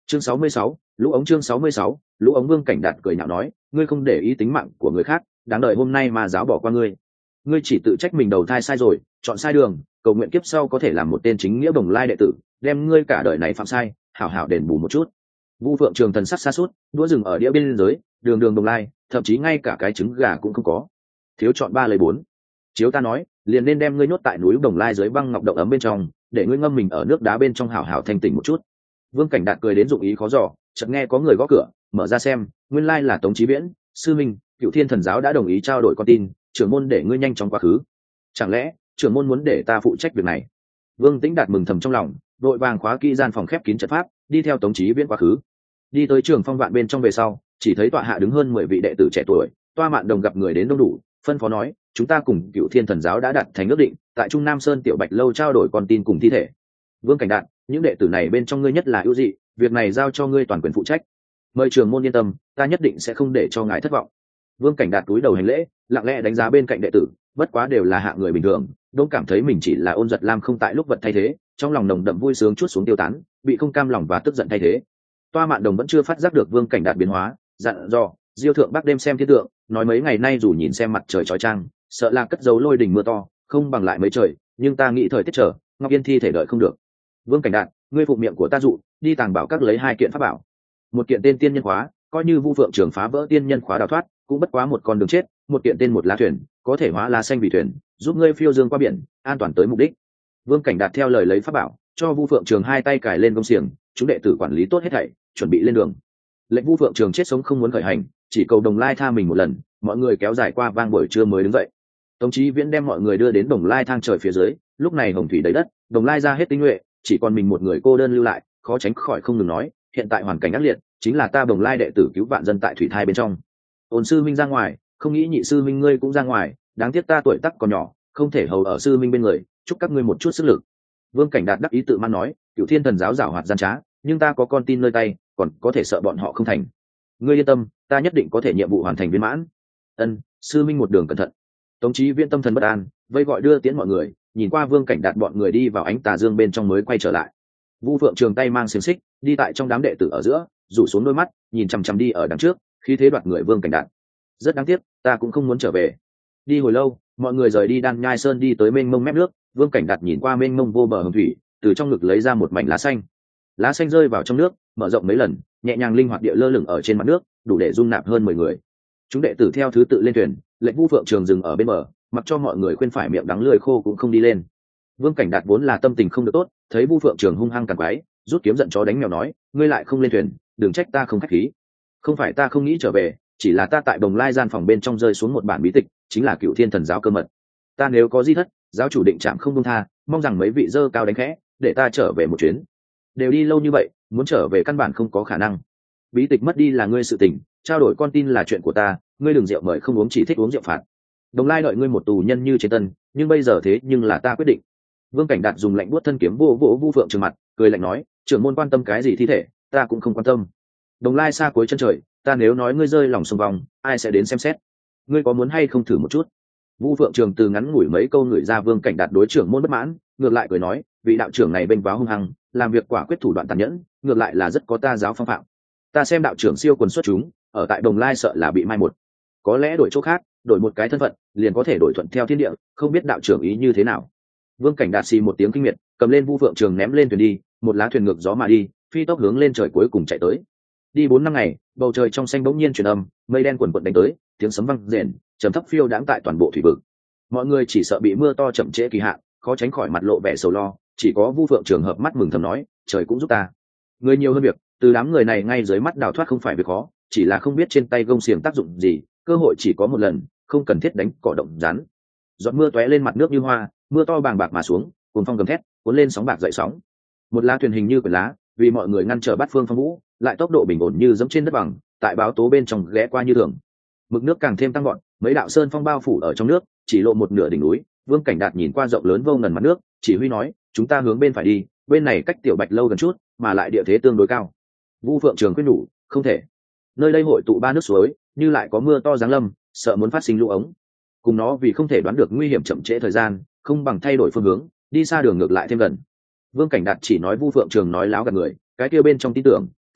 Chương 66, lũ ống. Chương 66, lũ ống. Vương Cảnh Đạt cười nhạo nói, ngươi không để ý tính mạng của người khác, đáng đợi hôm nay mà giáo bỏ qua ngươi. Ngươi chỉ tự trách mình đầu thai sai rồi, chọn sai đường, cầu nguyện kiếp sau có thể làm một tên chính nghĩa Bồng Lai đệ tử, đem ngươi cả đời này phạm sai, hảo hảo đền bù một chút. Vu Phượng Trường thần sắc xa suốt, đũa rừng ở đĩa biên giới, đường đường Bồng Lai, thậm chí ngay cả cái trứng gà cũng không có. Thiếu chọn 3 lấy 4. Chiếu ta nói, liền nên đem ngươi nhốt tại núi Bồng Lai dưới băng ngọc động ấm bên trong, để ngươi ngâm mình ở nước đá bên trong hảo hảo thanh tỉnh một chút. Vương Cảnh Đạt cười đến dụng ý khó dò, chợt nghe có người gõ cửa, mở ra xem, nguyên lai là Tống Chí Viễn, sư minh, Cựu Thiên Thần giáo đã đồng ý trao đổi con tin, trưởng môn để ngươi nhanh chóng quá khứ. Chẳng lẽ trưởng môn muốn để ta phụ trách việc này? Vương Tĩnh Đạt mừng thầm trong lòng, vội vàng khóa kỹ gian phòng khép kín trận pháp, đi theo Tống Chí Viễn quá khứ. Đi tới Trường Phong Vạn bên trong về sau, chỉ thấy tọa hạ đứng hơn 10 vị đệ tử trẻ tuổi, Toa Mạn Đồng gặp người đến đông đủ, phân phó nói, chúng ta cùng Cựu Thiên Thần giáo đã đặt thành ước định, tại Trung Nam Sơn Tiểu Bạch lâu trao đổi con tin cùng thi thể. Vương Cảnh Đạt, những đệ tử này bên trong ngươi nhất là ưu dị, việc này giao cho ngươi toàn quyền phụ trách. Mời trưởng môn yên tâm, ta nhất định sẽ không để cho ngài thất vọng. Vương Cảnh Đạt cúi đầu hành lễ, lặng lẽ đánh giá bên cạnh đệ tử, bất quá đều là hạng người bình thường, đông cảm thấy mình chỉ là Ôn Giật Lam không tại lúc vật thay thế, trong lòng nồng đậm vui sướng chút xuống tiêu tán, bị không cam lòng và tức giận thay thế. Toa Mạn Đồng vẫn chưa phát giác được Vương Cảnh Đạt biến hóa, dặn dò, Diêu thượng Bắc đêm xem thiên tượng, nói mấy ngày nay dù nhìn xem mặt trời chói chang, sợ là cất giấu lôi đình mưa to, không bằng lại mấy trời, nhưng ta nghĩ thời tiết trở, Ngọc Yên thi thể đợi không được. Vương Cảnh Đạt, ngươi phụ miệng của ta dụ, đi tàng bảo các lấy 2 kiện pháp bảo. Một kiện tên tiên nhân khóa, coi như Vu Phượng Trường phá vỡ tiên nhân khóa đào thoát, cũng bất quá một con đường chết, một kiện tên một lá thuyền, có thể hóa lá xanh vì thuyền, giúp ngươi phiêu dương qua biển, an toàn tới mục đích. Vương Cảnh Đạt theo lời lấy pháp bảo, cho Vu Phượng Trường 2 tay cài lên công xiềng, chúng đệ tử quản lý tốt hết thảy, chuẩn bị lên đường. Lệnh Vu Phượng Trường chết sống không muốn khởi hành, chỉ cầu Đồng Lai tha mình một lần, mọi người kéo dài qua vang buổi trưa mới đứng dậy. Tống Chí Viễn đem mọi người đưa đến Đồng Lai thang trời phía dưới, lúc này hồng thủy đầy đất, Đồng Lai ra hết tinh nhuệ, chỉ còn mình một người cô đơn lưu lại, khó tránh khỏi không ngừng nói, hiện tại hoàn cảnh ác liệt, chính là ta Đồng Lai đệ tử cứu vạn dân tại thủy thai bên trong. Ôn sư minh ra ngoài, không nghĩ nhị sư minh ngươi cũng ra ngoài, đáng tiếc ta tuổi tác còn nhỏ, không thể hầu ở sư minh bên người, chúc các ngươi một chút sức lực. Vương Cảnh Đạt đắc ý tự man nói, Cựu Thiên Thần giáo giảo hoạt gian trá, nhưng ta có con tin nơi tay, còn có thể sợ bọn họ không thành. Ngươi yên tâm, ta nhất định có thể nhiệm vụ hoàn thành viên mãn. Ân, sư minh một đường cẩn thận. Tống Chí Viễn tâm thần bất an, vây gọi đưa tiễn mọi người, nhìn qua Vương Cảnh Đạt bọn người đi vào ánh tà dương bên trong mới quay trở lại. Vu Phượng Trường tay mang xiềng xích, đi tại trong đám đệ tử ở giữa, rủ xuống đôi mắt, nhìn chằm chằm đi ở đằng trước, khí thế đoạt người Vương Cảnh Đạt. Rất đáng tiếc, ta cũng không muốn trở về. Đi hồi lâu, mọi người rời đi Đan Nhai Sơn đi tới mênh mông mép nước, Vương Cảnh Đạt nhìn qua mênh mông vô bờ hồng thủy, từ trong ngực lấy ra một mảnh lá xanh. Lá xanh rơi vào trong nước, mở rộng mấy lần, nhẹ nhàng linh hoạt địa lơ lửng ở trên mặt nước, đủ để dung nạp hơn 10 người. Chúng đệ tử theo thứ tự lên thuyền, lệnh Vu Phượng Trường dừng ở bên bờ, mặc cho mọi người khuyên phải miệng đắng lưỡi khô cũng không đi lên. Vương Cảnh Đạt vốn là tâm tình không được tốt, thấy Vu Phượng Trường hung hăng càn quái, rút kiếm giận chó đánh mèo nói, ngươi lại không lên thuyền, đừng trách ta không khách khí. Không phải ta không nghĩ trở về, chỉ là ta tại Đồng Lai gian phòng bên trong rơi xuống một bản bí tịch, chính là Cựu Thiên Thần giáo cơ mật. Ta nếu có di thất, giáo chủ định trạm không buông tha, mong rằng mấy vị dơ cao đánh khẽ, để ta trở về một chuyến. Đều đi lâu như vậy, muốn trở về căn bản không có khả năng. Bí tịch mất đi là ngươi sự tình, trao đổi con tin là chuyện của ta, ngươi đừng rượu mời không uống, chỉ thích uống rượu phạt. Đồng Lai đợi ngươi một tù nhân như chế tân, nhưng bây giờ thế nhưng là ta quyết định. Vương Cảnh Đạt dùng lạnh buốt thân kiếm vô Vu Phượng Trường mặt, cười lạnh nói, trưởng môn quan tâm cái gì thi thể, ta cũng không quan tâm. Đồng Lai xa cuối chân trời, ta nếu nói ngươi rơi lòng sông vòng, ai sẽ đến xem xét? Ngươi có muốn hay không thử một chút? Vu Phượng Trường từ ngắn ngủi mấy câu người ra Vương Cảnh Đạt đối trưởng môn bất mãn, ngược lại cười nói, vị đạo trưởng này bênh váo hung hăng, làm việc quả quyết thủ đoạn tàn nhẫn, ngược lại là rất có ta giáo phong phạm. Ta xem đạo trưởng siêu quần xuất chúng, ở tại Đồng Lai sợ là bị mai một. Có lẽ đổi chỗ khác, đổi một cái thân phận, liền có thể đổi thuận theo thiên địa, không biết đạo trưởng ý như thế nào. Vương Cảnh Đạt xì một tiếng kinh miệt, cầm lên Vu Phượng Trường ném lên thuyền đi, một lá thuyền ngược gió mà đi, phi tốc hướng lên trời cuối cùng chạy tới. Đi 4 năm ngày, bầu trời trong xanh bỗng nhiên chuyển âm, mây đen quần quần đánh tới, tiếng sấm vang rền, trầm thấp phiêu đãng tại toàn bộ thủy vực. Mọi người chỉ sợ bị mưa to chậm trễ kỳ hạn, khó tránh khỏi mặt lộ vẻ sầu lo, chỉ có Vu Phượng Trường hợp mắt mừng thầm nói, trời cũng giúp ta. Người nhiều hơn việc, từ đám người này ngay dưới mắt đào thoát không phải việc khó, chỉ là không biết trên tay gông xiềng tác dụng gì, cơ hội chỉ có một lần, không cần thiết đánh cỏ động rắn. Giọt mưa tóe lên mặt nước như hoa, mưa to bàng bạc mà xuống, cuồng phong gầm thét, cuốn lên sóng bạc dậy sóng. Một lá thuyền hình như quyển lá, vì mọi người ngăn trở bát phương phong vũ, lại tốc độ bình ổn như dẫm trên đất bằng, tại báo tố bên trong ghé qua như thường. Mực nước càng thêm tăng gọn, mấy đạo sơn phong bao phủ ở trong nước, chỉ lộ một nửa đỉnh núi. Vương Cảnh Đạt nhìn qua rộng lớn vô ngần mặt nước, chỉ huy nói, chúng ta hướng bên phải đi, bên này cách Tiểu Bạch lâu gần chút, mà lại địa thế tương đối cao. Vu Phượng Trường khuyên nhủ, không thể, nơi đây hội tụ 3 nước suối, như lại có mưa to giáng lâm, sợ muốn phát sinh lũ ống. Cùng nó vì không thể đoán được nguy hiểm chậm trễ thời gian, không bằng thay đổi phương hướng, đi xa đường ngược lại thêm gần. Vương Cảnh Đạt chỉ nói Vu Phượng Trường nói láo gạt người, cái kia bên trong tin tưởng,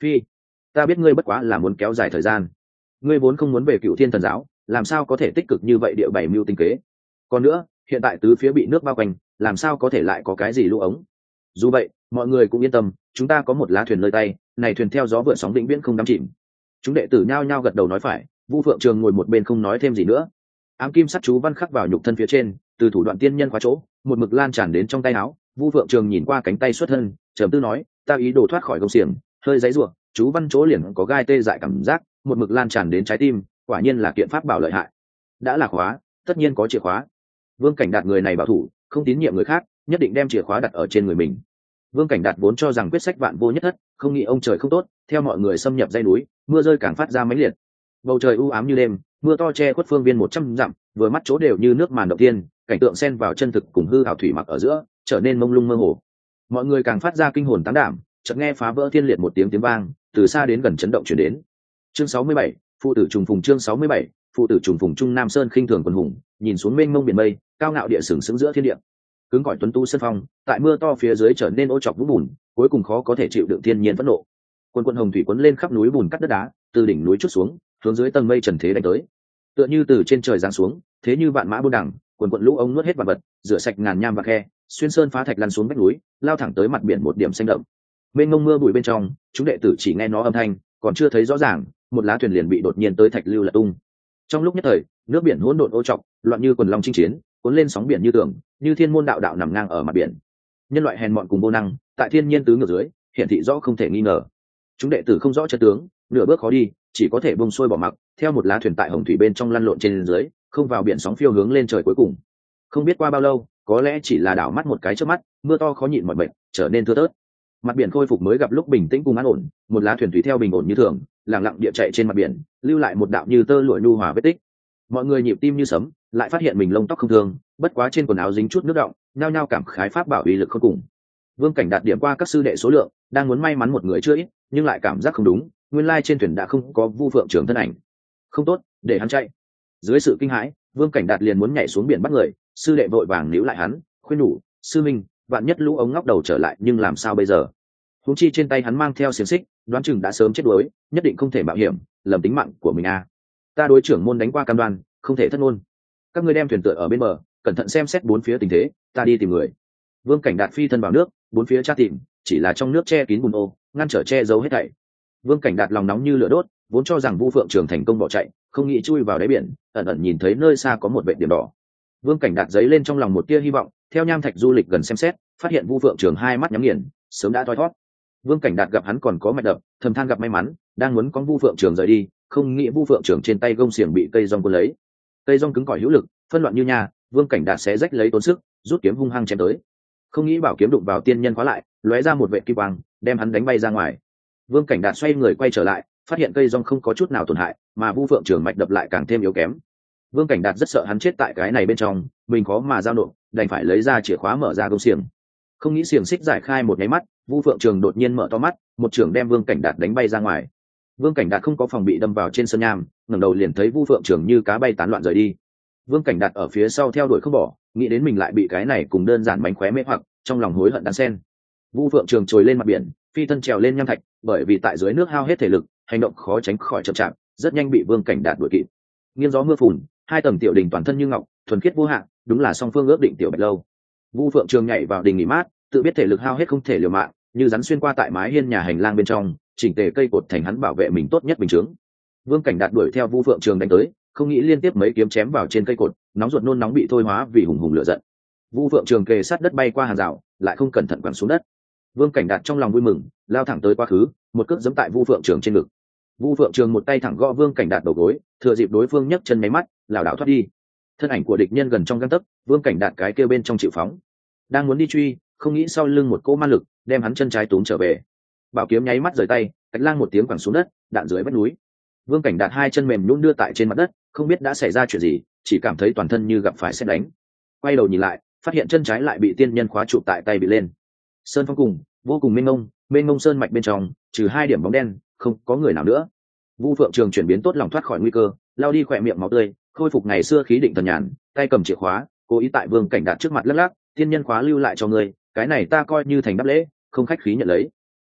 phi, ta biết ngươi bất quá là muốn kéo dài thời gian, ngươi vốn không muốn về Cựu Thiên Thần giáo, làm sao có thể tích cực như vậy địa bày mưu tinh kế. Còn nữa, hiện tại tứ phía bị nước bao quanh, làm sao có thể lại có cái gì lũ ống. Dù vậy, mọi người cũng yên tâm, chúng ta có một lá thuyền nơi tay, này thuyền theo gió vượt sóng vĩnh viễn không đắm chìm. Chúng đệ tử nhao nhao gật đầu nói phải. Vu Phượng Trường ngồi một bên không nói thêm gì nữa. Ám kim sắt chú văn khắc vào nhục thân phía trên, từ thủ đoạn tiên nhân khóa chỗ, một mực lan tràn đến trong tay áo. Vu Phượng Trường nhìn qua cánh tay xuất thân, trầm tư nói, ta ý đồ thoát khỏi gông xiềng, hơi giãy giụa, chú văn chỗ liền có gai tê dại cảm giác, một mực lan tràn đến trái tim, quả nhiên là kiện pháp bảo lợi hại. Đã là khóa, tất nhiên có chìa khóa. Vương Cảnh Đạt người này bảo thủ, không tín nhiệm người khác, nhất định đem chìa khóa đặt ở trên người mình. Vương Cảnh Đạt vốn cho rằng quyết sách vạn vô nhất thất, không nghĩ ông trời không tốt, theo mọi người xâm nhập dãy núi, mưa rơi càng phát ra mãnh liệt. Bầu trời u ám như đêm, mưa to che khuất phương viên 100 dặm, vừa mắt chỗ đều như nước màn động thiên, cảnh tượng xen vào chân thực cùng hư ảo thủy mặc ở giữa, trở nên mông lung mơ hồ. Mọi người càng phát ra kinh hồn tán đảm, chợt nghe phá vỡ thiên liệt một tiếng vang, từ xa đến gần chấn động truyền đến. Chương 67, phụ tử trùng phùng. Chương 67, phụ tử trùng phùng. Trung Nam Sơn khinh thường quần hùng, nhìn xuống mênh mông biển mây, cao ngạo địa sừng sững giữa thiên địa. Cứng cỏi tuấn tu sân phong, tại mưa to phía dưới trở nên ô trọc vũng bùn, cuối cùng khó có thể chịu đựng thiên nhiên phẫn nộ. Quân hồng thủy cuốn lên khắp núi bùn cắt đất đá, từ đỉnh núi chút xuống, hướng dưới tầng mây trần thế đánh tới. Tựa như từ trên trời giáng xuống, thế như vạn mã buôn đằng, quần lũ ống nuốt hết vạn vật, rửa sạch ngàn nham và khe, xuyên sơn phá thạch lăn xuống vách núi, lao thẳng tới mặt biển một điểm xanh đậm. Bên ngông mưa bụi bên trong, chúng đệ tử chỉ nghe nó âm thanh, còn chưa thấy rõ ràng, một lá thuyền liền bị đột nhiên tới thạch lưu lật tung. Trong lúc nhất thời, nước biển hỗn độn ô trọc, loạn như quần long chinh chiến, cuốn lên sóng biển như tường, như thiên môn đạo đạo nằm ngang ở mặt biển. Nhân loại hèn mọn cùng vô năng, tại thiên nhiên tứ ngược dưới, hiển thị rõ không thể nghi ngờ. Chúng đệ tử không rõ chân tướng, nửa bước khó đi, chỉ có thể bông xuôi bỏ mặc, theo một lá thuyền tại hồng thủy bên trong lăn lộn trên dưới, không vào biển sóng phiêu hướng lên trời cuối cùng. Không biết qua bao lâu, có lẽ chỉ là đảo mắt một cái trước mắt, mưa to khó nhịn mọi bệnh, trở nên thưa thớt. Mặt biển khôi phục mới gặp lúc bình tĩnh cùng an ổn, một lá thuyền tùy theo bình ổn như thường, lặng lặng địa chạy trên mặt biển, lưu lại một đạo như tơ lụa nhu hòa vết tích. Mọi người nhịp tim như sấm, lại phát hiện mình lông tóc không thương, bất quá trên quần áo dính chút nước đọng, nhao nhao cảm khái pháp bảo uy lực không cùng. Vương Cảnh đạt điểm qua các sư đệ số lượng, đang muốn may mắn một người chưa ít, nhưng lại cảm giác không đúng, nguyên lai trên thuyền đã không có Vu Phượng Trường thân ảnh. Không tốt, để hắn chạy. Dưới sự kinh hãi, Vương Cảnh đạt liền muốn nhảy xuống biển bắt người, sư đệ vội vàng níu lại hắn, khuyên nhủ, sư minh, vạn nhất lũ ống ngóc đầu trở lại nhưng làm sao bây giờ. Huống chi trên tay hắn mang theo xiềng xích, đoán chừng đã sớm chết đuối, nhất định không thể mạo hiểm lầm tính mạng của mình a. Ta đối trưởng môn đánh qua cam đoan, không thể thất ngôn. Các ngươi đem thuyền tựa ở bên bờ, cẩn thận xem xét bốn phía tình thế, ta đi tìm người. Vương Cảnh đạt phi thân vào nước, bốn phía tra tìm, chỉ là trong nước che kín bùn ô, ngăn trở che giấu hết thảy. Vương Cảnh đạt lòng nóng như lửa đốt, vốn cho rằng Vu Phượng Trường thành công bỏ chạy, không nghĩ chui vào đáy biển, ẩn ẩn nhìn thấy nơi xa có một vệt điểm đỏ. Vương Cảnh đạt giấy lên trong lòng một tia hy vọng, theo nham thạch du lịch gần xem xét, phát hiện Vu Phượng Trường hai mắt nhắm nghiền, sớm đã thoi thoát. Vương Cảnh đạt gặp hắn còn có mạch đập, thầm than gặp may mắn, đang muốn con Vu Phượng Trường rời đi, không nghĩ Vu Phượng Trường trên tay gông xiềng bị cây rong cuốn lấy. Cây rong cứng cỏi hữu lực, phân loạn như nhà, Vương Cảnh đạt xé rách lấy tốn sức, rút kiếm hung hăng chém tới. Không nghĩ bảo kiếm đụng vào tiên nhân khóa lại, lóe ra một vệt kim quang, đem hắn đánh bay ra ngoài. Vương Cảnh đạt xoay người quay trở lại, phát hiện cây rong không có chút nào tổn hại, mà Vu Phượng Trường mạch đập lại càng thêm yếu kém. Vương Cảnh đạt rất sợ hắn chết tại cái này bên trong, mình khó mà giao nộp, đành phải lấy ra chìa khóa mở ra gông xiềng. Không nghĩ xiềng xích giải khai một nháy mắt, Vu Phượng Trường đột nhiên mở to mắt, một trường đem Vương Cảnh đạt đánh bay ra ngoài. Vương Cảnh đạt không có phòng bị đâm vào trên sân nham, ngẩng đầu liền thấy Vu Phượng Trường như cá bay tán loạn rời đi. Vương Cảnh đạt ở phía sau theo đuổi không bỏ, nghĩ đến mình lại bị cái này cùng đơn giản mánh khóe mê hoặc, trong lòng hối hận đan sen. Vu Phượng Trường trồi lên mặt biển, phi thân trèo lên nham thạch, bởi vì tại dưới nước hao hết thể lực, hành động khó tránh khỏi chậm chạp, rất nhanh bị Vương Cảnh đạt đuổi kịp. Nghiêng gió mưa phùn, hai tầng tiểu đình toàn thân như ngọc, thuần khiết vô hạn, đúng là song phương ước định tiểu bạch lâu. Vu Phượng Trường nhảy vào đình nghỉ mát, tự biết thể lực hao hết không thể liều mạng, như rắn xuyên qua tại mái hiên nhà hành lang bên trong, chỉnh tề cây cột thành hắn bảo vệ mình tốt nhất bình chứng. Vương Cảnh đạt đuổi theo Vu Phượng Trường đánh tới, không nghĩ liên tiếp mấy kiếm chém vào trên cây cột, nóng ruột nôn nóng bị thôi hóa vì hùng hùng lửa giận. Vu Phượng Trường kề sát đất bay qua hàng rào, lại không cẩn thận quẳng xuống đất. Vương Cảnh đạt trong lòng vui mừng, lao thẳng tới quá khứ, một cước giẫm tại Vu Phượng Trường trên ngực. Vu Phượng Trường một tay thẳng gõ Vương Cảnh đạt đầu gối, thừa dịp đối phương nhấc chân máy mắt, lảo đảo thoát đi. Thân ảnh của địch nhân gần trong gang tấc, Vương Cảnh đạt cái kia bên trong chịu phóng, đang muốn đi truy, không nghĩ sau lưng một cỗ ma lực đem hắn chân trái túm trở về. Bảo kiếm nháy mắt rời tay, cạch lang một tiếng quẳng xuống đất, đạn dưới vách núi. Vương Cảnh đạt hai chân mềm nhũn đưa tại trên mặt đất, không biết đã xảy ra chuyện gì, chỉ cảm thấy toàn thân như gặp phải sét đánh. Quay đầu nhìn lại, phát hiện chân trái lại bị tiên nhân khóa trụ tại tay bị lên. Sơn phong cùng vô cùng mênh mông sơn mạch bên trong, trừ hai điểm bóng đen, không có người nào nữa. Vu Phượng Trường chuyển biến tốt lòng thoát khỏi nguy cơ, lao đi khỏe miệng máu tươi, khôi phục ngày xưa khí định thần nhàn, tay cầm chìa khóa, cố ý tại Vương Cảnh đạt trước mặt lắc lắc, tiên nhân khóa lưu lại cho ngươi, cái này ta coi như thành đáp lễ, không khách khí nhận lấy.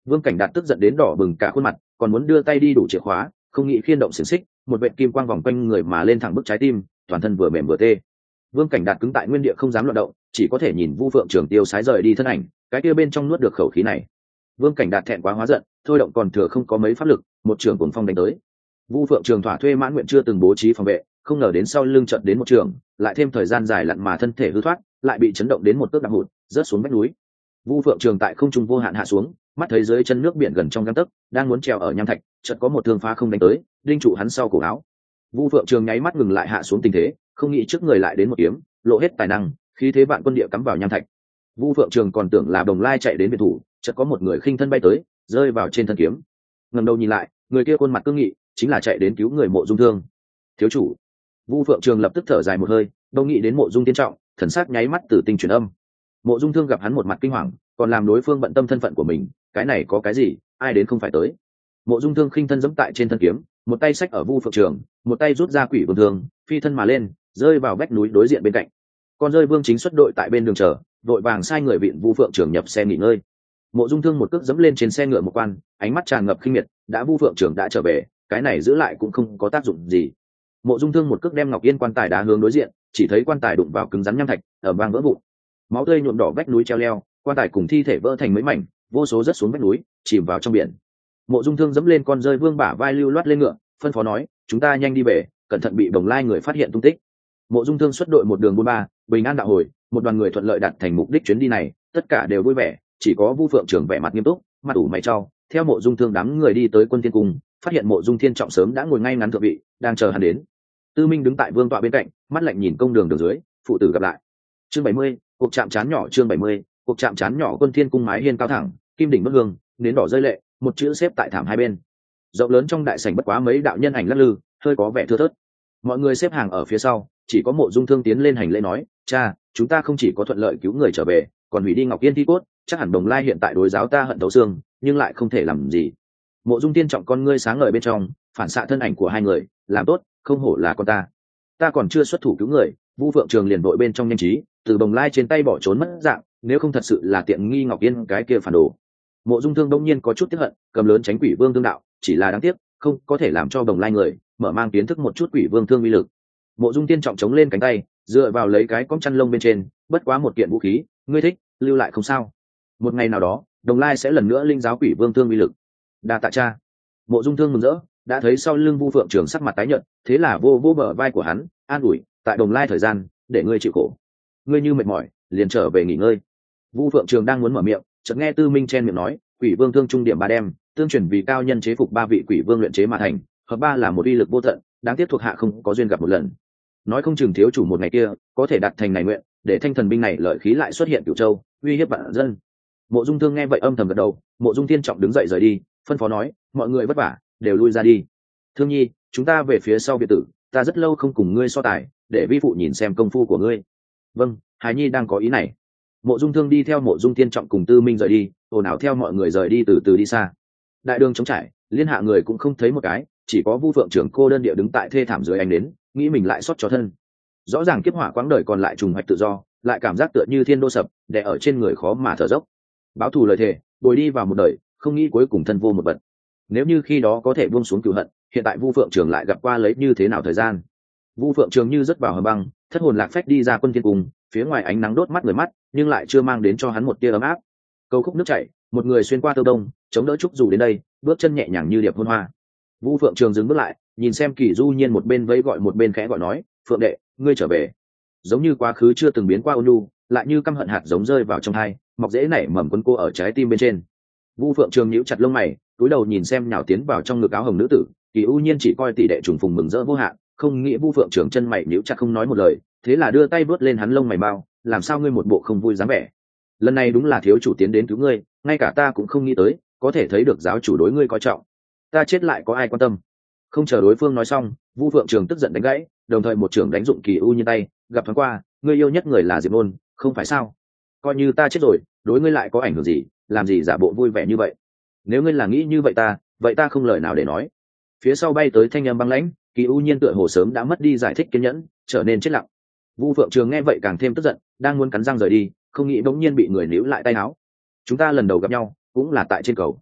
Vương Cảnh Đạt tức giận đến đỏ bừng cả khuôn mặt, còn muốn đưa tay đi đủ chìa khóa, không nghĩ khiên động xiềng xích, một vệt kim quang vòng quanh người mà lên thẳng bức trái tim, toàn thân vừa mềm vừa tê. Vương Cảnh Đạt cứng tại nguyên địa không dám loạn động, chỉ có thể nhìn Vu Phượng Trường tiêu sái rời đi thân ảnh, cái kia bên trong nuốt được khẩu khí này. Vương Cảnh Đạt thẹn quá hóa giận, thôi động còn thừa không có mấy pháp lực, một trường cuồng phong đánh tới. Vu Phượng Trường thỏa thuê mãn nguyện chưa từng bố trí phòng vệ, không ngờ đến sau lưng chợt đến một trường, lại thêm thời gian dài lặn mà thân thể hư thoát, lại bị chấn động đến một cước đạp hụt, rớt xuống vách núi. Vu Phượng Trường tại không trung vô hạn hạ xuống, mắt thấy dưới chân nước biển gần trong gang tấc, đang muốn trèo ở nham thạch, chợt có một thương phá không đánh tới, đinh trụ hắn sau cổ áo. Vu Phượng Trường nháy mắt ngừng lại hạ xuống tình thế, không nghĩ trước người lại đến một kiếm, lộ hết tài năng, khí thế vạn quân địa cắm vào nham thạch. Vu Phượng Trường còn tưởng là Đồng Lai chạy đến biệt thủ, chợt có một người khinh thân bay tới, rơi vào trên thân kiếm. Ngẩng đầu nhìn lại, người kia khuôn mặt cương nghị, chính là chạy đến cứu người Mộ Dung Thương. Thiếu chủ. Vu Phượng Trường lập tức thở dài một hơi, đâu nghĩ đến Mộ Dung Tiên Trọng, thần sắc nháy mắt tử tinh truyền âm. Mộ Dung Thương gặp hắn một mặt kinh hoàng, còn làm đối phương bận tâm thân phận của mình, cái này có cái gì, ai đến không phải tới. Mộ Dung Thương khinh thân giẫm tại trên thân kiếm, một tay xách ở Vu Phượng Trường, một tay rút ra Quỷ Vương Thương, phi thân mà lên, rơi vào vách núi đối diện bên cạnh. Con rơi Vương Chính xuất đội tại bên đường chờ, đội vàng sai người vịn Vu Phượng Trường nhập xe nghỉ ngơi. Mộ Dung Thương một cước giẫm lên trên xe ngựa một quan, ánh mắt tràn ngập khinh miệt, đã Vu Phượng Trường đã trở về, cái này giữ lại cũng không có tác dụng gì. Mộ Dung Thương một cước đem Ngọc Yên quan tài đá hướng đối diện, chỉ thấy quan tài đụng vào cứng rắn nham thạch, ở vang vỡ vụn. Máu tươi nhuộm đỏ vách núi treo leo, quan tài cùng thi thể vỡ thành mấy mảnh, vô số rớt xuống vách núi, chìm vào trong biển. Mộ Dung Thương giẫm lên con rơi Vương bả vai lưu loát lên ngựa, phân phó nói, chúng ta nhanh đi về, cẩn thận bị Bồng Lai người phát hiện tung tích. Mộ Dung Thương xuất đội một đường buôn ba, bình an đạo hồi, một đoàn người thuận lợi đạt thành mục đích chuyến đi này, tất cả đều vui vẻ, chỉ có Vu Phượng Trường vẻ mặt nghiêm túc, mặt ủ mày chau, theo Mộ Dung Thương đám người đi tới Quân Thiên Cung, phát hiện Mộ Dung Thiên Trọng sớm đã ngồi ngay ngắn thượng vị, đang chờ hắn đến. Tư Minh đứng tại vương tọa bên cạnh, mắt lạnh nhìn công đường dưới, phụ tử gặp lại. Chương 70, cuộc chạm trán nhỏ. Chương 70, cuộc chạm trán nhỏ. Quân Thiên Cung mái hiên cao thẳng, kim đỉnh bất hương, nến đỏ rơi lệ, một chữ xếp tại thảm hai bên. Rộng lớn trong đại sảnh bất quá mấy đạo nhân ảnh lắc lư, hơi có vẻ thưa thớt. Mọi người xếp hàng ở phía sau, chỉ có Mộ Dung Thương tiến lên hành lễ nói, cha, chúng ta không chỉ có thuận lợi cứu người trở về, còn hủy đi Ngọc Yên thi cốt, chắc hẳn Đồng Lai hiện tại đối giáo ta hận thấu xương, nhưng lại không thể làm gì. Mộ Dung Tiên Trọng con ngươi sáng ngời bên trong, phản xạ thân ảnh của hai người, làm tốt, không hổ là con ta còn chưa xuất thủ cứu người. Vu Phượng Trường liền đội bên trong nhanh trí, từ Đồng Lai trên tay bỏ trốn mất dạng, nếu không thật sự là tiện nghi Ngọc Yên cái kia phản đồ. Mộ Dung Thương đông nhiên có chút tiếc hận, cầm lớn tránh Quỷ Vương Thương đạo, chỉ là đáng tiếc, không có thể làm cho Đồng Lai người mở mang kiến thức một chút Quỷ Vương Thương uy lực. Mộ Dung Tiên Trọng chống lên cánh tay, dựa vào lấy cái cõng chăn lông bên trên, bất quá một kiện vũ khí, ngươi thích, lưu lại không sao. Một ngày nào đó, Đồng Lai sẽ lần nữa linh giáo Quỷ Vương Thương uy lực. Đa tạ cha. Mộ Dung Thương mừng rỡ, đã thấy sau lưng Vu Phượng Trường sắc mặt tái nhợt, thế là vô bờ vai của hắn, an ủi, tại Đồng Lai thời gian, để ngươi chịu khổ. Ngươi như mệt mỏi, liền trở về nghỉ ngơi. Vu Phượng Trường đang muốn mở miệng, chợt nghe Tư Minh chen miệng nói, Quỷ Vương Thương trung điểm 3 đem, tương truyền vì cao nhân chế phục 3 vị Quỷ Vương luyện chế mà thành, hợp 3 là một uy lực vô tận, đáng tiếc thuộc hạ không có duyên gặp một lần. Nói không chừng thiếu chủ một ngày kia có thể đạt thành này nguyện, để thanh thần binh này lợi khí lại xuất hiện Cửu Châu, uy hiếp vạn dân. Mộ Dung Thương nghe vậy âm thầm gật đầu, Mộ Dung Thiên Trọng đứng dậy rời đi, phân phó nói, mọi người vất vả, đều lui ra đi. Thương Nhi, chúng ta về phía sau biệt tử, ta rất lâu không cùng ngươi so tài, để vi phụ nhìn xem công phu của ngươi. Vâng, Hải Nhi đang có ý này. Mộ Dung Thương đi theo Mộ Dung Thiên Trọng cùng Tư Minh rời đi, ồn ào theo mọi người rời đi từ từ đi xa. Đại đường trống trải, liên hạ người cũng không thấy một cái, chỉ có Vu Phượng Trưởng cô đơn địa đứng tại thê thảm dưới ánh nến, nghĩ mình lại xót cho thân. Rõ ràng kiếp hỏa quãng đời còn lại trùng hoạch tự do, lại cảm giác tựa như thiên đô sập, đè ở trên người khó mà thở dốc. Báo thù lời thề, bồi đi vào một đời, không nghĩ cuối cùng thân vô một vật. Nếu như khi đó có thể buông xuống cừu hận, hiện tại Vu Phượng Trường lại gặp qua lấy như thế nào thời gian. Vu Phượng Trường như rớt vào hầm băng, thất hồn lạc phách đi ra Quân Thiên Cung, phía ngoài ánh nắng đốt mắt người mắt, nhưng lại chưa mang đến cho hắn một tia ấm áp. Câu khúc nước chảy, một người xuyên qua tơ đông, chống đỡ trúc dù đến đây, bước chân nhẹ nhàng như điệp hôn hoa. Vu Phượng Trường dừng bước lại, nhìn xem Kỳ Du Nhiên một bên vẫy gọi một bên khẽ gọi nói, Phượng đệ, ngươi trở về. Giống như quá khứ chưa từng biến qua ôn nhu, lại như căm hận hạt giống rơi vào trong hai, mọc rễ nảy mầm quân cô ở trái tim bên trên. Vu Phượng Trường nhíu chặt lông mày, cúi đầu nhìn xem nhào tiến vào trong ngực áo hồng nữ tử, Kỳ U Nhiên chỉ coi tỷ đệ trùng phùng mừng rỡ vô hạn, không nghĩ Vu Phượng Trường chân mày nhíu chặt không nói một lời, thế là đưa tay vớt lên hắn lông mày bao, làm sao ngươi một bộ không vui dáng vẻ. Lần này đúng là thiếu chủ tiến đến cứu ngươi, ngay cả ta cũng không nghĩ tới, có thể thấy được giáo chủ đối ngươi coi trọng. Ta chết lại có ai quan tâm. Không chờ đối phương nói xong, Vu Phượng Trường tức giận đánh gãy, đồng thời một trường đánh dụng Kỳ U Nhiên tay, gặp thoáng qua, ngươi yêu nhất người là Diệp Nôn, không phải sao? Coi như ta chết rồi, đối ngươi lại có ảnh hưởng gì, làm gì giả bộ vui vẻ như vậy? Nếu ngươi là nghĩ như vậy ta không lời nào để nói. Phía sau bay tới thanh âm băng lãnh, Kỳ U Nhiên tựa hồ sớm đã mất đi giải thích kiên nhẫn, trở nên chết lặng. Vu Phượng Trường nghe vậy càng thêm tức giận, đang muốn cắn răng rời đi, không nghĩ bỗng nhiên bị người níu lại tay áo. Chúng ta lần đầu gặp nhau, cũng là tại trên cầu.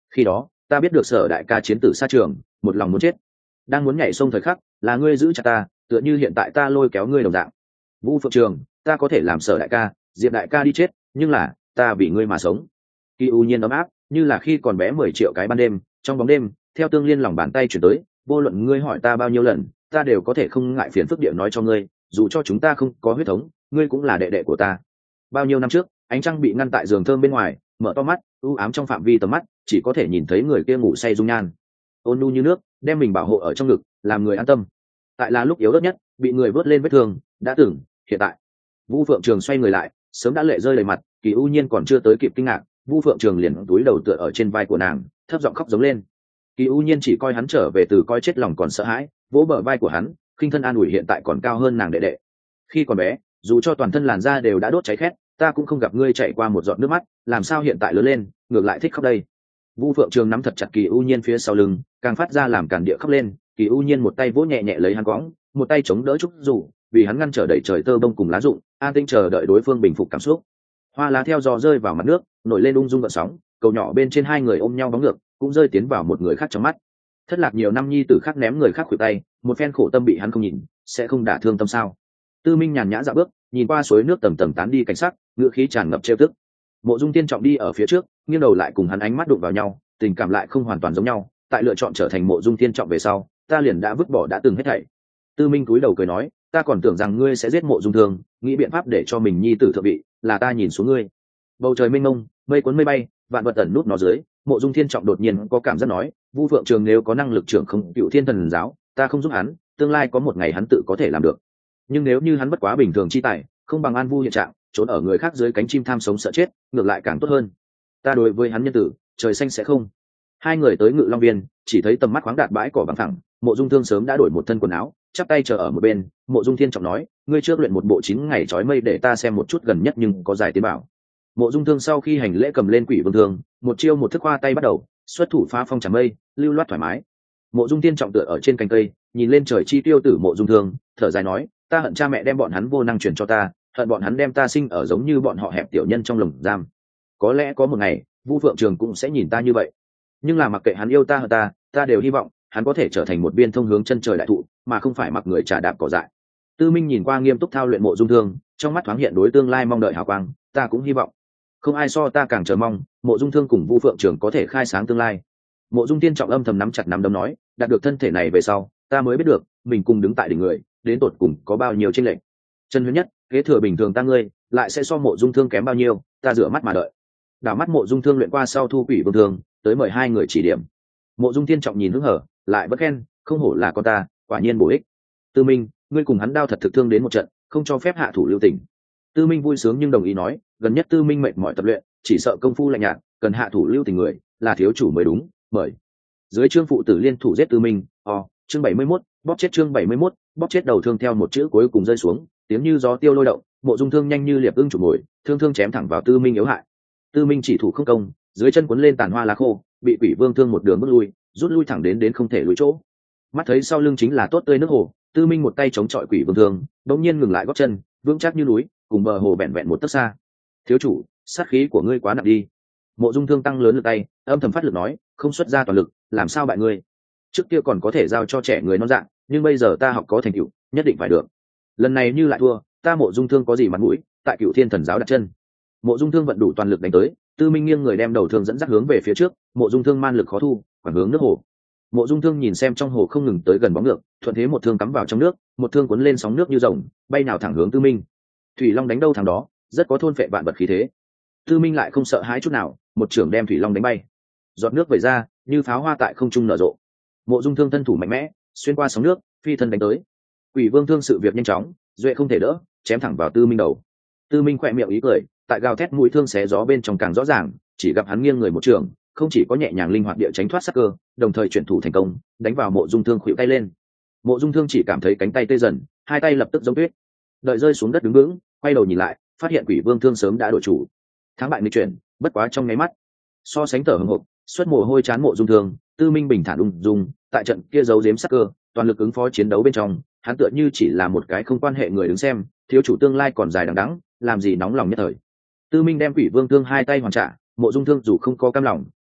Khi đó ta biết được Sở đại ca chiến tử xa trường, một lòng muốn chết, đang muốn nhảy sông thời khắc là ngươi giữ chặt ta, tựa như hiện tại ta lôi kéo ngươi đồng dạng. Vũ Phượng Trường, ta có thể làm Sở đại ca, Diệp đại ca đi chết, nhưng là ta vì ngươi mà sống. Kỳ U Nhiên ấm áp như là khi còn bé 10 triệu cái ban đêm, trong bóng đêm theo Tương Liên lòng bàn tay chuyển tới, vô luận ngươi hỏi ta bao nhiêu lần, ta đều có thể không ngại phiền phức địa nói cho ngươi, dù cho chúng ta không có huyết thống, ngươi cũng là đệ đệ của ta. Bao nhiêu năm trước, ánh trăng bị ngăn tại giường thơm bên ngoài, mở to mắt, u ám trong phạm vi tầm mắt chỉ có thể nhìn thấy người kia ngủ say dung nhan, ôn nhu như nước, đem mình bảo hộ ở trong ngực, làm người an tâm. Tại là lúc yếu ớt nhất, bị người vớt lên vết thương, đã từng, hiện tại. Vũ Phượng Trường xoay người lại, sớm đã lệ rơi đầy mặt, Kỳ U Nhiên còn chưa tới kịp kinh ngạc, Vũ Phượng Trường liền túi đầu tựa ở trên vai của nàng, thấp giọng khóc giống lên. Kỳ U Nhiên chỉ coi hắn trở về từ coi chết lòng còn sợ hãi, vỗ bờ vai của hắn, khinh thân an ủi hiện tại còn cao hơn nàng đệ đệ. Khi còn bé, dù cho toàn thân làn da đều đã đốt cháy khét, ta cũng không gặp ngươi chạy qua một giọt nước mắt, làm sao hiện tại lớn lên ngược lại thích khóc đây. Vũ Phượng Trường nắm thật chặt Kỳ U Nhiên phía sau lưng, càng phát ra làm cản địa khóc lên. Kỳ U Nhiên một tay vỗ nhẹ nhẹ lấy hắn cõng, một tay chống đỡ trúc rủ, vì hắn ngăn trở đẩy trời tơ bông cùng lá rụng, an tinh chờ đợi đối phương bình phục cảm xúc. Hoa lá theo gió rơi vào mặt nước, nổi lên ung dung gợn sóng, cầu nhỏ bên trên hai người ôm nhau bóng ngược, cũng rơi tiến vào một người khác trong mắt. Thất lạc nhiều năm nhi tử khác ném người khác khuỷu tay, một phen khổ tâm bị hắn không nhìn, sẽ không đả thương tâm sao? Tư Minh nhàn nhã dạo bước, nhìn qua suối nước tầm tầm tán đi cảnh sắc, ngựa khí tràn ngập trêu tức. Mộ Dung Tiên trọng đi ở phía trước, nghiêng đầu lại cùng hắn ánh mắt đụng vào nhau, tình cảm lại không hoàn toàn giống nhau. Tại lựa chọn trở thành Mộ Dung Tiên trọng về sau, ta liền đã vứt bỏ đã từng hết thảy. Tư Minh cúi đầu cười nói, ta còn tưởng rằng ngươi sẽ giết Mộ Dung Thương, nghĩ biện pháp để cho mình nhi tử thượng vị, là ta nhìn xuống ngươi. Bầu trời mênh mông, mây cuốn mây bay, vạn vật ẩn nút nó dưới. Mộ Dung Thiên trọng đột nhiên có cảm giác nói, Vu Phượng Trường nếu có năng lực trưởng không Cựu Thiên Thần giáo, ta không giúp hắn, tương lai có một ngày hắn tự có thể làm được. Nhưng nếu như hắn bất quá bình thường chi tài, không bằng An Vu hiện trạng, trốn ở người khác dưới cánh chim tham sống sợ chết, ngược lại càng tốt hơn. Ta đối với hắn nhân tử, trời xanh sẽ không. Hai người tới Ngự Long Viên, chỉ thấy tầm mắt khoáng đạt bãi cỏ bằng phẳng, Mộ Dung Thương sớm đã đổi một thân quần áo, chắp tay chờ ở một bên. Mộ Dung Thiên trọng nói, ngươi trước luyện một bộ 9 ngày trói mây để ta xem một chút gần nhất nhưng có giải tiến bảo. Mộ Dung Thương sau khi hành lễ cầm lên Quỷ Vương Thương, một chiêu một thức khoa tay bắt đầu, xuất thủ phá phong trảm mây, lưu loát thoải mái. Mộ Dung Thiên trọng tựa ở trên cành cây, nhìn lên trời chi tiêu tử Mộ Dung Thương, thở dài nói, ta hận cha mẹ đem bọn hắn vô năng truyền cho ta, hận bọn hắn đem ta sinh ở giống như bọn họ hẹp tiểu nhân trong lồng giam. Có lẽ có một ngày, Vu Phượng Trường cũng sẽ nhìn ta như vậy. Nhưng là mặc kệ hắn yêu ta hận ta, ta đều hy vọng hắn có thể trở thành một viên thông hướng chân trời đại thụ, mà không phải mặc người trà đạp cỏ dại. Tư Minh nhìn qua nghiêm túc thao luyện Mộ Dung Thương, trong mắt thoáng hiện đối tương lai mong đợi hào quang, ta cũng hy vọng. Không ai so ta càng chờ mong, Mộ Dung Thương cùng Vu Phượng Trường có thể khai sáng tương lai. Mộ Dung Tiên trọng âm thầm nắm chặt nắm đấm nói, đạt được thân thể này về sau, ta mới biết được, mình cùng đứng tại đỉnh người, đến tột cùng có bao nhiêu chênh lệch. Trần Huyễn Nhất, kế thừa bình thường ta ngươi, lại sẽ so Mộ Dung Thương kém bao nhiêu, ta rửa mắt mà đợi. Đảo mắt Mộ Dung Thương luyện qua sau thu Quỷ Vương Thương, tới mời hai người chỉ điểm. Mộ Dung Tiên trọng nhìn hứng hở, lại bất khen, không hổ là con ta, quả nhiên bổ ích. Tư Minh, ngươi cùng hắn đao thật thực thương đến một trận, không cho phép hạ thủ lưu tình. Tư Minh vui sướng nhưng đồng ý nói, gần nhất Tư Minh mệt mỏi tập luyện, chỉ sợ công phu lạnh nhạt, cần hạ thủ lưu tình người, là thiếu chủ mới đúng, mời. Dưới chương phụ tử liên thủ giết Tư Minh, chương 71, bóp chết chương 71, bóp chết đầu thương theo một chữ cuối cùng rơi xuống, tiếng như gió tiêu lôi động, Mộ Dung Thương nhanh như liệp ưng chụp mồi, thương chém thẳng vào Tư Minh yếu hại. Tư Minh chỉ thủ không công, dưới chân cuốn lên tàn hoa lá khô, bị Quỷ Vương Thương một đường bước lui, rút lui thẳng đến không thể lùi chỗ. Mắt thấy sau lưng chính là tốt tươi nước hồ, Tư Minh một tay chống chọi Quỷ Vương Thương, đột nhiên ngừng lại gót chân, vững chắc như núi, cùng bờ hồ vẹn vẹn một tấc xa. Thiếu chủ, sát khí của ngươi quá nặng đi. Mộ Dung Thương tăng lớn lực tay, âm thầm phát lực nói, không xuất ra toàn lực, làm sao bại ngươi? Trước kia còn có thể giao cho trẻ người non dạng, nhưng bây giờ ta học có thành tựu, nhất định phải được. Lần này như lại thua, ta Mộ Dung Thương có gì mặt mũi? Tại Cựu Thiên Thần giáo đặt chân. Mộ Dung Thương vận đủ toàn lực đánh tới, Tư Minh nghiêng người đem đầu thương dẫn dắt hướng về phía trước, Mộ Dung Thương man lực khó thu, quẳng hướng nước hồ. Mộ Dung Thương nhìn xem trong hồ không ngừng tới gần bóng ngược, thuận thế một thương cắm vào trong nước, một thương cuốn lên sóng nước như rồng, bay nào thẳng hướng Tư Minh. Thủy Long đánh đâu thằng đó, rất có thôn phệ vạn vật khí thế. Tư Minh lại không sợ hãi chút nào, một chưởng đem Thủy Long đánh bay. Giọt nước vẩy ra, như pháo hoa tại không trung nở rộ. Mộ Dung Thương thân thủ mạnh mẽ, xuyên qua sóng nước, phi thân đánh tới. Quỷ Vương Thương sự việc nhanh chóng, duệ không thể đỡ, chém thẳng vào Tư Minh đầu. Tư Minh khỏe miệng ý cười, tại gào thét mũi thương xé gió bên trong càng rõ ràng, chỉ gặp hắn nghiêng người một trường, không chỉ có nhẹ nhàng linh hoạt địa tránh thoát sát cơ, đồng thời chuyển thủ thành công, đánh vào Mộ Dung Thương khuỵu tay lên. Mộ Dung Thương chỉ cảm thấy cánh tay tê dần, hai tay lập tức giống tuyết. Đợi rơi xuống đất đứng vững, quay đầu nhìn lại, phát hiện Quỷ Vương Thương sớm đã đổi chủ. Thắng bại nghịch chuyển, bất quá trong nháy mắt. So sánh thở hổn hộc, xuất mồ hôi chán Mộ Dung Thương, Tư Minh bình thản ung dung, tại trận kia giấu giếm sát cơ, toàn lực ứng phó chiến đấu bên trong, hắn tựa như chỉ là một cái không quan hệ người đứng xem, thiếu chủ tương lai còn dài đằng đẵng, làm gì nóng lòng nhất thời. Tư Minh đem Quỷ Vương Thương hai tay hoàn trả, Mộ Dung Thương dù không có cam lòng,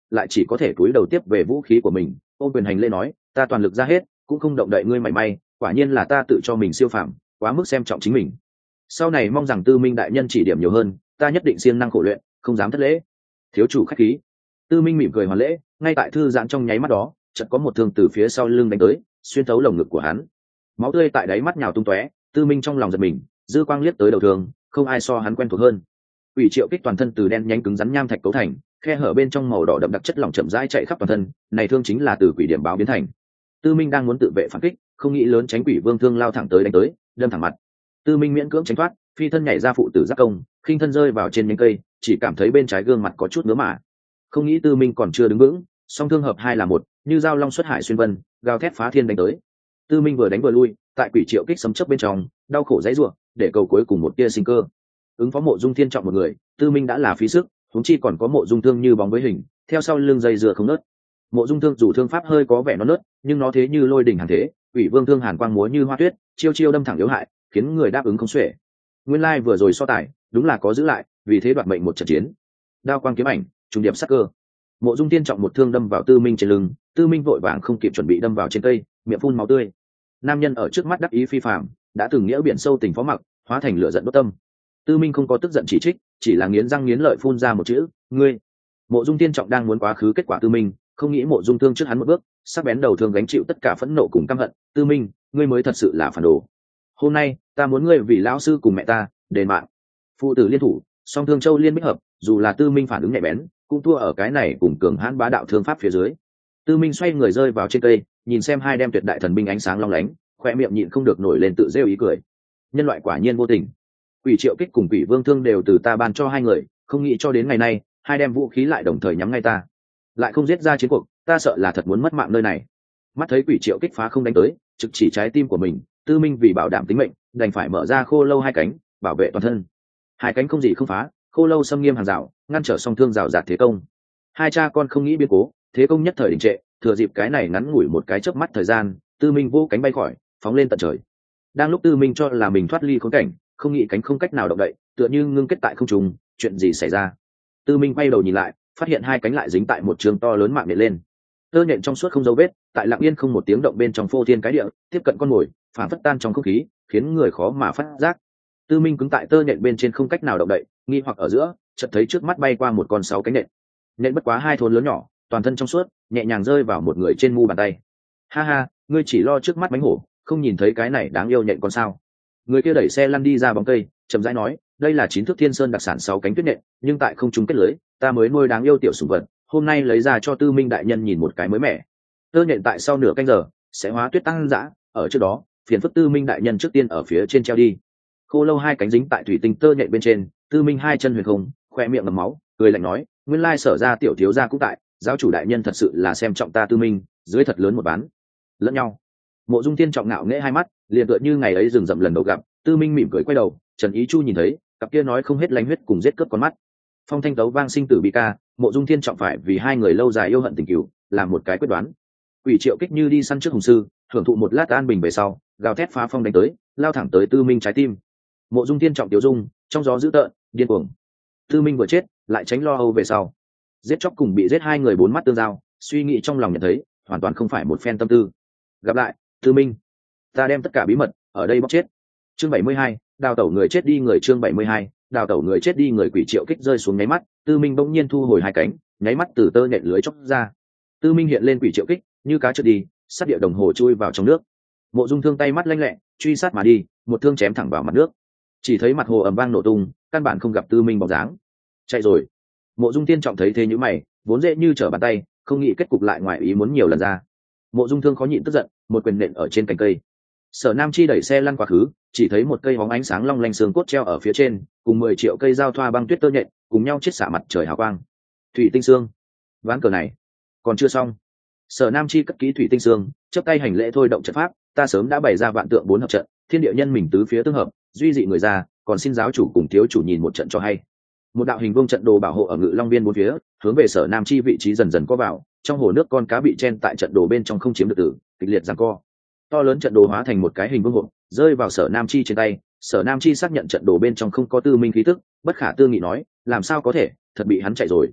lại chỉ có thể cúi đầu tiếp về vũ khí của mình, ôm quyền hành lễ nói, ta toàn lực ra hết, cũng không động đậy ngươi mảy may, quả nhiên là ta tự cho mình siêu phàm, quá mức xem trọng chính mình. Sau này mong rằng Tư Minh đại nhân chỉ điểm nhiều hơn, ta nhất định siêng năng khổ luyện, không dám thất lễ. Thiếu chủ khách khí. Tư Minh mỉm cười hoàn lễ, ngay tại thư giãn trong nháy mắt đó, chợt có một thương từ phía sau lưng đánh tới, xuyên thấu lồng ngực của hắn. Máu tươi tại đáy mắt nhào tung tóe, Tư Minh trong lòng giật mình, dư quang liếc tới đầu thương, không ai so hắn quen thuộc hơn. Quỷ Triệu Kích toàn thân từ đen nhánh cứng rắn nham thạch cấu thành, khe hở bên trong màu đỏ đậm đặc chất lỏng chậm rãi chạy khắp toàn thân, này thương chính là từ quỷ điểm báo biến thành. Tư Minh đang muốn tự vệ phản kích, không nghĩ lớn tránh quỷ vương thương lao thẳng tới đánh tới, đâm thẳng mặt. Tư Minh miễn cưỡng tránh thoát, phi thân nhảy ra phụ tử giáp công, khinh thân rơi vào trên nhánh cây, chỉ cảm thấy bên trái gương mặt có chút ngứa mà. Không nghĩ Tư Minh còn chưa đứng vững, song thương hợp hai là một, như dao long xuất hải xuyên vân, gào thét phá thiên đánh tới. Tư Minh vừa đánh vừa lui, tại Quỷ Triệu Kích sấm chớp bên trong, đau khổ dãy rủa, để cầu cuối cùng một tia sinh cơ. Ứng phó Mộ Dung Thiên Trọng một người, Tư Minh đã là phí sức, huống chi còn có Mộ Dung Thương như bóng với hình, theo sau lưng dây dừa không nớt. Mộ Dung Thương dù thương pháp hơi có vẻ non nớt, nhưng nó thế như lôi đỉnh hàn thế, Quỷ Vương thương hàn quang múa như hoa tuyết, chiêu chiêu đâm thẳng yếu hại, khiến người đáp ứng không xuể. Nguyên lai vừa rồi so tài, đúng là có giữ lại, vì thế đoạt mệnh một trận chiến. Đao quang kiếm ảnh, trùng điệp sắc cơ. Mộ Dung Thiên Trọng một thương đâm vào Tư Minh trên lưng, Tư Minh vội vàng không kịp chuẩn bị đâm vào trên cây, miệng phun máu tươi. Nam nhân ở trước mắt đắc ý phi phàm, đã từng nghĩa biển sâu tình phó mặc, hóa thành lửa giận đốt tâm. Tư Minh không có tức giận chỉ trích, chỉ là nghiến răng nghiến lợi phun ra một chữ, ngươi. Mộ Dung Thiên Trọng đang muốn quá khứ kết quả Tư Minh, không nghĩ Mộ Dung Thương trước hắn một bước, sắc bén đầu thương gánh chịu tất cả phẫn nộ cùng căm hận. Tư Minh, ngươi mới thật sự là phản đồ. Hôm nay, ta muốn ngươi vì lão sư cùng mẹ ta đền mạng. Phụ tử liên thủ, song thương châu liên bích hợp, dù là Tư Minh phản ứng nhạy bén, cũng thua ở cái này cùng cường hãn bá đạo thương pháp phía dưới. Tư Minh xoay người rơi vào trên cây, nhìn xem hai đem tuyệt đại thần binh ánh sáng long lánh, khoe miệng nhịn không được nổi lên tự rêu ý cười. Nhân loại quả nhiên vô tình. Quỷ Triệu Kích cùng Quỷ Vương thương đều từ ta ban cho hai người, không nghĩ cho đến ngày nay, hai đem vũ khí lại đồng thời nhắm ngay ta, lại không giết ra chiến cuộc, ta sợ là thật muốn mất mạng nơi này. Mắt thấy Quỷ Triệu Kích phá không đánh tới, trực chỉ trái tim của mình, Tư Minh vì bảo đảm tính mệnh, đành phải mở ra khô lâu hai cánh, bảo vệ toàn thân. Hai cánh không gì không phá, khô lâu xâm nghiêm hàng rào, ngăn trở song thương rào rạt thế công. Hai cha con không nghĩ biến cố, thế công nhất thời đình trệ, thừa dịp cái này ngắn ngủi một cái chớp mắt thời gian, Tư Minh vô cánh bay khỏi, phóng lên tận trời. Đang lúc Tư Minh cho là mình thoát ly khốn cảnh, không nghĩ cánh không cách nào động đậy, tựa như ngưng kết tại không trung, chuyện gì xảy ra? Tư Minh quay đầu nhìn lại, phát hiện hai cánh lại dính tại một trường to lớn mạng nhện lên. Tơ nhện trong suốt không dấu vết, tại lặng yên không một tiếng động bên trong phô thiên cái địa, tiếp cận con mồi, phản phất tan trong không khí, khiến người khó mà phát giác. Tư Minh cứng tại tơ nhện bên trên không cách nào động đậy, nghi hoặc ở giữa, chợt thấy trước mắt bay qua một con 6 cánh nhện. Nhện bất quá 2 thốn lớn nhỏ, toàn thân trong suốt, nhẹ nhàng rơi vào một người trên mu bàn tay. Ha ha, ngươi chỉ lo trước mắt bánh hổ, không nhìn thấy cái này đáng yêu nhện con sao? Người kia đẩy xe lăn đi ra bóng cây, chậm rãi nói, đây là 9 thước thiên sơn đặc sản 6 cánh tuyết nhện, nhưng tại không trung kết lưới, ta mới nuôi đáng yêu tiểu sủng vật, hôm nay lấy ra cho Tư Minh đại nhân nhìn một cái mới mẻ. Tơ nhện tại sau nửa canh giờ sẽ hóa tuyết tăng dã, ở trước đó, phiền phức Tư Minh đại nhân trước tiên ở phía trên treo đi. Khô lâu hai cánh dính tại thủy tinh tơ nhện bên trên, Tư Minh hai chân huyền không, khoe miệng ngậm máu, cười lạnh nói, nguyên lai sở ra tiểu thiếu gia cũng tại, giáo chủ đại nhân thật sự là xem trọng ta Tư Minh, dưới thật lớn một bán lẫn nhau. Mộ Dung Thiên Trọng ngạo nghễ hai mắt, liền tựa như ngày ấy rừng rậm lần đầu gặp. Tư Minh mỉm cười quay đầu, Trần Ý Chu nhìn thấy, cặp kia nói không hết lánh huyết cùng giết cướp con mắt. Phong thanh tấu vang sinh tử bi ca, Mộ Dung Thiên Trọng phải vì hai người lâu dài yêu hận tình cừu, làm một cái quyết đoán. Quỷ Triệu Kích như đi săn trước hùng sư, hưởng thụ một lát an bình về sau, gào thét phá phong đánh tới, lao thẳng tới Tư Minh trái tim. Mộ Dung Thiên Trọng tiểu dung, trong gió dữ tợn, điên cuồng. Tư Minh vừa chết, lại tránh lo âu về sau. Giết chóc cùng bị giết hai người bốn mắt tương giao, suy nghĩ trong lòng nhận thấy, hoàn toàn không phải một phen tâm tư. Gặp lại, Tư Minh, ta đem tất cả bí mật ở đây bóc chết. Chương 72, đào tẩu người chết đi người. Chương 72, đào tẩu người chết đi người. Quỷ Triệu Kích rơi xuống nháy mắt, Tư Minh bỗng nhiên thu hồi hai cánh, nháy mắt từ tơ nhện lưới chóc ra. Tư Minh hiện lên Quỷ Triệu Kích, như cá trượt đi, sát địa đồng hồ chui vào trong nước. Mộ Dung Thương tay mắt lanh lẹ, truy sát mà đi, một thương chém thẳng vào mặt nước. Chỉ thấy mặt hồ ầm vang nổ tung, căn bản không gặp Tư Minh bóng dáng. Chạy rồi. Mộ Dung Thiên Trọng thấy thế nhíu mày, vốn dễ như trở bàn tay, không nghĩ kết cục lại ngoài ý muốn nhiều lần ra. Mộ Dung Thương khó nhịn tức giận, một quyền nện ở trên cành cây. Sở Nam Chi đẩy xe lăn quá khứ, chỉ thấy một cây bóng ánh sáng long lanh xương cốt treo ở phía trên, cùng 10 triệu cây giao thoa băng tuyết tơ nhện, cùng nhau chiết xạ mặt trời hào quang. Thủy tinh xương, ván cờ này còn chưa xong. Sở Nam Chi cất kỹ thủy tinh xương, chắp tay hành lễ thôi động trận pháp, ta sớm đã bày ra vạn tượng 4 hợp trận, thiên địa nhân mình tứ phía tương hợp, duy dị người ra, còn xin giáo chủ cùng thiếu chủ nhìn một trận cho hay. Một đạo hình vuông trận đồ bảo hộ ở Ngự Long Viên bốn phía, hướng về Sở Nam Chi vị trí dần dần có vào, trong hồ nước con cá bị chen tại trận đồ bên trong không chiếm được tử, kịch liệt giằng co. To lớn trận đồ hóa thành một cái hình vuông hộp, rơi vào Sở Nam Chi trên tay. Sở Nam Chi xác nhận trận đồ bên trong không có Tư Minh khí tức, bất khả tư nghị nói, làm sao có thể, thật bị hắn chạy rồi.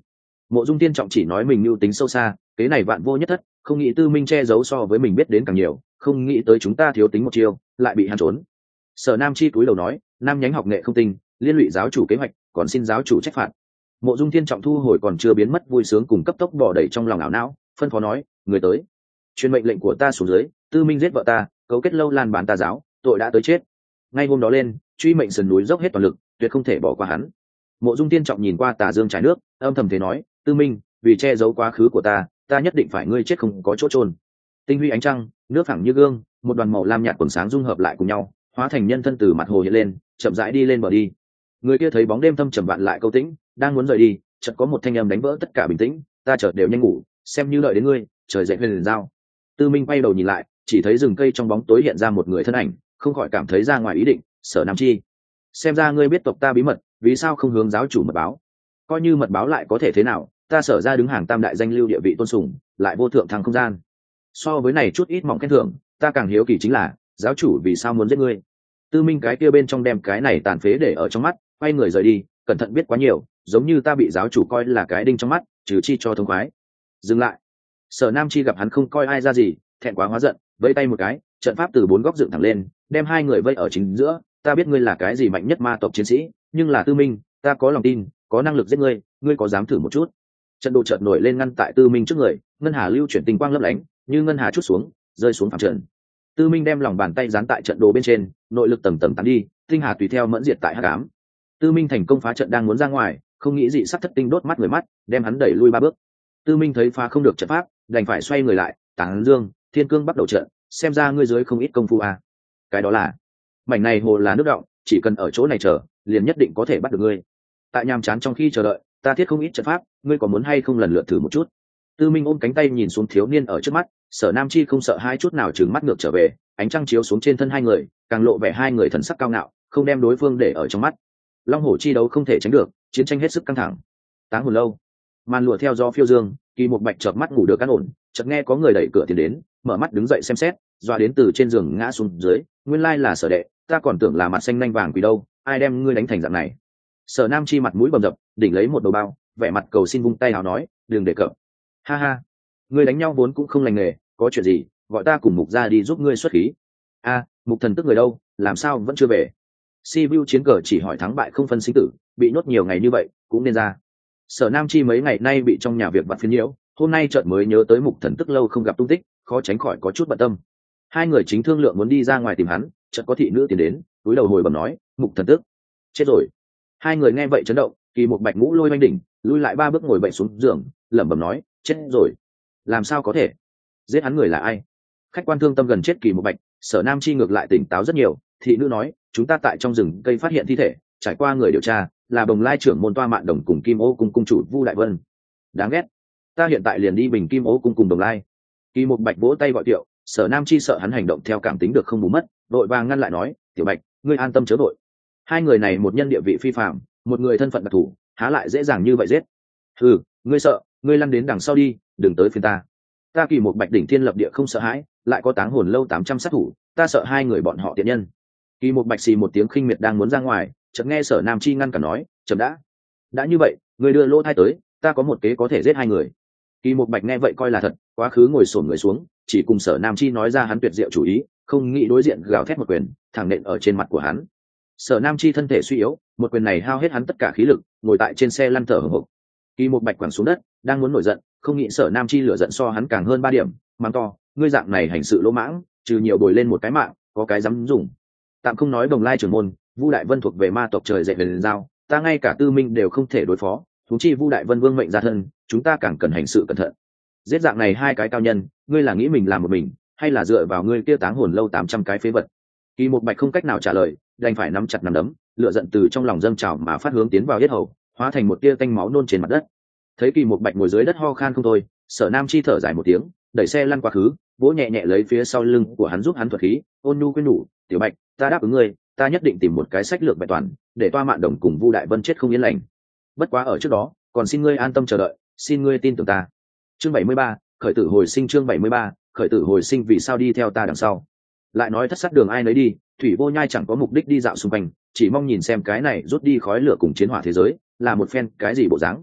Mộ Dung Tiên Trọng chỉ nói mình mưu tính sâu xa, kế này vạn vô nhất thất, không nghĩ Tư Minh che giấu so với mình biết đến càng nhiều, không nghĩ tới chúng ta thiếu tính một chiêu, lại bị hắn trốn. Sở Nam Chi cúi đầu nói, nam nhánh học nghệ không tinh, liên lụy giáo chủ kế hoạch, còn xin giáo chủ trách phạt. Mộ Dung Thiên Trọng thu hồi còn chưa biến mất vui sướng cùng cấp tốc bỏ đẩy trong lòng ảo não, phân phó nói, người tới, truyền mệnh lệnh của ta xuống dưới, Tư Minh giết vợ ta, cấu kết lâu lan bán tà giáo, tội đã tới chết. Ngay hôm đó lên, truy mệnh sườn núi dốc hết toàn lực, tuyệt không thể bỏ qua hắn. Mộ Dung Thiên Trọng nhìn qua Tà Dương trải nước, âm thầm thế nói, Tư Minh, vì che giấu quá khứ của ta nhất định phải ngươi chết không có chỗ trôn. Tinh huy ánh trăng, nước phẳng như gương, một đoàn màu lam nhạt quần sáng dung hợp lại cùng nhau, hóa thành nhân thân từ mặt hồ hiện lên, chậm rãi đi lên bờ đi. Người kia thấy bóng đêm thâm trầm vạn lại câu tĩnh, đang muốn rời đi, chợt có một thanh âm đánh vỡ tất cả bình tĩnh, ta chợt đều nhanh ngủ, xem như đợi đến ngươi, trời dậy huyền giao. Tư Minh quay đầu nhìn lại, chỉ thấy rừng cây trong bóng tối hiện ra một người thân ảnh, không khỏi cảm thấy ra ngoài ý định, Sở Nam Chi, xem ra ngươi biết tộc ta bí mật, vì sao không hướng giáo chủ mật báo? Coi như mật báo lại có thể thế nào, ta Sở ra đứng hàng tam đại danh lưu địa vị tôn sùng, lại vô thượng thăng không gian. So với này chút ít mỏng khen thưởng, ta càng hiếu kỳ chính là giáo chủ vì sao muốn giết ngươi. Tư Minh cái kia bên trong đem cái này tàn phế để ở trong mắt, quay người rời đi, cẩn thận biết quá nhiều, giống như ta bị giáo chủ coi là cái đinh trong mắt, trừ chi cho thông khoái. Dừng lại. Sở Nam Chi gặp hắn không coi ai ra gì, thẹn quá hóa giận, vẫy tay một cái, trận pháp từ bốn góc dựng thẳng lên, đem hai người vây ở chính giữa. Ta biết ngươi là cái gì mạnh nhất ma tộc chiến sĩ, nhưng là Tư Minh, ta có lòng tin, có năng lực giết ngươi, ngươi có dám thử một chút? Trận đồ chợt nổi lên ngăn tại Tư Minh trước người, ngân hà lưu chuyển tinh quang lấp lánh, như ngân hà chút xuống, rơi xuống phẳng trận. Tư Minh đem lòng bàn tay dán tại trận đồ bên trên, nội lực tầng tầng tán đi, tinh hà tùy theo mẫn diệt tại hắc ám. Tư Minh thành công phá trận đang muốn ra ngoài, không nghĩ dị sắc thất tinh đốt mắt người mắt, đem hắn đẩy lui ba bước. Tư Minh thấy phá không được trận pháp, đành phải xoay người lại, Táng Dương, Thiên Cương bắt đầu trận, xem ra ngươi dưới không ít công phu à? Cái đó là, mảnh này hồ là nước động, chỉ cần ở chỗ này chờ, liền nhất định có thể bắt được ngươi. Tại nhàm chán trong khi chờ đợi, ta thiết không ít trận pháp, ngươi có muốn hay không lần lượt thử một chút? Tư Minh ôm cánh tay nhìn xuống thiếu niên ở trước mắt, Sở Nam Chi không sợ hai chút nào trừng mắt ngược trở về, ánh trăng chiếu xuống trên thân hai người, càng lộ vẻ hai người thần sắc cao ngạo, không đem đối phương để ở trong mắt. Long hổ chi đấu không thể tránh được, chiến tranh hết sức căng thẳng. Táng hồn lâu, màn lụa theo gió phiêu dương, Kỳ Một Bạch chợp mắt ngủ được an ổn, chợt nghe có người đẩy cửa tiến đến, mở mắt đứng dậy xem xét, dọa đến từ trên giường ngã xuống dưới, nguyên lai là Sở đệ, ta còn tưởng là mặt xanh nanh vàng quỷ đâu, ai đem ngươi đánh thành dạng này? Sở Nam Chi mặt mũi bầm dập, đỉnh lấy một đầu bao, vẻ mặt cầu xin vung tay hào nói, đừng để cập. Ha ha, ngươi đánh nhau vốn cũng không lành nghề, có chuyện gì, gọi ta cùng Mục gia đi giúp ngươi xuất khí. A, Mục thần tức người đâu, làm sao vẫn chưa về? Sibiu chiến cờ chỉ hỏi thắng bại không phân sinh tử, bị nhốt nhiều ngày như vậy, cũng nên ra. Sở Nam Chi mấy ngày nay bị trong nhà việc vặt phiền nhiễu, hôm nay chợt mới nhớ tới Mục thần tức lâu không gặp tung tích, khó tránh khỏi có chút bận tâm. Hai người chính thương lượng muốn đi ra ngoài tìm hắn, chợt có thị nữ tiến đến, cúi đầu hồi bẩm nói, Mục thần tức chết rồi. Hai người nghe vậy chấn động, Kỳ Một Bạch ngũ lôi oanh đỉnh, lui lại ba bước ngồi bệnh xuống giường, lẩm bẩm nói, chết rồi. Làm sao có thể? Giết hắn người là ai? Khách quan thương tâm gần chết Kỳ Một Bạch, Sở Nam Chi ngược lại tỉnh táo rất nhiều, thị nữ nói, chúng ta tại trong rừng cây phát hiện thi thể, trải qua người điều tra, là Bồng Lai trưởng môn Toa Mạn Đồng cùng Kim Ô cung cung chủ Vu Đại Vân. Đáng ghét, ta hiện tại liền đi Bình Kim Ô cung cùng Đồng Lai. Kỳ Một Bạch vỗ tay gọi tiệu, Sở Nam Chi sợ hắn hành động theo cảm tính được không bù mất, đội vàng ngăn lại nói, tiểu Bạch, ngươi an tâm chớ đội. Hai người này một nhân địa vị phi phàm, một người thân phận đặc thù, há lại dễ dàng như vậy giết? Ừ, ngươi sợ, ngươi lăn đến đằng sau đi, đừng tới phiền ta. Ta Kỳ Một Bạch đỉnh thiên lập địa không sợ hãi, lại có Táng hồn lâu 800 sát thủ, ta sợ hai người bọn họ tiện nhân. Kỳ Một Bạch xì một tiếng khinh miệt đang muốn ra ngoài, chợt nghe Sở Nam Chi ngăn cản nói, chậm đã như vậy, ngươi đưa lô thai tới, ta có một kế có thể giết hai người. Kỳ Một Bạch nghe vậy coi là thật, quá khứ ngồi xổm người xuống, chỉ cùng Sở Nam Chi nói ra hắn tuyệt diệu chủ ý, không nghĩ đối diện gào thét một quyền, thẳng nện ở trên mặt của hắn. Sở Nam Chi thân thể suy yếu, một quyền này hao hết hắn tất cả khí lực, ngồi tại trên xe lăn thở hổn hộc. Kỳ Một Bạch quẳng xuống đất, đang muốn nổi giận, không nghĩ Sở Nam Chi lửa giận so hắn càng hơn 3 điểm, mắng to, ngươi dạng này hành sự lỗ mãng, trừ nhiều bồi lên một cái mạng, có cái dám dùng. Tạm không nói Bồng Lai trưởng môn, Vu Đại Vân thuộc về ma tộc trời dậy về liền giao, ta ngay cả Tư Minh đều không thể đối phó, huống chi Vu Đại Vân vương mệnh gia thân, chúng ta càng cần hành sự cẩn thận. Giết dạng này hai cái cao nhân, ngươi là nghĩ mình làm một mình, hay là dựa vào ngươi kia Táng hồn lâu 800 cái phế vật? Kỳ Một Bạch không cách nào trả lời, đành phải nắm chặt nắm đấm, lửa giận từ trong lòng dâng trào mà phát hướng tiến vào yết hầu, hóa thành một tia tanh máu nôn trên mặt đất. Thấy Kỳ Một Bạch ngồi dưới đất ho khan không thôi, Sở Nam Chi thở dài một tiếng, đẩy xe lăn quá khứ, vỗ nhẹ nhẹ lấy phía sau lưng của hắn giúp hắn thuật khí, ôn nhu khuyên nhủ, tiểu Bạch, ta đáp ứng ngươi, ta nhất định tìm một cái sách lược vẹn toàn, để Toa Mạn Đồng cùng Vu Đại Vân chết không yên lành. Bất quá ở trước đó, còn xin ngươi an tâm chờ đợi, xin ngươi tin tưởng ta. Chương 73, khởi tử hồi sinh. Chương 73, khởi tử hồi sinh. Vì sao đi theo ta đằng sau? Lại nói thất sát đường ai nấy đi, Thủy Vô Nhai chẳng có mục đích đi dạo xung quanh, chỉ mong nhìn xem cái này rút đi khói lửa cùng chiến hỏa thế giới là một phen cái gì bộ dáng.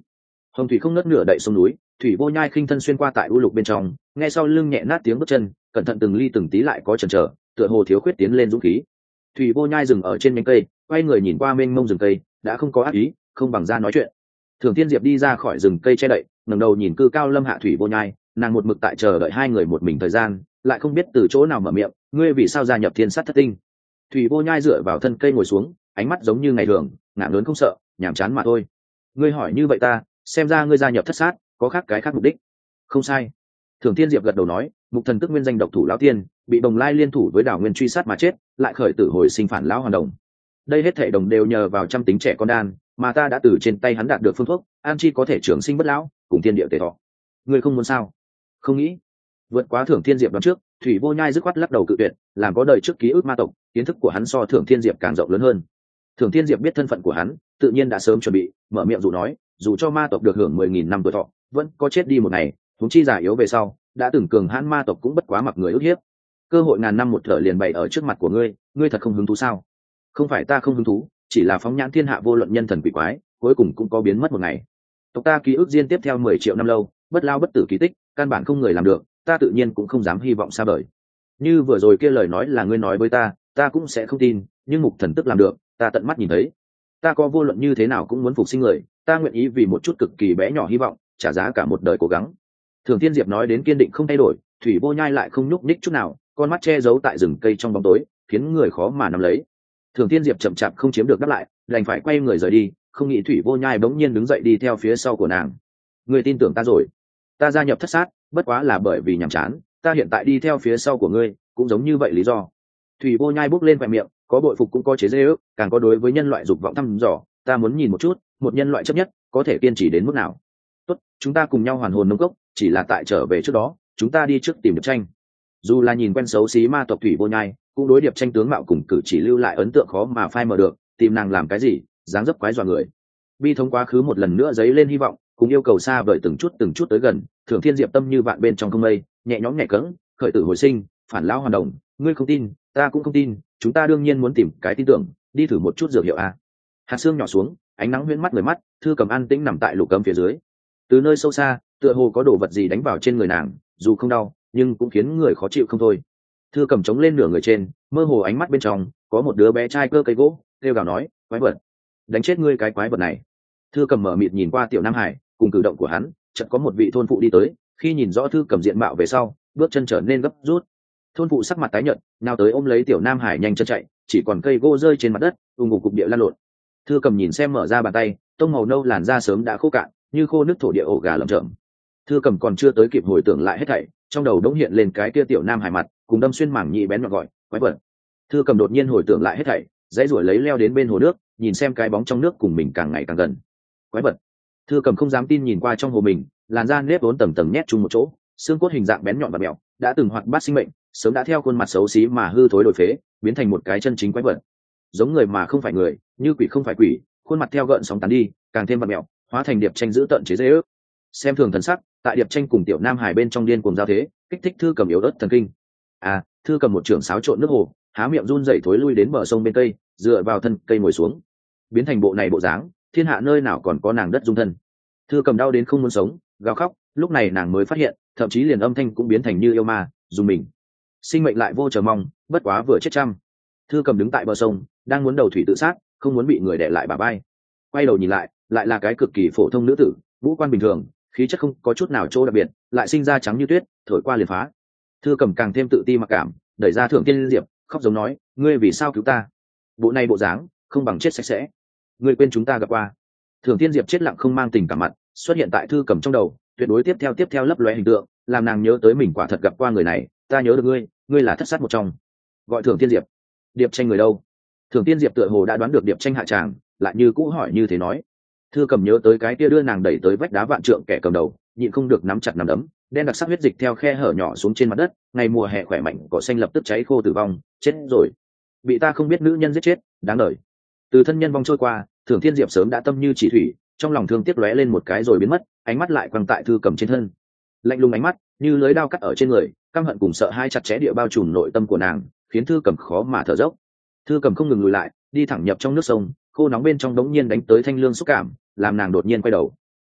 Hồng thủy không nớt nửa đậy sông núi, thủy vô nhai khinh thân xuyên qua tại u lục bên trong, nghe sau lưng nhẹ nát tiếng bước chân, cẩn thận từng ly từng tí lại có chần chờ, tựa hồ thiếu khuyết tiến lên dũng khí. Thủy vô nhai dừng ở trên nhánh cây, quay người nhìn qua mênh mông rừng cây, đã không có ác ý, không bằng ra nói chuyện. Thường Thiên Diệp đi ra khỏi rừng cây che đậy, ngẩng đầu nhìn cư cao lâm hạ thủy vô nhai, nàng một mực tại chờ đợi hai người một mình thời gian, lại không biết từ chỗ nào mở miệng, ngươi vì sao gia nhập Thiên Sát Thất Tinh? Thủy vô nhai dựa vào thân cây ngồi xuống, ánh mắt giống như ngày thường, ngạo lớn không sợ, nhảm chán mà thôi. Ngươi hỏi như vậy ta, xem ra ngươi gia nhập Thất Sát, có khác cái khác mục đích. Không sai. Thường Thiên Diệp gật đầu nói, Mục Thần tức nguyên danh độc thủ lão tiên, bị Bồng Lai liên thủ với Đảo Nguyên truy sát mà chết, lại khởi tử hồi sinh phản lão hoàn đồng. Đây hết thảy đồng đều nhờ vào trăm tính trẻ con đan, mà ta đã từ trên tay hắn đạt được phương thuốc, an chi có thể trường sinh bất lão, cùng thiên địa tề thọ. Ngươi không muốn sao? Không nghĩ. Vượt quá Thưởng Thiên Diệp đoán trước, Thủy vô nhai dứt khoát lắc đầu cự tuyệt, làm có đời trước ký ức ma tộc, kiến thức của hắn so Thưởng Thiên Diệp càng rộng lớn hơn. Thưởng Thiên Diệp biết thân phận của hắn, tự nhiên đã sớm chuẩn bị, mở miệng dụ nói, dù cho ma tộc được hưởng 10.000 năm tuổi thọ, vẫn có chết đi một ngày, huống chi già yếu về sau, đã từng cường hãn ma tộc cũng bất quá mặc người ức hiếp. Cơ hội ngàn năm một thở liền bày ở trước mặt của ngươi, ngươi thật không hứng thú sao? Không phải ta không hứng thú, chỉ là phóng nhãn thiên hạ vô luận nhân thần quỷ quái, cuối cùng cũng có biến mất một ngày. Tộc ta ký ức diên tiếp theo 10 triệu năm lâu, bất lao bất tử kỳ tích, căn bản không người làm được, ta tự nhiên cũng không dám hy vọng xa vời. Như vừa rồi kia lời nói là ngươi nói với ta cũng sẽ không tin, nhưng Mục Thần tức làm được, ta tận mắt nhìn thấy. Ta có vô luận như thế nào cũng muốn phục sinh người, ta nguyện ý vì một chút cực kỳ bé nhỏ hy vọng, trả giá cả một đời cố gắng. Thường Thiên Diệp nói đến kiên định không thay đổi, Thủy vô nhai lại không nhúc nhích chút nào, con mắt che giấu tại rừng cây trong bóng tối, khiến người khó mà nắm lấy. Thường Thiên Diệp chậm chạp không chiếm được đáp lại, đành phải quay người rời đi, không nghĩ Thủy vô nhai bỗng nhiên đứng dậy đi theo phía sau của nàng. Ngươi tin tưởng ta rồi? Ta gia nhập Thất Sát, bất quá là bởi vì nhàm chán, ta hiện tại đi theo phía sau của ngươi, cũng giống như vậy lý do. Thủy vô nhai bốc lên vài miệng, có bội phục cũng có chế giễu, càng có đối với nhân loại dục vọng thăm dò, ta muốn nhìn một chút, một nhân loại chấp nhất, có thể kiên trì đến mức nào. Tốt, chúng ta cùng nhau hoàn hồn nông cốc, chỉ là tại trở về trước đó, chúng ta đi trước tìm Điệp Tranh. Dù là nhìn quen xấu xí ma tộc Thủy vô nhai, cũng đối Điệp Tranh tướng mạo cùng cử chỉ lưu lại ấn tượng khó mà phai mờ được, tìm nàng làm cái gì, dáng dấp quái dọa người. Bi thống quá khứ một lần nữa dấy lên hy vọng, cùng yêu cầu xa vời từng chút tới gần. Thường Thiên Diệp tâm như vạn bên trong không mây, nhẹ nhõm nhẹ cẫng, khởi tử hồi sinh, phản lão hoàn đồng, ngươi không tin, ta cũng không tin, chúng ta đương nhiên muốn tìm cái tin tưởng, đi thử một chút dược hiệu a. Hạt xương nhỏ xuống, ánh nắng huyễn mắt người mắt, Thư Cầm an tĩnh nằm tại lục cấm phía dưới. Từ nơi sâu xa, tựa hồ có đồ vật gì đánh vào trên người nàng, dù không đau, nhưng cũng khiến người khó chịu không thôi. Thư Cầm chống lên nửa người trên, mơ hồ ánh mắt bên trong có một đứa bé trai cơ cây gỗ, kêu gào nói, quái vật, đánh chết ngươi cái quái vật này. Thư Cầm mở mịt nhìn qua Tiểu Nam Hải, cùng cử động của hắn, chợt có một vị thôn phụ đi tới, khi nhìn rõ Thư Cầm diện mạo về sau, bước chân trở nên gấp rút. Thôn phụ sắc mặt tái nhợt, nào tới ôm lấy Tiểu Nam Hải nhanh chân chạy, chỉ còn cây gỗ rơi trên mặt đất, ù cục địa lan lộn. Thư Cầm nhìn xem mở ra bàn tay, tông màu nâu làn da sớm đã khô cạn, như khô nước thổ địa ổ gà lởm chởm. Thư Cầm còn chưa tới kịp hồi tưởng lại hết thảy, trong đầu đống hiện lên cái kia Tiểu Nam Hải mặt, cùng đâm xuyên mảng nhị bén nhọn gọi, quái vật. Thư Cầm đột nhiên hồi tưởng lại hết thảy, dãy ruổi lấy leo đến bên hồ nước, nhìn xem cái bóng trong nước cùng mình càng ngày càng gần. Quái vật. Thư Cầm không dám tin nhìn qua trong hồ mình, làn da nếp vốn tầng tầng nhét chung một chỗ, xương cốt hình dạng bén nhọn và mèo, đã từng hoạt bát sinh mệnh, sớm đã theo khuôn mặt xấu xí mà hư thối đổi phế, biến thành một cái chân chính quái vật. Giống người mà không phải người, như quỷ không phải quỷ, khuôn mặt theo gợn sóng tán đi, càng thêm vặn mèo, hóa thành Điệp Tranh giữ tận chế giễu. Xem thường thần sắc, tại Điệp Tranh cùng Tiểu Nam Hải bên trong điên cuồng giao thế, kích thích Thư Cầm yếu ớt thần kinh. Thư Cầm một trường xáo trộn nước hồ, há miệng run rẩy thối lui đến bờ sông bên cây, dựa vào thân cây ngồi xuống. Biến thành bộ này bộ dáng, thiên hạ nơi nào còn có nàng đất dung thân. Thư Cầm đau đến không muốn sống, gào khóc, lúc này nàng mới phát hiện, thậm chí liền âm thanh cũng biến thành như yêu ma, dùng mình. Sinh mệnh lại vô chờ mong, bất quá vừa chết trăm. Thư Cầm đứng tại bờ sông, đang muốn đầu thủy tự sát, không muốn bị người đè lại bả vai. Quay đầu nhìn lại, lại là cái cực kỳ phổ thông nữ tử, ngũ quan bình thường, khí chất không có chút nào chỗ đặc biệt, lại sinh ra trắng như tuyết, thổi qua liền phá. Thư Cầm càng thêm tự ti mặc cảm, đẩy ra Thượng Tiên Diệp, khóc giống nói, ngươi vì sao cứu ta? Bộ này bộ dáng, không bằng chết sạch sẽ. Ngươi quên chúng ta gặp qua. Thượng Tiên Diệp chết lặng không mang tình cảm mặt, xuất hiện tại Thư Cầm trong đầu, tuyệt đối tiếp theo lấp lóe hình tượng, làm nàng nhớ tới mình quả thật gặp qua người này. Ta nhớ được ngươi, ngươi là Thất Sát một trong. Gọi Thượng Tiên Diệp. Điệp Tranh người đâu? Thượng Tiên Diệp tựa hồ đã đoán được Điệp Tranh hạ tràng, lại như cũ hỏi như thế nói. Thư Cầm nhớ tới cái kia đưa nàng đẩy tới vách đá vạn trượng kẻ cầm đầu, nhịn không được nắm chặt nắm đấm, đen đặc sắc huyết dịch theo khe hở nhỏ xuống trên mặt đất. Ngày mùa hè khỏe mạnh cỏ xanh lập tức cháy khô tử vong, chết rồi. Bị ta không biết nữ nhân giết chết, đáng đời. Từ thân nhân vong trôi qua, Thượng Tiên Diệp sớm đã tâm như chỉ thủy, trong lòng thương tiếc lóe lên một cái rồi biến mất, ánh mắt lại quăng tại Thư Cầm trên thân. Lạnh lùng ánh mắt, như lưới đao cắt ở trên người, căm hận cùng sợ hai chặt chẽ địa bao trùm nội tâm của nàng, khiến Thư Cầm khó mà thở dốc. Thư Cầm không ngừng lùi lại, đi thẳng nhập trong nước sông, khô nóng bên trong đống nhiên đánh tới thanh lương xúc cảm, làm nàng đột nhiên quay đầu.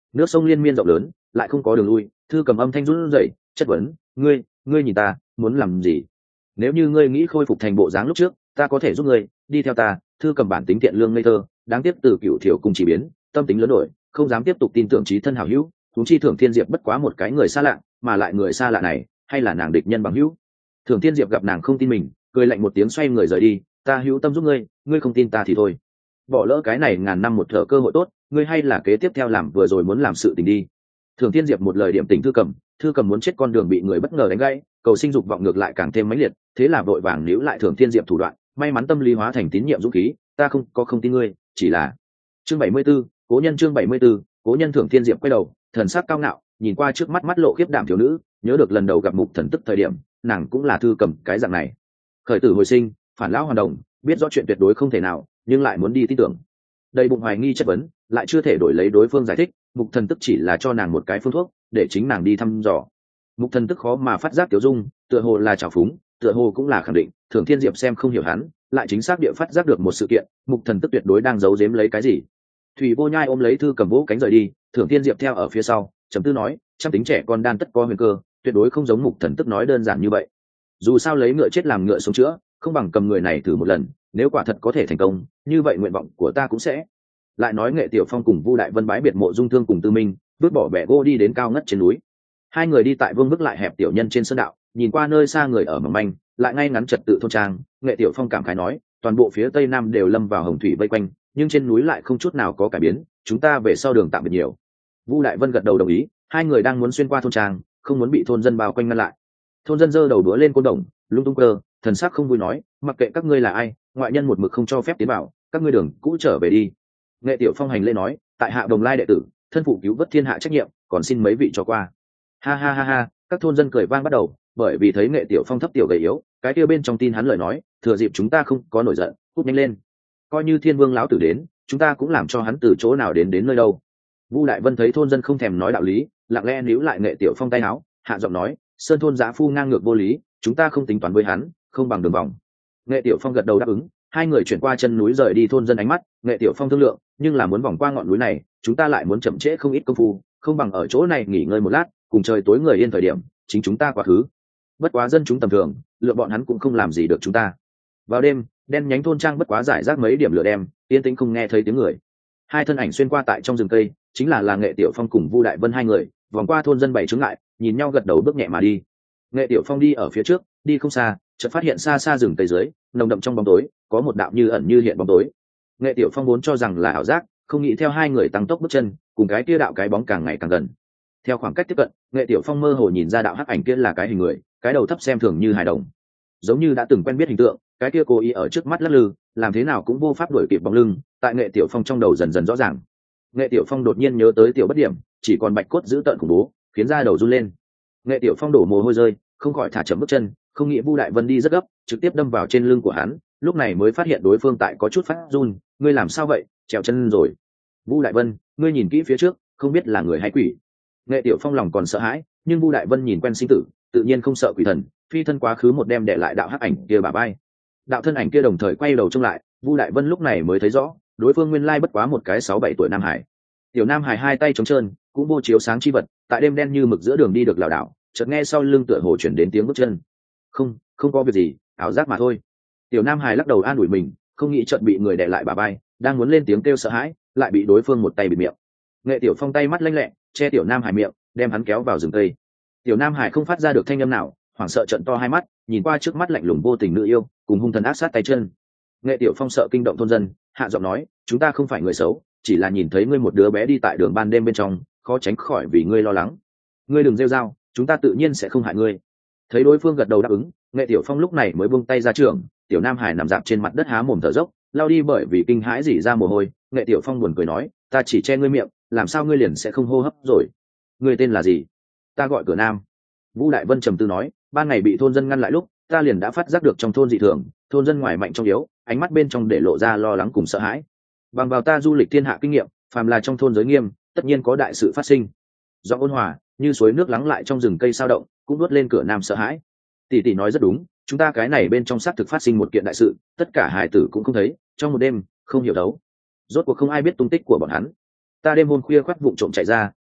nước sông liên miên rộng lớn lại không có đường lui. Thư cầm âm thanh run rẩy chất vấn, ngươi nhìn ta muốn làm gì? Nếu như ngươi nghĩ khôi phục thành bộ dáng lúc trước, ta có thể giúp ngươi, đi theo ta. Thư cầm bản tính thiện lương ngây thơ, đáng tiếc từ cựu thiểu cùng chỉ biến, tâm tính lớn đổi, không dám tiếp tục tin tưởng trí thân hảo hữu. Thúng chi Thưởng Thiên Diệp bất quá một cái người xa lạ, mà lại người xa lạ này hay là nàng địch nhân bằng hữu. Thưởng Thiên Diệp gặp nàng không tin mình, cười lạnh một tiếng xoay người rời đi. Ta hữu tâm giúp ngươi, ngươi không tin ta thì thôi, bỏ lỡ cái này ngàn năm một thở cơ hội tốt, ngươi hay là kế tiếp theo làm vừa rồi muốn làm sự tình đi. Thường Thiên Diệp một lời điểm tình Thư cầm, Thư cầm muốn chết con đường bị người bất ngờ đánh gãy, cầu sinh dục vọng ngược lại càng thêm mãnh liệt, thế là vội vàng níu lại Thường Thiên Diệp thủ đoạn, may mắn tâm lý hóa thành tín nhiệm dũng khí, ta không tin ngươi, chỉ là chương 74, cố nhân chương 74, cố nhân. Thường Thiên Diệp quay đầu, thần sắc cao ngạo, nhìn qua trước mắt lộ khiếp đảm thiếu nữ, nhớ được lần đầu gặp Mục Thần Tức thời điểm, nàng cũng là Thư cầm cái dạng này. Khởi tử hồi sinh, phản lão hoàn đồng, biết rõ chuyện tuyệt đối không thể nào, nhưng lại muốn đi tin tưởng. Đầy bụng hoài nghi chất vấn, lại chưa thể đổi lấy đối phương giải thích. Mục Thần Tức chỉ là cho nàng một cái phương thuốc, để chính nàng đi thăm dò. Mục Thần Tức khó mà phát giác tiểu dung, tựa hồ là trào phúng, tựa hồ cũng là khẳng định. Thường Thiên Diệp xem không hiểu hắn, lại chính xác địa phát giác được một sự kiện, Mục Thần Tức tuyệt đối đang giấu giếm lấy cái gì. Thủy Vô Nhai ôm lấy Thư cầm vỗ cánh rời đi, Thường Thiên Diệp theo ở phía sau, trầm tư nói, trăm tính trẻ con đan tất có huyền cơ, tuyệt đối không giống Mục Thần Tức nói đơn giản như vậy. Dù sao lấy ngựa chết làm ngựa sống chữa, không bằng cầm người này thử một lần, nếu quả thật có thể thành công, như vậy nguyện vọng của ta cũng sẽ. Lại nói Nghệ Tiểu Phong cùng Vu Đại Vân bái biệt Mộ Dung Thương cùng Tư Minh, vứt bỏ bẻ gỗ đi đến cao ngất trên núi. Hai người đi tại vương vức lại hẹp tiểu nhân trên sơn đạo, nhìn qua nơi xa người ở mỏng manh, lại ngay ngắn trật tự thôn trang. Nghệ Tiểu Phong cảm khái nói, toàn bộ phía tây nam đều lâm vào hồng thủy vây quanh, nhưng trên núi lại không chút nào có cải biến, chúng ta về sau đường tạm biệt nhiều. Vu Đại Vân gật đầu đồng ý, hai người đang muốn xuyên qua thôn trang, không muốn bị thôn dân bao quanh ngăn lại. Thôn dân giơ đầu đũa lên côn đồng, lung tung cơ, thần sắc không vui nói, mặc kệ các ngươi là ai, ngoại nhân một mực không cho phép tiến vào, các ngươi đường cũ trở về đi. Nghệ Tiểu Phong hành lễ nói, tại hạ Đồng Lai đệ tử, thân phụ cứu vớt thiên hạ trách nhiệm, còn xin mấy vị cho qua. Ha ha ha ha, các thôn dân cười vang bắt đầu, bởi vì thấy Nghệ Tiểu Phong thấp tiểu gầy yếu, cái kia bên trong tin hắn lời nói, thừa dịp chúng ta không có nổi giận, cút nhanh lên. Coi như Thiên Vương lão tử đến, chúng ta cũng làm cho hắn từ chỗ nào đến nơi đâu. Vu Đại Vân thấy thôn dân không thèm nói đạo lý, lặng lẽ níu lại Nghệ Tiểu Phong tay áo, hạ giọng nói, sơn thôn giã phu ngang ngược vô lý, chúng ta không tính toán với hắn, không bằng đường vòng. Nghệ Tiểu Phong gật đầu đáp ứng, hai người chuyển qua chân núi rời đi thôn dân ánh mắt. Nghệ Tiểu Phong thương lượng, nhưng là muốn vòng qua ngọn núi này, chúng ta lại muốn chậm trễ không ít công phu, không bằng ở chỗ này nghỉ ngơi một lát, cùng trời tối người yên thời điểm, chính chúng ta quá khứ. Bất quá dân chúng tầm thường, lựa bọn hắn cũng không làm gì được chúng ta. Vào đêm, đen nhánh thôn trang bất quá giải rác mấy điểm lửa đem, yên tĩnh không nghe thấy tiếng người. Hai thân ảnh xuyên qua tại trong rừng cây, chính là Nghệ Tiểu Phong cùng Vu Đại Vân hai người, vòng qua thôn dân bảy chướng ngại, nhìn nhau gật đầu bước nhẹ mà đi. Nghệ Tiểu Phong đi ở phía trước, đi không xa, chợt phát hiện xa xa rừng cây dưới, nồng đậm trong bóng tối, có một đạo như ẩn như hiện bóng tối. Nghệ Tiểu Phong vốn cho rằng là ảo giác, không nghĩ theo hai người tăng tốc bước chân, cùng cái kia đạo cái bóng càng ngày càng gần. Theo khoảng cách tiếp cận, Nghệ Tiểu Phong mơ hồ nhìn ra đạo hắc ảnh kia là cái hình người, cái đầu thấp xem thường như hài đồng, giống như đã từng quen biết hình tượng. Cái kia cố ý ở trước mắt lắc lư, làm thế nào cũng vô pháp đuổi kịp bóng lưng, tại Nghệ Tiểu Phong trong đầu dần dần rõ ràng. Nghệ Tiểu Phong đột nhiên nhớ tới Tiểu Bất Điểm, chỉ còn bạch cốt giữ tợn khủng bố, khiến da đầu run lên. Nghệ Tiểu Phong đổ mồ hôi rơi, không khỏi thả chậm bước chân, không nghĩ Vu Đại Vân đi rất gấp, trực tiếp đâm vào trên lưng của hắn, lúc này mới phát hiện đối phương tại có chút phát run. Ngươi làm sao vậy, trèo chân rồi? Vu Đại Vân, ngươi nhìn kỹ phía trước, không biết là người hay quỷ. Nghệ Tiểu Phong lòng còn sợ hãi, nhưng Vu Đại Vân nhìn quen sinh tử, tự nhiên không sợ quỷ thần, phi thân quá khứ một đem để lại đạo hắc ảnh kia bả vai. Đạo thân ảnh kia đồng thời quay đầu trông lại, Vu Đại Vân lúc này mới thấy rõ, đối phương nguyên lai bất quá một cái 6-7 tuổi nam hải. Tiểu nam hải hai tay trống trơn, cũng vô chiếu sáng chi vật, tại đêm đen như mực giữa đường đi được lảo đảo, chợt nghe sau lưng tựa hồ chuyển đến tiếng bước chân. Không có việc gì, ảo giác mà thôi. Tiểu nam hải lắc đầu an ủi mình, không nghĩ chợt bị người đè lại bả vai, đang muốn lên tiếng kêu sợ hãi, lại bị đối phương một tay bịt miệng. Nghệ Tiểu Phong tay mắt lanh lẹ, che tiểu nam hải miệng, đem hắn kéo vào rừng cây. Tiểu nam hải không phát ra được thanh âm nào, hoảng sợ trợn to hai mắt, nhìn qua trước mắt lạnh lùng vô tình nữ yêu, cùng hung thần ác sát tay chân. Nghệ Tiểu Phong sợ kinh động thôn dân, hạ giọng nói, chúng ta không phải người xấu, chỉ là nhìn thấy ngươi một đứa bé đi tại đường ban đêm bên trong, khó tránh khỏi vì ngươi lo lắng. Ngươi đừng rêu rao, chúng ta tự nhiên sẽ không hại ngươi. Thấy đối phương gật đầu đáp ứng, Nghệ Tiểu Phong lúc này mới buông tay ra trường. Tiểu nam hải nằm dạp trên mặt đất há mồm thở dốc, lao đi bởi vì kinh hãi rỉ ra mồ hôi. Nghệ Tiểu Phong buồn cười nói, ta chỉ che ngươi miệng, làm sao ngươi liền sẽ không hô hấp rồi? Ngươi tên là gì? Ta gọi Cửa Nam. Vu Đại Vân trầm tư nói, ban ngày bị thôn dân ngăn lại lúc, ta liền đã phát giác được trong thôn dị thường, thôn dân ngoài mạnh trong yếu, ánh mắt bên trong để lộ ra lo lắng cùng sợ hãi. Bằng vào ta du lịch thiên hạ kinh nghiệm, phàm là trong thôn giới nghiêm, tất nhiên có đại sự phát sinh. Do ôn hòa, như suối nước lắng lại trong rừng cây sao động, cũng nuốt lên Cửa Nam sợ hãi. Tỷ tỷ nói rất đúng, chúng ta cái này bên trong xác thực phát sinh một kiện đại sự, tất cả hài tử cũng không thấy, trong một đêm, không hiểu đấu. Rốt cuộc không ai biết tung tích của bọn hắn. Ta đêm hôm khuya khoắt vụng trộm chạy ra,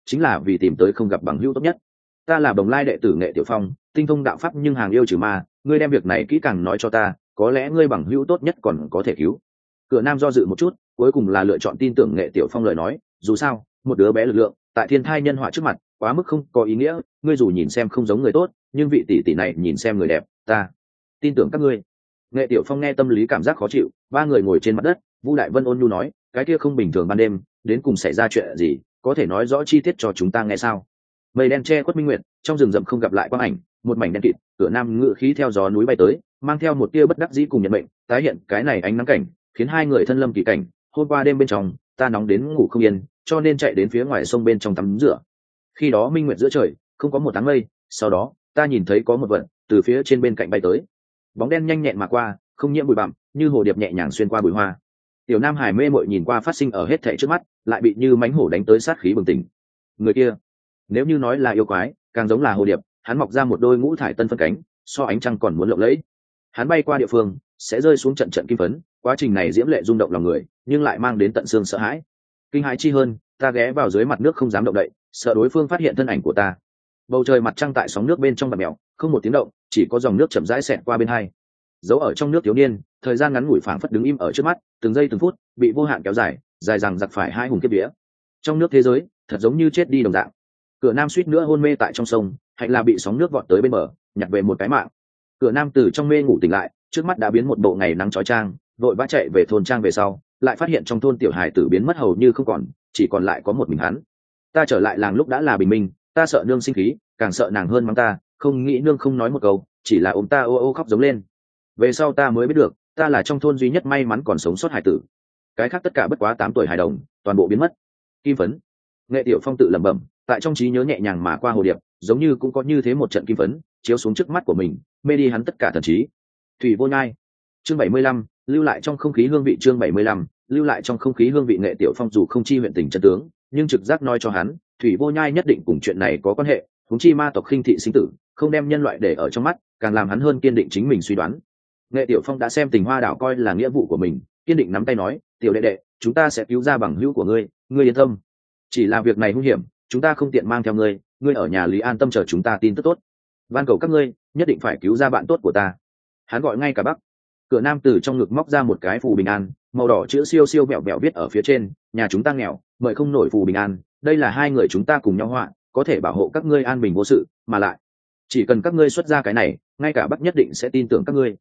chính là vì tìm tới không gặp bằng hữu tốt nhất. Ta là Bồng Lai đệ tử Nghệ Tiểu Phong, tinh thông đạo pháp nhưng hàng yêu trừ ma, ngươi đem việc này kỹ càng nói cho ta, có lẽ ngươi bằng hữu tốt nhất còn có thể cứu. Cửa Nam do dự một chút, cuối cùng là lựa chọn tin tưởng Nghệ Tiểu Phong lời nói, dù sao, một đứa bé lực lượng, tại thiên thai nhân họa trước mặt, quá mức không có ý nghĩa, ngươi dù nhìn xem không giống người tốt, nhưng vị tỷ tỷ này nhìn xem người đẹp, ta tin tưởng các ngươi. Nghệ Tiểu Phong nghe tâm lý cảm giác khó chịu, ba người ngồi trên mặt đất, Vu Đại Vân ôn nhu nói, cái kia không bình thường ban đêm, đến cùng xảy ra chuyện gì, có thể nói rõ chi tiết cho chúng ta nghe sao? Mây đen che khuất minh nguyệt, trong rừng rậm không gặp lại quang ảnh, một mảnh đen kịt, Cửa Nam ngự khí theo gió núi bay tới, mang theo một tia bất đắc dĩ cùng nhận mệnh, tái hiện cái này ánh nắng cảnh, khiến hai người thân lâm kỳ cảnh. Hôm qua đêm bên trong, ta nóng đến ngủ không yên, cho nên chạy đến phía ngoài sông bên trong tắm rửa. Khi đó minh nguyệt giữa trời, không có một áng mây, sau đó, ta nhìn thấy có một vật từ phía trên bên cạnh bay tới. Bóng đen nhanh nhẹn mà qua, không nhiễm bụi bặm, như hồ điệp nhẹ nhàng xuyên qua bụi hoa. Tiểu Nam Hải mê mội nhìn qua phát sinh ở hết thảy trước mắt, lại bị như mánh hổ đánh tới sát khí bừng tỉnh. Người kia, nếu như nói là yêu quái, càng giống là hồ điệp, hắn mọc ra một đôi ngũ thải tân phân cánh, so ánh trăng còn muốn lộng lẫy. Hắn bay qua địa phương, sẽ rơi xuống trận trận kim phấn, quá trình này diễm lệ rung động lòng người, nhưng lại mang đến tận xương sợ hãi. Kinh hãi chi hơn, ta ghé vào dưới mặt nước không dám động đậy, sợ đối phương phát hiện thân ảnh của ta. Bầu trời mặt trăng tại sóng nước bên trong bạt mèo, không một tiếng động, chỉ có dòng nước chậm rãi xẹt qua bên hai. Giấu ở trong nước thiếu niên, thời gian ngắn ngủi phảng phất đứng im ở trước mắt, từng giây từng phút bị vô hạn kéo dài, dài rằng giặc phải hai hùng kiếp vía. Trong nước thế giới, thật giống như chết đi đồng dạng. Cửa Nam suýt nữa hôn mê tại trong sông, hạnh là bị sóng nước vọt tới bên bờ, nhặt về một cái mạng. Cửa Nam từ trong mê ngủ tỉnh lại, trước mắt đã biến một bộ ngày nắng chói chang, vội vã chạy về thôn trang về sau, lại phát hiện trong thôn tiểu hài tử biến mất hầu như không còn, chỉ còn lại có một mình hắn. Ta trở lại làng lúc đã là bình minh, ta sợ nương sinh khí, càng sợ nàng hơn mắng ta, không nghĩ nương không nói một câu, chỉ là ôm ta ô ô khóc giống lên. Về sau ta mới biết được, ta là trong thôn duy nhất may mắn còn sống sót hài tử, cái khác tất cả bất quá 8 tuổi hài đồng, toàn bộ biến mất. Kim phấn. Nghệ Tiểu Phong tự lẩm bẩm, tại trong trí nhớ nhẹ nhàng mà qua hồ điệp, giống như cũng có như thế một trận kim phấn chiếu xuống trước mắt của mình, mê đi hắn tất cả thần trí. Thủy vô nhai. Chương 75, lưu lại trong không khí hương vị. Chương 75, lưu lại trong không khí hương vị. Nghệ Tiểu Phong dù không chi huyện tình chân tướng, nhưng trực giác nói cho hắn, Thủy vô nhai nhất định cùng chuyện này có quan hệ, huống chi ma tộc khinh thị sinh tử, không đem nhân loại để ở trong mắt, càng làm hắn hơn kiên định chính mình suy đoán. Nghệ Tiểu Phong đã xem Tình Hoa đảo coi là nghĩa vụ của mình, kiên định nắm tay nói, tiểu đệ đệ, chúng ta sẽ cứu ra bằng hữu của ngươi, ngươi yên tâm. Chỉ là việc này nguy hiểm, chúng ta không tiện mang theo ngươi, ngươi ở nhà Lý an tâm chờ chúng ta tin tức tốt. Van cầu các ngươi nhất định phải cứu ra bạn tốt của ta. Hắn gọi ngay cả Bắc. Cửa Nam từ trong ngực móc ra một cái phù bình an, màu đỏ chữ siêu siêu vẹo vẹo viết ở phía trên, nhà chúng ta nghèo, mời không nổi phù bình an, đây là hai người chúng ta cùng nhau họa, có thể bảo hộ các ngươi an bình vô sự, mà lại chỉ cần các ngươi xuất ra cái này, ngay cả Bắc nhất định sẽ tin tưởng các ngươi.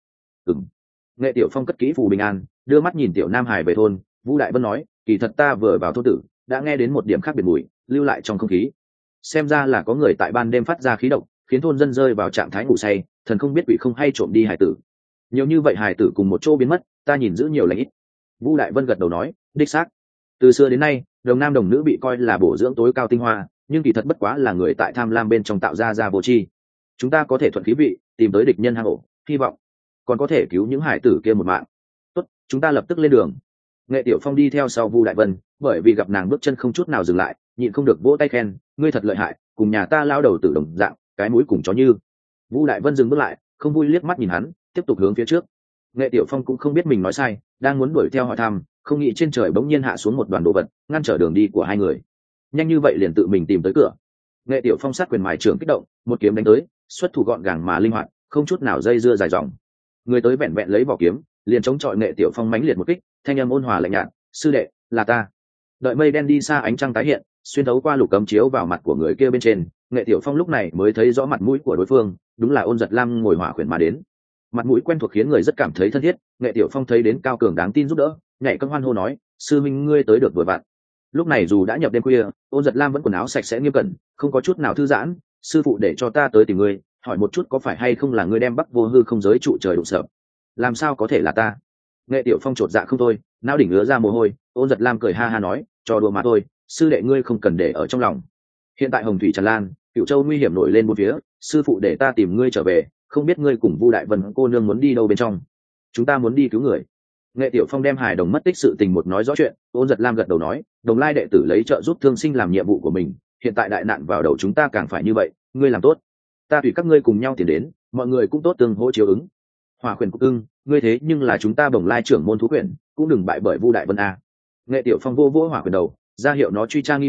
Nghệ Tiểu Phong cất kỹ phù bình an, đưa mắt nhìn Tiểu Nam Hải về thôn. Vũ Đại Vân nói, kỳ thật ta vừa vào thôn tử, đã nghe đến một điểm khác biệt mùi lưu lại trong không khí, xem ra là có người tại ban đêm phát ra khí độc, khiến thôn dân rơi vào trạng thái ngủ say, thần không biết quỷ không hay trộm đi hải tử. Nhiều như vậy hải tử cùng một chỗ biến mất, ta nhìn giữ nhiều lãnh ít. Vũ Đại Vân gật đầu nói, đích xác, từ xưa đến nay đồng nam đồng nữ bị coi là bổ dưỡng tối cao tinh hoa, nhưng kỳ thật bất quá là người tại tham lam bên trong tạo ra vô tri. Chúng ta có thể thuận khí vị tìm tới địch nhân hang ổ, hy vọng còn có thể cứu những hải tử kia một mạng. Tốt, chúng ta lập tức lên đường. Nghệ Tiểu Phong đi theo sau Vu Đại Vân, bởi vì gặp nàng bước chân không chút nào dừng lại, nhịn không được vỗ tay khen, ngươi thật lợi hại, cùng nhà ta lao đầu tử đồng dạng, cái mũi cùng chó như. Vu Đại Vân dừng bước lại, không vui liếc mắt nhìn hắn, tiếp tục hướng phía trước. Nghệ Tiểu Phong cũng không biết mình nói sai, đang muốn đuổi theo hỏi thăm, không nghĩ trên trời bỗng nhiên hạ xuống một đoàn đồ vật, ngăn trở đường đi của hai người. Nhanh như vậy liền tự mình tìm tới cửa. Nghệ Tiểu Phong sát quyền mài trưởng kích động, một kiếm đánh tới, xuất thủ gọn gàng mà linh hoạt, không chút nào dây dưa dài dòng. Người tới vẹn vẹn lấy vỏ kiếm, liền chống chọi Nghệ Tiểu Phong mãnh liệt một kích, thanh âm ôn hòa lạnh nhạt, sư đệ, là ta. Đợi mây đen đi xa, ánh trăng tái hiện, xuyên thấu qua lục cấm chiếu vào mặt của người kia bên trên, Nghệ Tiểu Phong lúc này mới thấy rõ mặt mũi của đối phương, đúng là Ôn Giật Lam ngồi hỏa khuyển mà đến. Mặt mũi quen thuộc khiến người rất cảm thấy thân thiết. Nghệ Tiểu Phong thấy đến cao cường đáng tin giúp đỡ, nhảy cân hoan hô nói, sư minh ngươi tới được vừa vặn. Lúc này dù đã nhập đêm khuya, Ôn Giật Lam vẫn quần áo sạch sẽ nghiêm cẩn, không có chút nào thư giãn. Sư phụ để cho ta tới tìm ngươi, hỏi một chút có phải hay không là ngươi đem Bắc Vô Hư không giới trụ trời đụng sợ. Làm sao có thể là ta? Nghệ Tiểu Phong chột dạ không thôi, não đỉnh ứa ra mồ hôi. Ôn Giật Lam cười ha ha nói, trò đùa mà thôi, sư đệ ngươi không cần để ở trong lòng. Hiện tại hồng thủy tràn lan, Cửu Châu nguy hiểm nổi lên bốn phía, sư phụ để ta tìm ngươi trở về, không biết ngươi cùng Vu Đại Vân cô nương muốn đi đâu bên trong. Chúng ta muốn đi cứu người. Nghệ Tiểu Phong đem hài đồng mất tích sự tình một nói rõ chuyện. Ôn Giật Lam gật đầu nói, đồng lai đệ tử lấy trợ giúp thương sinh làm nhiệm vụ của mình, hiện tại đại nạn vào đầu chúng ta càng phải như vậy, ngươi làm tốt, ta tùy các ngươi cùng nhau tiến đến, mọi người cũng tốt tương hỗ chiếu ứng. Hỏa khuyển cục ưng, ngươi thế nhưng là chúng ta bồng lai trưởng môn thú quyển, cũng đừng bại bởi Vu Đại Vân a. Nghệ Tiểu Phong vô vỗ hỏa khuyển đầu, ra hiệu nó truy tra nghi phạm,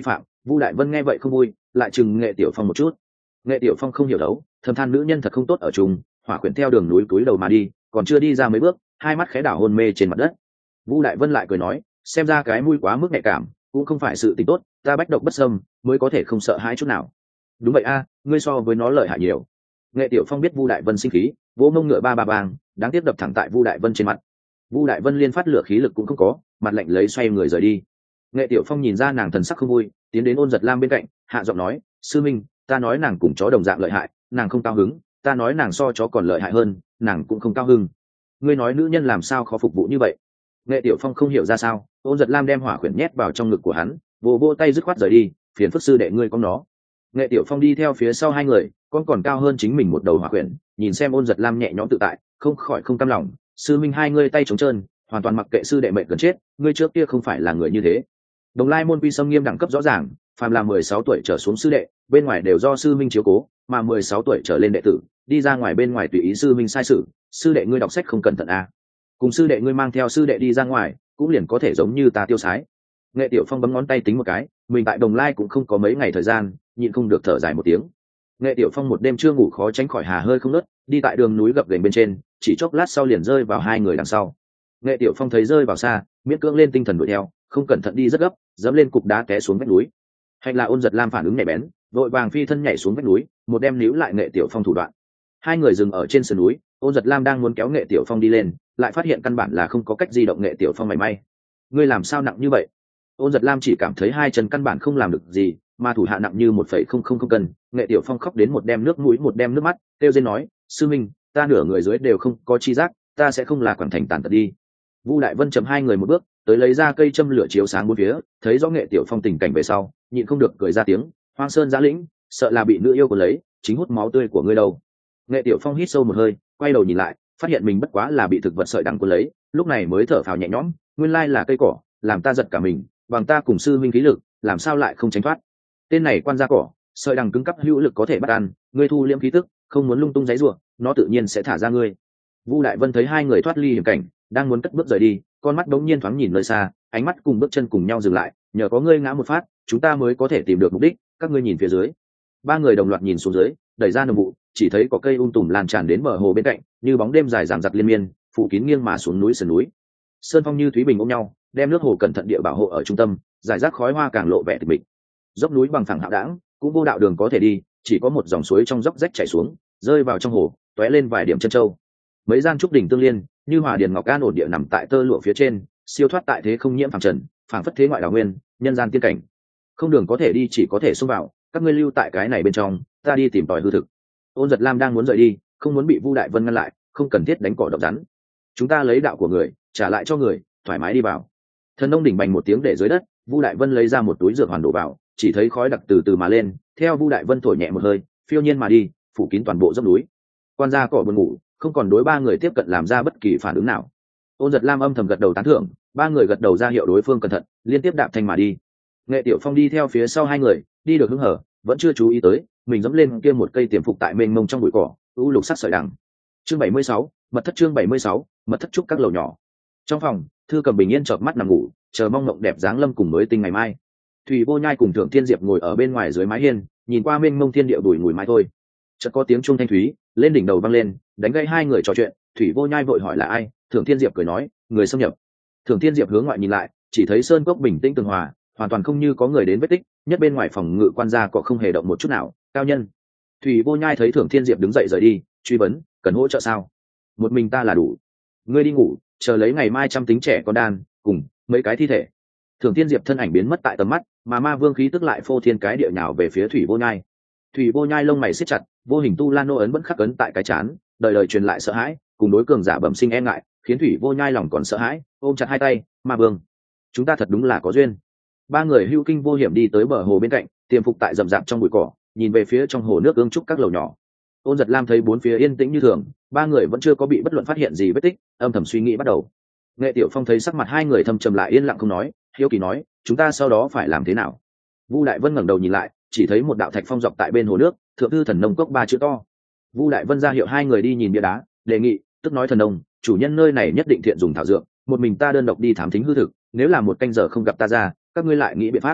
Vu Đại Vân nghe vậy không vui, lại chừng Nghệ Tiểu Phong một chút. Nghệ Tiểu Phong không hiểu đấu, thầm than nữ nhân thật không tốt ở chung, hỏa quyển theo đường núi túi đầu mà đi, còn chưa đi ra mấy bước, hai mắt khẽ đảo hôn mê trên mặt đất. Vu Đại Vân lại cười nói, xem ra cái mũi quá mức nhạy cảm, cũng không phải sự tình tốt, ta bách độc bất xâm, mới có thể không sợ hãi chút nào. Đúng vậy a, ngươi so với nó lợi hại nhiều. Nghệ Tiểu Phong biết Vu Đại Vân sinh khí, vỗ mông ngựa ba ba bang, đáng tiếc đập thẳng tại Vu Đại Vân trên mặt. Vu Đại Vân liên phát lửa khí lực cũng không có, mặt lạnh lấy xoay người rời đi. Nghệ Tiểu Phong nhìn ra nàng thần sắc không vui, tiến đến Ôn Giật Lam bên cạnh, hạ giọng nói, sư minh, ta nói nàng cùng chó đồng dạng lợi hại, nàng không cao hứng, ta nói nàng so chó còn lợi hại hơn, nàng cũng không cao hứng. Ngươi nói nữ nhân làm sao khó phục vụ như vậy? Nghệ Tiểu Phong không hiểu ra sao, Ôn Giật Lam đem hỏa quyển nhét vào trong ngực của hắn, vỗ vỗ tay dứt khoát rời đi, phiền phức sư đệ ngươi con nó. Nghệ Tiểu Phong đi theo phía sau hai người, con còn cao hơn chính mình một đầu hỏa quyển, nhìn xem Ôn Giật Lam nhẹ nhõm tự tại, không khỏi không cam lòng, sư minh hai ngươi tay trống trơn, hoàn toàn mặc kệ sư đệ mệnh gần chết, ngươi trước kia không phải là người như thế. Đồng Lai môn quy sâm nghiêm đẳng cấp rõ ràng, phàm là 16 tuổi trở xuống sư đệ, bên ngoài đều do sư minh chiếu cố, mà 16 tuổi trở lên đệ tử, đi ra ngoài bên ngoài tùy ý sư minh sai sự, sư đệ ngươi đọc sách không cẩn thận à? Cùng sư đệ ngươi mang theo sư đệ đi ra ngoài, cũng liền có thể giống như ta tiêu sái. Nghệ Tiểu Phong bấm ngón tay tính một cái, mình tại Đồng Lai cũng không có mấy ngày thời gian, nhịn không được thở dài một tiếng. Nghệ Tiểu Phong một đêm chưa ngủ khó tránh khỏi hà hơi không nớt, đi tại đường núi gập ghềnh bên trên, chỉ chốc lát sau liền rơi vào hai người đằng sau. Nghệ Tiểu Phong thấy rơi vào xa, miễn cưỡng lên tinh thần đuổi theo, không cẩn thận đi rất gấp, dẫm lên cục đá té xuống vách núi. Hay là Ôn Giật Lam phản ứng nhạy bén, vội vàng phi thân nhảy xuống vách núi, một đem níu lại Nghệ Tiểu Phong thủ đoạn. Hai người dừng ở trên sườn núi, Ôn Giật Lam đang muốn kéo Nghệ Tiểu Phong đi lên, lại phát hiện căn bản là không có cách di động Nghệ Tiểu Phong mảy may. Ngươi làm sao nặng như vậy? Ôn Giật Lam chỉ cảm thấy hai chân căn bản không làm được gì, mà thủ hạ nặng như 1,000 cân. Nghệ Tiểu Phong khóc đến một đem nước mũi một đem nước mắt, kêu rên nói, sư minh, ta nửa người dưới đều không có chi giác, ta sẽ không là quảng thành tàn tật đi. Vu Đại Vân chậm hai người một bước, tới lấy ra cây châm lửa chiếu sáng bốn phía, thấy rõ Nghệ Tiểu Phong tình cảnh về sau, nhịn không được cười ra tiếng, Hoang Sơn Giã Lĩnh, sợ là bị nữ yêu của lấy, chính hút máu tươi của ngươi đâu. Nghệ Tiểu Phong hít sâu một hơi, quay đầu nhìn lại, phát hiện mình bất quá là bị thực vật sợi đằng cuốn lấy, lúc này mới thở phào nhẹ nhõm, nguyên lai là cây cỏ, làm ta giật cả mình, bằng ta cùng sư minh khí lực, làm sao lại không tránh thoát. Tên này quan gia cỏ, sợi đằng cứng cắp hữu lực có thể bắt ăn, ngươi thu liễm khí tức, không muốn lung tung giãy giụa, nó tự nhiên sẽ thả ra ngươi. Vu Đại Vân thấy hai người thoát ly hiểm cảnh, đang muốn cất bước rời đi, con mắt đống nhiên thoáng nhìn nơi xa, ánh mắt cùng bước chân cùng nhau dừng lại, nhờ có ngươi ngã một phát, chúng ta mới có thể tìm được mục đích, các ngươi nhìn phía dưới. Ba người đồng loạt nhìn xuống dưới, đẩy ra nồng vụ, chỉ thấy có cây tùm lan tràn đến bờ hồ bên cạnh, như bóng đêm dài dằng dặc liên miên, phủ kín nghiêng mà xuống núi sườn núi. Sơn phong như thúy bình ôm nhau, đem nước hồ cẩn thận địa bảo hộ ở trung tâm, giải rác khói hoa càng lộ vẻ tịch mịch. Dốc núi bằng phẳng hạo đãng, cũng vô đạo đường có thể đi, chỉ có một dòng suối trong dốc rách chảy xuống, rơi vào trong hồ, tóe lên vài điểm chân châu. Mấy gian trúc đỉnh tương liên, như hòa điền ngọc an ổn địa nằm tại tơ lụa phía trên, siêu thoát tại thế không nhiễm phàm trần, phảng phất thế ngoại đảo nguyên, nhân gian tiên cảnh. Không đường có thể đi, chỉ có thể xông vào, các ngươi lưu tại cái này bên trong, ta đi tìm tòi hư thực. Ôn Giật Lam đang muốn rời đi, không muốn bị Vu Đại Vân ngăn lại, không cần thiết đánh cỏ độc rắn. Chúng ta lấy đạo của người, trả lại cho người, thoải mái đi vào. Thần nông đỉnh bành một tiếng để dưới đất, Vu Đại Vân lấy ra một túi dược hoàn đổ vào, chỉ thấy khói đặc từ từ mà lên, theo Vu Đại Vân thổi nhẹ một hơi, phiêu nhiên mà đi, phủ kín toàn bộ dốc núi. Quan gia cỏ buồn ngủ, không còn đối ba người tiếp cận làm ra bất kỳ phản ứng nào. Ôn Giật Lam âm thầm gật đầu tán thưởng, ba người gật đầu ra hiệu đối phương cẩn thận, liên tiếp đạp thanh mà đi. Nghệ Tiểu Phong đi theo phía sau hai người, đi được hứng hở, vẫn chưa chú ý tới mình dẫm lên kia một cây tiềm phục tại mênh mông trong bụi cỏ, u lục sắc sợi đằng. Chương 76, mật thất. Chương 76, mật thất trúc các lầu nhỏ. Trong phòng, Thư Cầm bình yên chợp mắt nằm ngủ, chờ mong mộng đẹp dáng lâm cùng mới tinh ngày mai. Thủy Vô Nhai cùng Thượng Thiên Diệp ngồi ở bên ngoài dưới mái hiên, nhìn qua mênh mông thiên địa bụi mùi mai thôi. Chợt có tiếng chuông thanh thúy lên đỉnh đầu vang lên, đánh gây hai người trò chuyện. Thủy Vô Nhai vội hỏi là ai, Thượng Thiên Diệp cười nói, người xâm nhập. Thượng Thiên Diệp hướng ngoại nhìn lại, chỉ thấy sơn cốc bình tĩnh tường hòa, hoàn toàn không như có người đến vết tích, nhất bên ngoài phòng ngự quan gia có không hề động một chút nào. Cao nhân. Thủy Vô Nhai thấy Thượng Thiên Diệp đứng dậy rời đi, truy vấn, cần hỗ trợ sao? Một mình ta là đủ. Ngươi đi ngủ, chờ lấy ngày mai chăm tính trẻ con đan cùng mấy cái thi thể. Thượng Thiên Diệp thân ảnh biến mất tại tầm mắt, mà ma vương khí tức lại phô thiên cái địa nhào về phía Thủy Vô Nhai. Thủy Vô Nhai lông mày siết chặt, vô hình tu lan nô ấn vẫn khắc ấn tại cái chán, đời đời truyền lại sợ hãi, cùng đối cường giả bẩm sinh e ngại, khiến Thủy Vô Nhai lòng còn sợ hãi, ôm chặt hai tay, ma vương, chúng ta thật đúng là có duyên. Ba người hưu kinh vô hiểm đi tới bờ hồ bên cạnh, tiềm phục tại rậm rạp trong bụi cỏ, nhìn về phía trong hồ nước ương trúc các lầu nhỏ. Ôn Giật Lam thấy bốn phía yên tĩnh như thường, ba người vẫn chưa có bị bất luận phát hiện gì vết tích, âm thầm suy nghĩ bắt đầu. Nghệ Tiểu Phong thấy sắc mặt hai người thâm trầm lại yên lặng không nói, hiếu kỳ nói, chúng ta sau đó phải làm thế nào? Vu Đại Vân ngẩng đầu nhìn lại, chỉ thấy một đạo thạch phong dọc tại bên hồ nước, thượng thư thần nông cốc ba chữ to. Vu Đại Vân ra hiệu hai người đi nhìn bia đá, đề nghị, tức nói thần nông, chủ nhân nơi này nhất định thiện dùng thảo dược, một mình ta đơn độc đi thám thính hư thực, nếu là một canh giờ không gặp ta ra, các ngươi lại nghĩ biện pháp.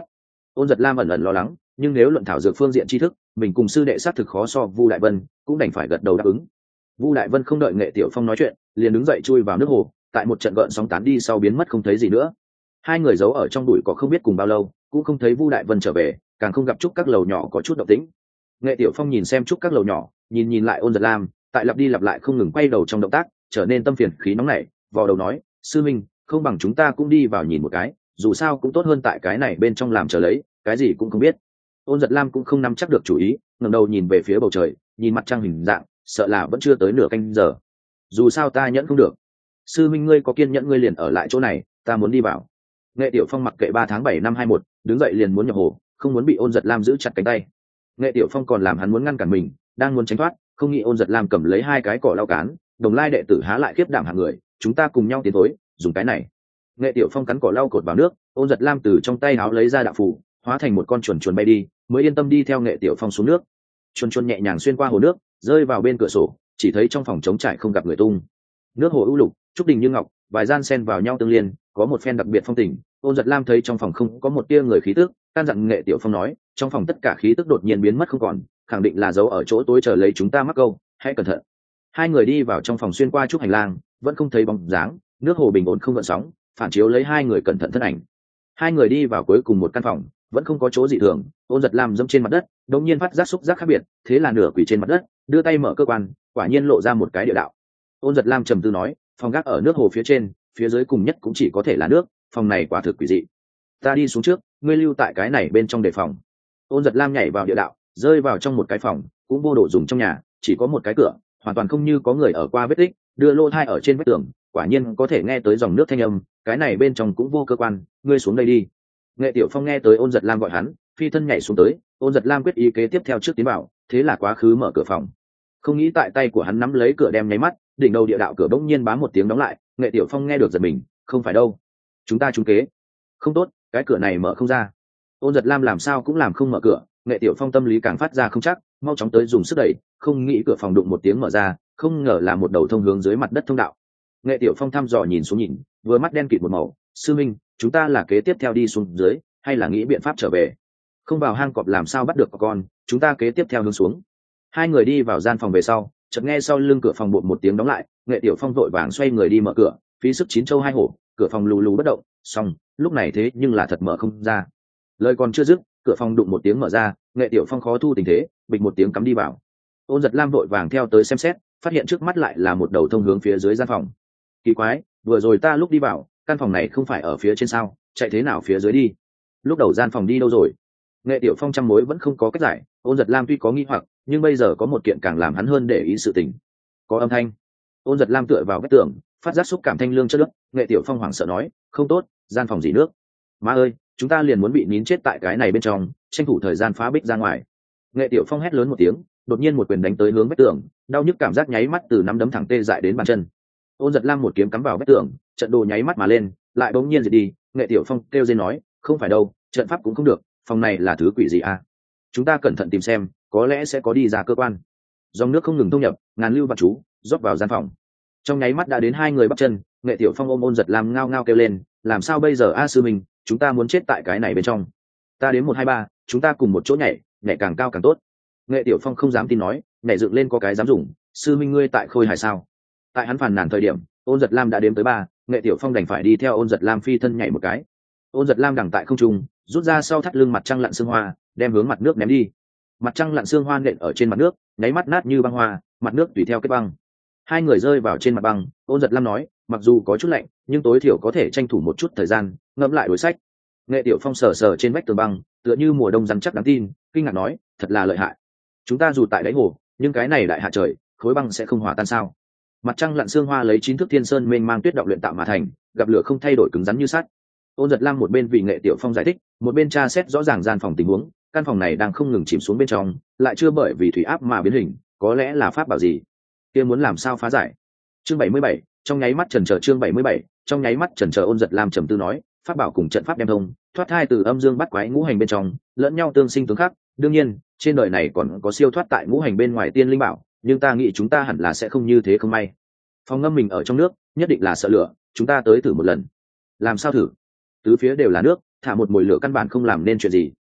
Ôn Giật Lam ẩn ẩn lo lắng, nhưng nếu luận thảo dược phương diện tri thức, mình cùng sư đệ xác thực khó so Vu Đại Vân, cũng đành phải gật đầu đáp ứng. Vu Đại Vân không đợi Nghệ Tiểu Phong nói chuyện, liền đứng dậy chui vào nước hồ, tại một trận gợn sóng tán đi sau biến mất không thấy gì nữa. Hai người giấu ở trong bụi cỏ không biết cùng bao lâu, cũng không thấy Vu Đại Vân trở về, càng không gặp Trúc các lầu nhỏ có chút động tĩnh. Nghệ Tiểu Phong nhìn xem Trúc các lầu nhỏ, nhìn lại Ôn Giật Lam, tại lặp đi lặp lại không ngừng quay đầu trong động tác, trở nên tâm phiền khí nóng nảy, vò đầu nói: sư minh, không bằng chúng ta cũng đi vào nhìn một cái, dù sao cũng tốt hơn tại cái này bên trong làm chờ lấy, cái gì cũng không biết. Ôn Giật Lam cũng không nắm chắc được chủ ý, ngẩng đầu nhìn về phía bầu trời, nhìn mặt trăng hình dạng, sợ là vẫn chưa tới nửa canh giờ. Dù sao ta nhẫn không được. Sư minh ngươi có kiên nhẫn ngươi liền ở lại chỗ này, ta muốn đi vào. Nghệ Tiểu Phong mặc kệ 3 tháng 7 năm 21, đứng dậy liền muốn nhập hồ, không muốn bị Ôn Giật Lam giữ chặt cánh tay. Nghệ Tiểu Phong còn làm hắn muốn ngăn cản mình, đang muốn tránh thoát, không nghĩ Ôn Giật Lam cầm lấy 2 cái cỏ lau cán, đồng lai đệ tử há lại khiếp đảm hạng người, chúng ta cùng nhau tiến tới, dùng cái này. Nghệ Tiểu Phong cắn cỏ lau cột vào nước, Ôn Giật Lam từ trong tay áo lấy ra đạo phù, hóa thành một con chuồn chuồn bay đi, mới yên tâm đi theo Nghệ Tiểu Phong xuống nước. Chuồn chuồn nhẹ nhàng xuyên qua hồ nước, rơi vào bên cửa sổ, chỉ thấy trong phòng trống trải không gặp người tung. Nước hồ u lục, trúc đình như ngọc, vài gian xen vào nhau tương liên, có một phen đặc biệt phong tình. Ôn Giật Lam thấy trong phòng không có một tia người khí tức, căn dặn Nghệ Tiểu Phong nói, trong phòng tất cả khí tức đột nhiên biến mất không còn, khẳng định là giấu ở chỗ tối chờ lấy chúng ta mắc câu, hãy cẩn thận. Hai người đi vào trong phòng xuyên qua trúc hành lang, vẫn không thấy bóng dáng, nước hồ bình ổn không gợn sóng, phản chiếu lấy hai người cẩn thận thân ảnh. Hai người đi vào cuối cùng một căn phòng, vẫn không có chỗ dị thường. Ôn Giật Lam dẫm trên mặt đất, đột nhiên phát giác xúc giác khác biệt, thế là nửa quỳ trên mặt đất, đưa tay mở cơ quan, quả nhiên lộ ra một cái địa đạo. Ôn Giật Lam trầm tư nói, phòng gác ở nước hồ phía trên, phía dưới cùng nhất cũng chỉ có thể là nước, phòng này quả thực quỷ dị. Ta đi xuống trước, ngươi lưu tại cái này bên trong đề phòng. Ôn Giật Lam nhảy vào địa đạo, rơi vào trong một cái phòng, cũng vô đồ dùng trong nhà, chỉ có một cái cửa, hoàn toàn không như có người ở qua vết tích, đưa lô thai ở trên vách tường, quả nhiên có thể nghe tới dòng nước thanh âm, cái này bên trong cũng vô cơ quan, ngươi xuống đây đi. Nghệ Tiểu Phong nghe tới Ôn Giật Lam gọi hắn, phi thân nhảy xuống tới. Ôn Giật Lam quyết ý kế tiếp theo trước tiến vào, thế là quá khứ mở cửa phòng. Không nghĩ tại tay của hắn nắm lấy cửa đem nháy mắt, đỉnh đầu địa đạo cửa bỗng nhiên bám một tiếng đóng lại. Nghệ Tiểu Phong nghe được giật mình, không phải đâu, chúng ta trúng kế. Không tốt, cái cửa này mở không ra. Ôn Giật Lam làm sao cũng làm không mở cửa. Nghệ Tiểu Phong tâm lý càng phát ra không chắc, mau chóng tới dùng sức đẩy, không nghĩ cửa phòng đụng một tiếng mở ra, không ngờ là một đầu thông hướng dưới mặt đất thông đạo. Nghệ Tiểu Phong thăm dò nhìn xuống nhìn, vừa mắt đen kịt một màu. Sư minh, chúng ta là kế tiếp theo đi xuống dưới, hay là nghĩ biện pháp trở về? Không vào hang cọp làm sao bắt được con, chúng ta kế tiếp theo hướng xuống. Hai người đi vào gian phòng về sau, chợt nghe sau lưng cửa phòng bụt một tiếng đóng lại. Nghệ Tiểu Phong vội vàng xoay người đi mở cửa, phí sức chín châu hai hổ, cửa phòng lù lù bất động. Xong, lúc này thế nhưng là thật mở không ra. Lời còn chưa dứt, cửa phòng đụng một tiếng mở ra. Nghệ Tiểu Phong khó thu tình thế, bịch một tiếng cắm đi vào. Ôn Giật Lam vội vàng theo tới xem xét, phát hiện trước mắt lại là một đầu thông hướng phía dưới gian phòng. Kỳ quái, vừa rồi ta lúc đi vào, căn phòng này không phải ở phía trên sao, chạy thế nào phía dưới đi? Lúc đầu gian phòng đi đâu rồi? Nghệ Tiểu Phong trăm mối vẫn không có cách giải. Ôn Giật Lam tuy có nghi hoặc, nhưng bây giờ có một kiện càng làm hắn hơn để ý sự tình. Có âm thanh. Ôn Giật Lam tựa vào vách tường, phát giác xúc cảm thanh lương chất nước. Nghệ Tiểu Phong hoảng sợ nói, không tốt, gian phòng dỉ nước. Má ơi, chúng ta liền muốn bị nín chết tại cái này bên trong, tranh thủ thời gian phá bích ra ngoài. Nghệ Tiểu Phong hét lớn một tiếng, đột nhiên một quyền đánh tới hướng vách tường, đau nhức cảm giác nháy mắt từ nắm đấm thẳng tê dại đến bàn chân. Ôn Giật Lam một kiếm cắm vào vách tường, trận đồ nháy mắt mà lên, lại bỗng nhiên diệt đi. Nghệ Tiểu Phong kêu dên nói, không phải đâu, trận pháp cũng không được, phòng này là thứ quỷ gì à? Chúng ta cẩn thận tìm xem, có lẽ sẽ có đi ra cơ quan. Dòng nước không ngừng thông nhập, ngàn lưu vạn chú rót vào gian phòng. Trong nháy mắt đã đến hai người bắt chân. Nghệ Tiểu Phong ôm Ôn Giật Lam ngao ngao kêu lên, làm sao bây giờ a sư mình, chúng ta muốn chết tại cái này bên trong. Ta đến 1 2 3, chúng ta cùng một chỗ nhảy, nhảy càng cao càng tốt. Nghệ Tiểu Phong không dám tin nói, nhảy dựng lên có cái dám dùng, sư minh ngươi tại Khôi Hải sao? Tại hắn phàn nàn thời điểm, Ôn Giật Lam đã đếm tới 3, Nghệ Tiểu Phong đành phải đi theo Ôn Giật Lam phi thân nhảy một cái. Ôn Giật Lam đằng tại không trung, rút ra sau thắt lưng mặt trăng lặn xương hoa, đem hướng mặt nước ném đi. Mặt trăng lặn xương hoa nện ở trên mặt nước, nháy mắt nát như băng hoa, mặt nước tùy theo kết băng. Hai người rơi vào trên mặt băng. Ôn Giật Lam nói, mặc dù có chút lạnh, nhưng tối thiểu có thể tranh thủ một chút thời gian, ngẫm lại đối sách. Nghệ Tiểu Phong sờ sờ trên vách tường băng, tựa như mùa đông rắn chắc đáng tin, kinh ngạc nói, thật là lợi hại. Chúng ta dù tại đáy hồ, nhưng cái này đại hạ trời, khối băng sẽ không hòa tan sao? Mặt trăng lặn xương hoa lấy 9 thước thiên sơn mênh mang tuyết động luyện tạo mà thành, gặp lửa không thay đổi cứng rắn như sắt. Ôn Giật Lam một bên vì Nghệ Tiểu Phong giải thích, một bên tra xét rõ ràng gian phòng tình huống. Căn phòng này đang không ngừng chìm xuống bên trong, lại chưa bởi vì thủy áp mà biến hình, có lẽ là pháp bảo gì? Kia muốn làm sao phá giải? Chương 77, trong nháy mắt chần chờ. Chương 77, trong nháy mắt chần chờ. Ôn Giật Lam trầm tư nói, pháp bảo cùng trận pháp đem thông, thoát thai từ âm dương bắt quái ngũ hành bên trong, lẫn nhau tương sinh tương khắc. Đương nhiên, trên đời này còn có siêu thoát tại ngũ hành bên ngoài tiên linh bảo, nhưng ta nghĩ chúng ta hẳn là sẽ không như thế không may. Phòng ngâm mình ở trong nước, nhất định là sợ lửa, chúng ta tới thử một lần. Làm sao thử? Tứ phía đều là nước, thả một mồi lửa căn bản không làm nên chuyện gì,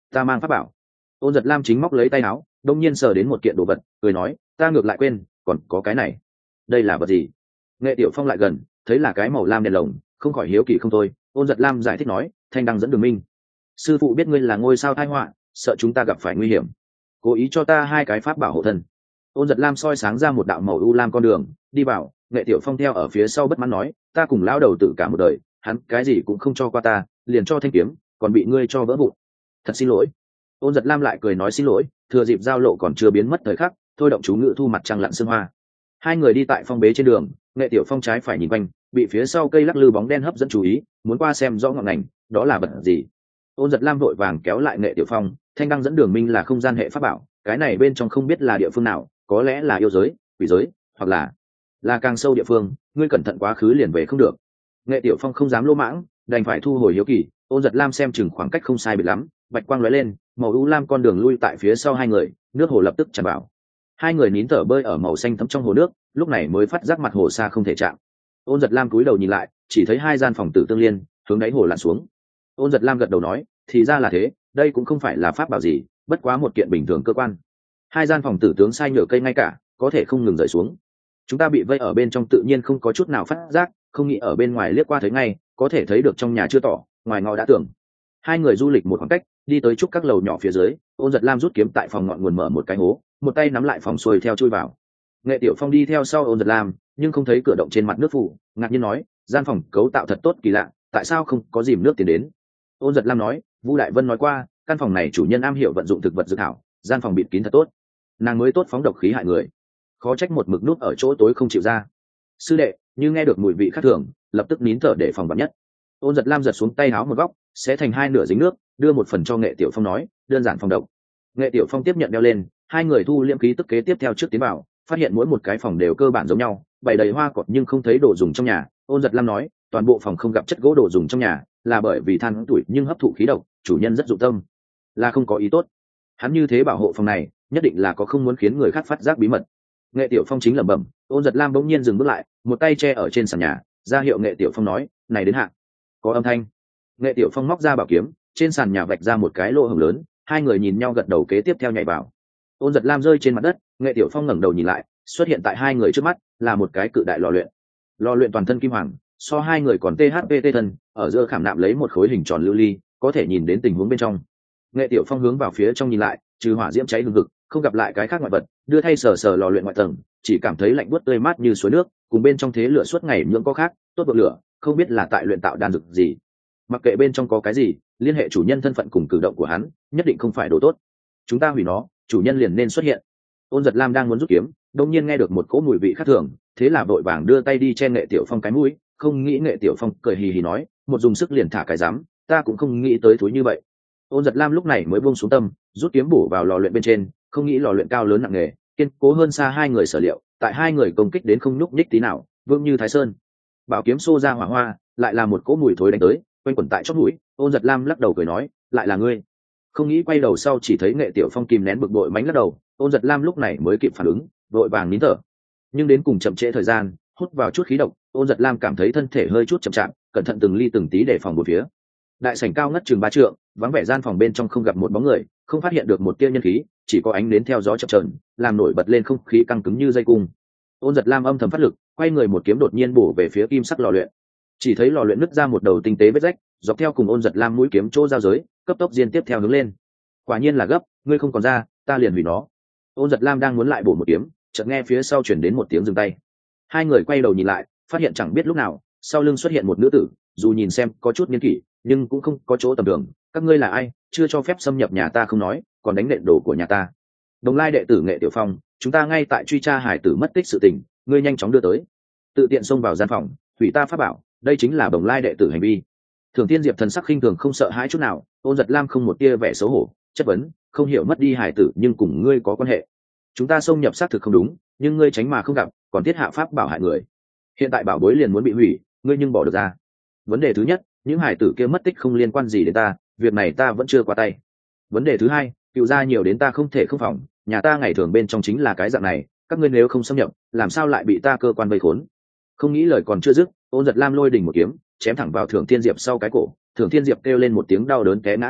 Ta mang pháp bảo. Ôn Giật Lam chính móc lấy tay áo, đông nhiên sờ đến một kiện đồ vật, cười nói, ta ngược lại quên, còn có cái này. Đây là vật gì? Nghệ Tiểu Phong lại gần, thấy là cái màu lam đèn lồng, không khỏi hiếu kỳ không thôi. Ôn Giật Lam giải thích nói, thanh đăng dẫn đường minh. Sư phụ biết ngươi là ngôi sao tai họa, sợ chúng ta gặp phải nguy hiểm, cố ý cho ta hai cái pháp bảo hộ thân. Ôn Giật Lam soi sáng ra một đạo màu u lam con đường, đi vào. Nghệ Tiểu Phong theo ở phía sau bất mãn nói, ta cùng lão đầu tử cả một đời, hắn cái gì cũng không cho qua ta, liền cho thanh kiếm, còn bị ngươi cho vỡ vụn. Thật xin lỗi. Ôn Giật Lam lại cười nói xin lỗi, thừa dịp giao lộ còn chưa biến mất thời khắc, thôi động chú ngữ thu mặt trăng lặn sương hoa. Hai người đi tại phong bế trên đường, Nghệ Tiểu Phong trái phải nhìn quanh, bị phía sau cây lắc lư bóng đen hấp dẫn chú ý, muốn qua xem rõ ngọn ngành, đó là vật gì. Ôn Giật Lam vội vàng kéo lại Nghệ Tiểu Phong, thanh đăng dẫn đường minh là không gian hệ pháp bảo, cái này bên trong không biết là địa phương nào, có lẽ là yêu giới, quỷ giới, hoặc là càng sâu địa phương, ngươi cẩn thận quá khứ liền về không được. Nghệ Tiểu Phong không dám lô mãng, đành phải thu hồi hiếu kỳ. Ôn Giật Lam xem chừng khoảng cách không sai biệt lắm, bạch quang lóe lên, màu u lam con đường lui tại phía sau hai người, nước hồ lập tức tràn vào. Hai người nín thở bơi ở màu xanh thẫm trong hồ nước, lúc này mới phát giác mặt hồ xa không thể chạm. Ôn Giật Lam cúi đầu nhìn lại, chỉ thấy hai gian phòng tử tương liên, hướng đáy hồ lặn xuống. Ôn Giật Lam gật đầu nói, thì ra là thế, đây cũng không phải là pháp bảo gì, bất quá một kiện bình thường cơ quan. Hai gian phòng tử tướng sai nhựa cây ngay cả, có thể không ngừng rời xuống. Chúng ta bị vây ở bên trong tự nhiên không có chút nào phát giác, không nghĩ ở bên ngoài liếc qua thấy ngay, có thể thấy được trong nhà chưa tỏ, ngoài ngõ đã tưởng. Hai người du lịch một khoảng cách, đi tới trúc các lầu nhỏ phía dưới. Ôn Giật Lam rút kiếm tại phòng ngọn nguồn mở một cái hố, một tay nắm lại phòng xuôi theo chui vào. Nghệ Tiểu Phong đi theo sau Ôn Giật Lam, nhưng không thấy cửa động trên mặt nước phủ, ngạc nhiên nói, gian phòng cấu tạo thật tốt kỳ lạ, tại sao không có dìm nước tiến đến? Ôn Giật Lam nói, Vu Đại Vân nói qua, căn phòng này chủ nhân am hiểu vận dụng thực vật dược thảo, gian phòng bịt kín thật tốt, nàng mới tốt phóng độc khí hại người, khó trách một mực nút ở chỗ tối không chịu ra. Sư đệ, như nghe được mùi vị khác thường, lập tức nín thở để phòng vạn nhất. Ôn Giật Lam giật xuống tay áo một góc, sẽ thành hai nửa dính nước, đưa một phần cho Nghệ Tiểu Phong nói, đơn giản phòng độc. Nghệ Tiểu Phong tiếp nhận đeo lên, hai người thu liễm khí tức kế tiếp theo trước tiến vào, phát hiện mỗi một cái phòng đều cơ bản giống nhau, bày đầy hoa cỏ nhưng không thấy đồ dùng trong nhà. Ôn Giật Lam nói, toàn bộ phòng không gặp chất gỗ đồ dùng trong nhà, là bởi vì than tuổi nhưng hấp thụ khí độc, chủ nhân rất dụng tâm, là không có ý tốt. Hắn như thế bảo hộ phòng này, nhất định là có không muốn khiến người khác phát giác bí mật. Nghệ Tiểu Phong chính lẩm bẩm. Ôn Giật Lam bỗng nhiên dừng bước lại, một tay che ở trên sàn nhà, ra hiệu Nghệ Tiểu Phong nói, này đến hạ. Có âm thanh. Nghệ Tiểu Phong móc ra bảo kiếm, trên sàn nhà vạch ra một cái lỗ hổng lớn, hai người nhìn nhau gật đầu kế tiếp theo nhảy vào. Ôn Giật Lam rơi trên mặt đất, Nghệ Tiểu Phong ngẩng đầu nhìn lại, xuất hiện tại hai người trước mắt là một cái cự đại lò luyện. Lò luyện toàn thân kim hoàng, so hai người còn THPT thân, ở giữa khảm nạm lấy một khối hình tròn lưu ly, có thể nhìn đến tình huống bên trong. Nghệ Tiểu Phong hướng vào phía trong nhìn lại, trừ hỏa diễm cháy hừng hực, không gặp lại cái khác ngoại vật, đưa thay sờ sờ lò luyện ngoại tầng, chỉ cảm thấy lạnh buốt tươi mát như suối nước, cùng bên trong thế lửa suốt ngày nhưỡng có khác, tốt độ lửa, không biết là tại luyện tạo đan dược gì. Mặc kệ bên trong có cái gì, liên hệ chủ nhân thân phận cùng cử động của hắn, nhất định không phải đồ tốt. Chúng ta hủy nó, chủ nhân liền nên xuất hiện. Ôn Giật Lam đang muốn rút kiếm, đột nhiên nghe được một cỗ mùi vị khác thường, thế là vội vàng đưa tay đi che Nghệ Tiểu Phong cái mũi, không nghĩ Nghệ Tiểu Phong cười hì hì nói, một dùng sức liền thả cái dám, ta cũng không nghĩ tới thúi như vậy. Ôn Giật Lam lúc này mới buông xuống tâm, rút kiếm bổ vào lò luyện bên trên, không nghĩ lò luyện cao lớn nặng nề, kiên cố hơn xa hai người sở liệu, tại hai người công kích đến không nhúc nhích tí nào, vững như Thái Sơn. Bảo kiếm xô ra hỏa hoa, lại là một cỗ mùi thối đánh tới, quanh quẩn tại chót mũi. Ôn Giật Lam lắc đầu cười nói, lại là ngươi. Không nghĩ quay đầu sau chỉ thấy Nghệ Tiểu Phong kìm nén bực bội mánh lắc đầu. Ôn Giật Lam lúc này mới kịp phản ứng, vội vàng nín thở. Nhưng đến cùng chậm trễ thời gian, hút vào chút khí độc, Ôn Giật Lam cảm thấy thân thể hơi chút chậm chạp, cẩn thận từng ly từng tí để phòng bốn phía. Đại sảnh cao ngất chừng 3 trượng, vắng vẻ gian phòng bên trong không gặp một bóng người, không phát hiện được một tia nhân khí, chỉ có ánh nến theo gió chập chờn, làm nổi bật lên không khí căng cứng như dây cung. Ôn Giật Lam âm thầm phát lực, quay người một kiếm đột nhiên bổ về phía kim sắc lò luyện. Chỉ thấy lò luyện nứt ra một đầu tinh tế vết rách, dọc theo cùng Ôn Giật Lam mũi kiếm chỗ giao giới, cấp tốc diên tiếp theo hướng lên. Quả nhiên là gấp, ngươi không còn ra, ta liền hủy nó. Ôn Giật Lam đang muốn lại bổ một kiếm, chợt nghe phía sau truyền đến một tiếng dừng tay. Hai người quay đầu nhìn lại, phát hiện chẳng biết lúc nào, sau lưng xuất hiện một nữ tử, dù nhìn xem có chút niên kỷ, nhưng cũng không có chỗ tầm thường. Các ngươi là ai, chưa cho phép xâm nhập nhà ta không nói, còn đánh nện đồ của nhà ta. Đồng lai đệ tử Nghệ Tiểu Phong, chúng ta ngay tại truy tra hải tử mất tích sự tình, ngươi nhanh chóng đưa tới. Tự tiện xông vào gian phòng, hủy ta pháp bảo, đây chính là Đồng lai đệ tử hành vi. Thường Thiên Diệp thần sắc khinh thường không sợ hãi chút nào. Ôn Giật Lam không một tia vẻ xấu hổ, chất vấn, không hiểu mất đi hải tử nhưng cùng ngươi có quan hệ. Chúng ta xông nhập xác thực không đúng, nhưng ngươi tránh mà không gặp, còn thiết hạ pháp bảo hại người. Hiện tại bảo bối liền muốn bị hủy, ngươi nhưng bỏ được ra. Vấn đề thứ nhất, những hải tử kia mất tích không liên quan gì đến ta, việc này ta vẫn chưa qua tay. Vấn đề thứ hai, cựu gia nhiều đến ta không thể không phòng, nhà ta ngày thường bên trong chính là cái dạng này, các ngươi nếu không xâm nhập, làm sao lại bị ta cơ quan vây khốn? Không nghĩ lời còn chưa dứt, Ôn Giật Lam lôi đỉnh một kiếm, chém thẳng vào Thường Thiên Diệp sau cái cổ. Thường Thiên Diệp kêu lên một tiếng đau đớn té ngã trên đất,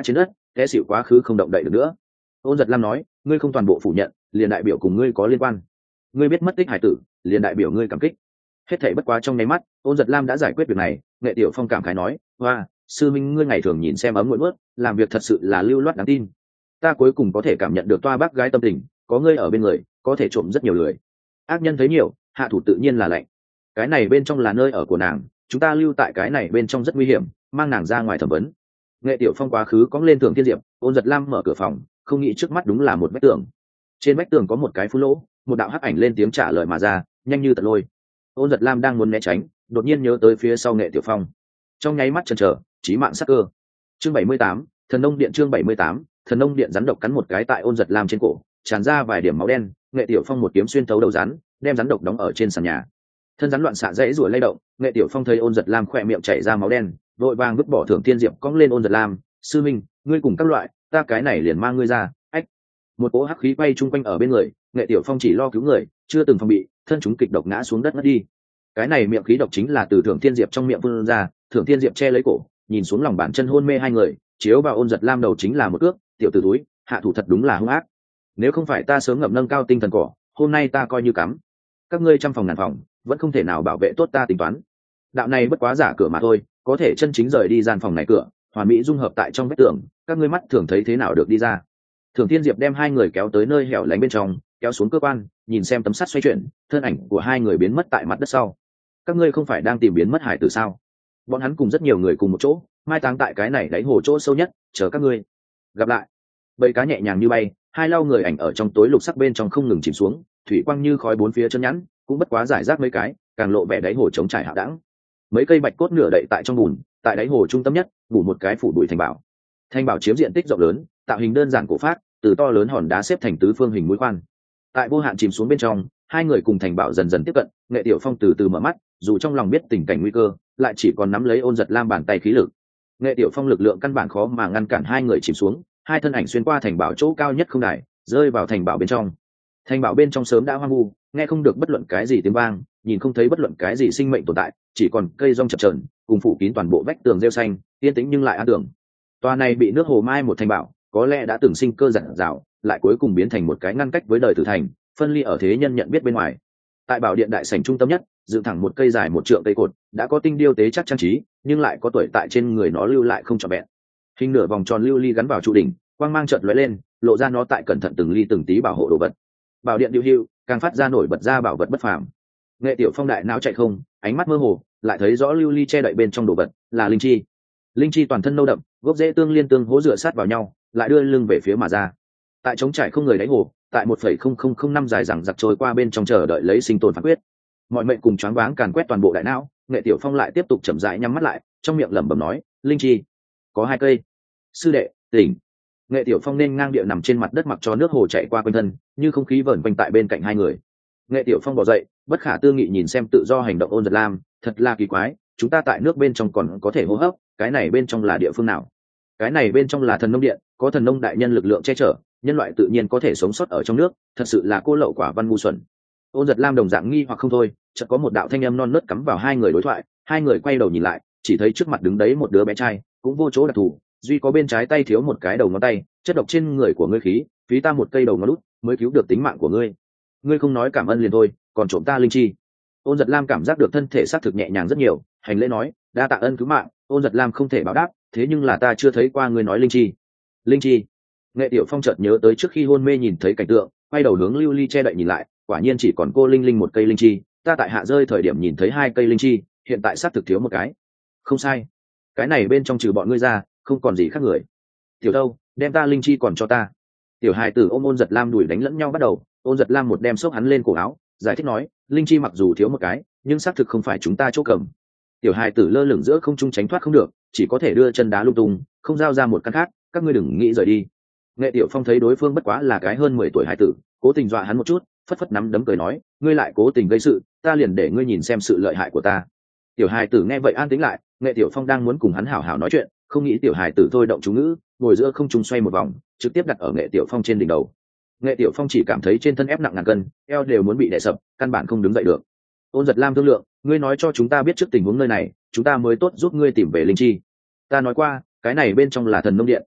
té xịu quá khứ không động đậy được nữa. Ôn Giật Lam nói, ngươi không toàn bộ phủ nhận, liền đại biểu cùng ngươi có liên quan. Ngươi biết mất tích hải tử, liền đại biểu ngươi cảm kích. Hết thảy bất quá trong nháy mắt, Ôn Giật Lam đã giải quyết việc này. Nghệ Tiểu Phong cảm khái nói, hoa, sư minh ngươi ngày thường nhìn xem ấm nguội nuốt, làm việc thật sự là lưu loát đáng tin. Ta cuối cùng có thể cảm nhận được toa bác gái tâm tình, có ngươi ở bên người, có thể trộm rất nhiều lười. Ác nhân thấy nhiều, hạ thủ tự nhiên là lạnh. Cái này bên trong là nơi ở của nàng, chúng ta lưu tại cái này bên trong rất nguy hiểm, mang nàng ra ngoài thẩm vấn. Nghệ Tiểu Phong quá khứ cõng lên Thường Thiên Diệp, Ôn Giật Lam mở cửa phòng, không nghĩ trước mắt đúng là một vách tường. Trên vách tường có một cái phun lỗ, một đạo hắc ảnh lên tiếng trả lời mà ra, nhanh như tật lôi. Ôn Giật Lam đang muốn né tránh, đột nhiên nhớ tới phía sau Nghệ Tiểu Phong, trong nháy mắt chần chờ, chí mạng sắc cơ. Chương 78, Thần Nông Điện. Chương 78, Thần Nông Điện. Rắn độc cắn một cái tại Ôn Giật Lam trên cổ, tràn ra vài điểm máu đen. Nghệ Tiểu Phong một kiếm xuyên thấu đầu rắn, đem rắn độc đóng ở trên sàn nhà. Thân rắn loạn xạ dãy rủa lay động. Nghệ Tiểu Phong thấy Ôn Giật Lam khỏe miệng chảy ra máu đen, vội vàng vứt bỏ Thưởng Thiên Diệp cong lên Ôn Giật Lam. Sư minh, ngươi cùng các loại, ta cái này liền mang ngươi ra. Ách! Một cỗ hắc khí bay chung quanh ở bên người. Nghệ Tiểu Phong chỉ lo cứu người, chưa từng phòng bị, thân chúng kịch độc ngã xuống đất ngất đi. Cái này miệng khí độc chính là từ Thưởng Thiên Diệp trong miệng phun ra. Thưởng Thiên Diệp che lấy cổ, nhìn xuống lòng bàn chân hôn mê hai người, chiếu vào Ôn Giật Lam đầu chính là một cước. Tiểu tử túi, hạ thủ thật đúng là hung ác. Nếu không phải ta sớm ngậm nâng cao tinh thần cỏ, hôm nay ta coi như cắm. Các ngươi trăm phòng ngàn phòng, vẫn không thể nào bảo vệ tốt ta tính toán. Đạo này bất quá giả cửa mà thôi, có thể chân chính rời đi gian phòng này cửa, hoàn mỹ dung hợp tại trong vách tường, các ngươi mắt thường thấy thế nào được đi ra. Thường Thiên Diệp đem hai người kéo tới nơi hẻo lánh bên trong, kéo xuống cơ quan, nhìn xem tấm sắt xoay chuyển, thân ảnh của hai người biến mất tại mặt đất sau. Các ngươi không phải đang tìm biến mất hải tử sao? Bọn hắn cùng rất nhiều người cùng một chỗ, mai táng tại cái này đáy hồ chỗ sâu nhất, chờ các ngươi. Gặp lại. Bầy cá nhẹ nhàng như bay, hai lau người ảnh ở trong tối lục sắc bên trong không ngừng chìm xuống, thủy quang như khói bốn phía chân nhẵn, cũng bất quá giải rác mấy cái, càng lộ vẻ đáy hồ trống trải hạo đẳng. Mấy cây bạch cốt nửa đậy tại trong bùn, tại đáy hồ trung tâm nhất, bù một cái phủ bụi thành bảo. Thành bảo chiếm diện tích rộng lớn, tạo hình đơn giản cổ phác, từ to lớn hòn đá xếp thành tứ phương hình mũi khoan. Tại vô hạn chìm xuống bên trong, hai người cùng thành bảo dần dần tiếp cận. Nghệ Tiểu Phong từ từ mở mắt, dù trong lòng biết tình cảnh nguy cơ, lại chỉ còn nắm lấy Ôn Giật Lam bàn tay khí lực. Nghệ Tiểu Phong lực lượng căn bản khó mà ngăn cản hai người chìm xuống, hai thân ảnh xuyên qua thành bảo chỗ cao nhất không đài, rơi vào thành bảo bên trong. Thành bảo bên trong sớm đã hoang vu, nghe không được bất luận cái gì tiếng vang, nhìn không thấy bất luận cái gì sinh mệnh tồn tại, chỉ còn cây rong chập chờn, cùng phủ kín toàn bộ vách tường rêu xanh, yên tĩnh nhưng lại an tưởng. Tòa này bị nước hồ mai một thành bảo, có lẽ đã từng sinh cơ rạng rào, lại cuối cùng biến thành một cái ngăn cách với đời tử thành, phân ly ở thế nhân nhận biết bên ngoài. Tại bảo điện đại sảnh trung tâm nhất, dựng thẳng một cây dài 1 trượng cây cột, đã có tinh điêu tế chắc trang trí, nhưng lại có tuổi tại trên người nó lưu lại không trọn vẹn. Hình nửa vòng tròn lưu ly gắn vào trụ đỉnh, quang mang chợt lóe lên, lộ ra nó tại cẩn thận từng ly từng tí bảo hộ đồ vật. Bảo điện điêu hưu, càng phát ra nổi bật ra bảo vật bất phàm. Nghệ Tiểu Phong đại não chạy không, ánh mắt mơ hồ, lại thấy rõ lưu ly che đậy bên trong đồ vật là linh chi. Linh chi toàn thân nâu đậm, gốc rễ tương liên tương hỗ dựa sát vào nhau, lại đưa lưng về phía mà ra. Tại trống trải không người đáy hồ, tại 1,0005 dài rằng giặc trôi qua bên trong chờ đợi lấy sinh tồn phán quyết. Mọi mệnh cùng choáng váng càn quét toàn bộ đại não. Nghệ Tiểu Phong lại tiếp tục chậm rãi nhắm mắt lại, trong miệng lẩm bẩm nói, linh chi có 2 cây. Sư đệ, tỉnh. Nghệ Tiểu Phong nên ngang địa nằm trên mặt đất mặc cho nước hồ chảy qua quanh thân, như không khí vờn quanh tại bên cạnh hai người. Nghệ Tiểu Phong bò dậy, bất khả tư nghị nhìn xem tự do hành động Ôn Giật Lam, thật là kỳ quái, chúng ta tại nước bên trong còn có thể hô hấp, cái này bên trong là địa phương nào? Cái này bên trong là Thần Nông Điện, có thần nông đại nhân lực lượng che chở, nhân loại tự nhiên có thể sống sót ở trong nước, thật sự là cô lậu quả văn ngu xuẩn. Ôn Giật Lam đồng dạng nghi hoặc không thôi, chợt có một đạo thanh âm non nớt cắm vào hai người đối thoại, hai người quay đầu nhìn lại, chỉ thấy trước mặt đứng đấy một đứa bé trai, cũng vô chỗ đặc thù, duy có bên trái tay thiếu một cái đầu ngón tay, chất độc trên người của ngươi khí, phí ta một cây đầu ngón út mới cứu được tính mạng của ngươi. Ngươi không nói cảm ơn liền thôi, còn trộm ta linh chi. Ôn Giật Lam cảm giác được thân thể xác thực nhẹ nhàng rất nhiều, hành lễ nói, đa tạ ân cứu mạng. Ôn Giật Lam không thể báo đáp, thế nhưng là ta chưa thấy qua ngươi nói linh chi. Linh chi? Nghệ Tiểu Phong chợt nhớ tới trước khi hôn mê nhìn thấy cảnh tượng, quay đầu hướng lưu ly che đậy nhìn lại, quả nhiên chỉ còn cô linh linh một cây linh chi. Ta tại hạ rơi thời điểm nhìn thấy 2 cây linh chi, hiện tại xác thực thiếu một cái. Không sai, cái này bên trong trừ bọn ngươi ra, không còn gì khác người. Tiểu đâu, đem ta linh chi còn cho ta. Tiểu hài tử ôm Ôn Giật Lam đuổi đánh lẫn nhau bắt đầu. Ôn Giật Lam một đem xốc hắn lên cổ áo, giải thích nói, linh chi mặc dù thiếu một cái, nhưng xác thực không phải chúng ta chỗ cầm. Tiểu hài tử lơ lửng giữa không trung tránh thoát không được, chỉ có thể đưa chân đá lung tung, không giao ra một căn khác, các ngươi đừng nghĩ rời đi. Nghệ Tiểu Phong thấy đối phương bất quá là cái hơn 10 tuổi hài tử, cố tình dọa hắn một chút, phất phất nắm đấm cười nói, ngươi lại cố tình gây sự, ta liền để ngươi nhìn xem sự lợi hại của ta. Tiểu hài tử nghe vậy an tĩnh lại. Nghệ Tiểu Phong đang muốn cùng hắn hảo hảo nói chuyện, không nghĩ tiểu hài tử thôi động chú ngữ, ngồi giữa không trung xoay một vòng, trực tiếp đặt ở Nghệ Tiểu Phong trên đỉnh đầu. Nghệ Tiểu Phong chỉ cảm thấy trên thân ép nặng ngàn cân, eo đều muốn bị đè sập, căn bản không đứng dậy được. Ôn Giật Lam thương lượng, ngươi nói cho chúng ta biết trước tình huống nơi này, chúng ta mới tốt giúp ngươi tìm về linh chi. Ta nói qua, cái này bên trong là Thần Nông Điện.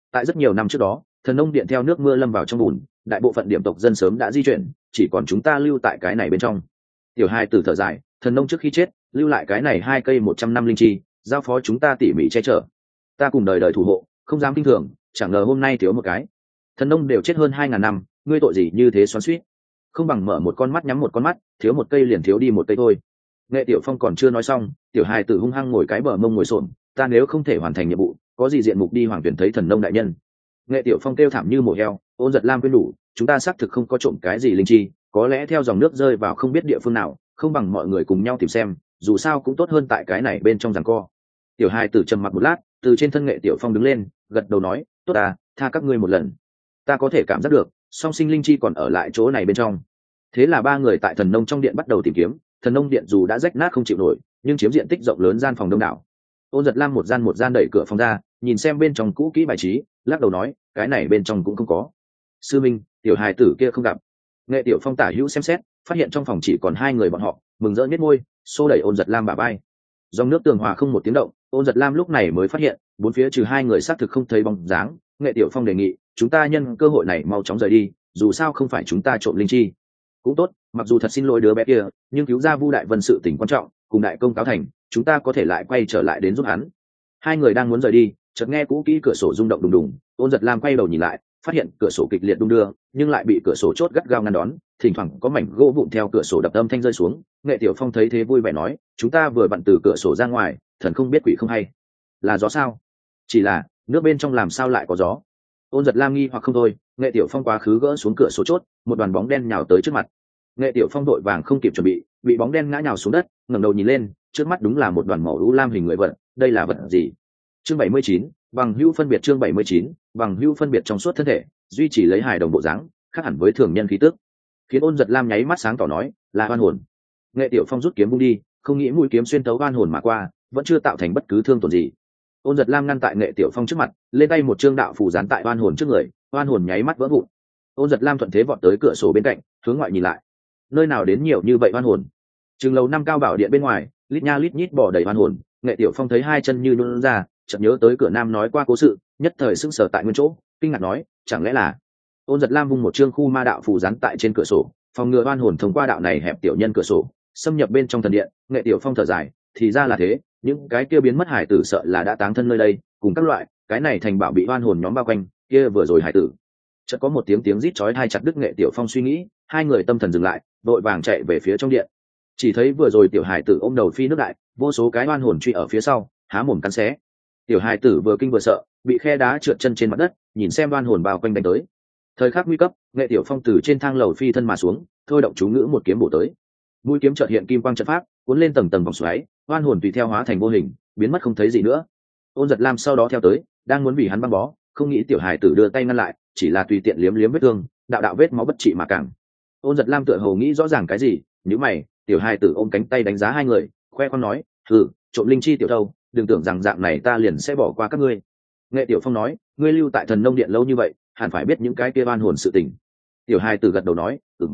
Tại rất nhiều năm trước đó, thần nông điện theo nước mưa lâm vào trong bùn, đại bộ phận điểm tộc dân sớm đã di chuyển, chỉ còn chúng ta lưu tại cái này bên trong. Tiểu hai tử thở dài, thần nông trước khi chết lưu lại cái này 2 cây 100 năm linh chi, giao phó chúng ta tỉ mỉ che chở, ta cùng đời đời thủ hộ, không dám kinh thường, chẳng ngờ hôm nay thiếu một cái. Thần nông đều chết hơn 2.000 năm, ngươi tội gì như thế xoắn xuýt? Không bằng mở một con mắt nhắm một con mắt, thiếu một cây liền thiếu đi một cây thôi. Nghệ Tiểu Phong còn chưa nói xong, tiểu hài tử hung hăng ngồi cái bờ mông ngồi xổm, ta nếu không thể hoàn thành nhiệm vụ, có gì diện mục đi hoàng tuyển thấy thần nông đại nhân. Nghệ Tiểu Phong kêu thảm như mổ heo, Ôn Giật Lam quên đủ, chúng ta xác thực không có trộm cái gì linh chi, có lẽ theo dòng nước rơi vào không biết địa phương nào, không bằng mọi người cùng nhau tìm xem, dù sao cũng tốt hơn tại cái này bên trong giằng co. Tiểu hài tử trầm mặc một lát, từ trên thân Nghệ Tiểu Phong đứng lên, gật đầu nói, tốt à, tha các ngươi một lần. Ta có thể cảm giác được, song sinh linh chi còn ở lại chỗ này bên trong. Thế là ba người tại thần nông trong điện bắt đầu tìm kiếm. Thần nông điện dù đã rách nát không chịu nổi, nhưng chiếm diện tích rộng lớn, gian phòng đông đảo. Ôn Giật Lam một gian đẩy cửa phòng ra, nhìn xem bên trong cũ kỹ bài trí, lắc đầu nói, cái này bên trong cũng không có. Sư minh, tiểu hài tử kia không gặp. Nghệ Tiểu Phong tả hữu xem xét, phát hiện trong phòng chỉ còn hai người bọn họ, mừng rỡ nhếch môi, xô đẩy Ôn Giật Lam bả vai. Dòng nước tường hòa không một tiếng động, Ôn Giật Lam lúc này mới phát hiện, bốn phía trừ hai người xác thực không thấy bóng dáng. Nghệ Tiểu Phong đề nghị, chúng ta nhân cơ hội này mau chóng rời đi, dù sao không phải chúng ta trộm linh chi. Cũng tốt, mặc dù thật xin lỗi đứa bé kia, nhưng cứu ra Vu Đại Vân sự tình quan trọng, cùng đại công cáo thành, chúng ta có thể lại quay trở lại đến giúp hắn. Hai người đang muốn rời đi, chợt nghe cũ kỹ cửa sổ rung động đùng đùng. Ôn Giật Lam quay đầu nhìn lại, phát hiện cửa sổ kịch liệt đung đưa, nhưng lại bị cửa sổ chốt gắt gao ngăn đón, thỉnh thoảng có mảnh gỗ vụn theo cửa sổ đập âm thanh rơi xuống. Nghệ Tiểu Phong thấy thế vui vẻ nói, chúng ta vừa vặn từ cửa sổ ra ngoài, thần không biết quỷ không hay. Là gió sao? Chỉ là nước bên trong làm sao lại có gió? Ôn Giật Lam nghi hoặc không thôi. Nghệ Tiểu Phong quá khứ gỡ xuống cửa sổ chốt, một đoàn bóng đen nhào tới trước mặt. Nghệ Tiểu Phong đội vàng không kịp chuẩn bị bóng đen ngã nhào xuống đất, ngẩng đầu nhìn lên, trước mắt đúng là một đoàn màu u lam hình người vật. Đây là vật gì? Chương 79, bằng hữu phân biệt. Chương 79, bằng hữu phân biệt. Trong suốt thân thể, duy trì lấy hài đồng bộ dáng, khác hẳn với thường nhân khí tức, khiến Ôn Giật Lam nháy mắt sáng tỏ nói, là oan hồn. Nghệ Tiểu Phong rút kiếm bung đi, không nghĩ mũi kiếm xuyên tấu oan hồn mà qua, vẫn chưa tạo thành bất cứ thương tổn gì. Ôn Giật Lam ngăn tại Nghệ Tiểu Phong trước mặt, lên tay một trương đạo phù dán tại oan hồn trước người, oan hồn nháy mắt vỡ vụn. Ôn Giật Lam thuận thế vọt tới cửa sổ bên cạnh, hướng ngoại nhìn lại. Nơi nào đến nhiều như vậy oan hồn? Trường lầu năm cao bảo điện bên ngoài, lít nha lít nhít bỏ đầy oan hồn. Nghệ Tiểu Phong thấy hai chân như nhũn ra, chợt nhớ tới cửa nam nói qua cố sự, nhất thời sững sờ tại nguyên chỗ, kinh ngạc nói, chẳng lẽ là? Ôn Giật Lam vung một trương khu ma đạo phù dán tại trên cửa sổ, phòng ngừa oan hồn thông qua đạo này hẹp tiểu nhân cửa sổ xâm nhập bên trong thần điện. Nghệ Tiểu Phong thở dài, thì ra là thế, những cái kia biến mất hải tử sợ là đã táng thân nơi đây, cùng các loại cái này thành bảo bị oan hồn nhóm bao quanh, kia vừa rồi hải tử. Chợt có một tiếng rít chói tai chặt đứt Nghệ Tiểu Phong suy nghĩ, hai người tâm thần dừng lại, đội vàng chạy về phía trong điện. Chỉ thấy vừa rồi tiểu hải tử ôm đầu phi nước đại, vô số cái oan hồn truy ở phía sau, há mồm cắn xé. Tiểu hải tử vừa kinh vừa sợ, bị khe đá trượt chân trên mặt đất, nhìn xem oan hồn bao quanh đánh tới. Thời khắc nguy cấp, Nghệ Tiểu Phong từ trên thang lầu phi thân mà xuống, thôi động chú ngữ một kiếm bổ tới. Mũi kiếm chợt hiện kim quang trận pháp, cuốn lên tầng tầng vòng xoáy, oan hồn tùy theo hóa thành vô hình, biến mất không thấy gì nữa. Ôn Giật Lam sau đó theo tới, đang muốn vì hắn băng bó, không nghĩ tiểu hài tử đưa tay ngăn lại, chỉ là tùy tiện liếm liếm vết thương, đạo vết máu bất trị mà càng. Ôn Giật Lam tựa hồ nghĩ rõ ràng cái gì, nhíu mày, tiểu hài tử ôm cánh tay đánh giá hai người, khoe khoang nói, trộm linh chi tiểu thâu, đừng tưởng rằng dạng này ta liền sẽ bỏ qua các ngươi. Nghệ Tiểu Phong nói, ngươi lưu tại thần nông điện lâu như vậy, hẳn phải biết những cái kia oan hồn sự tình. Tiểu hài tử gật đầu nói,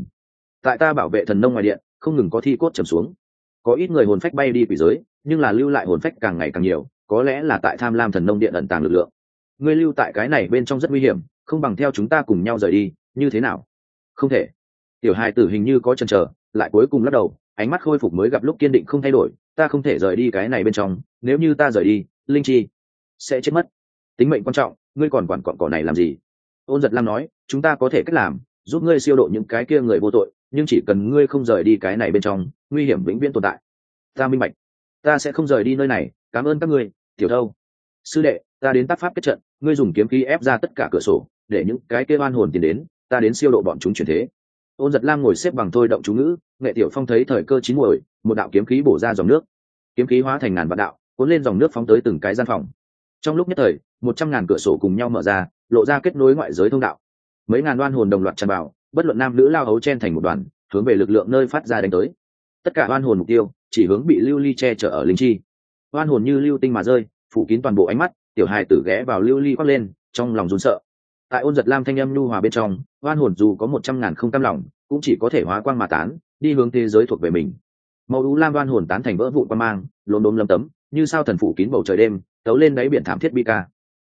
tại ta bảo vệ thần nông ngoài điện, không ngừng có thi cốt trầm xuống, có ít người hồn phách bay đi quỷ giới, nhưng là lưu lại hồn phách càng ngày càng nhiều, có lẽ là tại tham lam thần nông điện ẩn tàng lực lượng. Ngươi lưu tại cái này bên trong rất nguy hiểm, không bằng theo chúng ta cùng nhau rời đi, như thế nào? Không thể. Tiểu hài tử hình như có chần chờ, lại cuối cùng lắc đầu, ánh mắt khôi phục mới gặp lúc kiên định không thay đổi, ta không thể rời đi cái này bên trong, nếu như ta rời đi, linh chi sẽ chết mất, tính mệnh quan trọng, ngươi còn quản cọn cỏ này làm gì? Ôn Giật Lam nói, chúng ta có thể cách làm, giúp ngươi siêu độ những cái kia người vô tội, nhưng chỉ cần ngươi không rời đi cái này bên trong, nguy hiểm vĩnh viễn tồn tại. Ta minh bạch, ta sẽ không rời đi nơi này, cảm ơn các ngươi. Tiểu Thâu, sư đệ, ta đến tác pháp kết trận, ngươi dùng kiếm khí ép ra tất cả cửa sổ, để những cái kia oan hồn tiến đến, ta đến siêu độ bọn chúng chuyển thế. Ôn Giật Lam ngồi xếp bằng thôi động chú ngữ. Nghệ Tiểu Phong thấy thời cơ chín muồi, một đạo kiếm khí bổ ra dòng nước, kiếm khí hóa thành ngàn vạn đạo, cuốn lên dòng nước phóng tới từng cái gian phòng. Trong lúc nhất thời, 100.000 cửa sổ cùng nhau mở ra, lộ ra kết nối ngoại giới thông đạo. Mấy ngàn oan hồn đồng loạt tràn vào, bất luận nam nữ lao hấu chen thành một đoàn, hướng về lực lượng nơi phát ra đánh tới. Tất cả oan hồn mục tiêu chỉ hướng bị lưu ly che chở ở linh chi. Oan hồn như lưu tinh mà rơi, phủ kín toàn bộ ánh mắt. Tiểu hài tử ghé vào lưu ly quát lên, trong lòng run sợ. Tại Ôn Giật Lam thanh âm nhu hòa bên trong, oan hồn dù có 100.000 không cam lòng, cũng chỉ có thể hóa quang mà tán, đi hướng thế giới thuộc về mình. Màu u lam oan hồn tán thành vỡ vụn quang mang, lốm đốm lấm tấm, như sao thần phủ kín bầu trời đêm, tấu lên đáy biển thảm thiết bi ca.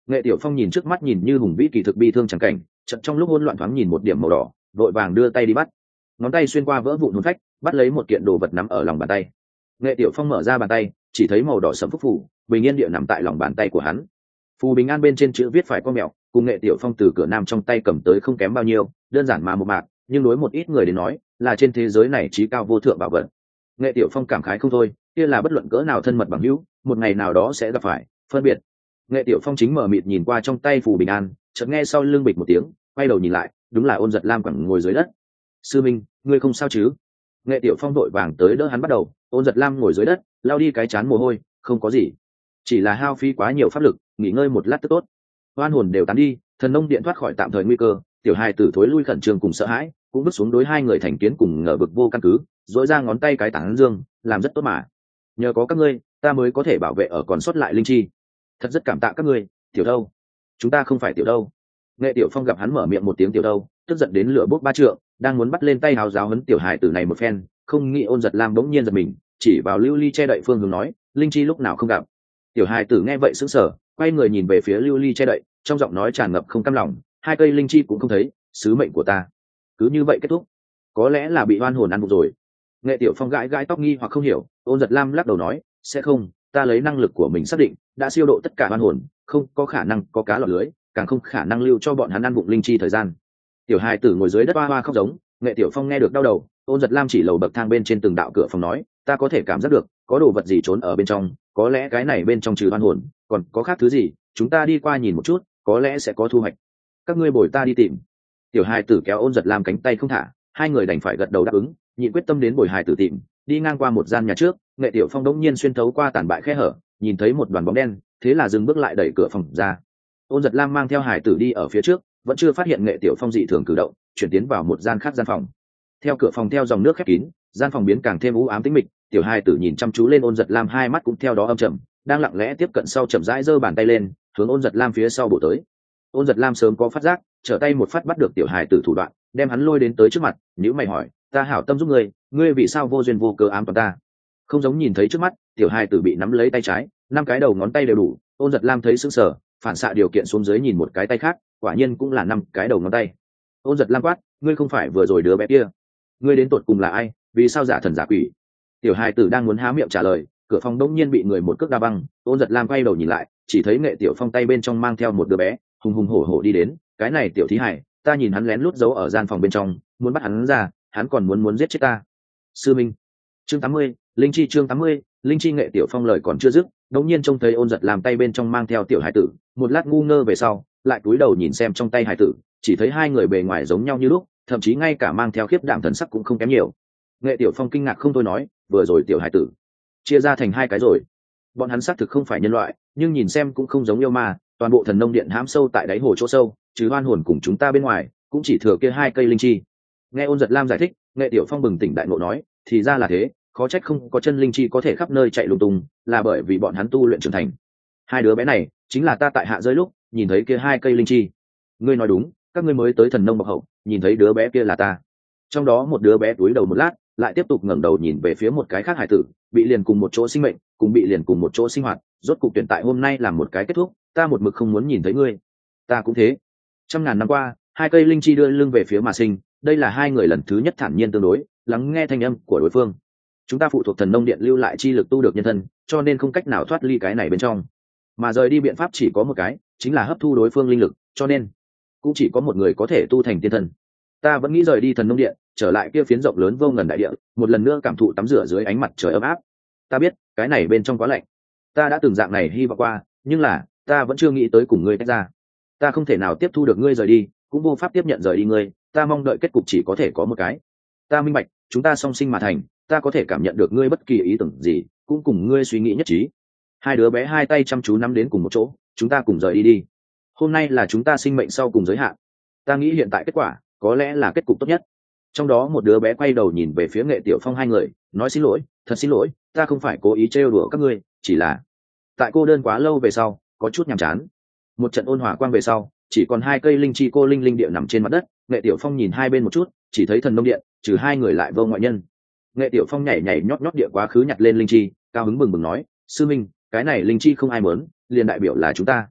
Nghệ Tiểu Phong nhìn trước mắt nhìn như hùng vĩ kỳ thực bi thương chẳng cảnh, chợt trong lúc hỗn loạn thoáng nhìn một điểm màu đỏ, vội vàng đưa tay đi bắt. Ngón tay xuyên qua vỡ vụn hồn phách, bắt lấy một kiện đồ vật nắm ở lòng bàn tay. Nghệ Tiểu Phong mở ra bàn tay, chỉ thấy màu đỏ sẫm phúc phù bình yên địa nằm tại lòng bàn tay của hắn. Phù bình an bên trên chữ viết phải con mèo, cùng Nghệ Tiểu Phong từ cửa nam trong tay cầm tới không kém bao nhiêu, đơn giản mà một mạc, nhưng đối một ít người đến nói, là trên thế giới này chí cao vô thượng bảo vật. Nghệ Tiểu Phong cảm khái không thôi, kia là bất luận cỡ nào thân mật bằng hữu, một ngày nào đó sẽ gặp phải, phân biệt. Nghệ Tiểu Phong chính mở mịt nhìn qua trong tay phù bình an, chợt nghe sau lưng bịch một tiếng, quay đầu nhìn lại, đúng là Ôn Giật Lam quẳng ngồi dưới đất. Sư minh, ngươi không sao chứ? Nghệ Tiểu Phong đội vàng tới đỡ hắn bắt đầu. Ôn Giật Lam ngồi dưới đất, lao đi cái chán mồ hôi, không có gì, chỉ là hao phí quá nhiều pháp lực, nghỉ ngơi một lát tức tốt. Oan hồn đều tán đi, thần nông điện thoát khỏi tạm thời nguy cơ, tiểu hài tử thối lui khẩn trương cùng sợ hãi, cũng bước xuống đối hai người thành kiến cùng ngờ vực vô căn cứ, dỗi ra ngón tay cái tán dương, làm rất tốt mà. Nhờ có các ngươi, ta mới có thể bảo vệ ở còn sót lại linh chi. Thật rất cảm tạ các ngươi, tiểu đâu. Chúng ta không phải tiểu đâu. Nghệ Tiểu Phong gặp hắn mở miệng một tiếng tiểu đâu, tức giận đến lửa bốc ba trượng, đang muốn bắt lên tay hào giáo hấn tiểu hài tử này một phen, không nghĩ Ôn Giật Lam bỗng nhiên giật mình, chỉ vào lưu ly che đậy phương hướng nói, linh chi lúc nào không gặp. Tiểu hài tử nghe vậy sững sờ, quay người nhìn về phía lưu ly che đậy, trong giọng nói tràn ngập không cam lòng, hai cây linh chi cũng không thấy, sứ mệnh của ta cứ như vậy kết thúc. Có lẽ là bị oan hồn ăn bụng rồi. Nghệ Tiểu Phong gãi gãi tóc nghi hoặc không hiểu. Ôn Giật Lam lắc đầu nói, sẽ không, ta lấy năng lực của mình xác định đã siêu độ tất cả oan hồn, không có khả năng có cá lọt lưới, càng không khả năng lưu cho bọn hắn ăn bụng linh chi thời gian. Tiểu hài tử ngồi dưới đất hoa hoa khóc giống. Nghệ Tiểu Phong nghe được đau đầu. Ôn Giật Lam chỉ lầu bậc thang bên trên từng đạo cửa phòng nói, ta có thể cảm giác được có đồ vật gì trốn ở bên trong, có lẽ cái này bên trong trừ oan hồn còn có khác thứ gì, chúng ta đi qua nhìn một chút, có lẽ sẽ có thu hoạch. Các ngươi bồi ta đi tìm. Tiểu hài tử kéo Ôn Giật Lam cánh tay không thả, hai người đành phải gật đầu đáp ứng, nhịn quyết tâm đến bồi hài tử tìm. Đi ngang qua một gian nhà trước, Nghệ Tiểu Phong đống nhiên xuyên thấu qua tàn bại khe hở, nhìn thấy một đoàn bóng đen, thế là dừng bước lại đẩy cửa phòng ra. Ôn Giật Lam mang theo hài tử đi ở phía trước, vẫn chưa phát hiện Nghệ Tiểu Phong dị thường cử động, chuyển tiến vào một gian khác gian phòng. Theo cửa phòng theo dòng nước khép kín, gian phòng biến càng thêm u ám tĩnh mịch. Tiểu hài tử nhìn chăm chú lên Ôn Giật Lam, hai mắt cũng theo đó âm trầm, đang lặng lẽ tiếp cận sau chậm rãi giơ bàn tay lên, hướng Ôn Giật Lam phía sau bổ tới. Ôn Giật Lam sớm có phát giác, trở tay một phát bắt được tiểu hài tử thủ đoạn, đem hắn lôi đến tới trước mặt. Nếu mày hỏi, ta hảo tâm giúp ngươi, ngươi vì sao vô duyên vô cớ ám toán ta? Không giống nhìn thấy trước mắt, tiểu hài tử bị nắm lấy tay trái, 5 cái đầu ngón tay đều đủ. Ôn Giật Lam thấy sững sờ, phản xạ điều kiện xuống dưới nhìn một cái tay khác, quả nhiên cũng là 5 cái đầu ngón tay. Ôn Giật Lam quát, ngươi không phải vừa rồi đứa bé kia? Ngươi đến tột cùng là ai, vì sao giả thần giả quỷ? Tiểu hài tử đang muốn há miệng trả lời, cửa phòng đông nhiên bị người một cước đá văng. Ôn Giật Lam quay đầu nhìn lại, chỉ thấy Nghệ Tiểu Phong tay bên trong mang theo một đứa bé, hùng hùng hổ hổ đi đến. Cái này tiểu thí hải, ta nhìn hắn lén lút giấu ở gian phòng bên trong, muốn bắt hắn ra, hắn còn muốn giết chết ta. Sư minh. Chương 80, linh chi. Chương 80, linh chi. Nghệ Tiểu Phong lời còn chưa dứt, đống nhiên trông thấy Ôn Giật Lam tay bên trong mang theo tiểu hải tử, một lát ngu ngơ về sau, lại cúi đầu nhìn xem trong tay hải tử, chỉ thấy hai người bề ngoài giống nhau như lúc, thậm chí ngay cả mang theo khiếp đảm thần sắc cũng không kém nhiều. Nghệ Tiểu Phong kinh ngạc không thôi nói, vừa rồi tiểu hải tử chia ra thành 2 cái rồi. Bọn hắn xác thực không phải nhân loại, nhưng nhìn xem cũng không giống yêu ma, toàn bộ thần nông điện hãm sâu tại đáy hồ chỗ sâu, chứ oan hồn cùng chúng ta bên ngoài, cũng chỉ thừa kia 2 cây linh chi. Nghe Ôn Giật Lam giải thích, Nghệ Tiểu Phong bừng tỉnh đại ngộ nói, thì ra là thế, khó trách không có chân linh chi có thể khắp nơi chạy lung tung, là bởi vì bọn hắn tu luyện trưởng thành. 2 đứa bé này chính là ta tại hạ rơi lúc nhìn thấy kia 2 cây linh chi. Ngươi nói đúng, các ngươi mới tới thần nông bậc hậu, nhìn thấy đứa bé kia là ta. Trong đó một đứa bé cúi đầu một lát, lại tiếp tục ngẩng đầu nhìn về phía một cái khác hải tử, bị liền cùng một chỗ sinh mệnh, cùng bị liền cùng một chỗ sinh hoạt, rốt cục tuyển tại hôm nay làm một cái kết thúc, ta một mực không muốn nhìn thấy ngươi. Ta cũng thế. 100.000 năm qua, 2 cây linh chi đưa lưng về phía mà sinh, đây là 2 người lần thứ nhất thản nhiên tương đối, lắng nghe thanh âm của đối phương. Chúng ta phụ thuộc thần nông điện lưu lại chi lực tu được nhân thân, cho nên không cách nào thoát ly cái này bên trong. Mà rời đi biện pháp chỉ có một cái, chính là hấp thu đối phương linh lực, cho nên cũng chỉ có một người có thể tu thành tiên thần. Ta vẫn nghĩ rời đi thần nông điện, trở lại kia phiến rộng lớn vô ngần đại địa, một lần nữa cảm thụ tắm rửa dưới ánh mặt trời ấm áp. Ta biết cái này bên trong quá lạnh, ta đã từng dạng này hy vọng qua, nhưng là ta vẫn chưa nghĩ tới cùng ngươi tách ra. Ta không thể nào tiếp thu được ngươi rời đi, cũng vô pháp tiếp nhận rời đi ngươi, ta mong đợi kết cục chỉ có thể có một cái. Ta minh bạch, chúng ta song sinh mà thành, ta có thể cảm nhận được ngươi bất kỳ ý tưởng gì, cũng cùng ngươi suy nghĩ nhất trí. 2 đứa bé 2 tay chăm chú nắm đến cùng một chỗ, chúng ta cùng rời đi đi. Hôm nay là chúng ta sinh mệnh sau cùng giới hạn. Ta nghĩ hiện tại kết quả có lẽ là kết cục tốt nhất. Trong đó một đứa bé quay đầu nhìn về phía Nghệ Tiểu Phong 2 người, nói xin lỗi, thật xin lỗi, ta không phải cố ý trêu đùa các ngươi, chỉ là tại cô đơn quá lâu về sau, có chút nhàm chán. Một trận ôn hòa quang về sau, chỉ còn 2 cây linh chi cô linh linh địa nằm trên mặt đất. Nghệ Tiểu Phong nhìn hai bên một chút, chỉ thấy thần nông điện, trừ 2 người lại vô ngoại nhân. Nghệ Tiểu Phong nhảy nhảy nhót nhót địa quá khứ nhặt lên linh chi, cao hứng bừng bừng nói, sư minh, cái này linh chi không ai muốn, liền đại biểu là chúng ta.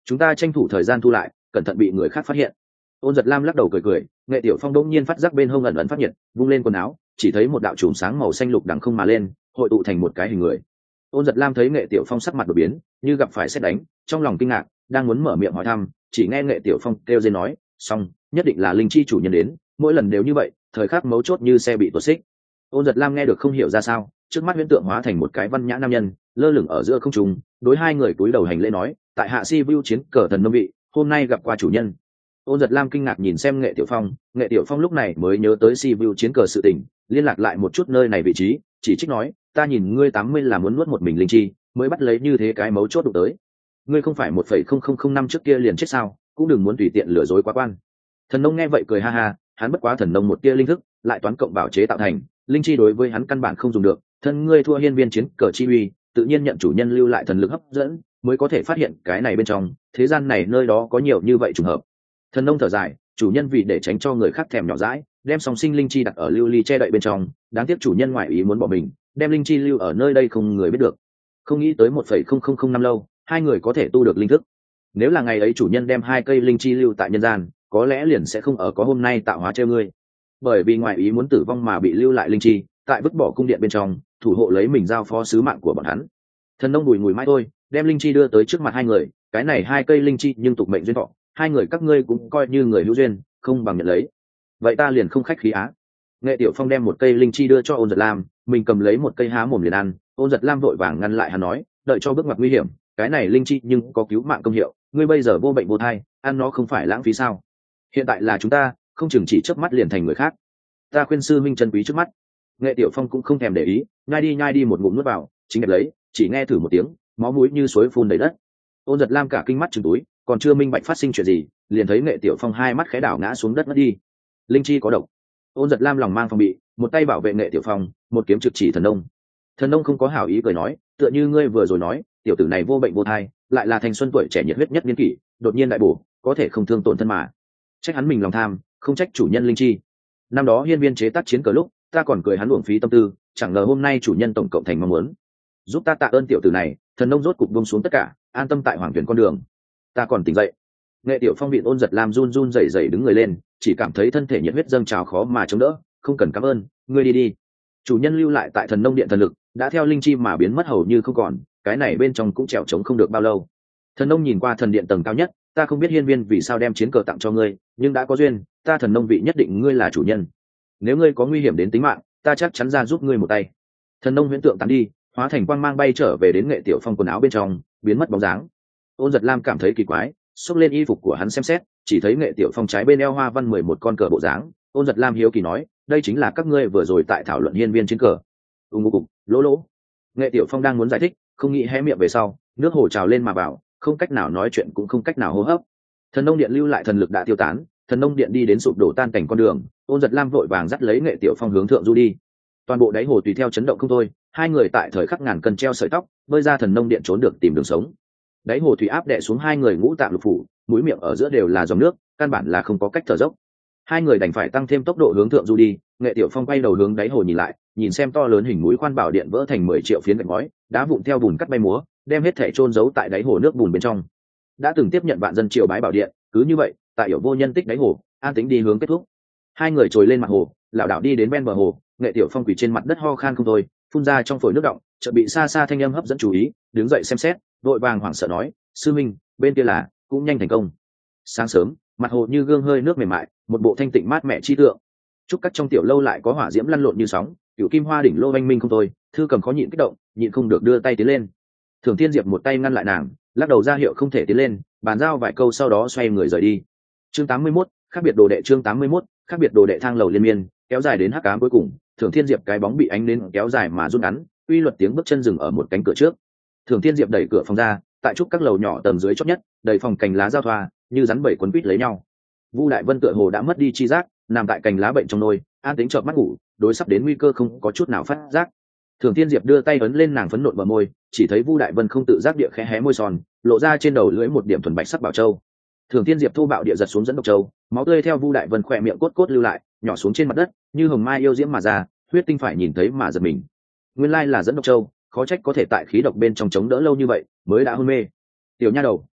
chúng ta tranh thủ thời gian thu lại, cẩn thận bị người khác phát hiện. Ôn Giật Lam lắc đầu cười cười, Nghệ Tiểu Phong đột nhiên phát giác bên hông ẩn ẩn phát nhiệt, vung lên quần áo, chỉ thấy một đạo chùm sáng màu xanh lục đằng không mà lên, hội tụ thành một cái hình người. Ôn Giật Lam thấy Nghệ Tiểu Phong sắc mặt đột biến, như gặp phải sét đánh, trong lòng kinh ngạc, đang muốn mở miệng hỏi thăm, chỉ nghe Nghệ Tiểu Phong kêu lên nói, "Xong, nhất định là linh chi chủ nhân đến, mỗi lần đều như vậy, thời khắc mấu chốt như xe bị tuột xích." Ôn Giật Lam nghe được không hiểu ra sao, trước mắt huyễn tượng hóa thành một cái văn nhã nam nhân, lơ lửng ở giữa không trung, đối hai người cúi đầu hành lễ nói, "Tại hạ Si Vu chiến cờ thần nông vị, hôm nay gặp qua chủ nhân." Ôn Giật Lam kinh ngạc nhìn xem Nghệ Tiểu Phong lúc này mới nhớ tới Si Vu chiến cờ sự tình, liên lạc lại một chút nơi này vị trí, chỉ trích nói, "Ta nhìn ngươi 80 là muốn nuốt một mình linh chi, mới bắt lấy như thế cái mấu chốt đụng tới. Ngươi không phải 1,0005 năm trước kia liền chết sao, cũng đừng muốn tùy tiện lừa dối quá quan." Thần nông nghe vậy cười ha ha, hắn bất quá thần nông một tia linh thức, lại toán cộng bảo chế tạo thành, linh chi đối với hắn căn bản không dùng được, thân ngươi thua hiên viên chiến cờ chi uy, tự nhiên nhận chủ nhân lưu lại thần lực hấp dẫn, mới có thể phát hiện cái này bên trong, thế gian này nơi đó có nhiều như vậy trùng hợp. Thần nông thở dài, chủ nhân vì để tránh cho người khác thèm nhỏ dãi, đem song sinh linh chi đặt ở lưu ly che đậy bên trong, đáng tiếc chủ nhân ngoại ý muốn bỏ mình, đem linh chi lưu ở nơi đây không người biết được. Không nghĩ tới 1,0005 năm lâu, hai người có thể tu được linh thức. Nếu là ngày ấy chủ nhân đem hai cây linh chi lưu tại nhân gian, có lẽ liền sẽ không ở có hôm nay tạo hóa treo ngươi. Bởi vì ngoại ý muốn tử vong mà bị lưu lại linh chi, tại vứt bỏ cung điện bên trong, thủ hộ lấy mình giao phó sứ mạng của bọn hắn. Thần nông bùi ngùi mãi thôi, đem linh chi đưa tới trước mặt hai người, cái này hai cây linh chi nhưng tục mệnh duyên thọ, hai người các ngươi cũng coi như người hữu duyên, không bằng nhận lấy. Vậy ta liền không khách khí á. Nghệ Tiểu Phong đem một cây linh chi đưa cho Ôn Giật Lam, mình cầm lấy một cây há mồm liền ăn. Ôn Giật Lam vội vàng ngăn lại hắn nói, đợi cho bước ngoặt nguy hiểm, cái này linh chi nhưng có cứu mạng công hiệu, ngươi bây giờ vô bệnh vô thai, ăn nó không phải lãng phí sao? Hiện tại là chúng ta, không chừng chỉ chớp mắt liền thành người khác. Ta khuyên sư minh chân quý trước mắt. Nghệ Tiểu Phong cũng không thèm để ý, nhai đi một ngụm nuốt vào, chính đẹp lấy, chỉ nghe thử một tiếng, máu mũi như suối phun đầy đất. Ôn Giật Lam cả kinh mắt trừng túi, còn chưa minh bạch phát sinh chuyện gì, liền thấy Nghệ Tiểu Phong hai mắt khẽ đảo ngã xuống đất mất đi. Linh chi có độc. Ôn Giật Lam lòng mang phòng bị, một tay bảo vệ Nghệ Tiểu Phong, một kiếm trực chỉ thần nông. Thần nông không có hảo ý cười nói, tựa như ngươi vừa rồi nói, tiểu tử này vô bệnh vô thai, lại là thanh xuân tuổi trẻ nhiệt huyết nhất niên kỷ, đột nhiên đại bổ, có thể không thương tổn thân mà. Trách hắn mình lòng tham, không trách chủ nhân linh chi. Năm đó hiên viên chế tác chiến cờ lúc, ta còn cười hắn uổng phí tâm tư, chẳng ngờ hôm nay chủ nhân tổng cộng thành mong muốn. Giúp ta tạ ơn tiểu tử này, thần nông rốt cục buông xuống tất cả, an tâm tại hoàng tuyển con đường. Ta còn tỉnh dậy. Nghệ Tiểu Phong bị Ôn Giật Lam run run rẩy rẩy đứng người lên, chỉ cảm thấy thân thể nhiệt huyết dâng trào khó mà chống đỡ, không cần cảm ơn, ngươi đi đi. Chủ nhân lưu lại tại thần nông điện thần lực, đã theo linh chi mà biến mất hầu như không còn, cái này bên trong cũng trèo trống không được bao lâu. Thần nông nhìn qua thần điện tầng cao nhất, ta không biết hiên viên vì sao đem chiến cờ tặng cho ngươi, nhưng đã có duyên, ta thần nông vị nhất định ngươi là chủ nhân. Nếu ngươi có nguy hiểm đến tính mạng, ta chắc chắn ra giúp ngươi một tay. Thần nông huyễn tượng tán đi, hóa thành quang mang bay trở về đến Nghệ Tiểu Phong quần áo bên trong, biến mất bóng dáng. Ôn Giật Lam cảm thấy kỳ quái, xốc lên y phục của hắn xem xét, chỉ thấy Nghệ Tiểu Phong trái bên eo hoa văn 11 con cờ bộ dáng. Ôn Giật Lam hiếu kỳ nói, đây chính là các ngươi vừa rồi tại thảo luận hiên viên chiến cờ. Cục, lỗ lỗ. Nghệ Tiểu Phong đang muốn giải thích, không nghĩ hé miệng về sau, nước hồ trào lên mà vào, không cách nào nói chuyện cũng không cách nào hô hấp. Thần nông điện lưu lại thần lực đã tiêu tán, thần nông điện đi đến sụp đổ tan cảnh con đường. Ôn Giật Lam vội vàng dắt lấy Nghệ Tiểu Phong hướng thượng du đi. Toàn bộ đáy hồ tùy theo chấn động không thôi, hai người tại thời khắc ngàn cân treo sợi tóc, bơi ra thần nông điện trốn được tìm đường sống. Đáy hồ thủy áp đè xuống hai người ngũ tạng lục phủ, mũi miệng ở giữa đều là dòng nước, căn bản là không có cách thở dốc. Hai người đành phải tăng thêm tốc độ hướng thượng du đi. Nghệ Tiểu Phong quay đầu hướng đáy hồ nhìn lại, nhìn xem to lớn hình núi khoan bảo điện vỡ thành 10 triệu phiến gạch ngói, đá vụn theo bùn cắt bay múa, đem hết thể chôn giấu tại đáy hồ nước bùn bên trong. Đã từng tiếp nhận vạn dân triều bái bảo điện, cứ như vậy, tại Yểu Vô Nhân tích đáy hồ, an tĩnh đi hướng kết thúc. Hai người trồi lên mặt hồ, lảo đảo đi đến bên bờ hồ. Nghệ Tiểu Phong quỳ trên mặt đất ho khan không thôi, phun ra trong phổi nước động, chợt bị xa xa thanh âm hấp dẫn chú ý, đứng dậy xem xét, vội vàng hoảng sợ nói, sư minh, bên kia là, cũng nhanh thành công. Sáng sớm, mặt hồ như gương hơi nước mềm mại, một bộ thanh tịnh mát mẻ chi tượng. Trúc cắt trong tiểu lâu lại có hỏa diễm lăn lộn như sóng, cửu kim hoa đỉnh lô oanh minh không thôi. Thư Cầm khó nhịn kích động, nhịn không được đưa tay tiến lên. Thường Thiên Diệp một tay ngăn lại nàng, lắc đầu ra hiệu không thể tiến lên, bàn giao vài câu sau đó xoay người rời đi. Chương 81, khác biệt đồ đệ. Chương 81, khác biệt đồ đệ. Thang lầu liên miên kéo dài đến hắc ám cuối cùng, Thường Thiên Diệp cái bóng bị ánh nến kéo dài mà rút ngắn, uy luật tiếng bước chân dừng ở một cánh cửa trước. Thường Thiên Diệp đẩy cửa phòng ra, tại trúc các lầu nhỏ tầng dưới chót nhất, đầy phòng cành lá giao thoa, như rắn bầy quấn quýt lấy nhau. Vu Đại Vân tựa hồ đã mất đi chi giác, nằm tại cành lá bệnh trong nôi, an tĩnh chợp mắt ngủ, đối sắp đến nguy cơ không có chút nào phát giác. Thường Thiên Diệp đưa tay ấn lên nàng phấn nộn bờ môi, chỉ thấy Vu Đại Vân không tự giác địa khẽ hé môi son, lộ ra trên đầu lưỡi một điểm thuần bạch sắc bảo châu. Thường Thiên Diệp thu bạo địa giật xuống dẫn độc châu, máu tươi theo Vu Đại Vân khỏe miệng cốt cốt lưu lại, nhỏ xuống trên mặt đất, như hồng mai yêu diễm mà ra, huyết tinh phải nhìn thấy mà giật mình. Nguyên lai là dẫn độc châu, khó trách có thể tại khí độc bên trong chống đỡ lâu như vậy, mới đã hôn mê. Tiểu nha đầu,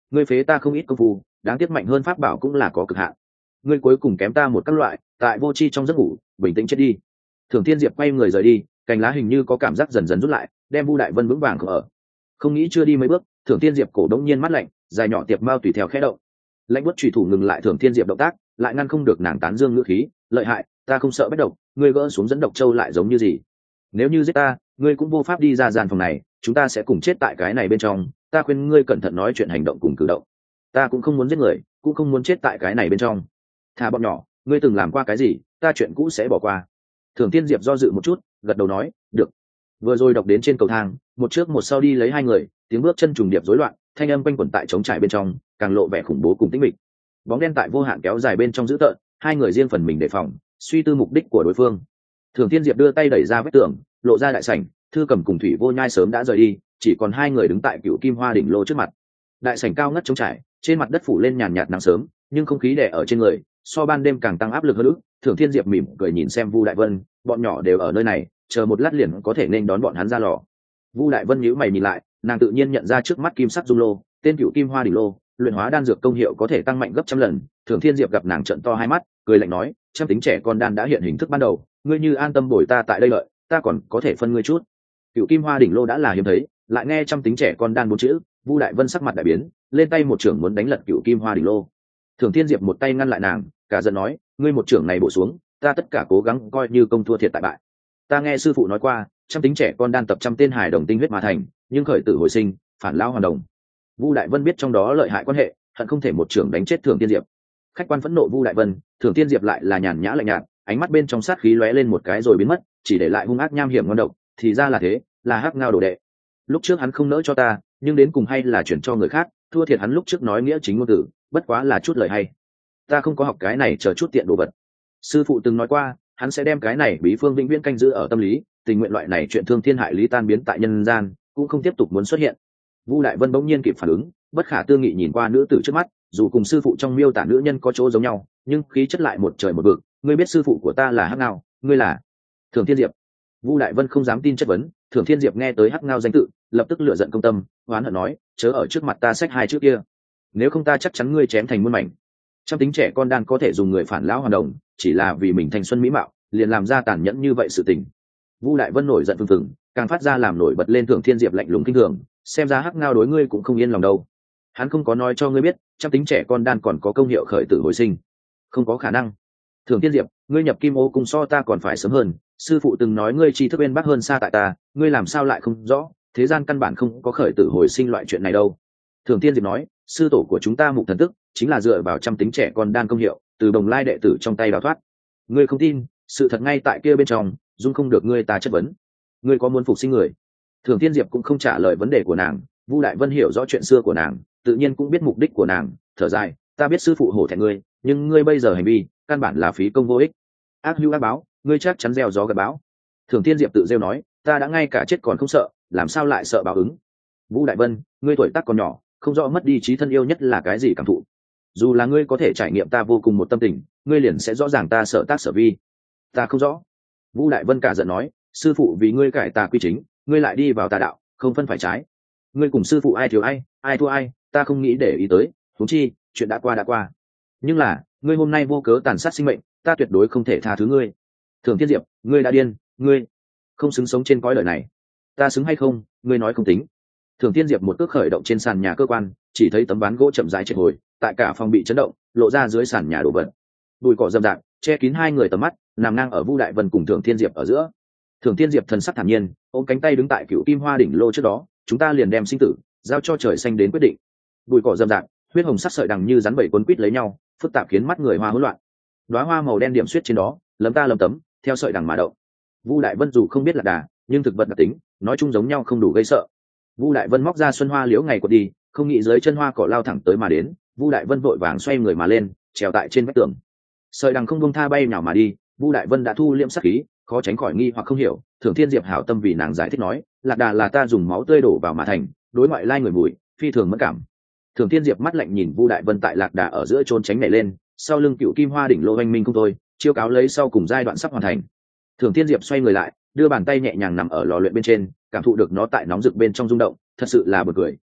ngươi phế ta không ít công phu, đáng tiếc mạnh hơn pháp bảo cũng là có cực hạn. Ngươi cuối cùng kém ta một các loại, tại vô tri trong giấc ngủ bình tĩnh chết đi. Thường Thiên Diệp quay người rời đi, cành lá hình như có cảm giác dần dần rút lại, đem Vu Đại Vân vững vàng ở. Không nghĩ chưa đi mấy bước, Thường Thiên Diệp cổ đống nhiên mắt lạnh, dài nhỏ tiệp mao tùy theo khẽ động. Lạnh buốt chủy thủ ngừng lại Thường Thiên Diệp động tác, lại ngăn không được nàng tán dương ngữ khí, lợi hại, ta không sợ bất độc, ngươi gỡ xuống dẫn độc châu lại giống như gì? Nếu như giết ta, ngươi cũng vô pháp đi ra gian phòng này, chúng ta sẽ cùng chết tại cái này bên trong, ta khuyên ngươi cẩn thận nói chuyện hành động cùng cử động. Ta cũng không muốn giết người, cũng không muốn chết tại cái này bên trong. Thà bọn nhỏ, ngươi từng làm qua cái gì, ta chuyện cũ sẽ bỏ qua. Thường Thiên Diệp do dự một chút, gật đầu nói, được. Vừa rồi đọc đến trên cầu thang, một trước một sau đi lấy hai người, tiếng bước chân trùng điệp rối loạn, thanh âm quanh quẩn tại trống trải bên trong, càng lộ vẻ khủng bố cùng tĩnh mịch. Bóng đen tại vô hạn kéo dài bên trong dữ tợn, hai người riêng phần mình đề phòng, suy tư mục đích của đối phương. Thường Thiên Diệp đưa tay đẩy ra vách tường, lộ ra đại sảnh, Thư Cầm cùng Thủy Vô Nhai sớm đã rời đi, chỉ còn hai người đứng tại Cựu Kim Hoa đỉnh lô trước mặt. Đại sảnh cao ngất trống trải, trên mặt đất phủ lên nhàn nhạt nắng sớm, nhưng không khí đè ở trên người, so ban đêm càng tăng áp lực hơn nữa. Thường Thiên Diệp mỉm cười nhìn xem Vu Đại Vân, bọn nhỏ đều ở nơi này, chờ một lát liền có thể nên đón bọn hắn ra lò. Vu Đại Vân nhíu mày nhìn lại, nàng tự nhiên nhận ra trước mắt kim sắc dung lô, tên Cựu Kim Hoa đỉnh lô, luyện hóa đan dược công hiệu có thể tăng mạnh gấp trăm lần. Thường Thiên Diệp gặp nàng trợn to hai mắt, cười lạnh nói, trăm tính trẻ con đan đã hiện hình thức ban đầu, ngươi như an tâm bồi ta tại đây lợi, ta còn có thể phân ngươi chút. Cựu Kim Hoa đỉnh lô đã là hiếm thấy, lại nghe trăm tính trẻ con đan bốn chữ, Vu Đại Vân sắc mặt đại biến, lên tay một trưởng muốn đánh lật Cựu Kim Hoa đỉnh lô. Thường Thiên Diệp một tay ngăn lại nàng, cả giận nói, ngươi một trưởng này bổ xuống, ta tất cả cố gắng coi như công thua thiệt tại bại. Ta nghe sư phụ nói qua, trăm tính trẻ con đan tập trăm tên hài đồng tinh huyết mà thành, nhưng khởi tử hồi sinh, phản lao hoàn đồng. Vu Đại Vân biết trong đó lợi hại quan hệ, hận không thể một trưởng đánh chết Thường Thiên Diệp. Khách quan phẫn nộ Vu Đại Vân, Thường Thiên Diệp lại là nhàn nhã lạnh nhạt, ánh mắt bên trong sát khí lóe lên một cái rồi biến mất, chỉ để lại hung ác nham hiểm ngon độc. Thì ra là thế, là Hắc Ngao đồ đệ. Lúc trước hắn không nỡ cho ta, nhưng đến cùng hay là chuyển cho người khác, thua thiệt hắn lúc trước nói nghĩa chính ngôn tử, bất quá là chút lời hay. Ta không có học cái này chờ chút tiện đồ vật. Sư phụ từng nói qua, hắn sẽ đem cái này bí phương vĩnh viễn canh giữ ở tâm lý, tình nguyện loại này chuyện thương thiên hại lý tan biến tại nhân gian, cũng không tiếp tục muốn xuất hiện. Vu Đại Vân bỗng nhiên kịp phản ứng, bất khả tư nghị nhìn qua nữ tử trước mắt, dù cùng sư phụ trong miêu tả nữ nhân có chỗ giống nhau, nhưng khí chất lại một trời một vực. Ngươi biết sư phụ của ta là Hắc Ngao, ngươi là Thường Thiên Diệp. Vu Đại Vân không dám tin chất vấn, Thường Thiên Diệp nghe tới Hắc Ngao danh tự, lập tức lửa giận công tâm, oán hận nói, chớ ở trước mặt ta xách hai chữ kia, nếu không ta chắc chắn ngươi chém thành muôn mảnh. Trăm tính trẻ con đan có thể dùng người phản lão hoàn đồng, chỉ là vì mình thanh xuân mỹ mạo, liền làm ra tàn nhẫn như vậy sự tình. Vu Đại Vân nổi giận phừng phừng, càng phát ra làm nổi bật lên Thường Thiên Diệp lạnh lùng kinh thường, xem ra Hắc Ngao đối ngươi cũng không yên lòng đâu. Hắn không có nói cho ngươi biết, trăm tính trẻ con đan còn có công hiệu khởi tử hồi sinh. Không có khả năng. Thường Thiên Diệp, ngươi nhập Kim Ô cung so ta còn phải sớm hơn, sư phụ từng nói ngươi tri thức bên bác hơn xa tại ta, ngươi làm sao lại không rõ, thế gian căn bản không có khởi tử hồi sinh loại chuyện này đâu. Thường Thiên Diệp nói, sư tổ của chúng ta Mục Thần Tức chính là dựa vào trăm tính trẻ con đan công hiệu, từ Đồng Lai đệ tử trong tay đào thoát. Ngươi không tin, sự thật ngay tại kia bên trong, dung không được ngươi ta chất vấn. Ngươi có muốn phục sinh người? Thường Thiên Diệp cũng không trả lời vấn đề của nàng. Vu Đại Vân hiểu rõ chuyện xưa của nàng, tự nhiên cũng biết mục đích của nàng, thở dài, ta biết sư phụ hổ thẹn ngươi, nhưng ngươi bây giờ hành vi căn bản là phí công vô ích. Ác hữu ác báo, ngươi chắc chắn gieo gió gặt bão. Thường Thiên Diệp tự rêu nói, ta đã ngay cả chết còn không sợ, làm sao lại sợ báo ứng. Vu Đại Vân, ngươi tuổi tác còn nhỏ, không rõ mất đi trí thân yêu nhất là cái gì cảm thụ. Dù là ngươi có thể trải nghiệm ta vô cùng một tâm tình, ngươi liền sẽ rõ ràng ta sợ tác sở vi. Ta không rõ. Vu Đại Vân cả giận nói, sư phụ vì ngươi cải tà quy chính, ngươi lại đi vào tà đạo, không phân phải trái. Ngươi cùng sư phụ ai thiếu ai, ai thua ai, ta không nghĩ để ý tới, huống chi chuyện đã qua. Nhưng là ngươi hôm nay vô cớ tàn sát sinh mệnh, ta tuyệt đối không thể tha thứ ngươi. Thường Thiên Diệp, ngươi đã điên, ngươi không xứng sống trên cõi đời này. Ta xứng hay không, ngươi nói không tính. Thường Thiên Diệp một cước khởi động trên sàn nhà cơ quan, chỉ thấy tấm ván gỗ chậm rãi triệt hồi, tại cả phòng bị chấn động, lộ ra dưới sàn nhà đổ vật. Bụi cỏ rậm rạp, che kín hai người tầm mắt, nằm ngang ở Vu Đại Vân cùng Thường Thiên Diệp ở giữa. Thường Thiên Diệp thần sắc thản nhiên, ôm cánh tay đứng tại Cựu Kim Hoa đỉnh lô trước đó, chúng ta liền đem sinh tử giao cho trời xanh đến quyết định. Bụi cỏ rậm rạp, huyết hồng sắc sợi đằng như rắn bầy quấn quít lấy nhau, phức tạp khiến mắt người hoa hỗn loạn. Đóa hoa màu đen điểm xuyết trên đó, lấm ta lấm tấm, theo sợi đằng mà động. Vu Đại Vân dù không biết là đà, nhưng thực vật đặc tính, nói chung giống nhau không đủ gây sợ. Vu Đại Vân móc ra xuân hoa liễu ngày quật đi, không nghĩ dưới chân hoa cỏ lao thẳng tới mà đến. Vu Đại Vân vội vàng xoay người mà lên, trèo tại trên vách tường. Sợi đằng không buông tha bay nhào mà đi. Vu Đại Vân đã thu liễm sát khí, khó tránh khỏi nghi hoặc không hiểu. Thường Thiên Diệp hảo tâm vì nàng giải thích nói, lạc đà là ta dùng máu tươi đổ vào mà thành, đối ngoại lai người mùi phi thường mất cảm. Thường Thiên Diệp mắt lạnh nhìn Vu Đại Vân tại lạc đà ở giữa trốn tránh nhảy lên, sau lưng Cựu Kim Hoa đỉnh lô oanh minh không thôi, chiêu cáo lấy sau cùng giai đoạn sắp hoàn thành. Thường Thiên Diệp xoay người lại, đưa bàn tay nhẹ nhàng nằm ở lò luyện bên trên, cảm thụ được nó tại nóng rực bên trong rung động, thật sự là buồn cười,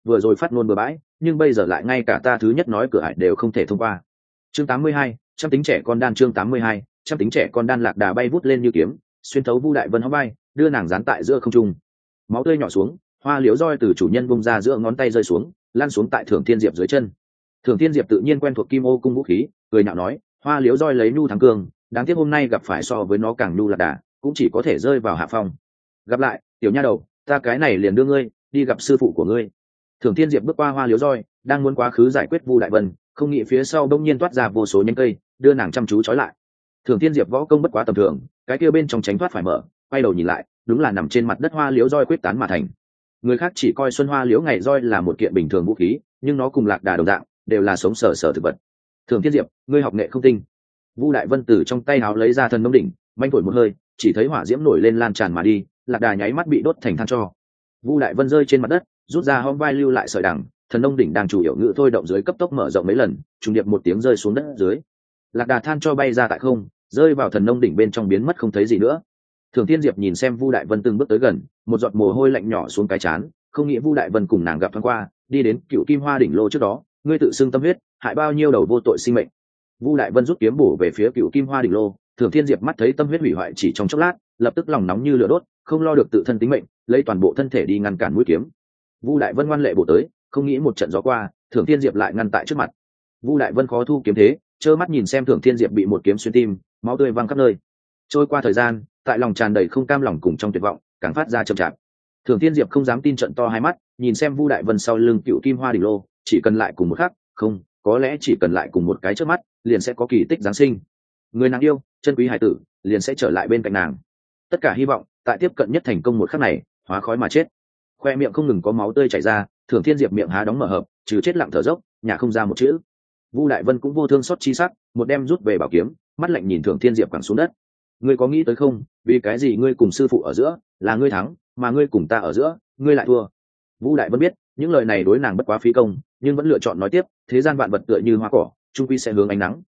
vừa rồi phát ngôn bừa bãi, nhưng bây giờ lại ngay cả ta thứ nhất nói cửa ải đều không thể thông qua. Chương 82, trăm tính trẻ con đan. Chương 82, trăm tính trẻ con đan. Lạc đà bay vút lên như kiếm, xuyên thấu Vu Đại Vân hóng vai, đưa nàng dán tại giữa không trung. Máu tươi nhỏ xuống, hoa liễu roi từ chủ nhân bung ra giữa ngón tay rơi xuống, lan xuống tại Thưởng Thiên Diệp dưới chân. Thưởng Thiên Diệp tự nhiên quen thuộc Kim Ô cung vũ khí, cười nhạo nói, hoa liễu roi lấy nhu thắng cường, đáng tiếc hôm nay gặp phải so với nó càng nhu lạc đà, cũng chỉ có thể rơi vào hạ phong. Gặp lại, tiểu nha đầu, ta cái này liền đưa ngươi đi gặp sư phụ của ngươi. Thưởng Thiên Diệp bước qua hoa liễu roi, đang muốn quá khứ giải quyết Vu Đại Vân, không nghĩ phía sau đông nhiên toát ra vô số nhánh cây, đưa nàng chăm chú trói lại. Thưởng Thiên Diệp võ công bất quá tầm thường, cái kia bên trong tránh thoát phải mở, quay đầu nhìn lại, đúng là nằm trên mặt đất hoa liễu roi quyết tán mà thành. Người khác chỉ coi xuân hoa liễu ngày roi là một kiện bình thường vũ khí, nhưng nó cùng lạc đà đồng dạng, đều là sống sờ sờ thực vật. Thưởng Thiên Diệp, ngươi học nghệ không tinh. Vu Đại Vân từ trong tay áo lấy ra thần nông đỉnh, manh thổi một hơi, chỉ thấy hỏa diễm nổi lên lan tràn mà đi, lạc đà nháy mắt bị đốt thành than tro. Vu Đại Vân rơi trên mặt đất, rút ra hõm vai lưu lại sợi đằng, thần nông đỉnh đang chủ yếu ngự thôi động dưới cấp tốc mở rộng mấy lần, trùng điệp một tiếng rơi xuống đất dưới. Lạc đà than cho bay ra tại không, rơi vào thần nông đỉnh bên trong biến mất không thấy gì nữa. Thường Thiên Diệp nhìn xem Vu Đại Vân từng bước tới gần, một giọt mồ hôi lạnh nhỏ xuống cái chán, không nghĩ Vu Đại Vân cùng nàng gặp thoáng qua, đi đến Cựu Kim Hoa đỉnh lô trước đó, ngươi tự xưng tâm huyết, hại bao nhiêu đầu vô tội sinh mệnh. Vu Đại Vân rút kiếm bổ về phía Cựu Kim Hoa đỉnh lô, Thường Thiên Diệp mắt thấy tâm huyết hủy hoại chỉ trong chốc lát, lập tức lòng nóng như lửa đốt, không lo được tự thân tính mệnh, lấy toàn bộ thân thể đi ngăn cản mũi kiếm. Vu Đại Vân ngoan lệ bổ tới, không nghĩ một trận gió qua, Thường Thiên Diệp lại ngăn tại trước mặt. Vu Đại Vân khó thu kiếm thế, trơ mắt nhìn xem Thường Thiên Diệp bị một kiếm xuyên tim, máu tươi văng khắp nơi. Trôi qua thời gian, tại lòng tràn đầy không cam lòng cùng trong tuyệt vọng, càng phát ra chậm chạp. Thường Thiên Diệp không dám tin, trận to hai mắt, nhìn xem Vu Đại Vân sau lưng Cựu Kim Hoa đỉnh lô, chỉ cần lại cùng một khắc, không, có lẽ chỉ cần lại cùng một cái trước mắt, liền sẽ có kỳ tích giáng sinh. Người nàng yêu, chân quý hải tử, liền sẽ trở lại bên cạnh nàng. Tất cả hy vọng, tại tiếp cận nhất thành công một khắc này, hóa khói mà chết. Khoe miệng không ngừng có máu tươi chảy ra, Thường Thiên Diệp miệng há đóng mở hợp, trừ chết lặng thở dốc, nhả không ra một chữ. Vu Đại Vân cũng vô thương xót chi sắc, một đem rút về bảo kiếm, mắt lạnh nhìn Thường Thiên Diệp quẳng xuống đất. Ngươi có nghĩ tới không, vì cái gì ngươi cùng sư phụ ở giữa là ngươi thắng, mà ngươi cùng ta ở giữa ngươi lại thua? Vu Đại Vân biết những lời này đối nàng bất quá phí công, nhưng vẫn lựa chọn nói tiếp, thế gian vạn vật tựa như hoa cỏ, chung quy sẽ hướng ánh nắng.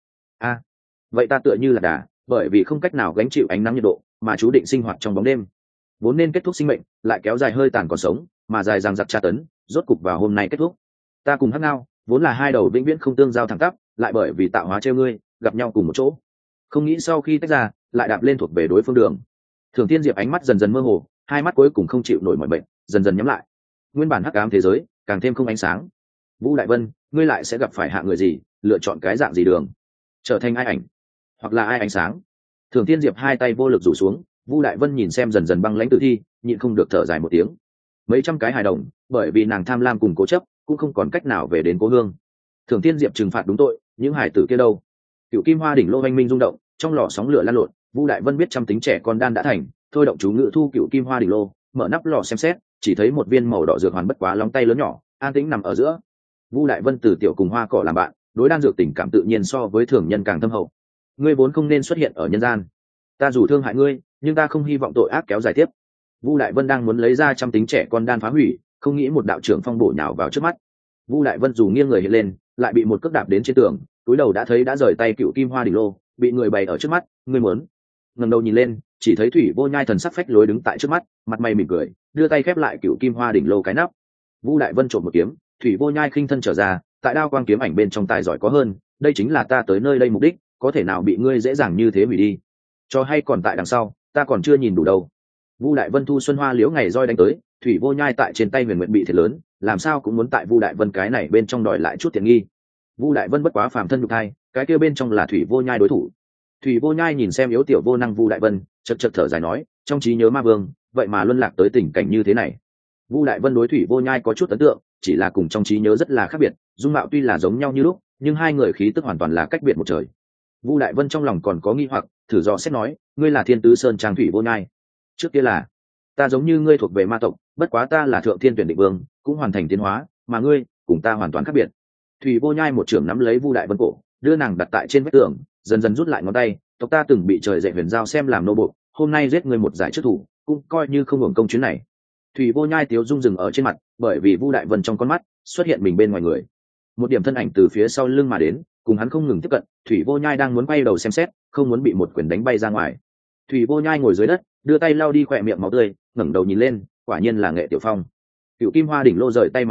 Vậy ta tựa như là đà, bởi vì không cách nào gánh chịu ánh nắng nhiệt độ, mà chú định sinh hoạt trong bóng đêm, vốn nên kết thúc sinh mệnh, lại kéo dài hơi tàn còn sống, mà dài dằng dặc tra tấn, rốt cục vào hôm nay kết thúc. Ta cùng Hắc Ngao, vốn là hai đầu vĩnh viễn không tương giao thẳng tắp, lại bởi vì tạo hóa trêu ngươi, gặp nhau cùng một chỗ. Không nghĩ sau khi tách ra, lại đạp lên thuộc về đối phương đường. Thường Thiên Diệp ánh mắt dần dần mơ hồ, hai mắt cuối cùng không chịu nổi mọi bệnh, dần dần nhắm lại. Nguyên bản hắc ám thế giới càng thêm không ánh sáng. Vũ Đại Vân, ngươi lại sẽ gặp phải hạ người gì, lựa chọn cái dạng gì đường, trở thành ai ảnh, hoặc là ai ánh sáng? Thường Thiên Diệp hai tay vô lực rủ xuống, Vu Đại Vân nhìn xem dần dần băng lãnh tử thi, nhịn không được thở dài một tiếng. Mấy trăm cái hài đồng, bởi vì nàng tham lam cùng cố chấp, cũng không còn cách nào về đến cố hương. Thường Thiên Diệp trừng phạt đúng tội, những hài tử kia đâu? Cựu Kim Hoa đỉnh lô oanh minh rung động, trong lò sóng lửa lan lộn. Vu Đại Vân biết trăm tính trẻ con đan đã thành, thôi động chú ngự thu Cựu Kim Hoa đỉnh lô, mở nắp lò xem xét, chỉ thấy một viên màu đỏ dược hoàn bất quá lóng tay lớn nhỏ, an tĩnh nằm ở giữa. Vu Đại Vân từ tiểu cùng hoa cỏ làm bạn, đối đan dược tình cảm tự nhiên so với thường nhân càng thâm hậu. Ngươi vốn không nên xuất hiện ở nhân gian, ta dù thương hại ngươi, nhưng ta không hy vọng tội ác kéo dài tiếp. Vu Đại Vân đang muốn lấy ra trăm tính trẻ con đan phá hủy, không nghĩ một đạo trưởng phong bổ nhào vào trước mắt. Vu Đại Vân dù nghiêng người hiện lên, lại bị một cước đạp đến trên tường, túi đầu đã thấy đã rời tay Cựu Kim Hoa đỉnh lô, bị người bày ở trước mắt. Ngươi muốn? Ngẩng đầu nhìn lên, chỉ thấy Thủy Vô Nhai thần sắc phách lối đứng tại trước mắt, mặt mày mỉm cười, đưa tay khép lại Cựu Kim Hoa đỉnh lô cái nắp. Vu Đại Vân trộm một kiếm, Thủy Vô Nhai khinh thân trở ra, tại đao quang kiếm ảnh bên trong tài giỏi có hơn, đây chính là ta tới nơi đây mục đích, có thể nào bị ngươi dễ dàng như thế hủy đi? Cho hay còn tại đằng sau, ta còn chưa nhìn đủ đâu. Vu Đại Vân thu xuân hoa liễu ngày roi đánh tới, Thủy Vô Nhai tại trên tay Huyền Nguyện bị thiệt lớn, làm sao cũng muốn tại Vu Đại Vân cái này bên trong đòi lại chút tiện nghi. Vu Đại Vân bất quá phàm thân nhục thai, cái kia bên trong là Thủy Vô Nhai đối thủ. Thủy Vô Nhai nhìn xem yếu tiểu vô năng Vu Đại Vân, chật chật thở dài nói, trong trí nhớ ma vương, vậy mà luân lạc tới tình cảnh như thế này. Vu Đại Vân đối Thủy Vô Nhai có chút ấn tượng, chỉ là cùng trong trí nhớ rất là khác biệt, dung mạo tuy là giống nhau như lúc, nhưng hai người khí tức hoàn toàn là cách biệt một trời. Vu Đại Vân trong lòng còn có nghi hoặc, thử dò xét nói, ngươi là Thiên Tứ Sơn Trang Thủy Vô Nhai? Trước kia là, ta giống như ngươi thuộc về ma tộc, bất quá ta là Thượng Thiên Tuyển Định Vương, cũng hoàn thành tiến hóa, mà ngươi cùng ta hoàn toàn khác biệt. Thủy Vô Nhai một trưởng nắm lấy Vu Đại Vân cổ, đưa nàng đặt tại trên vách tường, dần dần rút lại ngón tay, tộc ta từng bị trời dạy huyền giao xem làm nô bộc, hôm nay giết ngươi một giải trước thủ, cũng coi như không hưởng công chuyến này. Thủy Vô Nhai tiếu dung dừng ở trên mặt, bởi vì Vu Đại Vân trong con mắt xuất hiện mình bên ngoài người, một điểm thân ảnh từ phía sau lưng mà đến, cùng hắn không ngừng tiếp cận. Thủy Vô Nhai đang muốn quay đầu xem xét, không muốn bị một quyền đánh bay ra ngoài. Thủy Vô Nhai ngồi dưới đất, đưa tay lau đi khỏe miệng máu tươi, ngẩng đầu nhìn lên, quả nhiên là Nghệ Tiểu Phong. Cựu Kim Hoa đỉnh lô rời tay mà đi,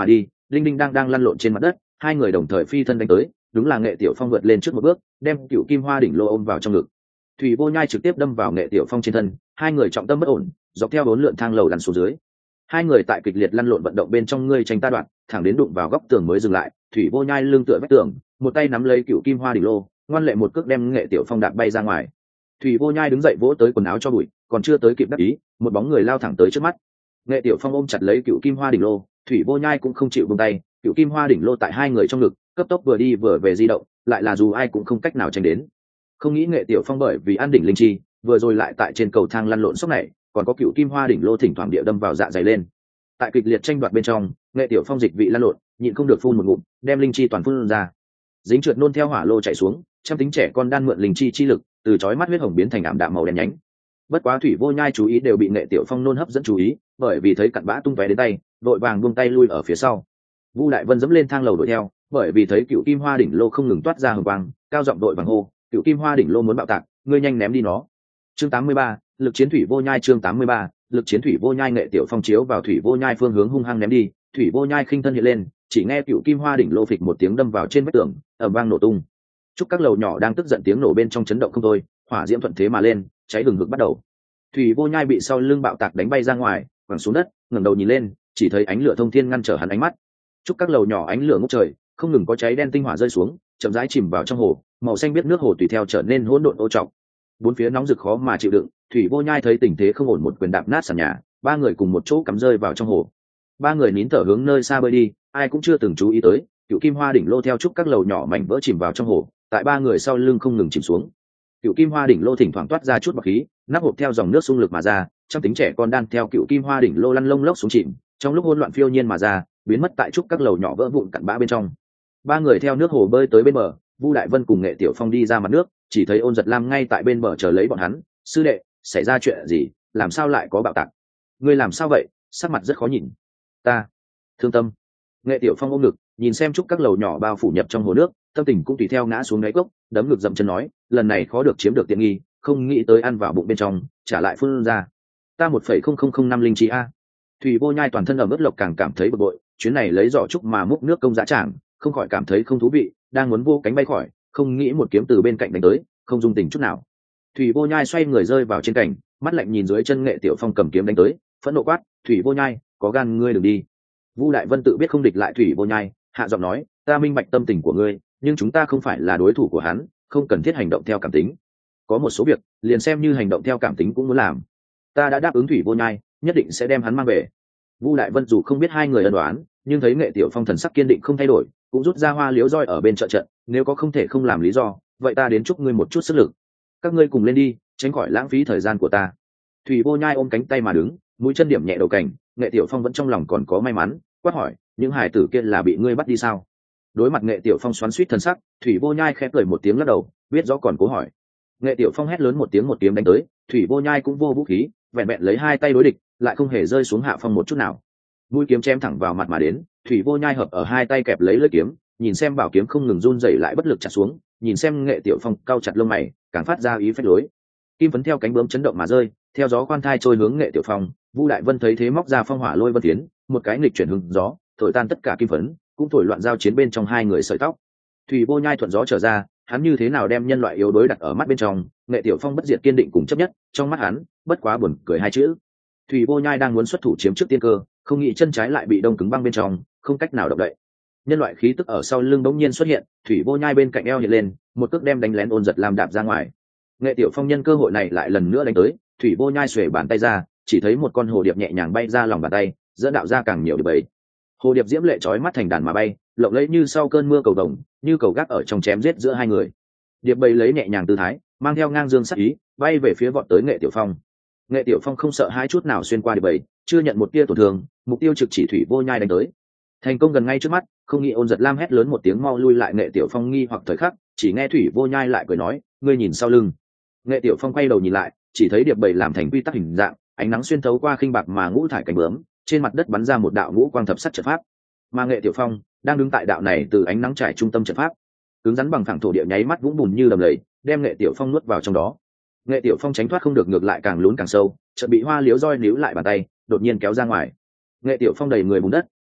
đinh đinh đang lăn lộn trên mặt đất, hai người đồng thời phi thân đánh tới, đúng là Nghệ Tiểu Phong vượt lên trước một bước, đem Cựu Kim Hoa đỉnh lô ôm vào trong ngực. Thủy Vô Nhai trực tiếp đâm vào Nghệ Tiểu Phong trên thân, hai người trọng tâm bất ổn, dọc theo 4 lượn thang lầu lăn xuống dưới. Hai người tại kịch liệt lăn lộn vận động bên trong ngươi tranh ta đoạn, thẳng đến đụng vào góc tường mới dừng lại. Thủy Vô Nhai lưng tựa vách tường, một tay nắm lấy Cựu Kim Hoa đỉnh lô, ngoan lệ một cước đem Nghệ Tiểu Phong đạp bay ra ngoài. Thủy Vô Nhai đứng dậy vỗ tới quần áo cho bụi, còn chưa tới kịp đắc ý, một bóng người lao thẳng tới trước mắt. Nghệ Tiểu Phong ôm chặt lấy Cựu Kim Hoa đỉnh lô, Thủy Vô Nhai cũng không chịu buông tay, Cựu Kim Hoa đỉnh lô tại hai người trong ngực, cấp tốc vừa đi vừa về di động, lại là dù ai cũng không cách nào tránh đến. Không nghĩ Nghệ Tiểu Phong bởi vì ăn đỉnh linh chi, vừa rồi lại tại trên cầu thang lăn lộn sốc này, còn có Cựu Kim Hoa đỉnh lô thỉnh thoảng địa đâm vào dạ dày lên. Tại kịch liệt tranh đoạt bên trong, Nghệ Tiểu Phong dịch vị lăn lộn, nhịn không được phun một ngụm, đem linh chi toàn phun ra. Dính trượt nôn theo hỏa lô chảy xuống, trăm tính trẻ con đan mượn linh chi lực, từ chói mắt huyết hồng biến thành ảm đạm màu đen nhánh. Bất quá Thủy Vô Nhai chú ý đều bị Nghệ Tiểu Phong nôn hấp dẫn chú ý, bởi vì thấy cặn bã tung tóe đến tay, vội vàng buông tay lui ở phía sau. Vu Đại Vân dẫm lên thang lầu đuổi theo, bởi vì thấy Cựu Kim Hoa đỉnh lô không ngừng toát ra hồng quang, cao giọng đội vàng hô, Cựu Kim Hoa đỉnh lô muốn bạo tạc, ngươi nhanh ném đi nó. Chương 83, lực chiến Thủy Vô Nhai. Chương 83, lực chiến Thủy Vô Nhai. Nghệ Tiểu Phong chiếu vào Thủy Vô Nhai phương hướng hung hăng ném đi, Thủy Vô Nhai khinh thân hiện lên, chỉ nghe Cựu Kim Hoa đỉnh lô phịch một tiếng đâm vào trên vách tường, ầm vang nổ tung. Chúc các lầu nhỏ đang tức giận tiếng nổ bên trong chấn động không thôi, hỏa diễm thuận thế mà lên, cháy hừng hực bắt đầu. Thủy Vô Nhai bị sau lưng bạo tạc đánh bay ra ngoài, quẳng xuống đất, ngẩng đầu nhìn lên, chỉ thấy ánh lửa thông thiên ngăn trở hắn ánh mắt. Chúc các lầu nhỏ ánh lửa ngút trời, không ngừng có cháy đen tinh hỏa rơi xuống, chậm rãi chìm vào trong hồ, màu xanh biết nước hồ tùy theo trở nên hỗn độn ô trọc. Bốn phía nóng rực khó mà chịu đựng, Thủy Vô Nhai thấy tình thế không ổn một quyền đạp nát sàn nhà, ba người cùng một chỗ cắm rơi vào trong hồ. Ba người nín thở hướng nơi xa bơi đi, ai cũng chưa từng chú ý tới, Cựu Kim Hoa đỉnh lô theo chúc các lầu nhỏ mảnh vỡ chìm vào trong hồ, tại ba người sau lưng không ngừng chìm xuống. Cựu Kim Hoa đỉnh lô thỉnh thoảng toát ra chút bọt khí, nắp hộp theo dòng nước xung lực mà ra, trong tính trẻ con đang theo Cựu Kim Hoa đỉnh lô lăn lông lốc xuống chìm, trong lúc hỗn loạn phiêu nhiên mà ra, biến mất tại chúc các lầu nhỏ vỡ vụn cặn bã bên trong. Ba người theo nước hồ bơi tới bên bờ, Vu Đại Vân cùng Nghệ Tiểu Phong đi ra mặt nước, chỉ thấy Ôn Giật Lam ngay tại bên bờ chờ lấy bọn hắn. Sư đệ, xảy ra chuyện gì? Làm sao lại có bạo tạc? Ngươi làm sao vậy? Sắc mặt rất khó nhìn. Ta thương tâm. Nghệ Tiểu Phong ôm ngực, nhìn xem chúc các lầu nhỏ bao phủ nhập trong hồ nước, tâm tình cũng tùy theo ngã xuống đáy cốc, đấm ngực dậm chân nói, lần này khó được chiếm được tiện nghi, không nghĩ tới ăn vào bụng bên trong, trả lại phun ra. Ta 1,0005 linh chi a. Thủy Vô Nhai toàn thân ở mức lộc càng cảm thấy bực bội, chuyến này lấy giỏ trúc mà múc nước công dã tràng, không khỏi cảm thấy không thú vị, đang muốn vô cánh bay khỏi, không nghĩ một kiếm từ bên cạnh đánh tới, không dung tình chút nào. Thủy Vô Nhai xoay người rơi vào trên cảnh, mắt lạnh nhìn dưới chân Nghệ Tiểu Phong cầm kiếm đánh tới, phẫn nộ quát, Thủy Vô Nhai, có gan ngươi đừng đi. Vu Đại Vân tự biết không địch lại Thủy Vô Nhai, hạ giọng nói, ta minh bạch tâm tình của ngươi, nhưng chúng ta không phải là đối thủ của hắn, không cần thiết hành động theo cảm tính. Có một số việc, liền xem như hành động theo cảm tính cũng muốn làm. Ta đã đáp ứng Thủy Vô Nhai, nhất định sẽ đem hắn mang về. Vu Đại Vân dù không biết hai người ân đoán, nhưng thấy Nghệ Tiểu Phong thần sắc kiên định không thay đổi, cũng rút ra hoa liếu roi ở bên trợ trận, nếu có không thể không làm lý do, vậy ta đến chúc ngươi một chút sức lực. Các ngươi cùng lên đi, tránh khỏi lãng phí thời gian của ta. Thủy Vô Nhai ôm cánh tay mà đứng, mũi chân điểm nhẹ đầu cảnh, Nghệ Tiểu Phong vẫn trong lòng còn có may mắn, quát hỏi, những hải tử kia là bị ngươi bắt đi sao? Đối mặt Nghệ Tiểu Phong xoắn xuýt thần sắc, Thủy Vô Nhai khẽ cười một tiếng lắc đầu, biết rõ còn cố hỏi. Nghệ Tiểu Phong hét lớn một tiếng, một kiếm đánh tới, Thủy Vô Nhai cũng vô vũ khí, vẹn vẹn lấy hai tay đối địch, lại không hề rơi xuống hạ phong một chút nào. Mũi kiếm chém thẳng vào mặt mà đến, Thủy Vô Nhai hợp ở hai tay kẹp lấy lưỡi kiếm, nhìn xem bảo kiếm không ngừng run rẩy lại bất lực chặt xuống, nhìn xem Nghệ Tiểu Phong cau chặt lông mày, càng phát ra ý phách lối. Kim phấn theo cánh bướm chấn động mà rơi, theo gió khoan thai trôi hướng Nghệ Tiểu Phong. Vu Đại Vân thấy thế móc ra phong hỏa lôi vân tiến, một cái nghịch chuyển hứng gió, thổi tan tất cả kim phấn, cũng thổi loạn giao chiến bên trong hai người sợi tóc. Thủy Vô Nhai thuận gió trở ra, hắn như thế nào đem nhân loại yếu đối đặt ở mắt bên trong, Nghệ Tiểu Phong bất diệt kiên định cùng chấp nhất, trong mắt hắn, bất quá buồn cười hai chữ. Thủy Vô Nhai đang muốn xuất thủ chiếm trước tiên cơ, không nghĩ chân trái lại bị đông cứng băng bên trong, không cách nào động đậy. Nhân loại khí tức ở sau lưng bỗng nhiên xuất hiện, Thủy Vô Nhai bên cạnh eo hiện lên, một cước đem đánh lén Ôn Giật Lam đạp ra ngoài. Nghệ Tiểu Phong nhân cơ hội này lại lần nữa đánh tới, Thủy Vô Nhai xuề bàn tay ra, chỉ thấy một con hồ điệp nhẹ nhàng bay ra lòng bàn tay, dẫn đạo ra càng nhiều điệp bầy. Hồ điệp diễm lệ chói mắt thành đàn mà bay, lộng lẫy như sau cơn mưa cầu vồng, như cầu gác ở trong chém giết giữa hai người. Điệp bầy lấy nhẹ nhàng tư thái, mang theo ngang dương sắc ý, bay về phía vọt tới Nghệ Tiểu Phong. Nghệ Tiểu Phong không sợ hai chút nào xuyên qua điệp bầy, chưa nhận một tia tổn thương, mục tiêu trực chỉ Thủy Vô Nhai đánh tới. Thành công gần ngay trước mắt, không nghĩ Ôn Giật Lam hét lớn một tiếng mau lui lại. Nghệ Tiểu Phong nghi hoặc thời khắc, chỉ nghe Thủy Vô Nhai lại cười nói, ngươi nhìn sau lưng. Nghệ Tiểu Phong quay đầu nhìn lại, chỉ thấy điệp bầy làm thành quy tắc hình dạng, ánh nắng xuyên thấu qua khinh bạc mà ngũ thải cánh bướm, trên mặt đất bắn ra một đạo ngũ quang thập sắc trận pháp. Mà Nghệ Tiểu Phong đang đứng tại đạo này từ ánh nắng trải trung tâm trận pháp, cứng rắn bằng phẳng thổ địa nháy mắt vũng bùn như đầm lầy, đem Nghệ Tiểu Phong nuốt vào trong đó. Nghệ Tiểu Phong tránh thoát không được, ngược lại càng lún càng sâu, chợt bị hoa liếu roi níu lại bàn tay, đột nhiên kéo ra ngoài. Nghệ Tiểu Phong đầy người bùn đất,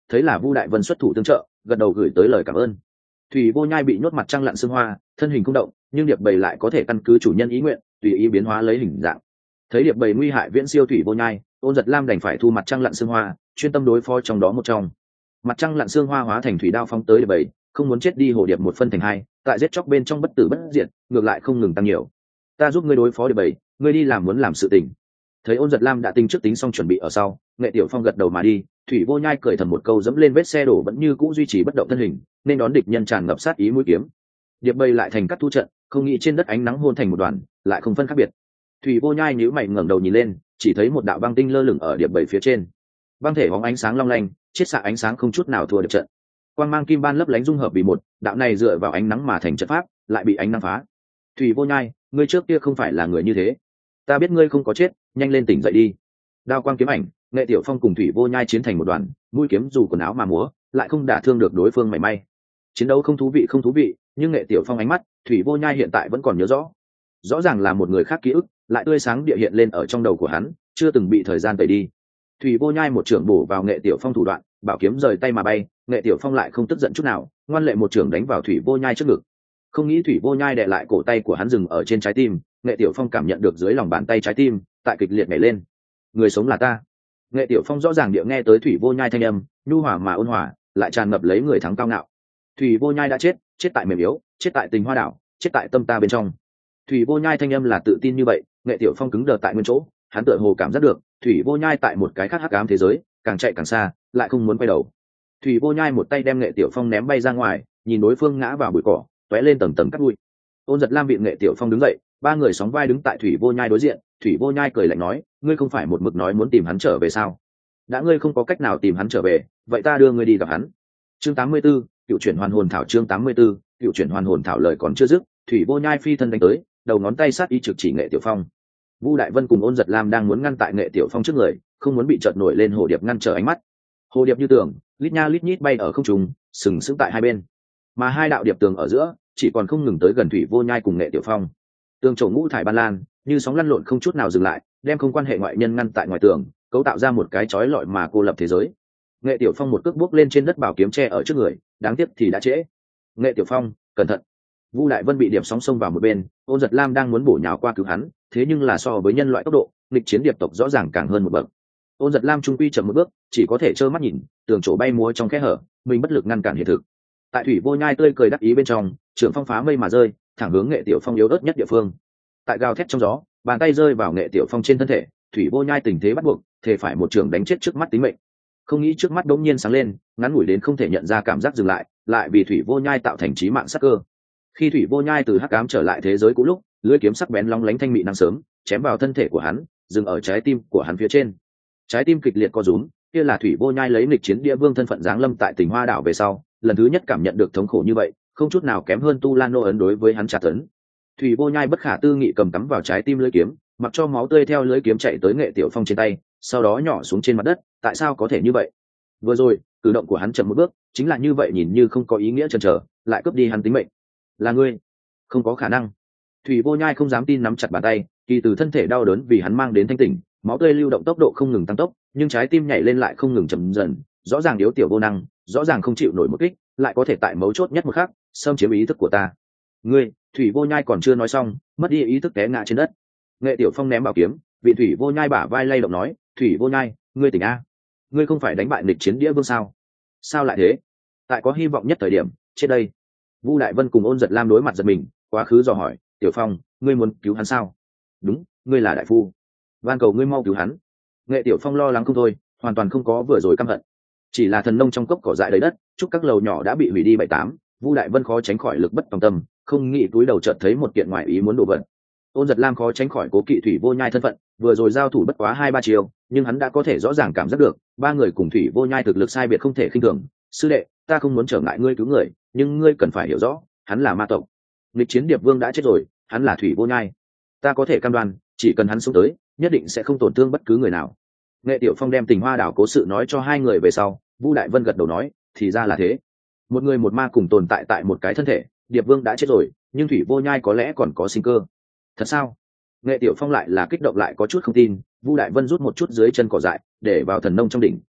thấy là Vu Đại Vân xuất thủ tương trợ, gật đầu gửi tới lời cảm ơn. Thủy Vô Nhai bị nhốt mặt trăng lặn xương hoa, thân hình không động, nhưng điệp bầy lại có thể căn cứ chủ nhân ý nguyện, tùy ý biến hóa lấy hình dạng. Thấy điệp bầy nguy hại viễn siêu Thủy Vô Nhai, Ôn Giật Lam đành phải thu mặt trăng lặn xương hoa, chuyên tâm đối phó trong đó một trong. Mặt trăng lặn xương hoa hóa thành thủy đao phóng tới điệp bầy, không muốn chết đi hồ điệp một phân thành hai, tại giết chóc bên trong bất tử bất diệt, ngược lại không ngừng tăng nhiều. Ta giúp ngươi đối phó điệp bầy, ngươi đi làm muốn làm sự tình. Thấy Ôn Giật Lam đã tính trước tính xong chuẩn bị ở sau, Nghệ Tiểu Phong gật đầu mà đi. Thủy Vô Nhai cười thầm một câu dẫm lên vết xe đổ vẫn như cũ duy trì bất động thân hình, nên đón địch nhân tràn ngập sát ý mũi kiếm. Điệp bầy lại thành cắt thu trận, không nghĩ trên đất ánh nắng hôn thành một đoàn, lại không phân khác biệt. Thủy Vô Nhai nhíu mày ngẩng đầu nhìn lên, chỉ thấy một đạo băng tinh lơ lửng ở điệp bầy phía trên. Băng thể bóng ánh sáng long lanh, chiết xạ ánh sáng không chút nào thua điệp trận. Quang mang kim ban lấp lánh dung hợp vì một, đạo này dựa vào ánh nắng mà thành trận pháp, lại bị ánh nắng phá. Thủy Vô Nhai, ngươi trước kia không phải là người như thế. Ta biết ngươi không có chết, nhanh lên tỉnh dậy đi. Đao quang kiếm ảnh, Nghệ Tiểu Phong cùng Thủy Vô Nhai chiến thành một đoàn, mũi kiếm dù quần áo mà múa, lại không đả thương được đối phương mảy may. Chiến đấu không thú vị, nhưng Nghệ Tiểu Phong ánh mắt, Thủy Vô Nhai hiện tại vẫn còn nhớ rõ. Rõ ràng là một người khác ký ức, lại tươi sáng địa hiện lên ở trong đầu của hắn, chưa từng bị thời gian tẩy đi. Thủy Vô Nhai một trưởng bổ vào Nghệ Tiểu Phong thủ đoạn, bảo kiếm rời tay mà bay, Nghệ Tiểu Phong lại không tức giận chút nào, ngoan lệ một trưởng đánh vào Thủy Vô Nhai trước ngực. Không nghĩ Thủy Vô Nhai đè lại cổ tay của hắn dừng ở trên trái tim, Nghệ Tiểu Phong cảm nhận được dưới lòng bàn tay trái tim tại kịch liệt nhảy lên. Người sống là ta. Nghệ Tiểu Phong rõ ràng địa nghe tới Thủy Vô Nhai thanh âm, nhu hòa mà ôn hòa, lại tràn ngập lấy người thắng cao ngạo. Thủy Vô Nhai đã chết, chết tại mềm yếu, chết tại tình hoa đảo, chết tại tâm ta bên trong. Thủy Vô Nhai thanh âm là tự tin như vậy, Nghệ Tiểu Phong cứng đờ tại nguyên chỗ, hắn tựa hồ cảm giác được Thủy Vô Nhai tại một cái khác hắc ám thế giới, càng chạy càng xa, lại không muốn quay đầu. Thủy Vô Nhai một tay đem Nghệ Tiểu Phong ném bay ra ngoài, nhìn đối phương ngã vào bụi cỏ, tóe lên tầng tầng cắt bụi. Ôn Giật Lam bị Nghệ Tiểu Phong đứng dậy, ba người sóng vai đứng tại Thủy Vô Nhai đối diện. Thủy Vô Nhai cười lạnh nói, ngươi không phải một mực nói muốn tìm hắn trở về sao? Đã ngươi không có cách nào tìm hắn trở về, vậy ta đưa ngươi đi gặp hắn. Chương 84, cựu chuyển hoàn hồn thảo. Chương 84, cựu chuyển hoàn hồn thảo. Lời còn chưa dứt, Thủy Vô Nhai phi thân đánh tới, đầu ngón tay sát ý trực chỉ Nghệ Tiểu Phong. Vu Đại Vân cùng Ôn Giật Lam đang muốn ngăn tại Nghệ Tiểu Phong trước người, không muốn bị chợt nổi lên hồ điệp ngăn trở ánh mắt. Hồ điệp như tường, lít nha lít nhít bay ở không trung, sừng sững tại hai bên. Mà hai đạo điệp tường ở giữa, chỉ còn không ngừng tới gần Thủy Vô Nhai cùng Nghệ Tiểu Phong. Tường trổ ngũ thải ban lan, như sóng lăn lộn không chút nào dừng lại, đem không quan hệ ngoại nhân ngăn tại ngoài tường, cấu tạo ra một cái chói lọi mà cô lập thế giới. Nghệ Tiểu Phong một cước bước lên trên đất, bảo kiếm che ở trước người, đáng tiếc thì đã trễ. Nghệ Tiểu Phong, cẩn thận! Vu Đại Vân bị điệp sóng xông vào một bên, Ôn Giật Lam đang muốn bổ nhào qua cứu hắn, thế nhưng là so với nhân loại tốc độ, nghịch chiến điệp tộc rõ ràng càng hơn một bậc. Ôn Giật Lam trung quy chậm một bước, chỉ có thể trơ mắt nhìn, tường trổ bay múa trong kẽ hở, mình bất lực ngăn cản hiện thực. Tại Thủy Vô Nhai tươi cười đắc ý bên trong, trường phong phá mây mà rơi, thẳng hướng Nghệ Tiểu Phong yếu ớt nhất địa phương. Tại gào thét trong gió, bàn tay rơi vào Nghệ Tiểu Phong trên thân thể, Thủy Vô Nhai tình thế bắt buộc, thề phải một trường đánh chết trước mắt tính mệnh. Không nghĩ trước mắt đống nhiên sáng lên, ngắn ngủi đến không thể nhận ra cảm giác dừng lại vì Thủy Vô Nhai tạo thành chí mạng sát cơ. Khi Thủy Vô Nhai từ hắc ám trở lại thế giới cũ lúc, lưỡi kiếm sắc bén long lánh thanh mị năng sớm, chém vào thân thể của hắn, dừng ở trái tim của hắn phía trên. Trái tim kịch liệt co rúm, kia là Thủy Vô Nhai lấy nghịch chiến địa vương thân phận giáng lâm tại Tình Hoa đảo về sau, lần thứ nhất cảm nhận được thống khổ như vậy, không chút nào kém hơn Tu Lan Nô ấn đối với hắn trả tấn. Thủy Vô Nhai bất khả tư nghị cầm cắm vào trái tim lưỡi kiếm, mặc cho máu tươi theo lưỡi kiếm chạy tới Nghệ Tiểu Phong trên tay, sau đó nhỏ xuống trên mặt đất. Tại sao có thể như vậy? Vừa rồi, cử động của hắn chậm một bước, chính là như vậy, nhìn như không có ý nghĩa chần chờ, lại cướp đi hắn tính mệnh. Là ngươi? Không có khả năng. Thủy Vô Nhai không dám tin, nắm chặt bàn tay, kỳ từ thân thể đau đớn vì hắn mang đến thanh tỉnh, máu tươi lưu động tốc độ không ngừng tăng tốc, nhưng trái tim nhảy lên lại không ngừng chậm dần, rõ ràng yếu tiểu vô năng, rõ ràng không chịu nổi một kích, lại có thể tại mấu chốt nhất một khắc xâm chiếm ý thức của ta. Ngươi! Thủy Vô Nhai còn chưa nói xong, mất đi ý thức té ngã trên đất. Nghệ Tiểu Phong ném bảo kiếm, vị Thủy Vô Nhai bả vai lay động nói, Thủy Vô Nhai, ngươi tỉnh a? Ngươi không phải đánh bại nghịch chiến đĩa vương sao? Sao lại thế? Tại có hy vọng nhất thời điểm, chết đây. Vu Đại Vân cùng Ôn Giật Lam đối mặt giật mình, quá khứ dò hỏi, Tiểu Phong, ngươi muốn cứu hắn sao? Đúng, ngươi là đại phu, van cầu ngươi mau cứu hắn. Nghệ Tiểu Phong lo lắng không thôi, hoàn toàn không có vừa rồi căm hận, chỉ là thần nông trong cốc cỏ dại đầy đất, chúc các lầu nhỏ đã bị hủy đi 7-8. Vu Đại Vân khó tránh khỏi lực bất tòng tâm, không nghĩ túi đầu chợt thấy một kiện ngoại ý muốn đổ vật. Ôn Giật Lam khó tránh khỏi cố kỵ Thủy Vô Nhai thân phận, vừa rồi giao thủ bất quá 2-3 chiều, nhưng hắn đã có thể rõ ràng cảm giác được ba người cùng Thủy Vô Nhai thực lực sai biệt không thể khinh thường. Sư đệ, ta không muốn trở ngại ngươi cứu người, nhưng ngươi cần phải hiểu rõ, hắn là ma tộc. Nghịch chiến điệp vương đã chết rồi, hắn là Thủy Vô Nhai. Ta có thể cam đoan, chỉ cần hắn sống tới, nhất định sẽ không tổn thương bất cứ người nào. Nghệ Tiểu Phong đem Tình Hoa đảo cố sự nói cho hai người về sau, Vu Đại Vân gật đầu nói, thì ra là thế. Một người một ma cùng tồn tại tại một cái thân thể, điệp vương đã chết rồi, nhưng Thủy Vô Nhai có lẽ còn có sinh cơ. Thật sao? Nghệ Tiểu Phong lại là kích động lại có chút không tin. Vu Đại Vân rút một chút dưới chân cỏ dại, để vào thần nông trong đỉnh.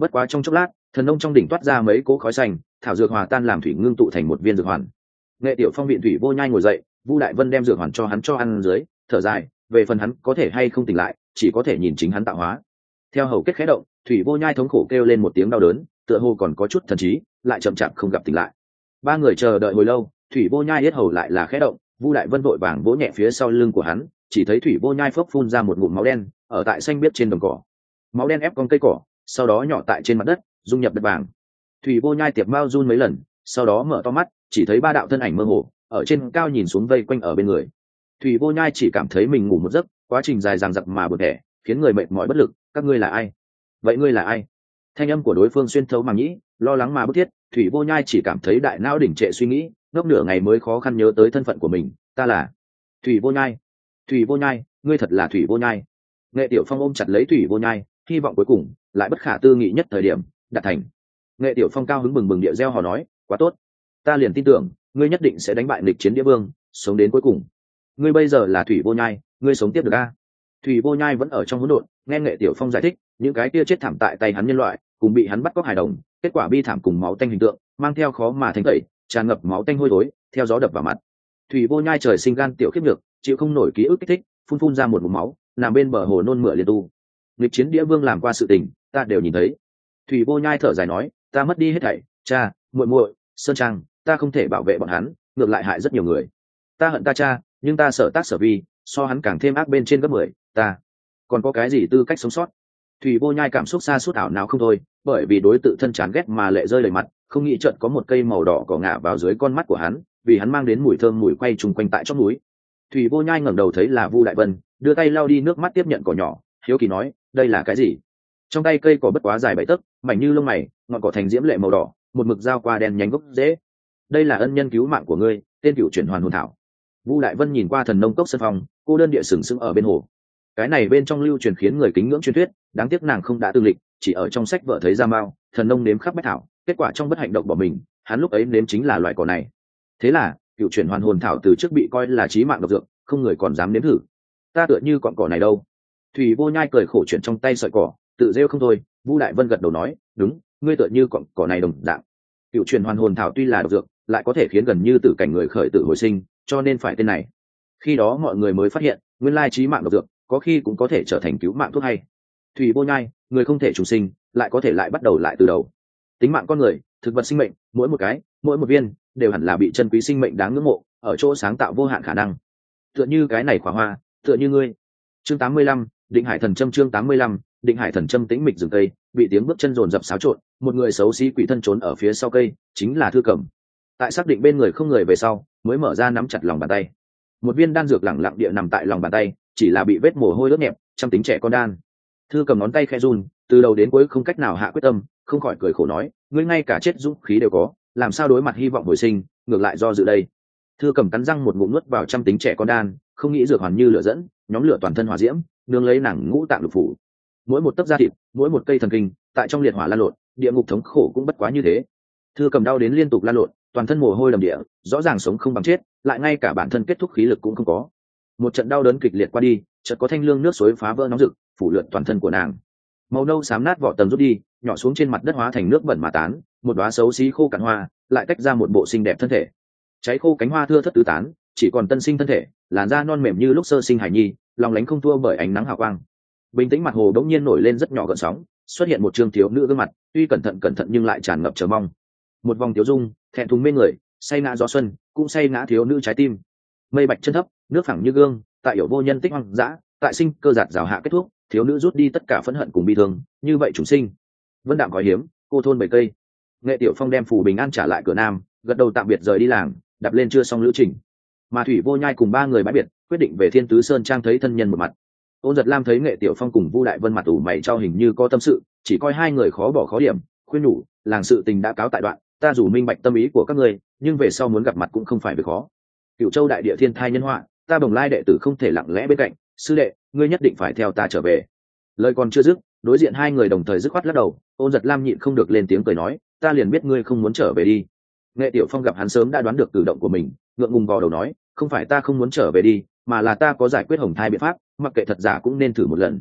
Bất quá trong chốc lát, thần nông trong đỉnh toát ra mấy cỗ khói xanh, thảo dược hòa tan làm thủy ngưng tụ thành một viên dược hoàn. Nghệ Tiểu Phong viện thủy vô nhai ngồi dậy, Vu Đại Vân đem dược hoàn cho hắn cho ăn dưới, thở dài, về phần hắn có thể hay không tỉnh lại, chỉ có thể nhìn chính hắn tạo hóa. Theo hầu kết khẽ động, thủy vô nhai thống khổ kêu lên một tiếng đau đớn, tựa hồ còn có chút thần trí, lại chậm chạp không gặp tỉnh lại. Ba người chờ đợi hồi lâu, thủy vô nhai yết hầu lại là khẽ động, Vu Đại Vân vội vàng vỗ nhẹ phía sau lưng của hắn, chỉ thấy thủy vô nhai phốc phun ra một ngụm máu đen, ở tại xanh biếc trên đồng cỏ. Máu đen ép con cây cỏ, sau đó nhỏ tại trên mặt đất, dung nhập đất vàng. Thủy vô nhai tiệp mao run mấy lần, sau đó mở to mắt, chỉ thấy ba đạo thân ảnh mơ hồ ở trên cao nhìn xuống vây quanh ở bên người. Thủy vô nhai chỉ cảm thấy mình ngủ một giấc, quá trình dài dằng dặc mà buồn tẻ, khiến người mệt mỏi bất lực. Các ngươi là ai? Vậy ngươi là ai? Thanh âm của đối phương xuyên thấu màng nhĩ, lo lắng mà bức thiết. Thủy vô nhai chỉ cảm thấy đại não đỉnh trệ suy nghĩ, ngốc nửa ngày mới khó khăn nhớ tới thân phận của mình. Ta là Thủy vô nhai. Thủy vô nhai, ngươi thật là Thủy vô nhai. Nghệ Tiểu Phong ôm chặt lấy Thủy vô nhai, hy vọng cuối cùng lại bất khả tư nghị nhất thời điểm đạt thành. Nghệ Tiểu Phong cao hứng bừng bừng địa reo hò nói, quá tốt, ta liền tin tưởng ngươi nhất định sẽ đánh bại nghịch chiến đĩa vương, sống đến cuối cùng. Ngươi bây giờ là Thủy vô nhai, ngươi sống tiếp được a? Thủy vô nhai vẫn ở trong hỗn độn, nghe Nghệ Tiểu Phong giải thích những cái kia chết thảm tại tay hắn nhân loại cùng bị hắn bắt cóc hài đồng, kết quả bi thảm cùng máu tanh hình tượng mang theo khó mà thanh tẩy, tràn ngập máu tanh hôi thối theo gió đập vào mặt. Thủy vô nhai trời sinh gan tiểu khiếp nhược, chịu không nổi ký ức kích thích, phun ra một ngụm máu, nằm bên bờ hồ nôn mửa liên tu. Nghịch chiến đĩa vương làm qua sự tình, ta đều nhìn thấy. Thủy vô nhai thở dài nói, ta mất đi hết thảy, cha, muội muội, sơn trang, ta không thể bảo vệ bọn hắn, ngược lại hại rất nhiều người. Ta hận ta cha, nhưng ta sở tác sở vi so hắn càng thêm ác bên trên gấp 10, ta còn có cái gì tư cách sống sót? Thủy vô nhai cảm xúc xa suốt ảo não không thôi, bởi vì đối tự thân chán ghét mà lệ rơi đầy mặt, không nghĩ chợt có một cây màu đỏ cỏ ngả vào dưới con mắt của hắn, vì hắn mang đến mùi thơm mùi quay trùng quanh tại trong núi. Thủy vô nhai ngẩng đầu thấy là Vu Đại Vân, đưa tay lau đi nước mắt tiếp nhận cỏ nhỏ, hiếu kỳ nói, đây là cái gì? Trong tay cây cỏ bất quá dài 7 tấc, mảnh như lông mày, ngọn cỏ thành diễm lệ màu đỏ, một mực dao qua đen nhánh gốc rễ. Đây là ân nhân cứu mạng của ngươi, tên Cửu Chuyển Hoàn Hồn Thảo. Vu Đại Vân nhìn qua thần nông cốc sân phong, cô đơn địa sừng sững ở bên hồ. Cái này bên trong lưu truyền khiến người kính ngưỡng truyền thuyết, đáng tiếc nàng không đã tương lịch, chỉ ở trong sách vợ thấy ra mao, thần nông nếm khắp bách thảo, kết quả trong bất hạnh độc bỏ mình, hắn lúc ấy nếm chính là loại cỏ này. Thế là, Cửu Chuyển Hoàn Hồn Thảo từ trước bị coi là chí mạng độc dược, không người còn dám nếm thử. Ta tựa như cọn cỏ này đâu? Thủy vô nhai cười khổ chuyển trong tay sợi cỏ, tự rêu không thôi. Vu Đại Vân gật đầu nói, đúng, ngươi tựa như cọn cỏ này đồng dạng. Cửu Chuyển Hoàn Hồn Thảo tuy là độc dược, lại có thể khiến gần như tử cảnh người khởi tử hồi sinh, cho nên phải tên này. Khi đó mọi người mới phát hiện, nguyên lai chí mạng độc dược có khi cũng có thể trở thành cứu mạng thuốc hay. Thủy vô nhai, người không thể trùng sinh, lại có thể lại bắt đầu lại từ đầu. Tính mạng con người, thực vật sinh mệnh, mỗi một cái, mỗi một viên, đều hẳn là bị chân quý sinh mệnh đáng ngưỡng mộ, ở chỗ sáng tạo vô hạn khả năng. Tựa như cái này khỏa hoa, tựa như ngươi. Chương 85, Định Hải Thần Châm. Chương 85, Định Hải Thần Châm. Tĩnh mịch rừng cây, bị tiếng bước chân rồn rập xáo trộn, một người xấu xí quỷ thân trốn ở phía sau cây, chính là Thư Cẩm. Tại xác định bên người không người về sau, mới mở ra nắm chặt lòng bàn tay. Một viên đan dược lẳng lặng địa nằm tại lòng bàn tay, chỉ là bị vết mồ hôi ướt nhẹp, trăm tính trẻ con đan. Thư Cầm ngón tay khẽ run, từ đầu đến cuối không cách nào hạ quyết tâm, không khỏi cười khổ nói, ngươi ngay cả chết dũng khí đều có, làm sao đối mặt hy vọng hồi sinh, ngược lại do dự đây. Thư Cầm cắn răng một ngụm nuốt vào trăm tính trẻ con đan, không nghĩ dược hoàn như lửa dẫn, nhóm lửa toàn thân hỏa diễm, nương lấy nàng ngũ tạng lục phủ. Mỗi một tấc da thịt, mỗi một cây thần kinh, tại trong liệt hỏa lan lộn, địa ngục thống khổ cũng bất quá như thế. Thư Cầm đau đến liên tục lan lộn, toàn thân mồ hôi đầm địa, rõ ràng sống không bằng chết, lại ngay cả bản thân kết thúc khí lực cũng không có. Một trận đau đớn kịch liệt qua đi, chợt có thanh lương nước suối phá vỡ nóng rực, phủ lượn toàn thân của nàng. Màu nâu xám nát vỏ tầng rút đi, nhỏ xuống trên mặt đất hóa thành nước bẩn mà tán, một đóa xấu xí khô cạn hoa, lại tách ra một bộ xinh đẹp thân thể. Cháy khô cánh hoa thưa thất tứ tán, chỉ còn tân sinh thân thể, làn da non mềm như lúc sơ sinh hải nhi, lòng lánh không thua bởi ánh nắng hào quang. Bình tĩnh mặt hồ đống nhiên nổi lên rất nhỏ gợn sóng, xuất hiện một trương thiếu nữ gương mặt, tuy cẩn thận nhưng lại tràn ngập chờ mong. Một vòng tiếu dung, thẹn thùng mê người, say ngã gió xuân, cũng say ngã thiếu nữ trái tim. Mây bạch chân thấp, nước phẳng như gương, tại hiểu vô nhân tích hoang dã, tại sinh cơ giạt rào hạ kết thúc, thiếu nữ rút đi tất cả phẫn hận cùng bi thương, như vậy chúng sinh. Vân đạm gói hiếm, cô thôn bảy cây. Nghệ Tiểu Phong đem phù bình an trả lại cửa nam, gật đầu tạm biệt rời đi làng, đạp lên chưa xong lữ trình. Mà Thủy vô nhai cùng ba người bãi biệt, quyết định về Thiên Tứ Sơn trang thấy thân nhân một mặt. Ôn Giật Lam thấy Nghệ Tiểu Phong cùng Vu Đại Vân mặt ủ mày trao hình như có tâm sự, chỉ coi hai người khó bỏ khó điểm, khuyên nhủ, làng sự tình đã cáo tại đoạn, ta dù minh bạch tâm ý của các ngươi, nhưng về sau muốn gặp mặt cũng không phải việc khó. Cửu Châu đại địa thiên thai nhân họa, ta Bồng Lai đệ tử không thể lặng lẽ bên cạnh, sư đệ, ngươi nhất định phải theo ta trở về. Lời còn chưa dứt, đối diện hai người đồng thời dứt khoát lắc đầu. Ôn Giật Lam nhịn không được lên tiếng cười nói, ta liền biết ngươi không muốn trở về đi. Nghệ Tiểu Phong gặp hắn sớm đã đoán được cử động của mình, ngượng ngùng vò đầu nói, không phải ta không muốn trở về đi, mà là ta có giải quyết hồng thai biện pháp, mặc kệ thật giả cũng nên thử một lần.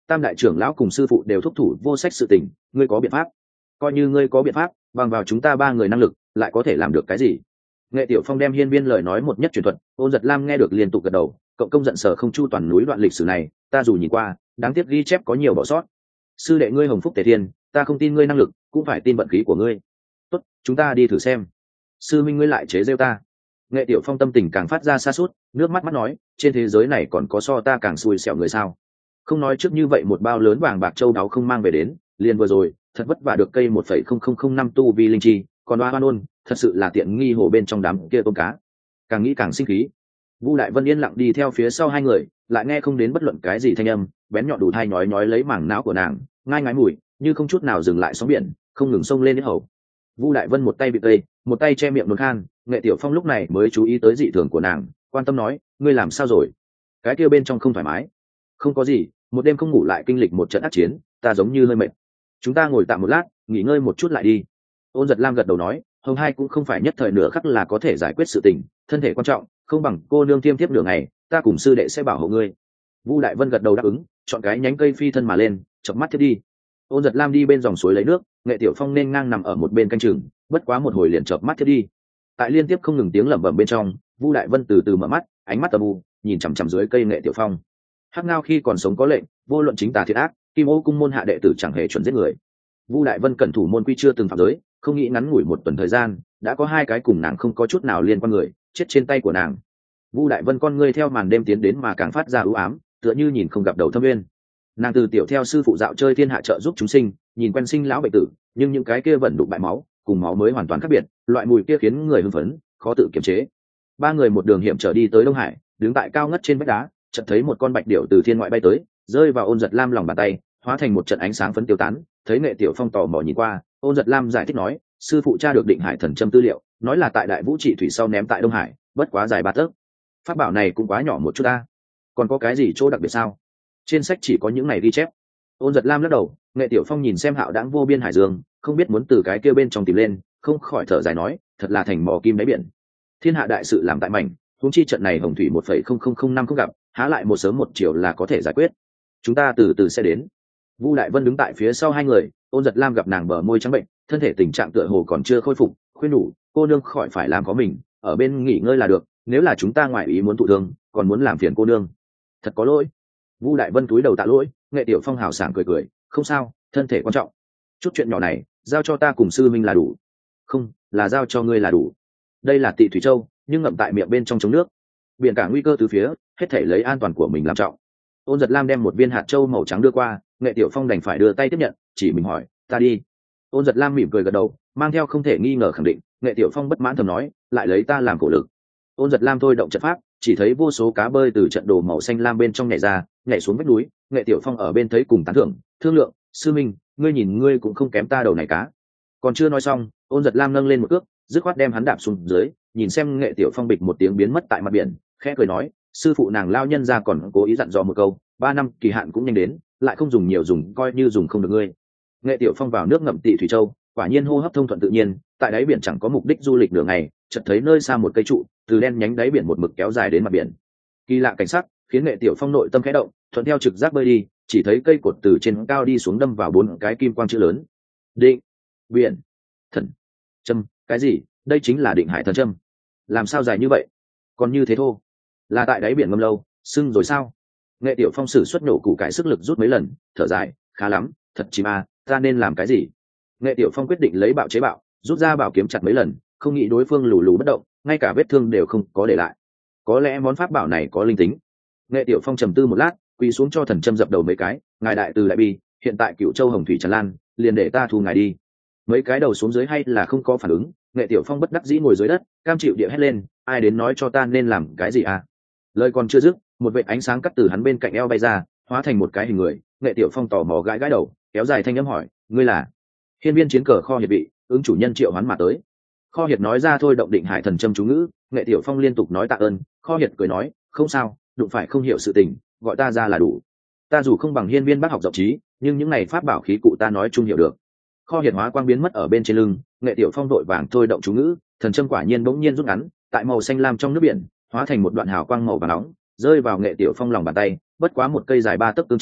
tam đại trưởng lão cùng sư phụ đều thúc thủ vô sách sự tình, ngươi có biện pháp? Coi như ngươi có biện pháp, bằng vào chúng ta ba người năng lực lại có thể làm được cái gì? Nghệ Tiểu Phong đem hiên viên lời nói một nhất truyền thuật, Ôn Giật Lam nghe được liên tục gật đầu. Cộng công giận sở không chu toàn núi đoạn lịch sử này, ta dù nhìn qua, đáng tiếc ghi chép có nhiều bỏ sót. Sư đệ ngươi hồng phúc tề thiên, ta không tin ngươi năng lực, cũng phải tin vận khí của ngươi. Tốt, chúng ta đi thử xem. Sư minh ngươi lại chế giễu ta. Nghệ Tiểu Phong tâm tình càng phát ra xa suốt, nước mắt mắt nói, trên thế giới này còn có so ta càng xui xẻo người sao? Không nói trước như vậy một bao lớn vàng bạc châu đáo không mang về đến, liền vừa rồi, thật vất vả được cây 1,0005 tu vi linh chi, còn oan ôn, thật sự là tiện nghi hồ bên trong đám kia tôm cá. Càng nghĩ càng sinh khí. Vu Đại Vân yên lặng đi theo phía sau hai người, lại nghe không đến bất luận cái gì thanh âm, bén nhọn đủ thai nhói nhói lấy mảng não của nàng, ngai ngái mùi, như không chút nào dừng lại sóng biển, không ngừng xông lên đến hầu. Vu Đại Vân một tay bị cây, một tay che miệng nôn khan, Nghệ Tiểu Phong lúc này mới chú ý tới dị thường của nàng, quan tâm nói, ngươi làm sao rồi? Cái kia bên trong không thoải mái. Không có gì, một đêm không ngủ lại kinh lịch một trận ác chiến, ta giống như hơi mệt. Chúng ta ngồi tạm một lát, nghỉ ngơi một chút lại đi. Ôn Giật Lam gật đầu nói, hồng hai cũng không phải nhất thời nửa khắc là có thể giải quyết sự tình, thân thể quan trọng, không bằng cô nương tiêm tiếp nửa ngày, ta cùng sư đệ sẽ bảo hộ ngươi. Vu Đại Vân gật đầu đáp ứng, chọn cái nhánh cây phi thân mà lên, chợp mắt thiết đi. Ôn Giật Lam đi bên dòng suối lấy nước, Nghệ Tiểu Phong nên ngang nằm ở một bên canh chừng, bất quá một hồi liền chợp mắt thiết đi. Tại liên tiếp không ngừng tiếng lẩm bẩm bên trong, Vu Đại Vân từ từ mở mắt, ánh mắt âm u, nhìn chằm chằm dưới cây Nghệ Tiểu Phong. Hắc Ngao khi còn sống có lệnh, vô luận chính tà thiện ác, Kim Ô cung môn hạ đệ tử chẳng hề chuẩn giết người. Vu Đại Vân cẩn thủ môn quy chưa từng phạm giới, không nghĩ ngắn ngủi một tuần thời gian, đã có hai cái cùng nàng không có chút nào liên quan người chết trên tay của nàng. Vu Đại Vân con ngươi theo màn đêm tiến đến mà càng phát ra u ám, tựa như nhìn không gặp đầu thâm nguyên. Nàng từ tiểu theo sư phụ dạo chơi thiên hạ trợ giúp chúng sinh, nhìn quen sinh lão bệnh tử, nhưng những cái kia vẫn đục bại máu, cùng máu mới hoàn toàn khác biệt, loại mùi kia khiến người hưng phấn, khó tự kiềm chế. Ba người một đường hiểm trở đi tới Đông Hải, đứng tại cao ngất trên vách đá, chợt thấy một con bạch điểu từ thiên ngoại bay tới, rơi vào Ôn Giật Lam lòng bàn tay, hóa thành một trận ánh sáng phấn tiêu tán. Thấy Nghệ Tiểu Phong tò mò nhìn qua, Ôn Giật Lam giải thích nói, sư phụ tra được Định Hải thần châm tư liệu, nói là tại Đại Vũ Trị thủy sau ném tại Đông Hải, bất quá dài 3 tấc. Pháp bảo này cũng quá nhỏ một chút ta, còn có cái gì chỗ đặc biệt sao? Trên sách chỉ có những này ghi chép. Ôn Giật Lam lắc đầu, Nghệ Tiểu Phong nhìn xem hạo đãng vô biên hải dương, không biết muốn từ cái kia bên trong tìm lên, không khỏi thở dài nói, thật là thành mỏ kim đáy biển. Thiên hạ đại sự làm tại mảnh, huống chi trận này hồng thủy 1,0005 không gặp, há lại một sớm một chiều là có thể giải quyết. Chúng ta từ từ sẽ đến. Vu Đại Vân đứng tại phía sau hai người, Ôn Giật Lam gặp nàng bờ môi trắng bệnh, thân thể tình trạng tựa hồ còn chưa khôi phục, khuyên nhủ, cô nương khỏi phải làm có mình, ở bên nghỉ ngơi là được, nếu là chúng ta ngoại ý muốn thụ thương, còn muốn làm phiền cô nương. Thật có lỗi. Vu Đại Vân cúi đầu tạ lỗi, Nghệ Tiểu Phong hào sảng cười cười, không sao, thân thể quan trọng. Chút chuyện nhỏ này, giao cho ta cùng sư minh là đủ. Không, là giao cho ngươi là đủ. Đây là Tị Thủy Châu, nhưng ngậm tại miệng bên trong chống nước. Biển cả nguy cơ từ phía, hết thảy lấy an toàn của mình làm trọng. Ôn Giật Lam đem một viên hạt châu màu trắng đưa qua, Nghệ Tiểu Phong đành phải đưa tay tiếp nhận, chỉ mình hỏi, ta đi. Ôn Giật Lam mỉm cười gật đầu, mang theo không thể nghi ngờ khẳng định. Nghệ Tiểu Phong bất mãn thầm nói, lại lấy ta làm cổ lực. Ôn Giật Lam thôi động trận pháp, chỉ thấy vô số cá bơi từ trận đồ màu xanh lam bên trong nhảy ra, nhảy xuống vách núi. Nghệ Tiểu Phong ở bên thấy cùng tán thưởng, thương lượng, sư minh, ngươi nhìn ngươi cũng không kém ta đầu này cá. Còn chưa nói xong, Ôn Giật Lam nâng lên một cước, dứt khoát đem hắn đạp xuống dưới, nhìn xem Nghệ Tiểu Phong bịch một tiếng biến mất tại mặt biển, khẽ cười nói, sư phụ nàng lao nhân ra còn cố ý dặn dò một câu, 3 năm kỳ hạn cũng nhanh đến, lại không dùng nhiều dùng coi như dùng không được ngươi. Nghệ Tiểu Phong vào nước ngậm Tị Thủy Châu, quả nhiên hô hấp thông thuận tự nhiên, tại đáy biển chẳng có mục đích du lịch nửa ngày, chợt thấy nơi xa một cây trụ, từ đen nhánh đáy biển một mực kéo dài đến mặt biển. Kỳ lạ cảnh sắc, khiến Nghệ Tiểu Phong nội tâm khẽ động, thuận theo trực giác bơi đi, chỉ thấy cây cột từ trên cao đi xuống đâm vào 4 cái kim quang chữ lớn. Định, biển, thần, châm, cái gì? Đây chính là Định Hải thần châm. Làm sao dài như vậy? Còn như thế thô? Là tại đáy biển ngâm lâu, sưng rồi sao? Nghệ Tiểu Phong sử xuất nổ củ cải sức lực rút mấy lần, thở dài, khá lắm, thật chí ma, ta nên làm cái gì? Nghệ Tiểu Phong quyết định lấy bạo chế bạo, rút ra bảo kiếm chặt mấy lần, không nghĩ đối phương lù lù bất động, ngay cả vết thương đều không có để lại. Có lẽ món pháp bảo này có linh tính. Nghệ Tiểu Phong trầm tư một lát, quỳ xuống cho thần châm dập đầu mấy cái, ngài đại từ đại bi, hiện tại Cửu Châu hồng thủy tràn lan, liền để ta thu ngài đi. Mấy cái đầu xuống dưới hay là không có phản ứng, Nghệ Tiểu Phong bất đắc dĩ ngồi dưới đất, cam chịu địa hét lên, ai đến nói cho ta nên làm cái gì à? Lời còn chưa dứt, một vệt ánh sáng cắt từ hắn bên cạnh eo bay ra, hóa thành một cái hình người. Nghệ Tiểu Phong tò mò gãi gãi đầu, kéo dài thanh âm hỏi, ngươi là? Hiên viên chiến cờ kho hiệt vị, ứng chủ nhân triệu hoán mà tới. Kho hiệt nói ra thôi động Định Hải thần châm chú ngữ. Nghệ Tiểu Phong liên tục nói tạ ơn. Kho hiệt cười nói, không sao, đụng phải không hiểu sự tình, gọi ta ra là đủ. Ta dù không bằng hiên viên bác học rộng trí, nhưng những này pháp bảo khí cụ ta nói chung hiểu được. Kho hiệt hóa quang biến mất ở bên trên lưng, Nghệ Tiểu Phong vội vàng thôi động chú ngữ, thần châm quả nhiên bỗng nhiên rút ngắn, tại màu xanh lam trong nước biển, hóa thành một đoạn hào quang màu vàng nóng, rơi vào Nghệ Tiểu Phong lòng bàn tay, bất quá một cây dài 3 tấc tương châm,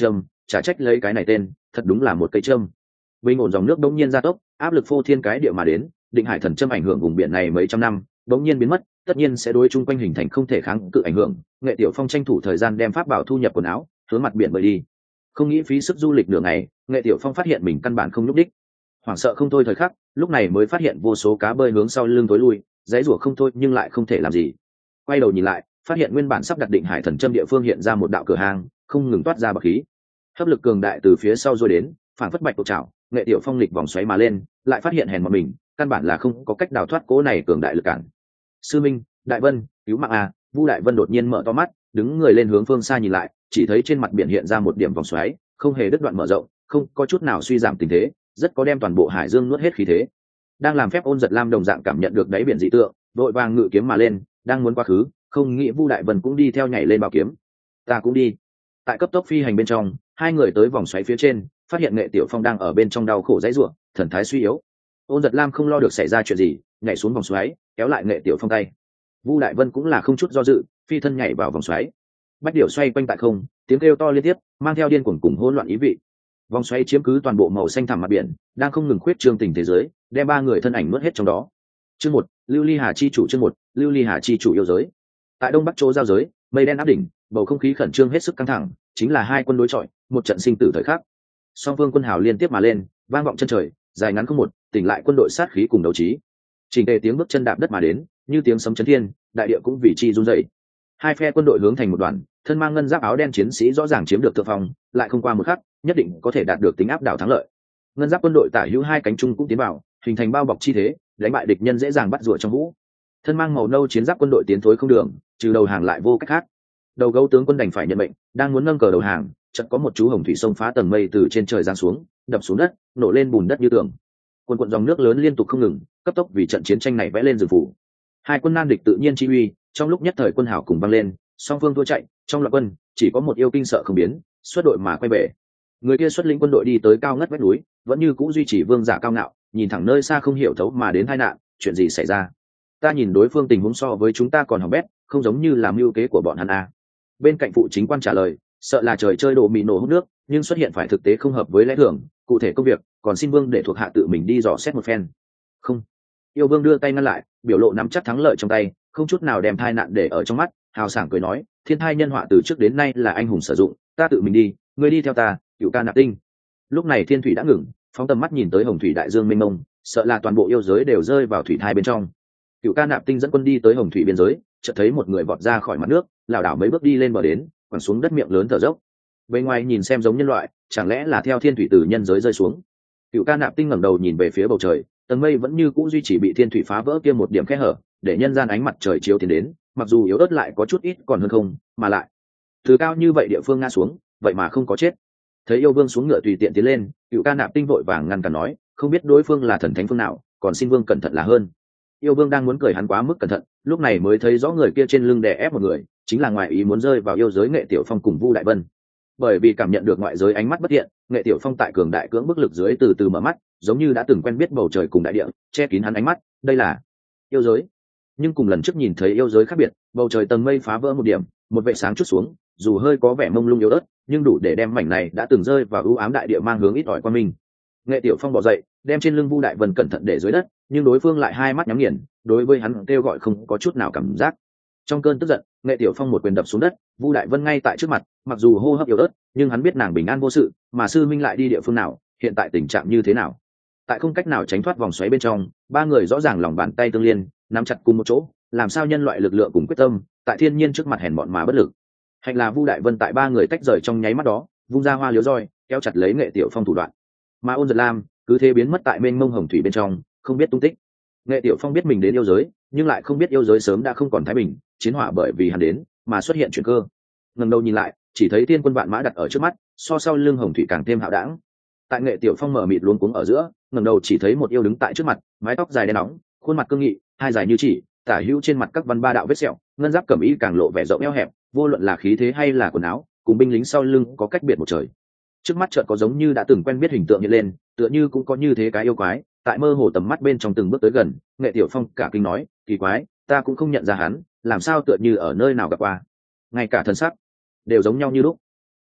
chả trách lấy cái này tên, thật đúng là một cây châm. Bình ổn dòng nước đống nhiên gia tốc, áp lực phô thiên cái địa mà đến, định hải thần châm ảnh hưởng vùng biển này mấy trăm năm, đống nhiên biến mất, tất nhiên sẽ đối chung quanh hình thành không thể kháng cự ảnh hưởng. Nghệ Tiểu Phong tranh thủ thời gian đem pháp bảo thu nhập quần áo, hướng mặt biển bơi đi. Không nghĩ phí sức du lịch nửa ngày, Nghệ Tiểu Phong phát hiện mình căn bản không nhúc đích. Hoảng sợ không thôi thời khắc, lúc này mới phát hiện vô số cá bơi hướng sau lưng tối lui, giãy giụa không thôi nhưng lại không thể làm gì. Quay đầu nhìn lại, phát hiện nguyên bản sắp đặt định hải thần châm địa phương hiện ra một đạo cửa hang, không ngừng toát ra bọt khí. Hấp lực cường đại từ phía sau rồi đến, phản phất bạch cột chảo, Nghệ Tiểu Phong lịch vòng xoáy mà lên, lại phát hiện hèn một mình, căn bản là không có cách đào thoát cố này cường đại lực cản. Sư Minh, Đại Vân, cứu mạng a! Vu Đại Vân đột nhiên mở to mắt, đứng người lên hướng phương xa nhìn lại, chỉ thấy trên mặt biển hiện ra một điểm vòng xoáy, không hề đứt đoạn mở rộng, không có chút nào suy giảm tình thế, rất có đem toàn bộ hải dương nuốt hết khí thế. Đang làm phép Ôn Giật Lam đồng dạng cảm nhận được đáy biển dị tượng, vội vàng ngự kiếm mà lên, đang muốn quá khứ, không nghĩ Vu Đại Vân cũng đi theo nhảy lên bảo kiếm. Ta cũng đi. Tại cấp tốc phi hành bên trong, hai người tới vòng xoáy phía trên, phát hiện Nghệ Tiểu Phong đang ở bên trong đau khổ dãy rủa, thần thái suy yếu. Ôn Giật Lam không lo được xảy ra chuyện gì, nhảy xuống vòng xoáy, kéo lại Nghệ Tiểu Phong tay. Vu Đại Vân cũng là không chút do dự, phi thân nhảy vào vòng xoáy. Bách điểu xoay quanh tại không, tiếng kêu to liên tiếp, mang theo điên cuồng cùng hỗn loạn ý vị. Vòng xoáy chiếm cứ toàn bộ màu xanh thẳm mặt biển, đang không ngừng khuyết trương tình thế giới, đem ba người thân ảnh nuốt hết trong đó. Chương 1, Lưu Ly Hà chi chủ. Chương 1, Lưu Ly Hà chi chủ yêu giới. Tại đông bắc chỗ giao giới, mây đen áp đỉnh, bầu không khí khẩn trương hết sức căng thẳng, chính là hai quân đối chọi, một trận sinh tử thời khắc. Song phương quân hào liên tiếp mà lên, vang vọng chân trời, dài ngắn không một, tỉnh lại quân đội sát khí cùng đấu trí. Trình tề tiếng bước chân đạp đất mà đến, như tiếng sấm chấn thiên, đại địa cũng vì chi run rẩy. Hai phe quân đội hướng thành một đoàn, thân mang ngân giáp áo đen chiến sĩ rõ ràng chiếm được thượng phong, lại không qua một khắc, nhất định có thể đạt được tính áp đảo thắng lợi. Ngân giáp quân đội tả hữu hai cánh trung cũng tiến vào, hình thành bao bọc chi thế, đánh bại địch nhân dễ dàng bắt rùa trong vũ. Thân mang màu nâu chiến giáp quân đội tiến thối không đường, trừ đầu hàng lại vô cách khác. Đầu gấu tướng quân đành phải nhận mệnh, đang muốn nâng cờ đầu hàng, chợt có một chú hồng thủy sông phá tầng mây từ trên trời giáng xuống, đập xuống đất, nổ lên bùn đất như tường. Cuồn cuộn dòng nước lớn liên tục không ngừng, cấp tốc vì trận chiến tranh này vẽ lên rừng phủ. Hai quân nan địch tự nhiên chi uy, trong lúc nhất thời quân hảo cùng vang lên, song phương thua chạy, trong loạn quân chỉ có một yêu kinh sợ không biến, xuất đội mà quay về. Người kia xuất lĩnh quân đội đi tới cao ngất vách núi, vẫn như cũ duy trì vương giả cao ngạo, nhìn thẳng nơi xa không hiểu thấu mà đến tai nạn, chuyện gì xảy ra? Ta nhìn đối phương tình huống so với chúng ta còn hỏng bét, không giống như làm mưu kế của bọn hắn a. Bên cạnh phụ chính quan trả lời, sợ là trời chơi đồ mì nổ hút nước, nhưng xuất hiện phải thực tế không hợp với lẽ thường, cụ thể công việc còn xin vương để thuộc hạ tự mình đi dò xét một phen. Không. Yêu vương đưa tay ngăn lại, biểu lộ nắm chắc thắng lợi trong tay, không chút nào đem tai nạn để ở trong mắt, hào sảng cười nói, thiên thai nhân họa từ trước đến nay là anh hùng sử dụng, ta tự mình đi, ngươi đi theo ta, Cửu Ca Nạp Tinh. Lúc này thiên thủy đã ngừng, phóng tầm mắt nhìn tới hồng thủy đại dương mênh mông, sợ là toàn bộ yêu giới đều rơi vào thủy thai bên trong. Cửu Ca Nạp Tinh dẫn quân đi tới hồng thủy biên giới, chợt thấy một người vọt ra khỏi mặt nước, lảo đảo mấy bước đi lên bờ đến, quẳng xuống đất miệng lớn thở dốc. Bên ngoài nhìn xem giống nhân loại, chẳng lẽ là theo thiên thủy từ nhân giới rơi xuống? Cửu Ca Nạp Tinh ngẩng đầu nhìn về phía bầu trời, tầng mây vẫn như cũ duy trì bị thiên thủy phá vỡ kia một điểm khe hở, để nhân gian ánh mặt trời chiếu tiến đến, mặc dù yếu ớt lại có chút ít còn hơn không, mà lại từ cao như vậy địa phương ngã xuống, vậy mà không có chết. Thấy yêu vương xuống ngựa tùy tiện tiến lên, Cửu Ca Nạp Tinh vội vàng ngăn cản nói, không biết đối phương là thần thánh phương nào, còn xin vương cẩn thận là hơn. Yêu vương đang muốn cười hắn quá mức cẩn thận, lúc này mới thấy rõ người kia trên lưng đè ép một người, chính là ngoại ý muốn rơi vào yêu giới Nghệ Tiểu Phong cùng Vu Đại Vân. Bởi vì cảm nhận được ngoại giới ánh mắt bất thiện, Nghệ Tiểu Phong tại cường đại cưỡng bức lực dưới từ từ mở mắt, giống như đã từng quen biết bầu trời cùng đại địa, che kín hắn ánh mắt, đây là yêu giới. Nhưng cùng lần trước nhìn thấy yêu giới khác biệt, bầu trời tầng mây phá vỡ một điểm, một vệt sáng chút xuống, dù hơi có vẻ mông lung yếu ớt, nhưng đủ để đem mảnh này đã từng rơi vào ưu ám đại địa mang hướng ít ỏi qua mình. Nghệ Tiểu Phong bỏ dậy, đem trên lưng Vu Đại Vân cẩn thận để dưới đất, nhưng đối phương lại hai mắt nhắm nghiền, đối với hắn kêu gọi không có chút nào cảm giác. Trong cơn tức giận, Nghệ Tiểu Phong một quyền đập xuống đất, Vu Đại Vân ngay tại trước mặt, mặc dù hô hấp yếu ớt, nhưng hắn biết nàng bình an vô sự, mà sư minh lại đi địa phương nào, hiện tại tình trạng như thế nào. Tại không cách nào tránh thoát vòng xoáy bên trong, ba người rõ ràng lòng bàn tay tương liên, nắm chặt cùng một chỗ, làm sao nhân loại lực lượng cùng quyết tâm, tại thiên nhiên trước mặt hèn mọn mà bất lực. Hạnh là Vu Đại Vân tại ba người tách rời trong nháy mắt đó, vung ra hoa liếu roi, kéo chặt lấy Nghệ Tiểu Phong thủ đoạn. Mà Ôn Giật Lam cứ thế biến mất tại mênh mông hồng thủy bên trong, không biết tung tích. Nghệ Tiểu Phong biết mình đến yêu giới, nhưng lại không biết yêu giới sớm đã không còn thái bình, chiến hỏa bởi vì hắn đến mà xuất hiện chuyển cơ. Ngẩng đầu nhìn lại, chỉ thấy tiên quân vạn mã đặt ở trước mắt, so sau lưng hồng thủy càng thêm hạo đãng. Tại Nghệ Tiểu Phong mở mịt luống cuống ở giữa, ngẩng đầu chỉ thấy một yêu đứng tại trước mặt, mái tóc dài đen nóng, khuôn mặt cương nghị, hai dài như chỉ, tả hữu trên mặt các văn ba đạo vết sẹo, ngân giáp cẩm y càng lộ vẻ rộng eo hẹp, vô luận là khí thế hay là quần áo, cùng binh lính sau lưng có cách biệt một trời. Trước mắt chợt có giống như đã từng quen biết hình tượng hiện lên, tựa như cũng có như thế cái yêu quái, tại mơ hồ tầm mắt bên trong từng bước tới gần. Nghệ Tiểu Phong cả kinh nói, kỳ quái, ta cũng không nhận ra hắn, làm sao tựa như ở nơi nào gặp qua, ngay cả thân sắc đều giống nhau như lúc.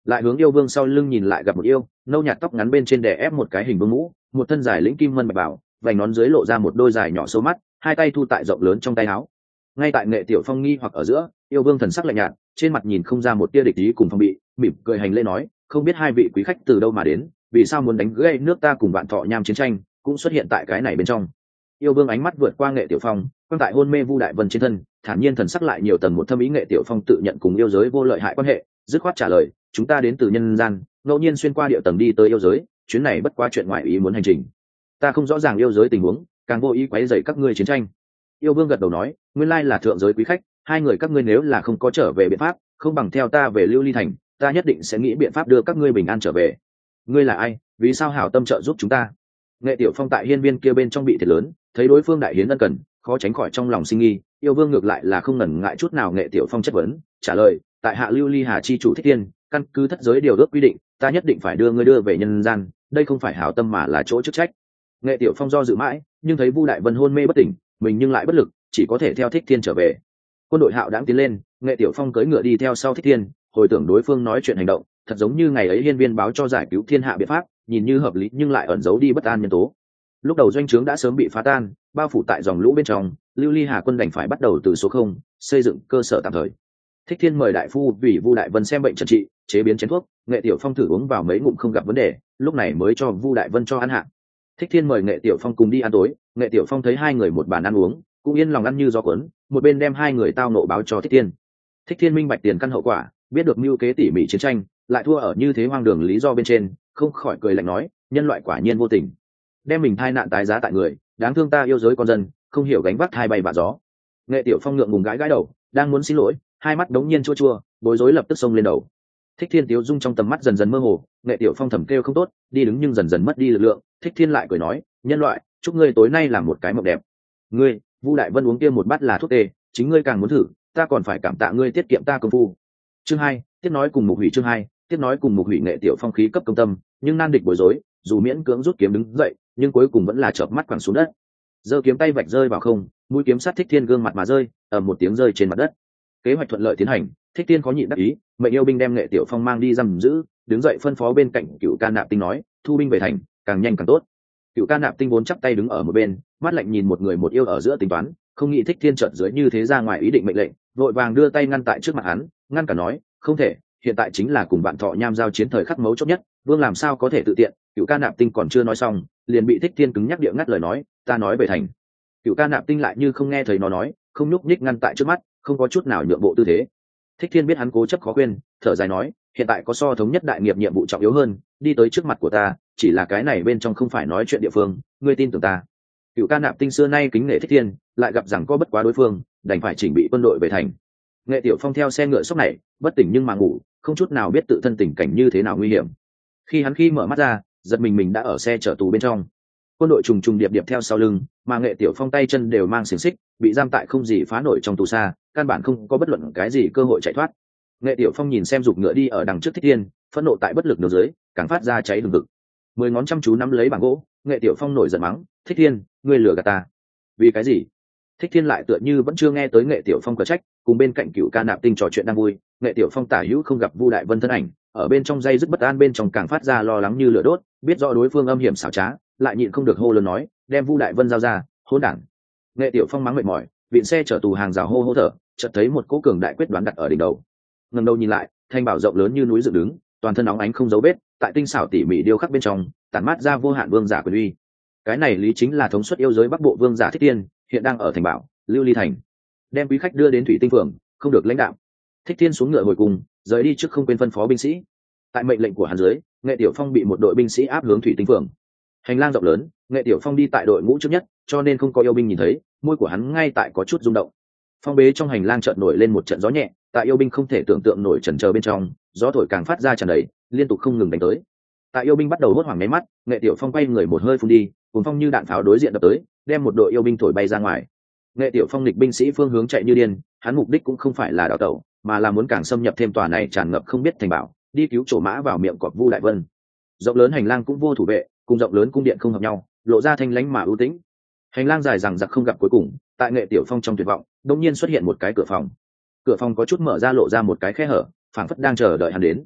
lại hướng yêu vương sau lưng nhìn lại, gặp một yêu nâu nhạt tóc ngắn bên trên đè ép một cái hình vương mũ, một thân dài lĩnh kim mân bạch bảo, vành nón dưới lộ ra một đôi dài nhỏ sâu mắt, hai tay thu tại rộng lớn trong tay áo. Ngay tại Nghệ Tiểu Phong nghi hoặc ở giữa, yêu vương thần sắc lạnh nhạt, trên mặt nhìn không ra một tia địch ý cùng phong bị, mỉm cười hành lễ nói, không biết hai vị quý khách từ đâu mà đến, vì sao muốn đánh gãy nước ta cùng Vạn Thọ Nham chiến tranh, cũng xuất hiện tại cái này bên trong. Yêu vương ánh mắt vượt qua Nghệ Tiểu Phong, quan tại hôn mê Vu Đại Vân trên thân, thản nhiên thần sắc lại nhiều tầng một thâm ý. Nghệ Tiểu Phong tự nhận cùng yêu giới vô lợi hại quan hệ, dứt khoát trả lời, chúng ta đến từ nhân gian, ngẫu nhiên xuyên qua địa tầng đi tới yêu giới, chuyến này bất quá chuyện ngoại ý muốn hành trình, ta không rõ ràng yêu giới tình huống, càng vô ý quấy rầy các ngươi chiến tranh. Yêu vương gật đầu nói, nguyên lai là thượng giới quý khách, hai người các ngươi nếu là không có trở về biện pháp, không bằng theo ta về Lưu Ly thành, ta nhất định sẽ nghĩ biện pháp đưa các ngươi bình an trở về. Ngươi là ai, vì sao hảo tâm trợ giúp chúng ta? Nghệ Tiểu Phong tại hiên viên kia bên trong bị thiệt lớn, thấy đối phương đại hiến ân cần, khó tránh khỏi trong lòng sinh nghi. Yêu vương ngược lại là không ngần ngại chút nào. Nghệ Tiểu Phong chất vấn trả lời, tại hạ Lưu Ly Hà chi chủ Thích Thiên, căn cứ thất giới điều ước quy định, ta nhất định phải đưa ngươi đưa về nhân gian, đây không phải hảo tâm mà là chỗ chức trách. Nghệ Tiểu Phong do dự mãi, nhưng thấy Vu Đại Vân hôn mê bất tỉnh, mình nhưng lại bất lực, chỉ có thể theo Thích Thiên trở về. Quân đội hạo đãng tiến lên, Nghệ Tiểu Phong cưỡi ngựa đi theo sau Thích Thiên, hồi tưởng đối phương nói chuyện hành động, thật giống như ngày ấy hiên viên báo cho giải cứu thiên hạ biện pháp, nhìn như hợp lý nhưng lại ẩn giấu đi bất an nhân tố. Lúc đầu doanh trướng đã sớm bị phá tan, bao phủ tại dòng lũ bên trong, Lưu Ly Hà quân đành phải bắt đầu từ số 0, xây dựng cơ sở tạm thời. Thích Thiên mời đại phu vì Vu Đại Vân xem bệnh trần trị, chế biến chén thuốc. Nghệ Tiểu Phong thử uống vào mấy ngụm không gặp vấn đề, lúc này mới cho Vu Đại Vân cho ăn hạ. Thích Thiên mời Nghệ Tiểu Phong cùng đi ăn tối. Nghệ Tiểu Phong thấy hai người một bàn ăn uống, cũng yên lòng ăn như gió cuốn, một bên đem hai người tao nộ báo cho Thích Thiên. Thích Thiên minh bạch tiền căn hậu quả, biết được mưu kế tỉ mỉ chiến tranh, lại thua ở như thế hoang đường lý do bên trên, không khỏi cười lạnh nói, nhân loại quả nhiên vô tình, đem mình thai nạn tái giá tại người, đáng thương ta yêu giới con dân, không hiểu gánh vác thai bay bạ gió. Nghệ Tiểu Phong ngượng ngùng gãi gãi đầu, đang muốn xin lỗi, hai mắt đống nhiên chua chua, bối rối lập tức xông lên đầu. Thích Thiên tiếu dung trong tầm mắt dần dần mơ hồ, Nghệ Tiểu Phong thầm kêu không tốt, đi đứng nhưng dần dần mất đi lực lượng. Thích Thiên lại cười nói, nhân loại, chúc ngươi tối nay làm một cái mộng đẹp. Ngươi, Vu Đại Vân uống kia một bát là thuốc tê, chính ngươi càng muốn thử, ta còn phải cảm tạ ngươi tiết kiệm ta công phu. Chương 2, tiếp nói cùng Mục Hủy. Chương 2, tiếp nói cùng Mục Hủy. Nghệ Tiểu Phong khí cấp công tâm, nhưng nan địch bối rối, dù miễn cưỡng rút kiếm đứng dậy, nhưng cuối cùng vẫn là chợp mắt quẳng xuống đất. Giơ kiếm tay vạch rơi vào không, mũi kiếm sát Thích Thiên gương mặt mà rơi, một tiếng rơi trên mặt đất. Kế hoạch thuận lợi tiến hành, Thích Thiên có nhịn đắc ý, mệnh yêu binh đem Nghệ Tiểu Phong mang đi giam giữ, đứng dậy phân phó bên cạnh Cửu Ca Nạp Tinh nói, thu binh về thành, càng nhanh càng tốt. Cửu Ca Nạp Tinh vốn chắp tay đứng ở một bên, mắt lạnh nhìn một người một yêu ở giữa tính toán, không nghĩ Thích Thiên chợt dưới như thế ra ngoài ý định mệnh lệnh, vội vàng đưa tay ngăn tại trước mặt hắn, ngăn cả nói, không thể, hiện tại chính là cùng Vạn Thọ Nham giao chiến thời khắc mấu chốt nhất, vương làm sao có thể tự tiện. Cửu Ca Nạp Tinh còn chưa nói xong, liền bị Thích Thiên cứng nhắc địa ngắt lời nói, ta nói về thành. Cửu Ca Nạp Tinh lại như không nghe thấy nó nói, không nhúc nhích ngăn tại trước mắt, không có chút nào nhượng bộ tư thế. Thích Thiên biết hắn cố chấp khó khuyên, thở dài nói, hiện tại có so thống nhất đại nghiệp nhiệm vụ trọng yếu hơn, đi tới trước mặt của ta, chỉ là cái này bên trong không phải nói chuyện địa phương, ngươi tin tưởng ta. Cửu Ca Nạp Tinh xưa nay kính nể Thích Thiên, lại gặp rằng có bất quá đối phương, đành phải chỉnh bị quân đội về thành. Nghệ Tiểu Phong theo xe ngựa sốc này, bất tỉnh nhưng mà ngủ, không chút nào biết tự thân tình cảnh như thế nào nguy hiểm. Khi mở mắt ra, giật mình đã ở xe chở tù bên trong. Quân đội trùng trùng điệp điệp theo sau lưng, mà Nghệ Tiểu Phong tay chân đều mang xiềng xích, bị giam tại không gì phá nổi trong tù xa, căn bản không có bất luận cái gì cơ hội chạy thoát. Nghệ Tiểu Phong nhìn xem giục ngựa đi ở đằng trước Thích Thiên, phẫn nộ tại bất lực nửa dưới, càng phát ra cháy lừng ngực. 10 ngón chăm chú nắm lấy bảng gỗ, Nghệ Tiểu Phong nổi giận mắng, Thích Thiên, ngươi lừa gạt ta. Vì cái gì? Thích Thiên lại tựa như vẫn chưa nghe tới Nghệ Tiểu Phong cờ trách, cùng bên cạnh Cửu Ca Nạp Tinh trò chuyện đang vui. Nghệ Tiểu Phong tả hữu không gặp Vu Đại Vân thân ảnh, ở bên trong dây dứt bất an bên trong càng phát ra lo lắng như lửa đốt, biết rõ đối phương âm hiểm xảo trá, lại nhịn không được hô lớn nói, đem Vu Đại Vân giao ra, hỗn đản. Nghệ Tiểu Phong mắng mệt mỏi, viện xe chở tù hàng rào hô hô thở, chợt thấy một cỗ cường đại quyết đoán đặt ở đỉnh đầu. Ngẩng đầu nhìn lại, thanh bảo rộng lớn như núi dựng đứng, toàn thân óng ánh không dấu vết, tại tinh xảo tỉ mỉ điêu khắc bên trong, tản mát ra vô hạn vương giả quyền uy. Cái này lý chính là thống suất yêu giới Bắc Bộ vương giả Thích Thiên, hiện đang ở thành bảo Lưu Ly thành. Đem quý khách đưa đến Thủy Tinh Phường, không được lãnh đạo. Thích Thiên xuống ngựa hồi cùng, rời đi trước không quên phân phó binh sĩ. Tại mệnh lệnh của hắn dưới, Nghệ Tiểu Phong bị một đội binh sĩ áp hướng Thủy Tinh Phường. Hành lang rộng lớn, Nghệ Tiểu Phong đi tại đội ngũ trước nhất, cho nên không có yêu binh nhìn thấy, môi của hắn ngay tại có chút rung động. Phong bế trong hành lang chợt nổi lên một trận gió nhẹ, tại yêu binh không thể tưởng tượng nổi chần chờ bên trong, gió thổi càng phát ra tràn đầy, liên tục không ngừng đánh tới. Tại yêu binh bắt đầu hốt hoảng nháy mắt, Nghệ Tiểu Phong quay người một hơi phun đi, cuồng phong như đạn pháo đối diện đập tới, đem một đội yêu binh thổi bay ra ngoài. Nghệ Tiểu Phong nghịch binh sĩ phương hướng chạy như điên, hắn mục đích cũng không phải là đào tẩu, mà là muốn càng xâm nhập thêm tòa này tràn ngập không biết thành bảo, đi cứu chỗ mã vào miệng cọp Vu Đại Vân. Rộng lớn hành lang cũng vô thủ vệ, cùng rộng lớn cung điện không hợp nhau, lộ ra thanh lãnh mà ưu tĩnh. Hành lang dài dằng dặc không gặp cuối cùng, tại Nghệ Tiểu Phong trong tuyệt vọng, đột nhiên xuất hiện một cái cửa phòng. Cửa phòng có chút mở ra lộ ra một cái khe hở, phảng phất đang chờ đợi hắn đến.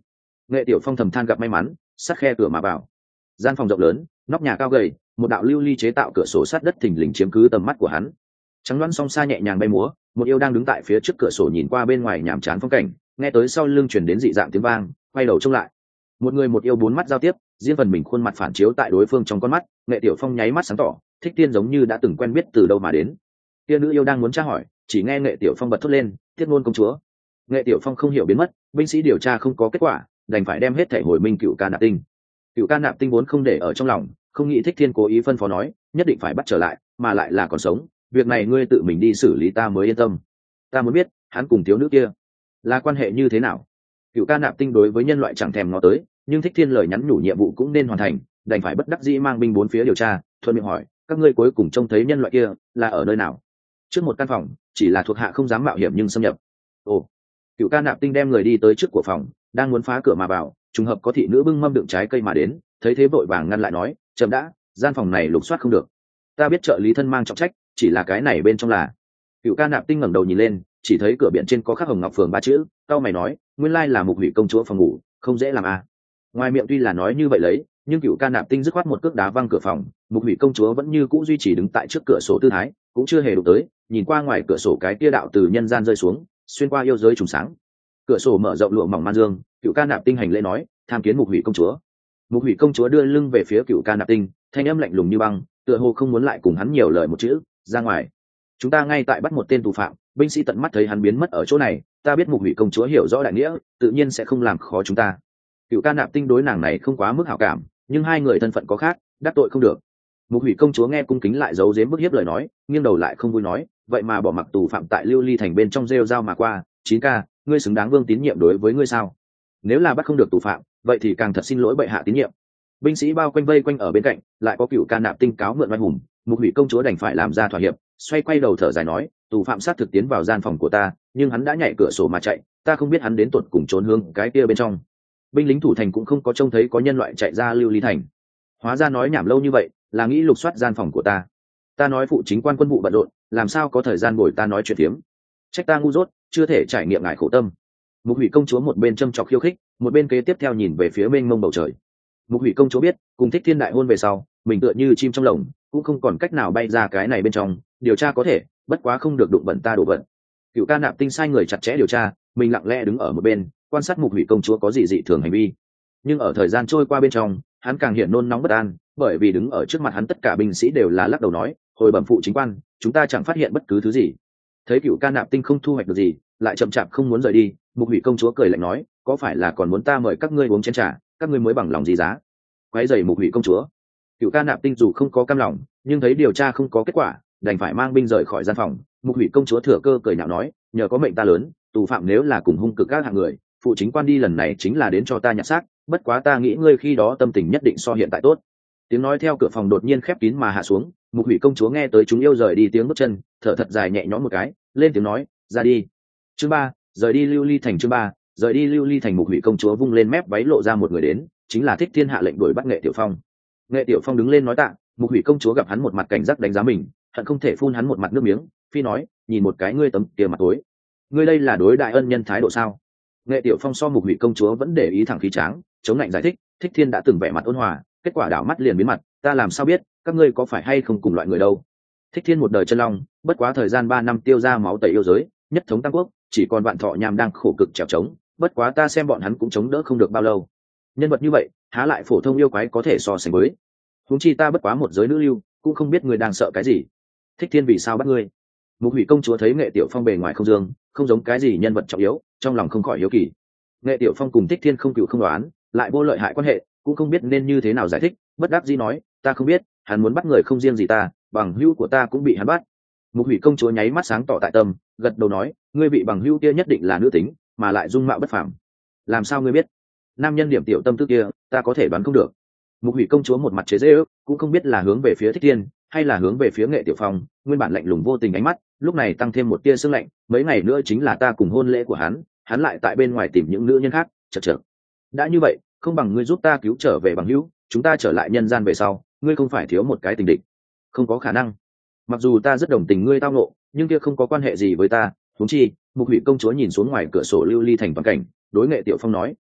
Nghệ Tiểu Phong thầm than gặp may mắn, sát khe cửa mà vào. Gian phòng rộng lớn, nóc nhà cao gầy, một đạo lưu ly chế tạo cửa sổ sát đất thình lình chiếm cứ tầm mắt của hắn. Trắng đoán song xa nhẹ nhàng bay múa, một yêu đang đứng tại phía trước cửa sổ nhìn qua bên ngoài nhàm chán phong cảnh, nghe tới sau lưng truyền đến dị dạng tiếng vang, quay đầu trông lại. Một người một yêu bốn mắt giao tiếp, riêng phần mình khuôn mặt phản chiếu tại đối phương trong con mắt. Nghệ Tiểu Phong nháy mắt sáng tỏ, Thích Tiên giống như đã từng quen biết từ đâu mà đến. Kia nữ yêu đang muốn tra hỏi, chỉ nghe Nghệ Tiểu Phong bật thốt lên, "Thiết ngôn công chúa." Nghệ Tiểu Phong không hiểu biến mất, binh sĩ điều tra không có kết quả, đành phải đem hết thể hồi minh Cựu Ca Nạp Tinh. Cựu Ca Nạp Tinh vốn không để ở trong lòng, không nghĩ Thích Thiên cố ý phân phó nói, nhất định phải bắt trở lại, mà lại là còn sống, việc này ngươi tự mình đi xử lý ta mới yên tâm. Ta muốn biết, hắn cùng thiếu nữ kia là quan hệ như thế nào. Cựu Ca Nạp Tinh đối với nhân loại chẳng thèm ngó tới, nhưng Thích Thiên lời nhắn nhủ nhiệm vụ cũng nên hoàn thành, đành phải bất đắc dĩ mang binh bốn phía điều tra, thuận miệng hỏi, các ngươi cuối cùng trông thấy nhân loại kia là ở nơi nào? Trước một căn phòng, chỉ là thuộc hạ không dám mạo hiểm nhưng xâm nhập. Ồ. Cựu Ca Nạp Tinh đem người đi tới trước của phòng, đang muốn phá cửa mà vào, trùng hợp có thị nữ bưng mâm đựng trái cây mà đến, thấy thế vội vàng ngăn lại nói, chậm đã, gian phòng này lục soát không được. Ta biết trợ lý thân mang trọng trách, chỉ là cái này bên trong là. Cựu Ca Nạp Tinh ngẩng đầu nhìn lên, chỉ thấy cửa biển trên có khắc Hồng Ngọc Phường ba chữ, cau mày nói, nguyên lai là Mục Hủy công chúa phòng ngủ, không dễ làm à. Ngoài miệng tuy là nói như vậy lấy, nhưng Cựu Ca Nạp Tinh dứt khoát một cước đá văng cửa phòng, Mục Hủy công chúa vẫn như cũ duy trì đứng tại trước cửa sổ tư thái, cũng chưa hề đụng tới, nhìn qua ngoài cửa sổ cái tia đạo từ nhân gian rơi xuống, xuyên qua yêu giới trùng sáng. Cửa sổ mở rộng lụa mỏng man dương, Cựu Ca Nạp Tinh hành lễ nói, tham kiến Mục Hủy công chúa. Mục Hủy công chúa đưa lưng về phía Cựu Ca Nạp Tinh, thanh âm lạnh lùng như băng, tựa hồ không muốn lại cùng hắn nhiều lời một chữ, ra ngoài. Chúng ta ngay tại bắt một tên tù phạm, binh sĩ tận mắt thấy hắn biến mất ở chỗ này, ta biết Mục Hủy công chúa hiểu rõ đại nghĩa, tự nhiên sẽ không làm khó chúng ta. Cựu Ca Nạp Tinh đối nàng này không quá mức hảo cảm, nhưng hai người thân phận có khác, đắc tội không được. Mục Hủy công chúa nghe cung kính lại giấu giếm bức hiếp lời nói, nghiêng đầu lại không vui nói, vậy mà bỏ mặc tù phạm tại Lưu Ly thành bên trong rêu rao mà qua, 9K, ngươi xứng đáng vương tín nhiệm đối với ngươi sao? Nếu là bắt không được tù phạm, vậy thì càng thật xin lỗi bệ hạ tín nhiệm. Binh sĩ bao quanh vây quanh ở bên cạnh, lại có Cựu Ca Nạp Tinh cáo mượn oai hùng, Mục Hủy công chúa đành phải làm ra thỏa hiệp, xoay quay đầu thở dài nói, tù phạm sát thực tiến vào gian phòng của ta, nhưng hắn đã nhảy cửa sổ mà chạy, ta không biết hắn đến tuột cùng trốn hướng cái kia bên trong. Binh lính thủ thành cũng không có trông thấy có nhân loại chạy ra Lưu Ly thành. Hóa ra nói nhảm lâu như vậy, là nghĩ lục soát gian phòng của ta. Ta nói phụ chính quan quân vụ bận rộn, làm sao có thời gian bồi ta nói chuyện phiếm. Trách ta ngu dốt, chưa thể trải nghiệm ngài khổ tâm. Mục Hủy công chúa một bên châm chọc khiêu khích, một bên kế tiếp theo nhìn về phía mênh mông bầu trời. Mục Hủy công chúa biết, cùng Thích Thiên đại hôn về sau, mình tựa như chim trong lồng, cũng không còn cách nào bay ra cái này bên trong, điều tra có thể, bất quá không được đụng bẩn ta đổ bẩn. Cựu Ca Nạp Tinh sai người chặt chẽ điều tra, mình lặng lẽ đứng ở một bên, quan sát Mục Hủy công chúa có gì dị thường hành vi. Nhưng ở thời gian trôi qua bên trong, hắn càng hiện nôn nóng bất an, bởi vì đứng ở trước mặt hắn tất cả binh sĩ đều là lắc đầu nói, hồi bẩm phụ chính quan, chúng ta chẳng phát hiện bất cứ thứ gì. Thấy Cựu Ca Nạp Tinh không thu hoạch được gì, lại chậm chạp không muốn rời đi, Mục Hủy công chúa cười lạnh nói, có phải là còn muốn ta mời các ngươi uống chén trà, các ngươi mới bằng lòng gì giá? Quấy rầy Mục Hủy công chúa. Cựu Ca Nạp Tinh dù không có cam lòng, nhưng thấy điều tra không có kết quả, đành phải mang binh rời khỏi gian phòng. Mục Hủy công chúa thừa cơ cười nhạo nói, nhờ có mệnh ta lớn, tù phạm nếu là cùng hung cực các hạng người, phụ chính quan đi lần này chính là đến cho ta nhặt xác, bất quá ta nghĩ ngươi khi đó tâm tình nhất định so hiện tại tốt. Tiếng nói theo cửa phòng đột nhiên khép kín mà hạ xuống, Mục Hủy công chúa nghe tới chúng yêu rời đi tiếng bước chân, thở thật dài nhẹ nhõm một cái, lên tiếng nói, ra đi. Chương 3, rời đi Lưu Ly thành. Chương 3, rời đi Lưu Ly thành. Mục Hủy công chúa vung lên mép váy lộ ra một người đến, chính là Thích Thiên hạ lệnh đuổi bắt Nghệ Tiểu Phong. Nghệ Tiểu Phong đứng lên nói tạ, Mục Hủy công chúa gặp hắn một mặt cảnh giác đánh giá mình, hận không thể phun hắn một mặt nước miếng, phi nói, nhìn một cái ngươi tấm kia mặt tối, ngươi đây là đối đại ân nhân thái độ sao? Nghệ Tiểu Phong so Mục Hủy công chúa vẫn để ý thẳng khí tráng, chống lạnh giải thích, Thích Thiên đã từng vẻ mặt ôn hòa, kết quả đảo mắt liền biến mặt, ta làm sao biết, các ngươi có phải hay không cùng loại người đâu? Thích Thiên một đời chân long, bất quá thời gian 3 năm tiêu ra máu tẩy yêu giới, nhất thống tam quốc, chỉ còn Vạn Thọ Nham đang khổ cực trèo trống, bất quá ta xem bọn hắn cũng chống đỡ không được bao lâu. Nhân vật như vậy, há lại phổ thông yêu quái có thể so sánh với? Huống chi ta bất quá một giới nữ lưu, cũng không biết người đang sợ cái gì. Thích Thiên vì sao bắt ngươi? Mục Hủy công chúa thấy Nghệ Tiểu Phong bề ngoài không dương, không giống cái gì nhân vật trọng yếu, trong lòng không khỏi hiếu kỳ. Nghệ Tiểu Phong cùng Thích Thiên không cựu không đoán, lại vô lợi hại quan hệ, cũng không biết nên như thế nào giải thích, bất đắc dĩ nói, ta không biết, hắn muốn bắt người không riêng gì ta, bằng hữu của ta cũng bị hắn bắt. Mục Hủy công chúa nháy mắt sáng tỏ tại tâm, gật đầu nói, ngươi bị bằng hữu kia nhất định là nữ tính, mà lại dung mạo bất phàm. Làm sao ngươi biết? Nam nhân điểm tiểu tâm tư kia, ta có thể đoán không được. Mục Hủy công chúa một mặt chế giễu, cũng không biết là hướng về phía Thích Thiên, hay là hướng về phía Nghệ Tiểu Phong, nguyên bản lạnh lùng vô tình ánh mắt, lúc này tăng thêm một tia sương lạnh, mấy ngày nữa chính là ta cùng hôn lễ của hắn lại tại bên ngoài tìm những nữ nhân khác, chậc chậc. Đã như vậy, không bằng ngươi giúp ta cứu trở về bằng hữu, chúng ta trở lại nhân gian về sau, ngươi không phải thiếu một cái tình địch. Không có khả năng. Mặc dù ta rất đồng tình ngươi tao nộ, nhưng kia không có quan hệ gì với ta, huống chi. Mục Hủy công chúa nhìn xuống ngoài cửa sổ Lưu Ly thành toàn cảnh, đối Nghệ Tiểu Phong nói,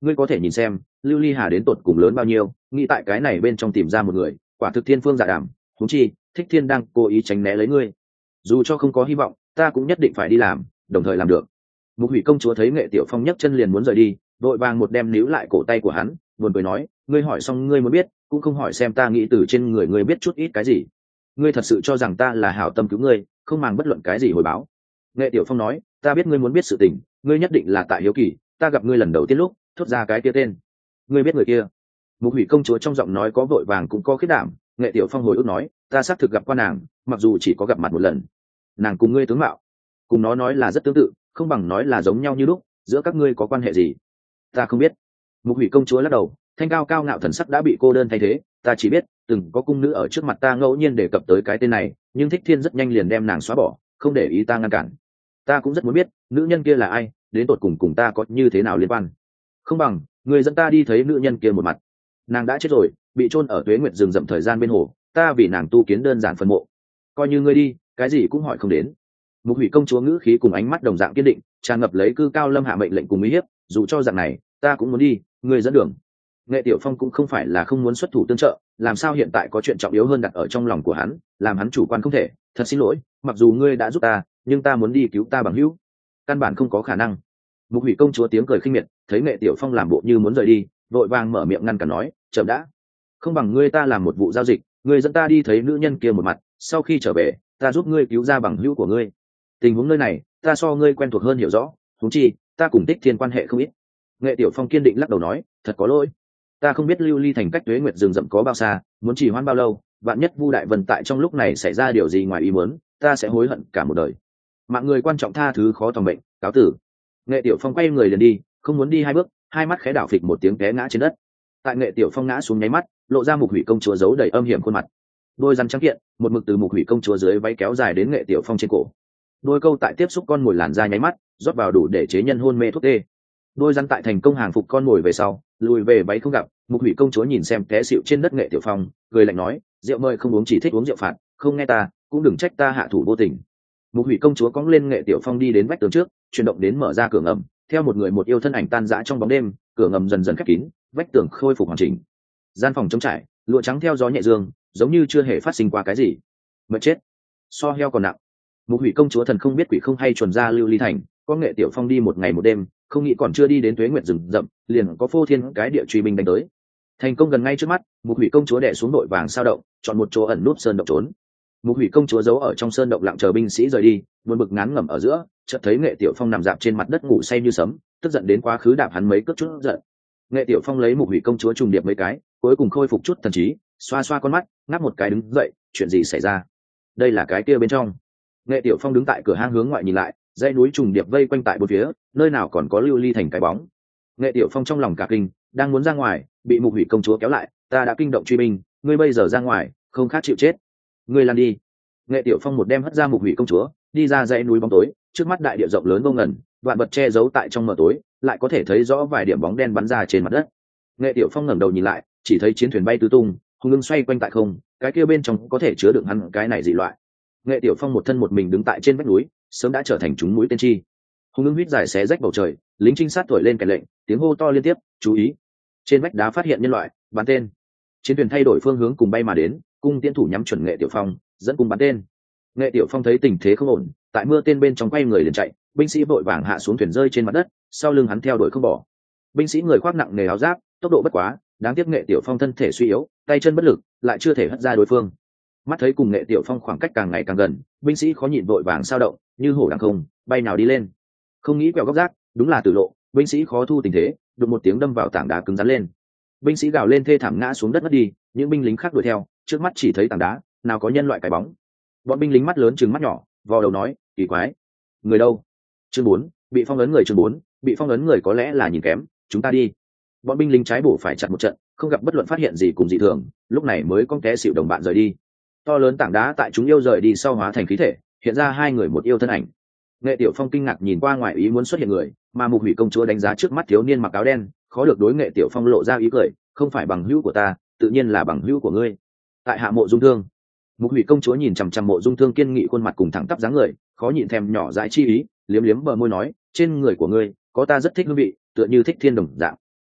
ngươi có thể nhìn xem lưu ly hà đến tột cùng lớn bao nhiêu, nghĩ tại cái này bên trong tìm ra một người, quả thực thiên phương dạ đảm. Huống chi thích thiên đang cố ý tránh né lấy ngươi, dù cho không có hy vọng ta cũng nhất định phải đi làm, đồng thời làm được. Mục hủy công chúa thấy Nghệ Tiểu Phong nhấc chân liền muốn rời đi, đội vàng một đem níu lại cổ tay của hắn, buồn cười nói, ngươi hỏi xong ngươi muốn biết, cũng không hỏi xem ta nghĩ từ trên người ngươi biết chút ít cái gì. Ngươi thật sự cho rằng ta là hảo tâm cứu ngươi, không màng bất luận cái gì hồi báo? Nghệ Tiểu Phong nói, ta biết ngươi muốn biết sự tình, ngươi nhất định là tại hiếu kỳ, ta gặp ngươi lần đầu tiên lúc thốt ra cái kia tên. Ngươi biết người kia? Mục hủy công chúa trong giọng nói có vội vàng cũng có khiết đảm. Nghệ Tiểu Phong hồi ức nói, ta xác thực gặp qua nàng, mặc dù chỉ có gặp mặt một lần. Nàng cùng ngươi tướng mạo, cùng nó nói là rất tương tự, không bằng nói là giống nhau như lúc, giữa các ngươi có quan hệ gì? Ta không biết. Mục hủy công chúa lắc đầu, thanh cao cao ngạo thần sắc đã bị cô đơn thay thế, ta chỉ biết từng có cung nữ ở trước mặt ta ngẫu nhiên đề cập tới cái tên này, nhưng thích thiên rất nhanh liền đem nàng xóa bỏ, không để ý ta ngăn cản. Ta cũng rất muốn biết nữ nhân kia là ai, đến tột cùng ta có như thế nào liên quan. Không bằng người dẫn ta đi thấy nữ nhân kia một mặt. Nàng đã chết rồi, bị chôn ở Tuế Nguyệt rừng rậm thời gian bên hồ, ta vì nàng tu kiến đơn giản phần mộ. Coi như ngươi đi, cái gì cũng hỏi không đến. Mục hủy công chúa ngữ khí cùng ánh mắt đồng dạng kiên định, tràn ngập lấy cư cao lâm hạ mệnh lệnh cùng uy hiếp, dù cho dạng này ta cũng muốn đi, ngươi dẫn đường. Nghệ Tiểu Phong cũng không phải là không muốn xuất thủ tương trợ, làm sao hiện tại có chuyện trọng yếu hơn đặt ở trong lòng của hắn, làm hắn chủ quan không thể. Thật xin lỗi, mặc dù ngươi đã giúp ta, nhưng ta muốn đi cứu ta bằng hữu, căn bản không có khả năng. Mục hủy công chúa tiếng cười khinh miệt, thấy Nghệ Tiểu Phong làm bộ như muốn rời đi, vội vàng mở miệng ngăn cản nói, chậm đã, không bằng ngươi ta làm một vụ giao dịch, ngươi dẫn ta đi thấy nữ nhân kia một mặt, sau khi trở về ta giúp ngươi cứu ra bằng hữu của ngươi. Tình huống nơi này ta so ngươi quen thuộc hơn hiểu rõ, huống chi ta cùng Tích Thiên quan hệ không ít. Nghệ Tiểu Phong kiên định lắc đầu nói, thật có lỗi, ta không biết lưu ly thành cách Tuế Nguyệt rừng rậm có bao xa, muốn trì hoãn bao lâu, vạn nhất Vu Đại Vân tại trong lúc này xảy ra điều gì ngoài ý muốn, ta sẽ hối hận cả một đời. Mạng người quan trọng tha thứ khó tòng bệnh, cáo tử. Nghệ Tiểu Phong quay người liền đi, không muốn đi hai bước, hai mắt khẽ đảo phịch một tiếng té ngã trên đất. Tại Nghệ Tiểu Phong ngã xuống nháy mắt, lộ ra Mục hủy công chúa giấu đầy âm hiểm khuôn mặt, đôi rắn trắng kiện một mực từ Mục hủy công chúa dưới váy kéo dài đến Nghệ Tiểu Phong trên cổ. Đôi câu tại tiếp xúc con mồi làn da nháy mắt, rót vào đủ để chế nhân hôn mê thuốc tê. Đôi rắn tại thành công hàng phục con mồi về sau, lùi về váy không gặp. Mục hủy công chúa nhìn xem té xịu trên đất Nghệ Tiểu Phong, cười lạnh nói, rượu mời không uống chỉ thích uống rượu phạt, không nghe ta cũng đừng trách ta hạ thủ vô tình. Mục hủy công chúa cõng lên Nghệ Tiểu Phong đi đến vách tường trước, chuyển động đến mở ra cửa ngầm, theo một người một yêu thân ảnh tan rã trong bóng đêm, cửa ngầm dần dần khép kín, vách tường khôi phục hoàn chỉnh. Gian phòng trống trải, lụa trắng theo gió nhẹ dương, giống như chưa hề phát sinh qua cái gì. Mệt chết, so heo còn nặng. Mục hủy công chúa thần không biết quỷ không hay chuẩn ra lưu ly thành, có Nghệ Tiểu Phong đi một ngày một đêm, không nghĩ còn chưa đi đến Tuế Nguyệt rừng rậm, liền có phô thiên cái địa truy binh đánh tới. Thành công gần ngay trước mắt, Mục hủy công chúa đè xuống đội vàng sao động, chọn một chỗ ẩn núp sơn động trốn. Mục hủy công chúa giấu ở trong sơn động lặng chờ binh sĩ rời đi, buồn bực ngán ngẩm ở giữa, chợt thấy Nghệ Tiểu Phong nằm dạp trên mặt đất ngủ say như sấm, tức giận đến quá khứ đạp hắn mấy cước chút giận. Nghệ Tiểu Phong lấy Mục hủy công chúa trùng điệp mấy cái, cuối cùng khôi phục chút thần trí, xoa xoa con mắt, ngáp một cái đứng dậy, chuyện gì xảy ra? Đây là cái kia bên trong. Nghệ Tiểu Phong đứng tại cửa hang hướng ngoại nhìn lại, dãy núi trùng điệp vây quanh tại bốn phía, nơi nào còn có lưu ly thành cái bóng. Nghệ Tiểu Phong trong lòng cả kinh, đang muốn ra ngoài, bị Mục hủy công chúa kéo lại, ta đã kinh động truy binh, ngươi bây giờ ra ngoài không khác chịu chết, ngươi lăn đi. Nghệ Tiểu Phong một đem hất ra Mục hủy công chúa, đi ra dãy núi bóng tối, trước mắt đại địa rộng lớn vô ngần, vạn vật che giấu tại trong mờ tối, lại có thể thấy rõ vài điểm bóng đen bắn ra trên mặt đất. Nghệ Tiểu Phong ngẩng đầu nhìn lại, chỉ thấy chiến thuyền bay tứ tung, hung ưng xoay quanh tại không, cái kia bên trong có thể chứa đựng hắn cái này dị loại. Nghệ Tiểu Phong một thân một mình đứng tại trên vách núi, sớm đã trở thành chúng mũi tên chi. Hung ưng huýt dài xé rách bầu trời, lính trinh sát thổi lên kèn lệnh, tiếng hô to liên tiếp, chú ý, trên vách đá phát hiện nhân loại, bắn tên. Chiến thuyền thay đổi phương hướng cùng bay mà đến, cung tiễn thủ nhắm chuẩn Nghệ Tiểu Phong, dẫn cung bắn tên. Nghệ Tiểu Phong thấy tình thế không ổn, tại mưa tên bên trong quay người liền chạy, binh sĩ vội vàng hạ xuống thuyền rơi trên mặt đất, sau lưng hắn theo đuổi không bỏ. Binh sĩ người khoác nặng nề áo giáp, tốc độ bất quá, đáng tiếc Nghệ Tiểu Phong thân thể suy yếu, tay chân bất lực, lại chưa thể hất ra đối phương. Mắt thấy cùng Nghệ Tiểu Phong khoảng cách càng ngày càng gần, binh sĩ khó nhịn vội vàng sao động, như hổ đằng không, bay nào đi lên. Không nghĩ quẹo góc rác, đúng là tử lộ, binh sĩ khó thu tình thế, đột một tiếng đâm vào tảng đá cứng rắn lên. Binh sĩ gào lên thê thảm ngã xuống đất mất đi, những binh lính khác đuổi theo, trước mắt chỉ thấy tảng đá, nào có nhân loại cái bóng. Bọn binh lính mắt lớn trừng mắt nhỏ, vò đầu nói, kỳ quái, người đâu? Chương 4, bị phong ấn người. Chương 4, bị phong ấn người có lẽ là nhìn kém, chúng ta đi. Bọn binh lính trái bổ phải chặt một trận, không gặp bất luận phát hiện gì cùng dị thường, lúc này mới con té xịu đồng bạn rời đi. To lớn tảng đá tại chúng yêu rời đi sau hóa thành khí thể, hiện ra hai người một yêu thân ảnh. Nghệ Tiểu Phong kinh ngạc nhìn qua ngoài ý muốn xuất hiện người, mà Mục hủy công chúa đánh giá trước mắt thiếu niên mặc áo đen, khó được đối Nghệ Tiểu Phong lộ ra ý cười, không phải bằng hữu của ta, tự nhiên là bằng hữu của ngươi. Tại hạ Mộ Dung Thương. Mục hủy công chúa nhìn chằm chằm Mộ Dung Thương kiên nghị khuôn mặt cùng thẳng tắp dáng người, khó nhịn thèm nhỏ dãi chi ý, liếm liếm bờ môi nói, trên người của ngươi có ta rất thích hương vị, tựa như thích thiên đồng dạng.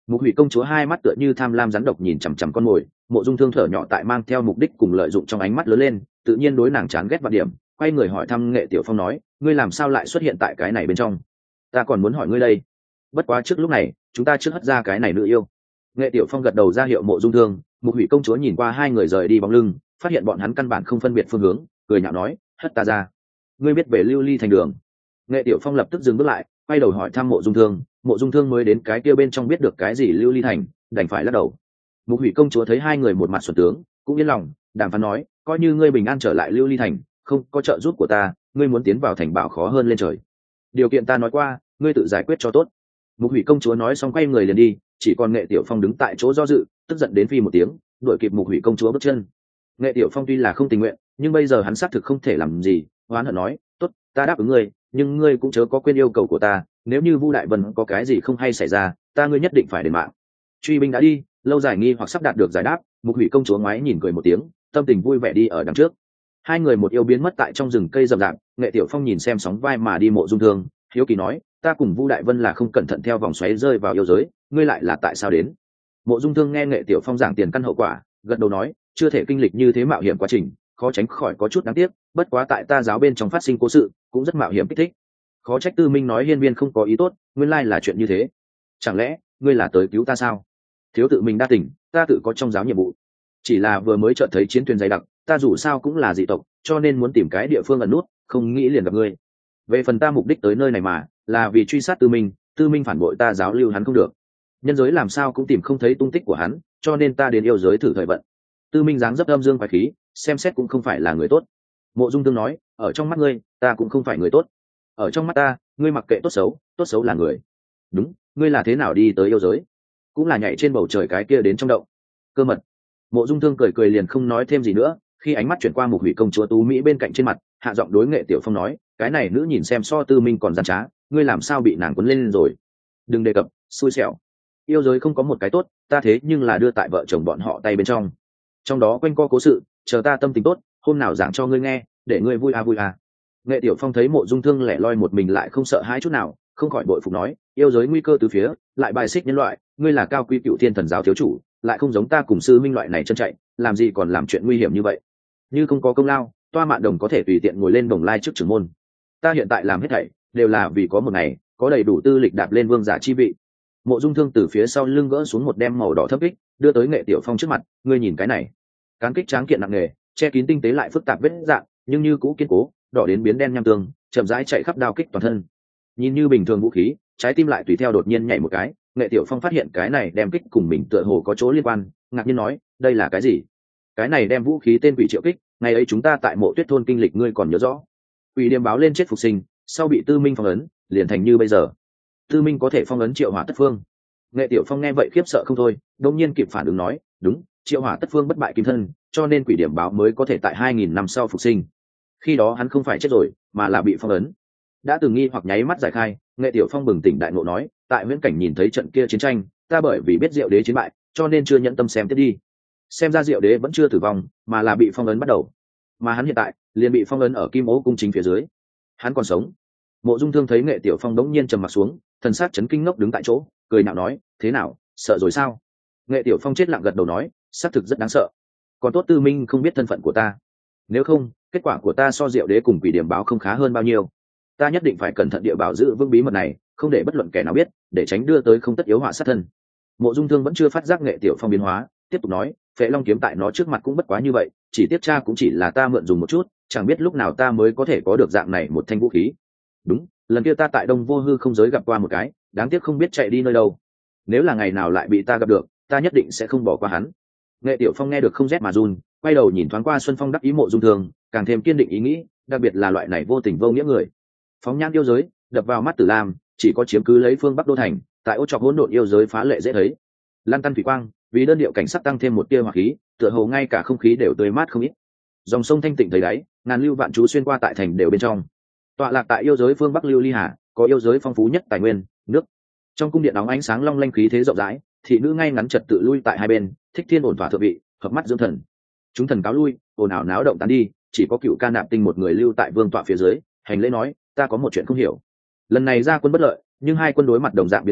Mục hủy công chúa hai mắt tựa như tham lam rắn độc nhìn chằm chằm con mồi. Mộ Dung Thương thở nhỏ tại mang theo mục đích cùng lợi dụng trong ánh mắt lớn lên, tự nhiên đối nàng chán ghét và điểm. Quay người hỏi thăm Nghệ Tiểu Phong nói, ngươi làm sao lại xuất hiện tại cái này bên trong? Ta còn muốn hỏi ngươi đây. Bất quá trước lúc này, chúng ta trước hất ra cái này nữ yêu. Nghệ Tiểu Phong gật đầu ra hiệu Mộ Dung Thương. Mục hủy công chúa nhìn qua hai người rời đi bóng lưng, phát hiện bọn hắn căn bản không phân biệt phương hướng, cười nhạo nói, hất ta ra. Ngươi biết về Lưu Ly thành đường? Nghệ Tiểu Phong lập tức dừng bước lại, quay đầu hỏi thăm Mộ Dung Thương. Mộ Dung Thương mới đến cái kia bên trong biết được cái gì Lưu Ly thành, đành phải lắc đầu. Mục hủy công chúa thấy hai người một mặt xuẩn tướng, cũng yên lòng, đàm phán nói, coi như ngươi bình an trở lại Lưu Ly thành, không có trợ giúp của ta, ngươi muốn tiến vào thành bảo khó hơn lên trời. Điều kiện ta nói qua, ngươi tự giải quyết cho tốt. Mục hủy công chúa nói xong quay người liền đi, chỉ còn Nghệ Tiểu Phong đứng tại chỗ do dự, tức giận đến phi một tiếng, đuổi kịp Mục hủy công chúa bước chân. Nghệ Tiểu Phong tuy là không tình nguyện, nhưng bây giờ hắn xác thực không thể làm gì, hoán hận nói, tốt, ta đáp ứng ngươi, nhưng ngươi cũng chớ có quên yêu cầu của ta, nếu như Vu Đại Vân có cái gì không hay xảy ra, ta ngươi nhất định phải đền mạng. Truy binh đã đi, lâu dài nghi hoặc sắp đạt được giải đáp. Mục hủy công chúa ngoái nhìn cười một tiếng, tâm tình vui vẻ đi ở đằng trước. Hai người một yêu biến mất tại trong rừng cây rậm rạp. Nghệ Tiểu Phong nhìn xem sóng vai mà đi Mộ Dung Thương, hiếu kỳ nói, ta cùng Vu Đại Vân là không cẩn thận theo vòng xoáy rơi vào yêu giới, ngươi lại là tại sao đến? Mộ Dung Thương nghe Nghệ Tiểu Phong giảng tiền căn hậu quả, gật đầu nói, chưa thể kinh lịch như thế mạo hiểm quá trình, khó tránh khỏi có chút đáng tiếc, bất quá tại ta giáo bên trong phát sinh cố sự, cũng rất mạo hiểm kích thích. Khó trách Tư Minh nói hiên viên không có ý tốt, nguyên lai là chuyện như thế. Chẳng lẽ ngươi là tới cứu ta sao? Thiếu tự mình đa tình, ta tự có trong giáo nhiệm vụ. Chỉ là vừa mới chợt thấy chiến thuyền dày đặc, ta dù sao cũng là dị tộc, cho nên muốn tìm cái địa phương ẩn nút, không nghĩ liền gặp ngươi. Về phần ta mục đích tới nơi này mà là vì truy sát Tư Minh phản bội ta giáo lưu hắn không được. Nhân giới làm sao cũng tìm không thấy tung tích của hắn, cho nên ta đến yêu giới thử thời vận. Tư Minh dáng dấp âm dương quái khí, xem xét cũng không phải là người tốt. Mộ Dung Thương nói, ở trong mắt ngươi, ta cũng không phải người tốt. Ở trong mắt ta, ngươi mặc kệ tốt xấu là người. Đúng, ngươi là thế nào đi tới yêu giới? Cũng là nhảy trên bầu trời cái kia đến trong động. Cơ mật. Mộ Dung Thương cười cười liền không nói thêm gì nữa, khi ánh mắt chuyển qua Mục hủy công chúa tú mỹ bên cạnh trên mặt, hạ giọng đối Nghệ Tiểu Phong nói, cái này nữ nhìn xem so Tư Minh còn gian trá, ngươi làm sao bị nàng cuốn lên rồi? Đừng đề cập, xui xẻo. Yêu giới không có một cái tốt, ta thế nhưng là đưa tại vợ chồng bọn họ tay bên trong. Trong đó quanh co cố sự, chờ ta tâm tình tốt, hôm nào giảng cho ngươi nghe, để ngươi vui à vui à. Nghệ Tiểu Phong thấy Mộ Dung Thương lẻ loi một mình lại không sợ hãi chút nào, không khỏi bội phục nói, yêu giới nguy cơ từ phía, lại bài xích nhân loại, ngươi là cao quý cựu thiên thần giáo thiếu chủ, lại không giống ta cùng sư minh loại này chân chạy, làm gì còn làm chuyện nguy hiểm như vậy. Như không có công lao, Toa Mạn Đồng có thể tùy tiện ngồi lên đồng lai trước trưởng môn. Ta hiện tại làm hết thảy đều là vì có một ngày có đầy đủ tư lịch đạp lên vương giả chi vị. Mộ Dung Thương từ phía sau lưng gỡ xuống một đem màu đỏ thấp kích, đưa tới Nghệ Tiểu Phong trước mặt, ngươi nhìn cái này. Cán kích tráng kiện nặng nề, che kín tinh tế lại phức tạp vết dạng, nhưng như cũ kiên cố, đỏ đến biến đen nham tương, chậm rãi chạy khắp đao kích toàn thân. Nhìn như bình thường vũ khí, trái tim lại tùy theo đột nhiên nhảy một cái. Nghệ Tiểu Phong phát hiện cái này đem kích cùng mình tựa hồ có chỗ liên quan, ngạc nhiên nói, đây là cái gì? Cái này đem vũ khí tên Quỷ Triệu Kích, ngày ấy chúng ta tại Mộ Tuyết thôn kinh lịch ngươi còn nhớ rõ. Quỷ điềm báo lên chết phục sinh, sau bị Tư Minh phong ấn, liền thành như bây giờ. Tư Minh có thể phong ấn Triệu Hỏa Tất Phương. Nghệ Tiểu Phong nghe vậy khiếp sợ không thôi, đột nhiên kịp phản ứng nói, đúng, Triệu Hỏa Tất Phương bất bại kim thân, cho nên Quỷ điểm báo mới có thể tại 2000 năm sau phục sinh. Khi đó hắn không phải chết rồi, mà là bị phong ấn. Đã từng nghi hoặc nháy mắt giải khai, Nghệ Tiểu Phong bừng tỉnh đại ngộ nói, tại huyễn cảnh nhìn thấy trận kia chiến tranh, ta bởi vì biết Diệu Đế chiến bại, cho nên chưa nhẫn tâm xem tiếp đi. Xem ra Diệu Đế vẫn chưa tử vong, mà là bị phong ấn bắt đầu. Mà hắn hiện tại liền bị phong ấn ở Kim Ố cung chính phía dưới. Hắn còn sống. Mộ Dung Thương thấy Nghệ Tiểu Phong đống nhiên trầm mặt xuống, thần sắc chấn kinh ngốc đứng tại chỗ, cười nhạo nói, thế nào, sợ rồi sao? Nghệ Tiểu Phong chết lặng gật đầu nói, xác thực rất đáng sợ. Còn tốt Tư Minh không biết thân phận của ta. Nếu không, kết quả của ta so Diệu Đế cùng Quỷ điểm báo không khá hơn bao nhiêu. Ta nhất định phải cẩn thận địa bảo giữ vững bí mật này, không để bất luận kẻ nào biết, để tránh đưa tới không tất yếu họa sát thân. Mộ Dung Thương vẫn chưa phát giác Nghệ Tiểu Phong biến hóa, tiếp tục nói, Phệ Long kiếm tại nó trước mặt cũng bất quá như vậy, chỉ tiếp cha cũng chỉ là ta mượn dùng một chút, chẳng biết lúc nào ta mới có thể có được dạng này một thanh vũ khí. Đúng, lần kia ta tại Đông Vô Hư không giới gặp qua một cái, đáng tiếc không biết chạy đi nơi đâu. Nếu là ngày nào lại bị ta gặp được, ta nhất định sẽ không bỏ qua hắn. Nghệ Tiểu Phong nghe được không rét mà run, quay đầu nhìn thoáng qua Xuân Phong đắc ý Mộ Dung Thương, càng thêm kiên định ý nghĩ, đặc biệt là loại này vô tình vô nghĩa người. Phóng nhãn yêu giới, đập vào mắt Tử Lam, chỉ có chiếm cứ lấy phương Bắc đô thành, tại ô trọc hỗn độn yêu giới phá lệ dễ thấy. Lan tăn thủy quang, vì đơn điệu cảnh sắc tăng thêm một tia hỏa khí, tựa hồ ngay cả không khí đều tươi mát không ít. Dòng sông thanh tịnh thấy đáy, ngàn lưu vạn chú xuyên qua tại thành đều bên trong. Tọa lạc tại yêu giới phương Bắc Lưu Ly Hà, có yêu giới phong phú nhất tài nguyên, nước. Trong cung điện nóng ánh sáng long lanh khí thế rộng rãi, thị nữ ngay ngắn trật tự lui tại hai bên, thích thiên ổn thỏa thượng vị, hợp mắt dưỡng thần. Chúng thần cáo lui, ồn ào náo động tán đi, chỉ có Cựu Ca Nạp Tinh một người lưu tại vương tọa phía dưới, hành lễ nói, ta có một chuyện không hiểu. Lần này ra quân bất lợi, nhưng hai quân đối mặt đồng dạng biến cố,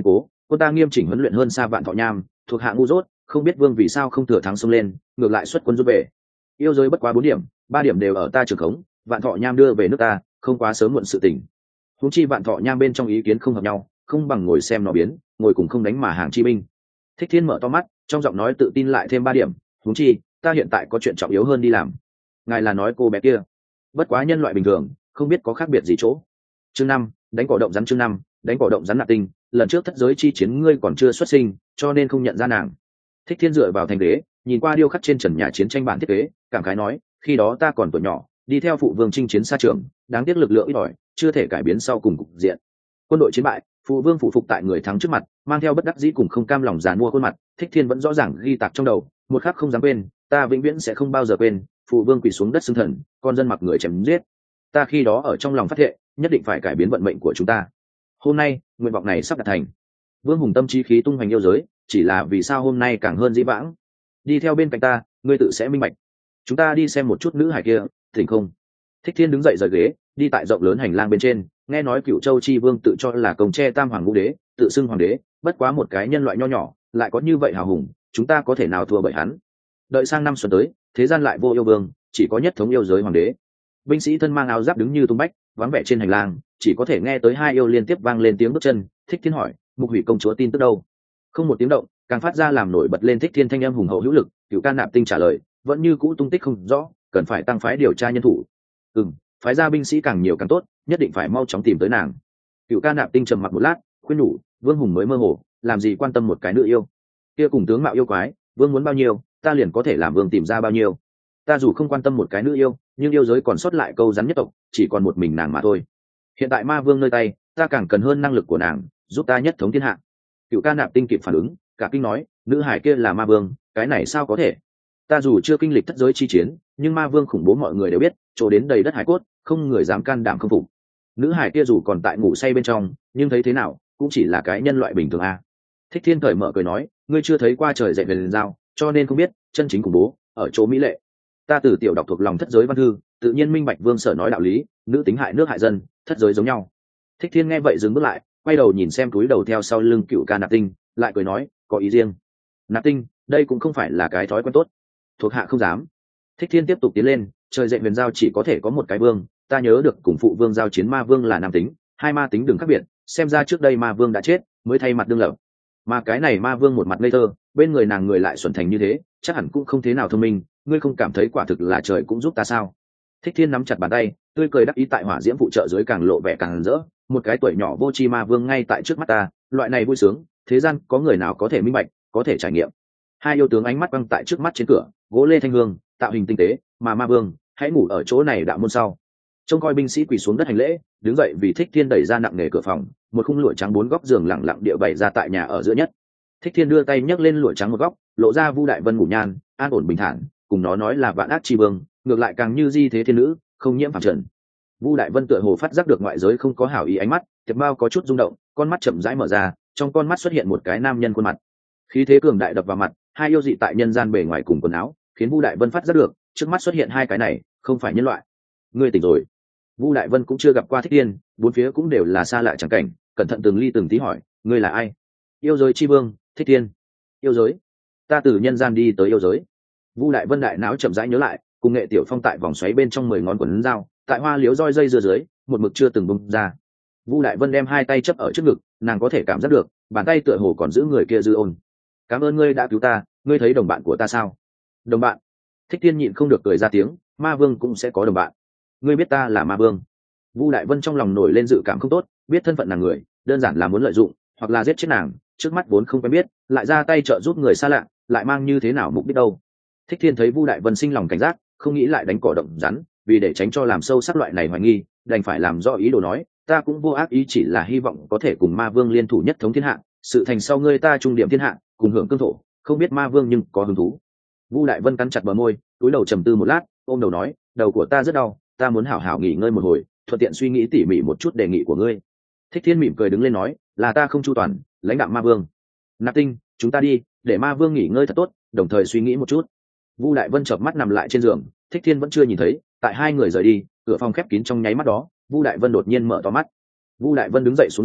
quân ta nghiêm chỉnh huấn luyện hơn xa Vạn Thọ Nham, thuộc hạ ngu dốt, không biết vương vì sao không thừa thắng xông lên, ngược lại xuất quân giúp về. Yêu giới bất quá 4 điểm, 3 điểm đều ở ta trường khống, Vạn Thọ Nham đưa về nước ta, không quá sớm muộn sự tình. Huống chi Vạn Thọ Nham bên trong ý kiến không hợp nhau, không bằng ngồi xem nó biến, ngồi cùng không đánh mà hàng chi binh. Thích Thiên mở to mắt, trong giọng nói tự tin lại thêm 3 điểm. Huống chi, ta hiện tại có chuyện trọng yếu hơn đi làm. Ngài là nói cô bé kia? Bất quá nhân loại bình thường, không biết có khác biệt gì chỗ. Chương 5, đánh cỏ động rắn. Chương 5, đánh cỏ động rắn Nạp Tinh. Lần trước thất giới chi chiến ngươi còn chưa xuất sinh, cho nên không nhận ra nàng. Thích Thiên dựa vào thành ghế, nhìn qua điêu khắc trên trần nhà chiến tranh bản thiết kế, cảm khái nói, khi đó ta còn tuổi nhỏ, đi theo phụ vương chinh chiến xa trường, đáng tiếc lực lượng ít ỏi, chưa thể cải biến sau cùng cục diện. Quân đội chiến bại, phụ vương phụ phục tại người thắng trước mặt, mang theo bất đắc dĩ cùng không cam lòng giàn mua khuôn mặt. Thích Thiên vẫn rõ ràng ghi tạc trong đầu, một khắc không dám quên, ta vĩnh viễn sẽ không bao giờ quên, phụ vương quỳ xuống đất xưng thần, con dân mặc người chém giết. Ta khi đó ở trong lòng phát thệ, nhất định phải cải biến vận mệnh của chúng ta. Hôm nay, nguyện vọng này sắp đạt thành. Vương hùng tâm trí khí tung hoành yêu giới, chỉ là vì sao hôm nay càng hơn dĩ vãng. Đi theo bên cạnh ta, ngươi tự sẽ minh bạch. Chúng ta đi xem một chút nữ hải kia, thỉnh không? Thích Thiên đứng dậy rời ghế, đi tại rộng lớn hành lang bên trên, nghe nói Cửu Châu chi vương tự cho là công tre tam hoàng ngũ đế, tự xưng hoàng đế, bất quá một cái nhân loại nho nhỏ, lại có như vậy hào hùng, chúng ta có thể nào thua bởi hắn? Đợi sang năm xuân tới, thế gian lại vô yêu vương, chỉ có nhất thống yêu giới hoàng đế. Binh sĩ thân mang áo giáp đứng như tung bách, vắng vẻ trên hành lang, chỉ có thể nghe tới hai yêu liên tiếp vang lên tiếng bước chân. Thích Thiên hỏi, Mục Hủy công chúa tin tức đâu? Không một tiếng động, càng phát ra làm nổi bật lên Thích Thiên thanh âm hùng hậu hữu lực. Cửu Ca Nạp Tinh trả lời, vẫn như cũ tung tích không rõ, cần phải tăng phái điều tra nhân thủ. Phái ra binh sĩ càng nhiều càng tốt, nhất định phải mau chóng tìm tới nàng. Cửu Ca Nạp Tinh trầm mặc một lát, khuyên nhủ. Vương hùng mới mơ hồ, làm gì quan tâm một cái nữ yêu kia cùng tướng mạo yêu quái, vương muốn bao nhiêu ta liền có thể làm vương tìm ra bao nhiêu. Ta dù không quan tâm một cái nữ yêu, nhưng yêu giới còn sót lại câu rắn nhất tộc, chỉ còn một mình nàng mà thôi. Hiện tại ma vương nơi tay, ta càng cần hơn năng lực của nàng, giúp ta nhất thống thiên hạ. Cửu Ca Nạp Tinh kịp phản ứng, cả kinh nói, nữ hải kia là ma vương, cái này sao có thể? Ta dù chưa kinh lịch thất giới chi chiến, nhưng ma vương khủng bố mọi người đều biết, chỗ đến đầy đất hải cốt, không người dám can đảm không phục. Nữ hải kia dù còn tại ngủ say bên trong, nhưng thấy thế nào cũng chỉ là cái nhân loại bình thường a. Thích Thiên cởi mở cười nói, ngươi chưa thấy qua trời dậy về liền giao, cho nên không biết chân chính khủng bố ở chỗ mỹ lệ. Ta từ tiểu đọc thuộc lòng thất giới văn thư, tự nhiên minh bạch vương sở nói đạo lý, nữ tính hại nước hại dân, thất giới giống nhau. Thích Thiên nghe vậy dừng bước lại, quay đầu nhìn xem túi đầu theo sau lưng Cửu Ca Nạp Tinh, lại cười nói, có ý riêng. Nạp Tinh, đây cũng không phải là cái thói quen tốt, thuộc hạ không dám. Thích Thiên tiếp tục tiến lên, trời dậy huyền giao chỉ có thể có một cái vương, ta nhớ được cùng phụ vương giao chiến ma vương là nam tính, hai ma tính đừng khác biệt, xem ra trước đây ma vương đã chết mới thay mặt đương lập, mà cái này ma vương một mặt ngây thơ, bên người nàng người lại xuẩn thành như thế, chắc hẳn cũng không thế nào thông minh, ngươi không cảm thấy quả thực là trời cũng giúp ta sao? Thích Thiên nắm chặt bàn tay, tươi cười đắc ý tại hỏa diễm phụ trợ dưới càng lộ vẻ càng rỡ, một cái tuổi nhỏ vô tri ma vương ngay tại trước mắt ta, loại này vui sướng, thế gian có người nào có thể minh bạch, có thể trải nghiệm. Hai yêu tướng ánh mắt băng tại trước mắt trên cửa, gỗ lê thanh hương, tạo hình tinh tế, mà ma vương, hãy ngủ ở chỗ này đạo môn sau. Trông coi binh sĩ quỳ xuống đất hành lễ, đứng dậy vì Thích Thiên đẩy ra nặng nề cửa phòng, một khung lụa trắng 4 góc giường lặng lặng địa bày ra tại nhà ở giữa nhất. Thích Thiên đưa tay nhấc lên lụa trắng một góc, lộ ra Vu Đại Vân ngủ nhan, an ổn bình thản, cùng nó nói là vạn ác chi vương, ngược lại càng như di thế thiên nữ, không nhiễm phàm trần. Vu Đại Vân tựa hồ phát giác được ngoại giới không có hảo ý ánh mắt, Tiệp Mao có chút rung động, con mắt chậm rãi mở ra, trong con mắt xuất hiện một cái nam nhân khuôn mặt. Khí thế cường đại đập vào mặt, hai yêu dị tại nhân gian bề ngoài cùng quần áo, khiến Vu Đại Vân phát giác được, trước mắt xuất hiện hai cái này, không phải nhân loại. Ngươi tỉnh rồi. Vu Đại Vân cũng chưa gặp qua Thích Thiên, bốn phía cũng đều là xa lạ chẳng cảnh, cẩn thận từng ly từng tí hỏi, ngươi là ai? Yêu giới chi vương, Thích Thiên. Yêu giới? Ta từ nhân gian đi tới yêu giới. Vu Đại Vân đại não chậm rãi nhớ lại, cùng Nghệ Tiểu Phong tại vòng xoáy bên trong 10 ngón quần dao, tại hoa liếu roi dây dưa dưới, một mực chưa từng bung ra. Vu Đại Vân đem hai tay chấp ở trước ngực, nàng có thể cảm giác được, bàn tay tựa hồ còn giữ người kia dư ôn. Cảm ơn ngươi đã cứu ta, ngươi thấy đồng bạn của ta sao? Đồng bạn? Thích Thiên nhịn không được cười ra tiếng, ma vương cũng sẽ có đồng bạn. Ngươi biết ta là ma vương? Vu Đại Vân trong lòng nổi lên dự cảm không tốt, biết thân phận nàng người, đơn giản là muốn lợi dụng, hoặc là giết chết nàng, trước mắt vốn không quen biết, lại ra tay trợ giúp người xa lạ, lại mang như thế nào mục đích đâu? Thích Thiên thấy Vu Đại Vân sinh lòng cảnh giác, không nghĩ lại đánh cỏ động rắn, vì để tránh cho làm sâu sắc loại này hoài nghi, đành phải làm rõ ý đồ nói, ta cũng vô ác ý, chỉ là hy vọng có thể cùng ma vương liên thủ nhất thống thiên hạ, sự thành sau ngươi ta trung điểm thiên hạ, cùng hưởng cương thổ, không biết ma vương nhưng có hứng thú. Vu Đại Vân cắn chặt bờ môi, cúi đầu trầm tư một lát, ôm đầu nói, đầu của ta rất đau, ta muốn hảo hảo nghỉ ngơi một hồi, thuận tiện suy nghĩ tỉ mỉ một chút đề nghị của ngươi. Thích Thiên mỉm cười đứng lên nói, là ta không chu toàn, lãnh đạo ma vương. Nạp Tinh, chúng ta đi, để ma vương nghỉ ngơi thật tốt, đồng thời suy nghĩ một chút. Vu Đại Vân chợp mắt nằm lại trên giường, Thích Thiên vẫn chưa nhìn thấy, tại hai người rời đi, cửa phòng khép kín trong nháy mắt đó, Vu Đại Vân đột nhiên mở to mắt. Vu Đại Vân đứng dậy xuống giường,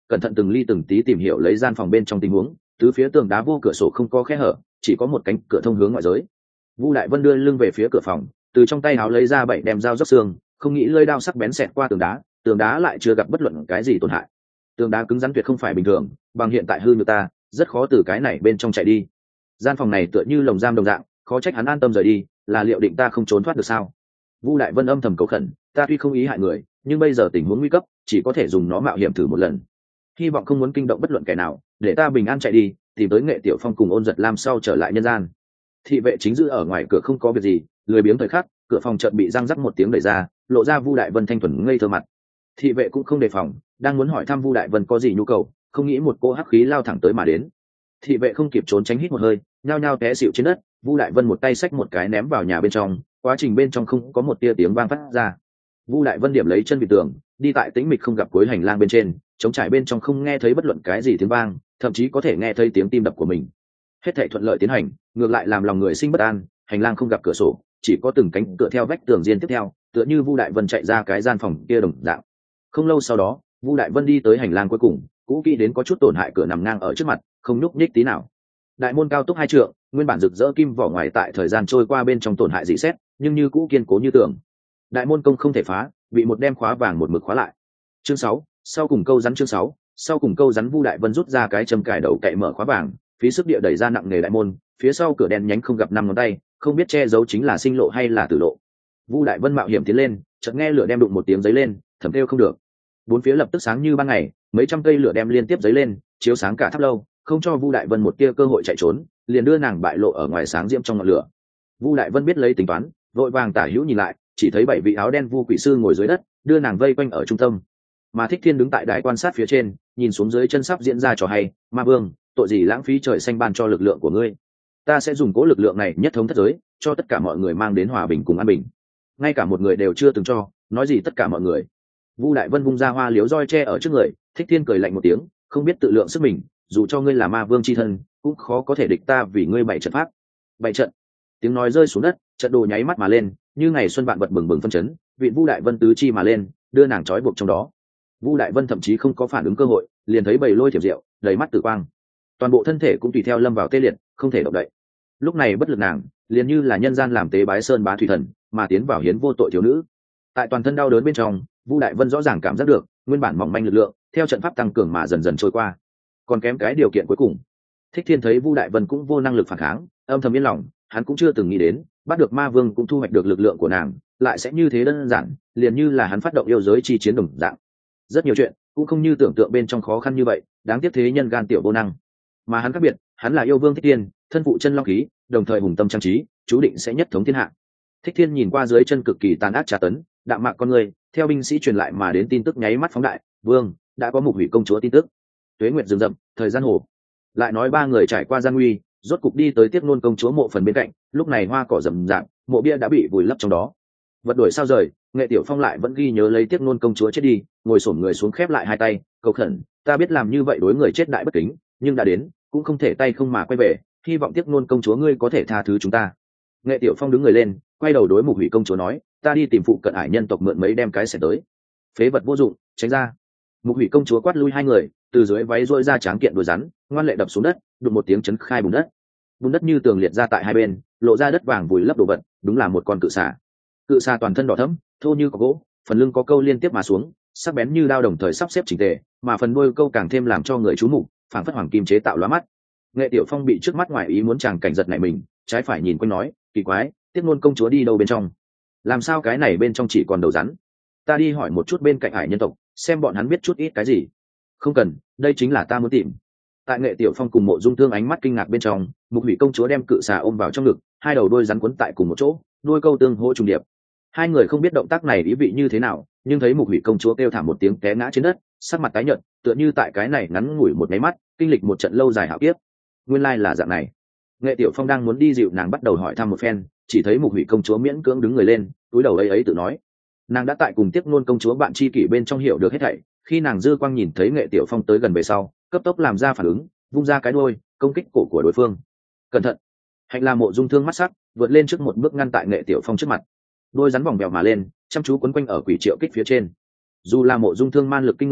cẩn thận từng ly từng tí tìm hiểu lấy gian phòng bên trong tình huống. Tứ phía tường đá vô cửa sổ không có khe hở, chỉ có một cánh cửa thông hướng ngoại giới. Vu Đại Vân đưa lưng về phía cửa phòng, từ trong tay áo lấy ra 7 đem dao róc xương, không nghĩ lưỡi đao sắc bén xẹt qua tường đá lại chưa gặp bất luận cái gì tổn hại. Tường đá cứng rắn tuyệt không phải bình thường, bằng hiện tại hư như ta, rất khó từ cái này bên trong chạy đi. Gian phòng này tựa như lồng giam đồng dạng, khó trách hắn an tâm rời đi, là liệu định ta không trốn thoát được sao? Vu Đại Vân âm thầm cầu khẩn, ta tuy không ý hại người, nhưng bây giờ tình huống nguy cấp, chỉ có thể dùng nó mạo hiểm thử một lần. Hy vọng không muốn kinh động bất luận kẻ nào, để ta bình an chạy đi, tìm tới Nghệ Tiểu Phong cùng Ôn Giật Lam sau trở lại nhân gian. Thị vệ chính giữ ở ngoài cửa không có việc gì, lười biếng thời khắc, cửa phòng chợt bị răng rắc một tiếng đẩy ra, lộ ra Vu Đại Vân thanh thuần ngây thơ mặt. Thị vệ cũng không đề phòng, đang muốn hỏi thăm Vu Đại Vân có gì nhu cầu, không nghĩ một cô hắc khí lao thẳng tới mà đến. Thị vệ không kịp trốn tránh hít một hơi, nhao nhao té xỉu trên đất. Vu Đại Vân một tay xách một cái ném vào nhà bên trong, quá trình bên trong không có một tia tiếng vang phát ra. Vu Đại Vân điểm lấy chân vị tường, đi tại tĩnh mịch không gặp cuối hành lang bên trên, trống trải bên trong không nghe thấy bất luận cái gì tiếng vang, thậm chí có thể nghe thấy tiếng tim đập của mình. Hết thảy thuận lợi tiến hành, ngược lại làm lòng người sinh bất an. Hành lang không gặp cửa sổ, chỉ có từng cánh cửa theo vách tường riêng tiếp theo, tựa như Vu Đại Vân chạy ra cái gian phòng kia đồng dạng. Không lâu sau đó, Vu Đại Vân đi tới hành lang cuối cùng, cũ kỹ đến có chút tổn hại cửa nằm ngang ở trước mặt, không nhúc nhích tí nào. Đại môn cao tốc 2 trượng, nguyên bản rực rỡ kim vỏ ngoài tại thời gian trôi qua bên trong tổn hại dị xét, nhưng như cũ kiên cố như tường. Đại môn công không thể phá, bị một đem khóa vàng một mực khóa lại. Chương 6, sau cùng câu rắn chương 6, sau cùng câu rắn. Vu Đại Vân rút ra cái châm cài đầu cậy mở khóa vàng, phí sức địa đẩy ra nặng nề đại môn, phía sau cửa đen nhánh không gặp 5 ngón tay, không biết che giấu chính là sinh lộ hay là tử lộ. Vu Đại Vân mạo hiểm tiến lên, chợt nghe lửa đem đụng một tiếng giấy lên, thầm kêu không được. Bốn phía lập tức sáng như ban ngày, mấy trăm cây lửa đem liên tiếp giấy lên, chiếu sáng cả tháp lâu, không cho Vu Đại Vân một tia cơ hội chạy trốn, liền đưa nàng bại lộ ở ngoài sáng diễm trong ngọn lửa. Vu Đại Vân biết lấy tính toán, vội vàng tả hữu nhìn lại, chỉ thấy 7 vị áo đen vu quỷ sư ngồi dưới đất, đưa nàng vây quanh ở trung tâm. Mà Thích Thiên đứng tại đài quan sát phía trên, nhìn xuống dưới chân sắp diễn ra trò hay. Ma Vương, tội gì lãng phí trời xanh ban cho lực lượng của ngươi? Ta sẽ dùng cố lực lượng này nhất thống thất giới, cho tất cả mọi người mang đến hòa bình cùng an bình. Ngay cả một người đều chưa từng cho, nói gì tất cả mọi người. Vu Đại Vân vung ra hoa liếu roi tre ở trước người. Thích Thiên cười lạnh một tiếng, không biết tự lượng sức mình, dù cho ngươi là ma vương chi thân, cũng khó có thể địch ta, vì ngươi bày trận pháp. Bày trận. Tiếng nói rơi xuống đất, trận đồ nháy mắt mà lên, như ngày xuân vạn vật bừng bừng phân chấn, vị Vu Đại Vân tứ chi mà lên, đưa nàng trói buộc trong đó. Vu Đại Vân thậm chí không có phản ứng cơ hội, liền thấy bầy lôi thiểm diệu, đầy mắt tử quang, toàn bộ thân thể cũng tùy theo lâm vào tê liệt, không thể động đậy. Lúc này bất lực nàng, liền như là nhân gian làm tế bái sơn bá thủy thần, mà tiến vào hiến vô tội thiếu nữ. Tại toàn thân đau đớn bên trong, Vu Đại Vân rõ ràng cảm giác được, nguyên bản mỏng manh lực lượng, theo trận pháp tăng cường mà dần dần trôi qua. Còn kém cái điều kiện cuối cùng. Thích Thiên thấy Vu Đại Vân cũng vô năng lực phản kháng, âm thầm yên lòng, hắn cũng chưa từng nghĩ đến, bắt được ma vương cũng thu hoạch được lực lượng của nàng, lại sẽ như thế đơn giản, liền như là hắn phát động yêu giới chi chiến đồng dạng. Rất nhiều chuyện cũng không như tưởng tượng bên trong khó khăn như vậy, đáng tiếc thế nhân gan tiểu vô năng. Mà hắn khác biệt, hắn là yêu vương Thích Thiên, thân phụ chân long khí, đồng thời hùng tâm trang trí, chú định sẽ nhất thống thiên hạ. Thích Thiên nhìn qua dưới chân cực kỳ tàn ác tra tấn, đạm mạc con người, theo binh sĩ truyền lại mà đến tin tức nháy mắt phóng đại, vương đã có Mục Hủy công chúa tin tức. Tuế nguyệt rừng rậm, thời gian hồ. Lại nói 3 người trải qua gian nguy, rốt cục đi tới Tiếc Nôn công chúa mộ phần bên cạnh, lúc này hoa cỏ rậm rạp, mộ bia đã bị vùi lấp trong đó. Vật đuổi sao rời, Nghệ Tiểu Phong lại vẫn ghi nhớ lấy Tiếc Nôn công chúa chết đi, ngồi xổm người xuống khép lại 2 tay, cầu khẩn, ta biết làm như vậy đối người chết đại bất kính, nhưng đã đến, cũng không thể tay không mà quay về, hy vọng Tiếc Nôn công chúa ngươi có thể tha thứ chúng ta. Nghệ Tiểu Phong đứng người lên, quay đầu đối Mục Hủy công chúa nói, ta đi tìm phụ cận ải nhân tộc mượn mấy đem cái xẻ tới. Phế vật vô dụng, tránh ra. Mục Hủy công chúa quát lui 2 người, từ dưới váy rôi ra tráng kiện đuôi rắn, ngoan lệ đập xuống đất, đụng một tiếng chấn khai bùn đất như tường liệt ra tại hai bên, lộ ra đất vàng vùi lấp đồ vật, đúng là một con cự xà. Cự xà toàn thân đỏ thẫm, thô như có gỗ, phần lưng có câu liên tiếp mà xuống, sắc bén như đao, đồng thời sắp xếp chỉnh tề, mà phần đuôi câu càng thêm làm cho người chú mục, phảng phất hoàng kim chế tạo lóa mắt. Nghệ Tiểu Phong bị trước mắt ngoài ý muốn chàng cảnh giật nảy mình, trái phải nhìn quanh nói, kỳ quái, Tiếc Nôn công chúa đi đâu bên trong? Làm sao cái này bên trong chỉ còn đầu rắn? Ta đi hỏi một chút bên cạnh hải nhân tộc, xem bọn hắn biết chút ít cái gì. Không cần, đây chính là ta muốn tìm. Tại Nghệ Tiểu Phong cùng Mộ Dung Thương ánh mắt kinh ngạc bên trong, Mục Hủy công chúa đem cự xà ôm vào trong ngực, 2 đầu đuôi rắn quấn tại cùng một chỗ, đuôi câu tương hỗ trùng điệp. 2 người không biết động tác này ý vị như thế nào, nhưng thấy Mục Hủy công chúa kêu thảm một tiếng té ngã trên đất, sắc mặt tái nhợt, tựa như tại cái này ngắn ngủi một cái mắt, kinh lịch một trận lâu dài hạo kiếp. Nguyên lai là dạng này. Nghệ Tiểu Phong đang muốn đi dịu nàng bắt đầu hỏi thăm một phen, chỉ thấy Mục Hủy công chúa miễn cưỡng đứng người lên, cúi đầu ấy tự nói, nàng đã tại cùng Tiếc Nôn công chúa bạn tri kỷ bên trong hiểu được hết thảy. Khi nàng dư quang nhìn thấy Nghệ Tiểu Phong tới gần về sau, cấp tốc làm ra phản ứng, vung ra cái đuôi, công kích cổ của đối phương. Cẩn thận! Hạnh là Mộ Dung Thương mắt sắc, vượt lên trước một bước ngăn tại Nghệ Tiểu Phong trước mặt. Đôi rắn vòng vèo mà lên, chăm chú quấn quanh ở quỷ triệu kích phía trên. Dù là Mộ Dung Thương man lực kinh người,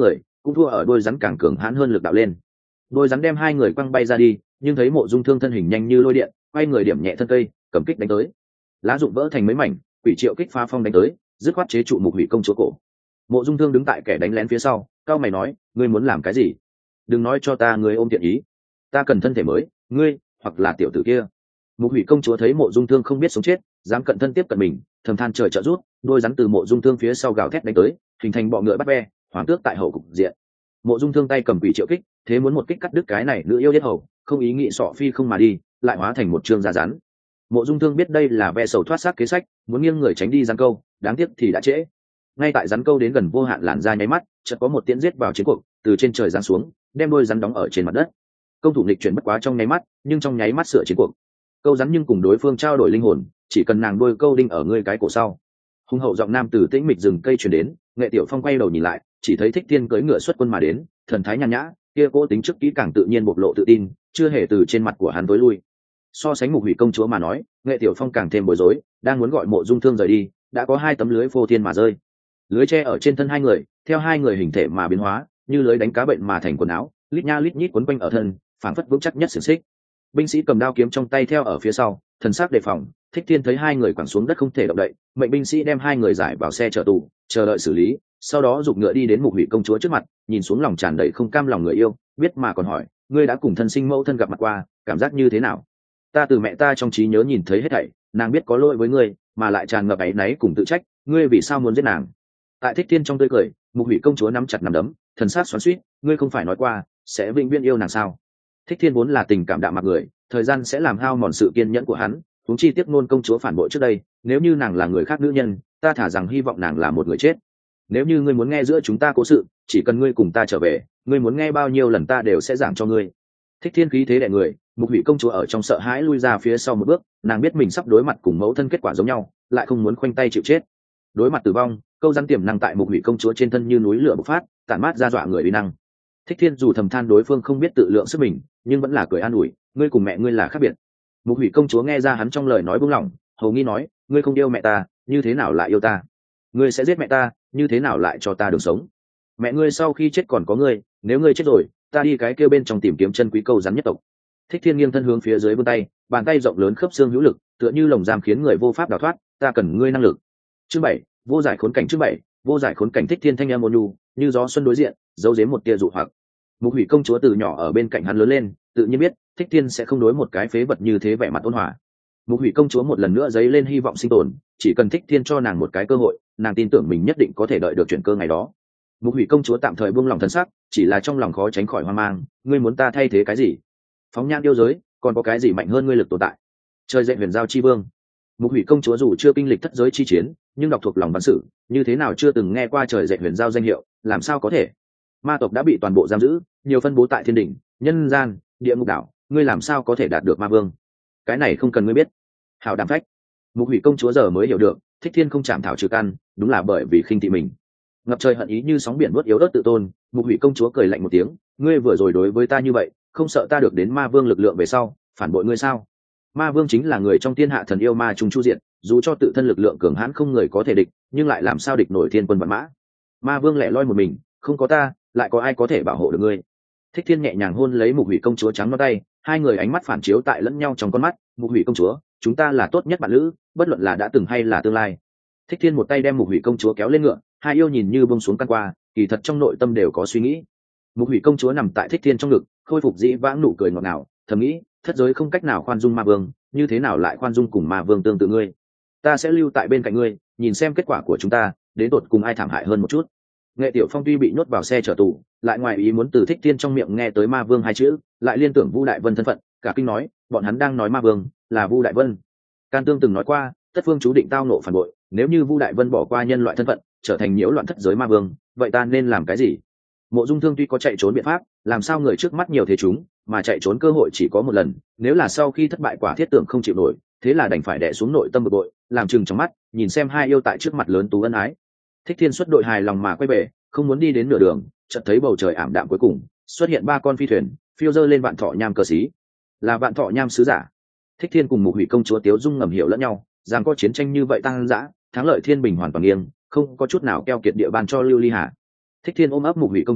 cũng thua ở đôi rắn càng cường hãn hơn lực đạo lên. Đôi rắn đem hai người quăng bay ra đi, nhưng thấy Mộ Dung Thương thân hình nhanh như lôi điện, quay người điểm nhẹ thân cây, cầm kích đánh tới. Lá rụng vỡ thành mấy mảnh, quỷ triệu kích phá phong đánh tới, dứt khoát chế trụ Mục Hủy công chúa cổ. Mộ Dung Thương đứng tại kẻ đánh lén phía sau, cao mày nói, ngươi muốn làm cái gì? Đừng nói cho ta ngươi ôm thiện ý, ta cần thân thể mới, ngươi hoặc là tiểu tử kia. Mục Hủy công chúa thấy Mộ Dung Thương không biết sống chết, dám cận thân tiếp cận mình, thầm than trời trợ rút, đôi rắn từ Mộ Dung Thương phía sau gào thét đánh tới, hình thành bọ ngựa bắt ve, hoàng tước tại hậu cục diện. Mộ Dung Thương tay cầm quỷ triệu kích, thế muốn một kích cắt đứt cái này nữ yêu yết hầu, không ý nghĩ sọ phi không mà đi, lại hóa thành một trương da rắn. Mộ Dung Thương biết đây là ve sầu thoát xác kế sách, muốn nghiêng người tránh đi rắn câu, đáng tiếc thì đã trễ. Ngay tại rắn câu đến gần vô hạn làn da nháy mắt, chợt có một tiễn giết vào chiến cuộc, từ trên trời giáng xuống, đem đôi rắn đóng ở trên mặt đất. Công thủ nghịch chuyển bất quá trong nháy mắt, nhưng trong nháy mắt sửa chiến cuộc. Câu rắn nhưng cùng đối phương trao đổi linh hồn, chỉ cần nàng đôi câu đinh ở ngươi cái cổ sau. Hùng hậu giọng nam từ tĩnh mịch rừng cây truyền đến, Nghệ Tiểu Phong quay đầu nhìn lại, chỉ thấy Thích Thiên cưỡi ngựa xuất quân mà đến, thần thái nhàn nhã, kia cố tính trước kỹ càng tự nhiên bộc lộ tự tin, chưa hề từ trên mặt của hắn tối lui. So sánh Mục Hủy công chúa mà nói, Nghệ Tiểu Phong càng thêm bối rối, đang muốn gọi Mộ Dung Thương rời đi, đã có hai tấm lưới phô thiên mà rơi. Lưới tre ở trên thân hai người, theo hai người hình thể mà biến hóa, như lưới đánh cá bệnh mà thành quần áo, lít nha lít nhít quấn quanh ở thân, phảng phất vững chắc nhất xiềng xích. Binh sĩ cầm đao kiếm trong tay theo ở phía sau, thần sắc đề phòng. Thích Thiên thấy hai người quẳng xuống đất không thể động đậy, mệnh binh sĩ đem hai người giải vào xe chở tù, chờ đợi xử lý. Sau đó giục ngựa đi đến Mục Hủy công chúa trước mặt, nhìn xuống lòng tràn đầy không cam lòng người yêu, biết mà còn hỏi, ngươi đã cùng thân sinh mẫu thân gặp mặt qua, cảm giác như thế nào? Ta từ mẹ ta trong trí nhớ nhìn thấy hết thảy, nàng biết có lỗi với ngươi, mà lại tràn ngập áy náy cùng tự trách, ngươi vì sao muốn giết nàng? Tại Thích Thiên trong tươi cười, Mục Hủy công chúa nắm chặt nắm đấm, thần sắc xoắn xuýt, ngươi không phải nói qua sẽ vĩnh viễn yêu nàng sao? Thích Thiên vốn là tình cảm đạm mạc người, thời gian sẽ làm hao mòn sự kiên nhẫn của hắn, huống chi tiếc nôn công chúa phản bội trước đây, nếu như nàng là người khác nữ nhân, ta thả rằng hy vọng nàng là một người chết. Nếu như ngươi muốn nghe giữa chúng ta cố sự, chỉ cần ngươi cùng ta trở về, ngươi muốn nghe bao nhiêu lần ta đều sẽ giảng cho ngươi. Thích Thiên khí thế đè người, Mục Hủy công chúa ở trong sợ hãi lui ra phía sau một bước, nàng biết mình sắp đối mặt cùng mẫu thân kết quả giống nhau, lại không muốn khoanh tay chịu chết. Đối mặt tử vong, câu rắn tiềm năng tại Mục Hủy công chúa trên thân như núi lửa bộc phát, tản mát ra dọa người uy năng. Thích Thiên dù thầm than đối phương không biết tự lượng sức mình, nhưng vẫn là cười an ủi, ngươi cùng mẹ ngươi là khác biệt. Mục Hủy công chúa nghe ra hắn trong lời nói buông lỏng, hầu nghi nói, ngươi không yêu mẹ ta, như thế nào lại yêu ta? Ngươi sẽ giết mẹ ta, như thế nào lại cho ta đường sống? Mẹ ngươi sau khi chết còn có ngươi, nếu ngươi chết rồi, ta đi cái kia bên trong tìm kiếm chân quý câu rắn nhất tộc. Thích Thiên nghiêng thân hướng phía dưới vươn tay, bàn tay rộng lớn khớp xương hữu lực, tựa như lồng giam khiến người vô pháp đào thoát, ta cần ngươi năng lực. Chương 7, vô giải khốn cảnh. Chương 7, vô giải khốn cảnh. Thích Thiên thanh âm ôn nhu, như gió xuân đối diện, giấu giếm một tia dụ hoặc. Mục Hủy công chúa từ nhỏ ở bên cạnh hắn lớn lên, tự nhiên biết Thích Thiên sẽ không đối một cái phế vật như thế vẻ mặt ôn hòa. Mục Hủy công chúa một lần nữa dấy lên hy vọng sinh tồn, chỉ cần Thích Thiên cho nàng một cái cơ hội, nàng tin tưởng mình nhất định có thể đợi được chuyển cơ ngày đó. Mục Hủy công chúa tạm thời buông lòng thân sắc, chỉ là trong lòng khó tránh khỏi hoang mang, ngươi muốn ta thay thế cái gì? Phóng nhãn yêu giới, còn có cái gì mạnh hơn ngươi lực tồn tại? Trời dậy huyền giao chi vương. Mục Hủy công chúa dù chưa kinh lịch thất giới chi chiến, nhưng đọc thuộc lòng văn sử, như thế nào chưa từng nghe qua trời dậy huyền giao danh hiệu, làm sao có thể? Ma tộc đã bị toàn bộ giam giữ, nhiều phân bố tại thiên đỉnh, nhân gian, địa ngục đảo, ngươi làm sao có thể đạt được ma vương? Cái này không cần ngươi biết. Hảo đảm phách. Mục Hủy công chúa giờ mới hiểu được, Thích Thiên không chạm thảo trừ căn, đúng là bởi vì khinh thị mình. Ngập trời hận ý như sóng biển nuốt yếu ớt tự tôn, Mục Hủy công chúa cười lạnh một tiếng, ngươi vừa rồi đối với ta như vậy, không sợ ta được đến ma vương lực lượng về sau phản bội ngươi sao? Ma vương chính là người trong thiên hạ thần yêu ma trùng chu diện, dù cho tự thân lực lượng cường hãn không người có thể địch, nhưng lại làm sao địch nổi thiên quân vạn mã? Ma vương lẻ loi một mình, không có ta, lại có ai có thể bảo hộ được ngươi? Thích Thiên nhẹ nhàng hôn lấy Mục Hủy công chúa trắng ngón tay, hai người ánh mắt phản chiếu tại lẫn nhau trong con mắt. Mục Hủy công chúa, chúng ta là tốt nhất bạn lữ, bất luận là đã từng hay là tương lai. Thích Thiên một tay đem Mục Hủy công chúa kéo lên ngựa, hai yêu nhìn như bông xuống căn qua, kỳ thật trong nội tâm đều có suy nghĩ. Mục Hủy công chúa nằm tại Thích Thiên trong ngực, khôi phục dĩ vãng nụ cười ngọt ngào, thầm nghĩ, thất giới không cách nào khoan dung ma vương, như thế nào lại khoan dung cùng ma vương tương tự ngươi? Ta sẽ lưu tại bên cạnh ngươi, nhìn xem kết quả của chúng ta, đến tột cùng ai thảm hại hơn một chút. Nghệ Tiểu Phong tuy bị nhốt vào xe chở tù, lại ngoài ý muốn từ Thích Thiên trong miệng nghe tới ma vương hai chữ, lại liên tưởng Vu Đại Vân thân phận, cả kinh nói, bọn hắn đang nói ma vương là Vu Đại Vân. Can Tương từng nói qua, tất phương chú định tao nộ phản bội, nếu như Vu Đại Vân bỏ qua nhân loại thân phận, trở thành nhiễu loạn thất giới ma vương, vậy ta nên làm cái gì? Mộ Dung Thương tuy có chạy trốn biện pháp, làm sao người trước mắt nhiều thế chúng, mà chạy trốn cơ hội chỉ có một lần, nếu là sau khi thất bại quả thiết tưởng không chịu nổi, thế là đành phải đè xuống nội tâm bực bội, làm chừng trong mắt, nhìn xem hai yêu tại trước mặt lớn tú ân ái. Thích Thiên xuất đội hài lòng mà quay về, không muốn đi đến nửa đường, chợt thấy bầu trời ảm đạm cuối cùng, xuất hiện ba con phi thuyền, phiêu dơ lên Vạn Thọ Nham cờ xí. Là Vạn Thọ Nham sứ giả. Thích Thiên cùng Mục Hủy công chúa Tiếu Dung ngầm hiểu lẫn nhau, rằng có chiến tranh như vậy tăng dã, thắng lợi thiên bình hoàn toàn nghiêng, không có chút nào keo kiệt địa bàn cho Lưu Ly Hà. Thích Thiên ôm ấp Mục Hủy công chúa,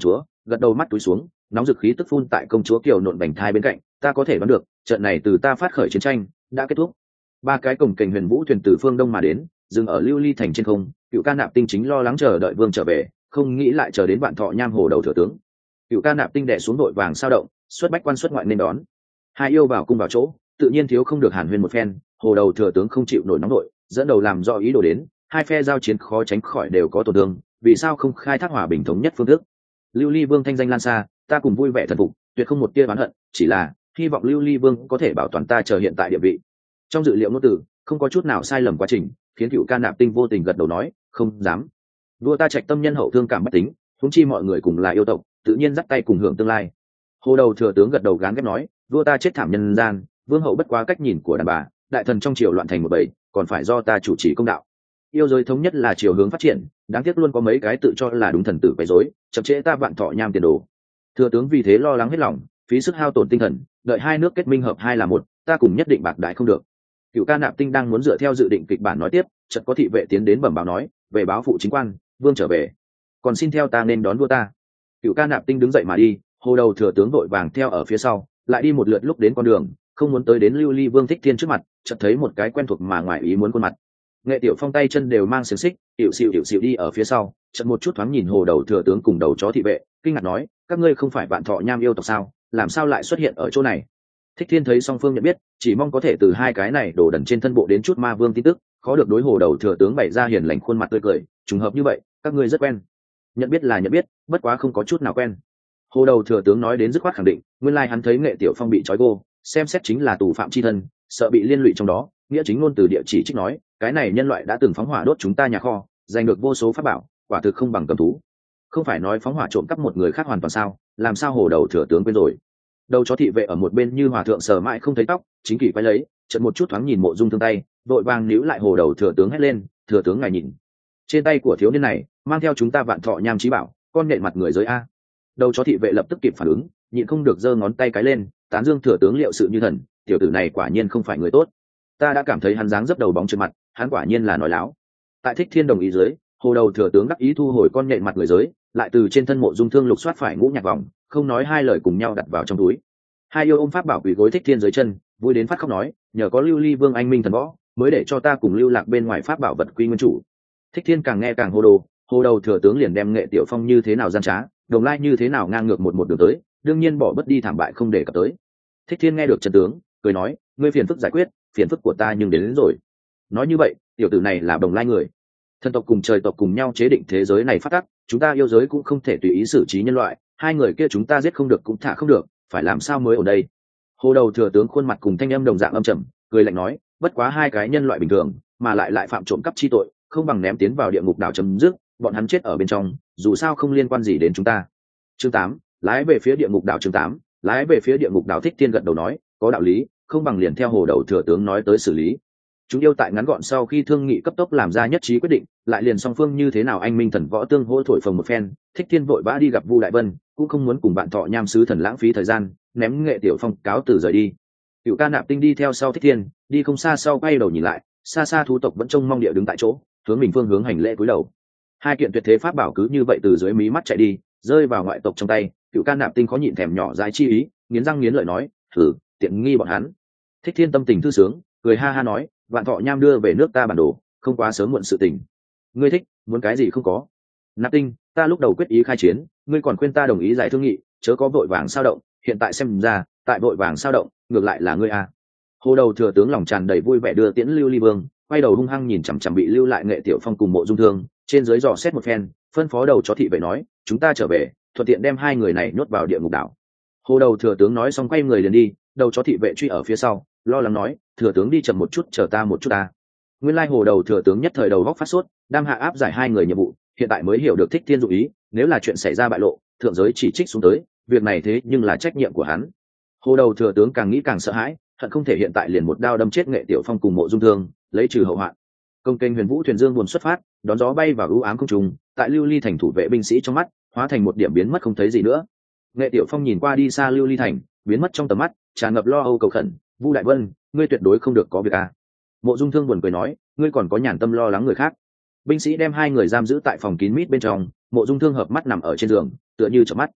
gật đầu mắt túi xuống, nóng dực khí tức phun tại công chúa kiều nộn bành thai bên cạnh. Ta có thể đoán được trận này từ ta phát khởi chiến tranh đã kết thúc. Ba cái cổng kềnh huyền vũ thuyền từ phương đông mà đến, dừng ở lưu ly thành trên không. Cựu ca nạp tinh chính lo lắng chờ đợi vương trở về, không nghĩ lại chờ đến vạn thọ nham hồ đầu thừa tướng. Cựu ca nạp tinh đè xuống đội vàng sao động, xuất bách quan xuất ngoại nên đón. Hai yêu vào cung vào chỗ, tự nhiên thiếu không được hàn huyên một phen. Hồ đầu thừa tướng không chịu nổi nóng nội, dẫn đầu làm do ý đồ đến, hai phe giao chiến khó tránh khỏi đều có tổn thương, vì sao không khai thác hòa bình thống nhất phương thức? Lưu ly vương thanh danh lan xa, ta cùng vui vẻ thần phục, tuyệt không một tia oán hận, chỉ là hy vọng lưu ly vương có thể bảo toàn ta chờ hiện tại địa vị. Trong dự liệu ngôn từ không có chút nào sai lầm quá trình, khiến cựu ca nạp tinh vô tình gật đầu nói, không dám. Vua ta trạch tâm nhân hậu thương cảm bách tính, huống chi mọi người cùng là yêu tộc, tự nhiên dắt tay cùng hưởng tương lai. Hồ đầu thừa tướng gật đầu gán ghép nói, vua ta chết thảm nhân gian, vương hậu bất quá cách nhìn của đàn bà, đại thần trong triều loạn thành một bầy, còn phải do ta chủ trì công đạo. Yêu giới thống nhất là chiều hướng phát triển, đáng tiếc luôn có mấy cái tự cho là đúng thần tử quấy rối, chậm trễ ta vạn thọ nham tiền đồ. Thừa tướng vì thế lo lắng hết lòng, phí sức hao tổn tinh thần, đợi hai nước kết minh hợp hai là một, ta cùng nhất định bạc đại không được. Cựu ca nạp tinh đang muốn dựa theo dự định kịch bản nói tiếp, chợt có thị vệ tiến đến bẩm báo nói, về báo phụ chính quan, vương trở về, còn xin theo ta nên đón vua ta. Cựu ca nạp tinh đứng dậy mà đi, hồ đầu thừa tướng vội vàng theo ở phía sau, lại đi một lượt lúc đến con đường, không muốn tới đến lưu ly vương thích thiên trước mặt, chợt thấy một cái quen thuộc mà ngoài ý muốn khuôn mặt. Nghệ tiểu phong tay chân đều mang xiềng xích, tiểu xịu đi ở phía sau, chợt một chút thoáng nhìn hồ đầu thừa tướng cùng đầu chó thị vệ, kinh ngạc nói, các ngươi không phải vạn thọ nham yêu tộc sao, làm sao lại xuất hiện ở chỗ này? Thích thiên thấy song phương nhận biết, chỉ mong có thể từ hai cái này đổ đần trên thân bộ đến chút ma vương tin tức, khó được đối hồ đầu thừa tướng bày ra hiền lành khuôn mặt tươi cười, trùng hợp như vậy, các ngươi rất quen. Nhận biết là nhận biết, bất quá không có chút nào quen. Hồ đầu thừa tướng nói đến dứt khoát khẳng định, nguyên lai hắn thấy Nghệ tiểu phong bị trói gô, xem xét chính là tù phạm chi thân, sợ bị liên lụy trong đó, nghĩa chính ngôn từ địa chỉ trích nói, cái này nhân loại đã từng phóng hỏa đốt chúng ta nhà kho, giành được vô số pháp bảo, quả thực không bằng cầm thú. Không phải nói phóng hỏa trộm cắp một người khác hoàn toàn sao, làm sao hồ đầu thừa tướng quên rồi? Đầu chó thị vệ ở một bên như hòa thượng sờ mãi không thấy tóc, chính kỳ quay lấy, chợt một chút thoáng nhìn mộ dung thương tay, vội vàng níu lại hồ đầu thừa tướng hét lên, thừa tướng ngài nhìn, trên tay của thiếu niên này mang theo chúng ta vạn thọ nham chí bảo, con nhện mặt người giới a. Đầu chó thị vệ lập tức kịp phản ứng, nhịn không được giơ ngón tay cái lên, tán dương thừa tướng liệu sự như thần, tiểu tử này quả nhiên không phải người tốt. Ta đã cảm thấy hắn dáng dấp đầu bóng trên mặt, hắn quả nhiên là nói láo. Tại Thích Thiên đồng ý dưới, hồ đầu thừa tướng đắc ý thu hồi con nhện mặt người giới, lại từ trên thân mộ dung thương lục soát phải ngũ nhạc vòng, không nói hai lời cùng nhau đặt vào trong túi. Hai yêu ôm pháp bảo quỳ gối Thích Thiên dưới chân, vui đến phát khóc nói, nhờ có lưu ly vương anh minh thần võ, mới để cho ta cùng lưu lạc bên ngoài pháp bảo vật quy nguyên chủ. Thích Thiên càng nghe càng hồ đầu thừa tướng liền đem Nghệ tiểu phong như thế nào gian trá, đồng lai như thế nào ngang ngược một đường tới, đương nhiên bỏ bất đi thảm bại không để cập tới. Thích Thiên nghe được chân tướng, cười nói, ngươi phiền phức giải quyết, phiền phức của ta nhưng đến rồi. Nói như vậy, tiểu tử này là đồng lai người. Thần tộc cùng trời tộc cùng nhau chế định thế giới này phát tắc, chúng ta yêu giới cũng không thể tùy ý xử trí nhân loại, hai người kia chúng ta giết không được cũng thả không được, phải làm sao mới ở đây? Hồ đầu thừa tướng khuôn mặt cùng thanh âm đồng dạng âm trầm, cười lạnh nói, bất quá hai cái nhân loại bình thường, mà lại phạm trộm cắp chi tội, không bằng ném tiến vào địa ngục đảo chấm dứt, bọn hắn chết ở bên trong, dù sao không liên quan gì đến chúng ta. Chương 8, lái về phía địa ngục đảo. Chương 8, lái về phía địa ngục đảo. Thích Thiên gật đầu nói, có đạo lý, không bằng liền theo hồ đầu thừa tướng nói tới xử lý. Chúng yêu tại ngắn gọn sau khi thương nghị cấp tốc làm ra nhất trí quyết định, lại liền song phương như thế nào anh minh thần võ tương hỗ thổi phồng một phen. Thích Thiên vội vã đi gặp Vu Đại Vân, cũng không muốn cùng bạn thọ nham sứ thần lãng phí thời gian, ném Nghệ tiểu phong cáo từ rời đi. Cựu ca nạp tinh đi theo sau Thích Thiên, đi không xa sau quay đầu nhìn lại, xa xa thú tộc vẫn trông mong địa đứng tại chỗ, hướng mình phương hướng hành lễ cúi đầu. Hai kiện tuyệt thế pháp bảo cứ như vậy từ dưới mí mắt chạy đi, rơi vào ngoại tộc trong tay. Cựu ca nạp tinh khó nhịn thèm nhỏ dãi chi ý, nghiến răng nghiến lợi nói, thử tiện nghi bọn hắn. Thích Thiên tâm tình thư sướng, cười ha ha nói, vạn thọ nham đưa về nước ta bản đồ, không quá sớm muộn sự tình. Ngươi thích, muốn cái gì không có. Nạp tinh, ta lúc đầu quyết ý khai chiến, ngươi còn khuyên ta đồng ý giải thương nghị, chớ có vội vàng sao động, hiện tại xem ra, tại vội vàng sao động, ngược lại là ngươi à. Hồ đầu thừa tướng lòng tràn đầy vui vẻ đưa tiễn lưu ly vương, quay đầu hung hăng nhìn chằm chằm bị lưu lại Nghệ tiểu phong cùng mộ dung thương, trên dưới dò xét một phen, phân phó đầu chó thị vệ nói, chúng ta trở về, thuận tiện đem hai người này nhốt vào địa ngục đảo. Hồ đầu thừa tướng nói xong quay người liền đi, đầu chó thị vệ truy ở phía sau, lo lắng nói, thừa tướng đi chậm một chút, chờ ta một chút ta. Nguyên lai hồ đầu thừa tướng nhất thời đầu góc phát sốt, đam hạ áp giải hai người nhiệm vụ, hiện tại mới hiểu được Thích Thiên dụng ý, nếu là chuyện xảy ra bại lộ, thượng giới chỉ trích xuống tới, việc này thế nhưng là trách nhiệm của hắn. Hồ đầu thừa tướng càng nghĩ càng sợ hãi, hận không thể hiện tại liền một đao đâm chết Nghệ tiểu phong cùng mộ dung thương, lấy trừ hậu hoạn. Công kênh huyền vũ thuyền dương buồn xuất phát, đón gió bay vào ưu ám không trùng, tại lưu ly thành thủ vệ binh sĩ trong mắt hóa thành một điểm biến mất không thấy gì nữa. Nghệ tiểu phong nhìn qua đi xa lưu ly thành, biến mất trong tầm mắt, tràn ngập lo âu cầu khẩn, Vu Đại Vân, ngươi tuyệt đối không được có việc à. Mộ dung thương buồn cười nói, ngươi còn có nhàn tâm lo lắng người khác. Binh sĩ đem hai người giam giữ tại phòng kín mít bên trong, mộ dung thương hợp mắt nằm ở trên giường, tựa như chợp mắt.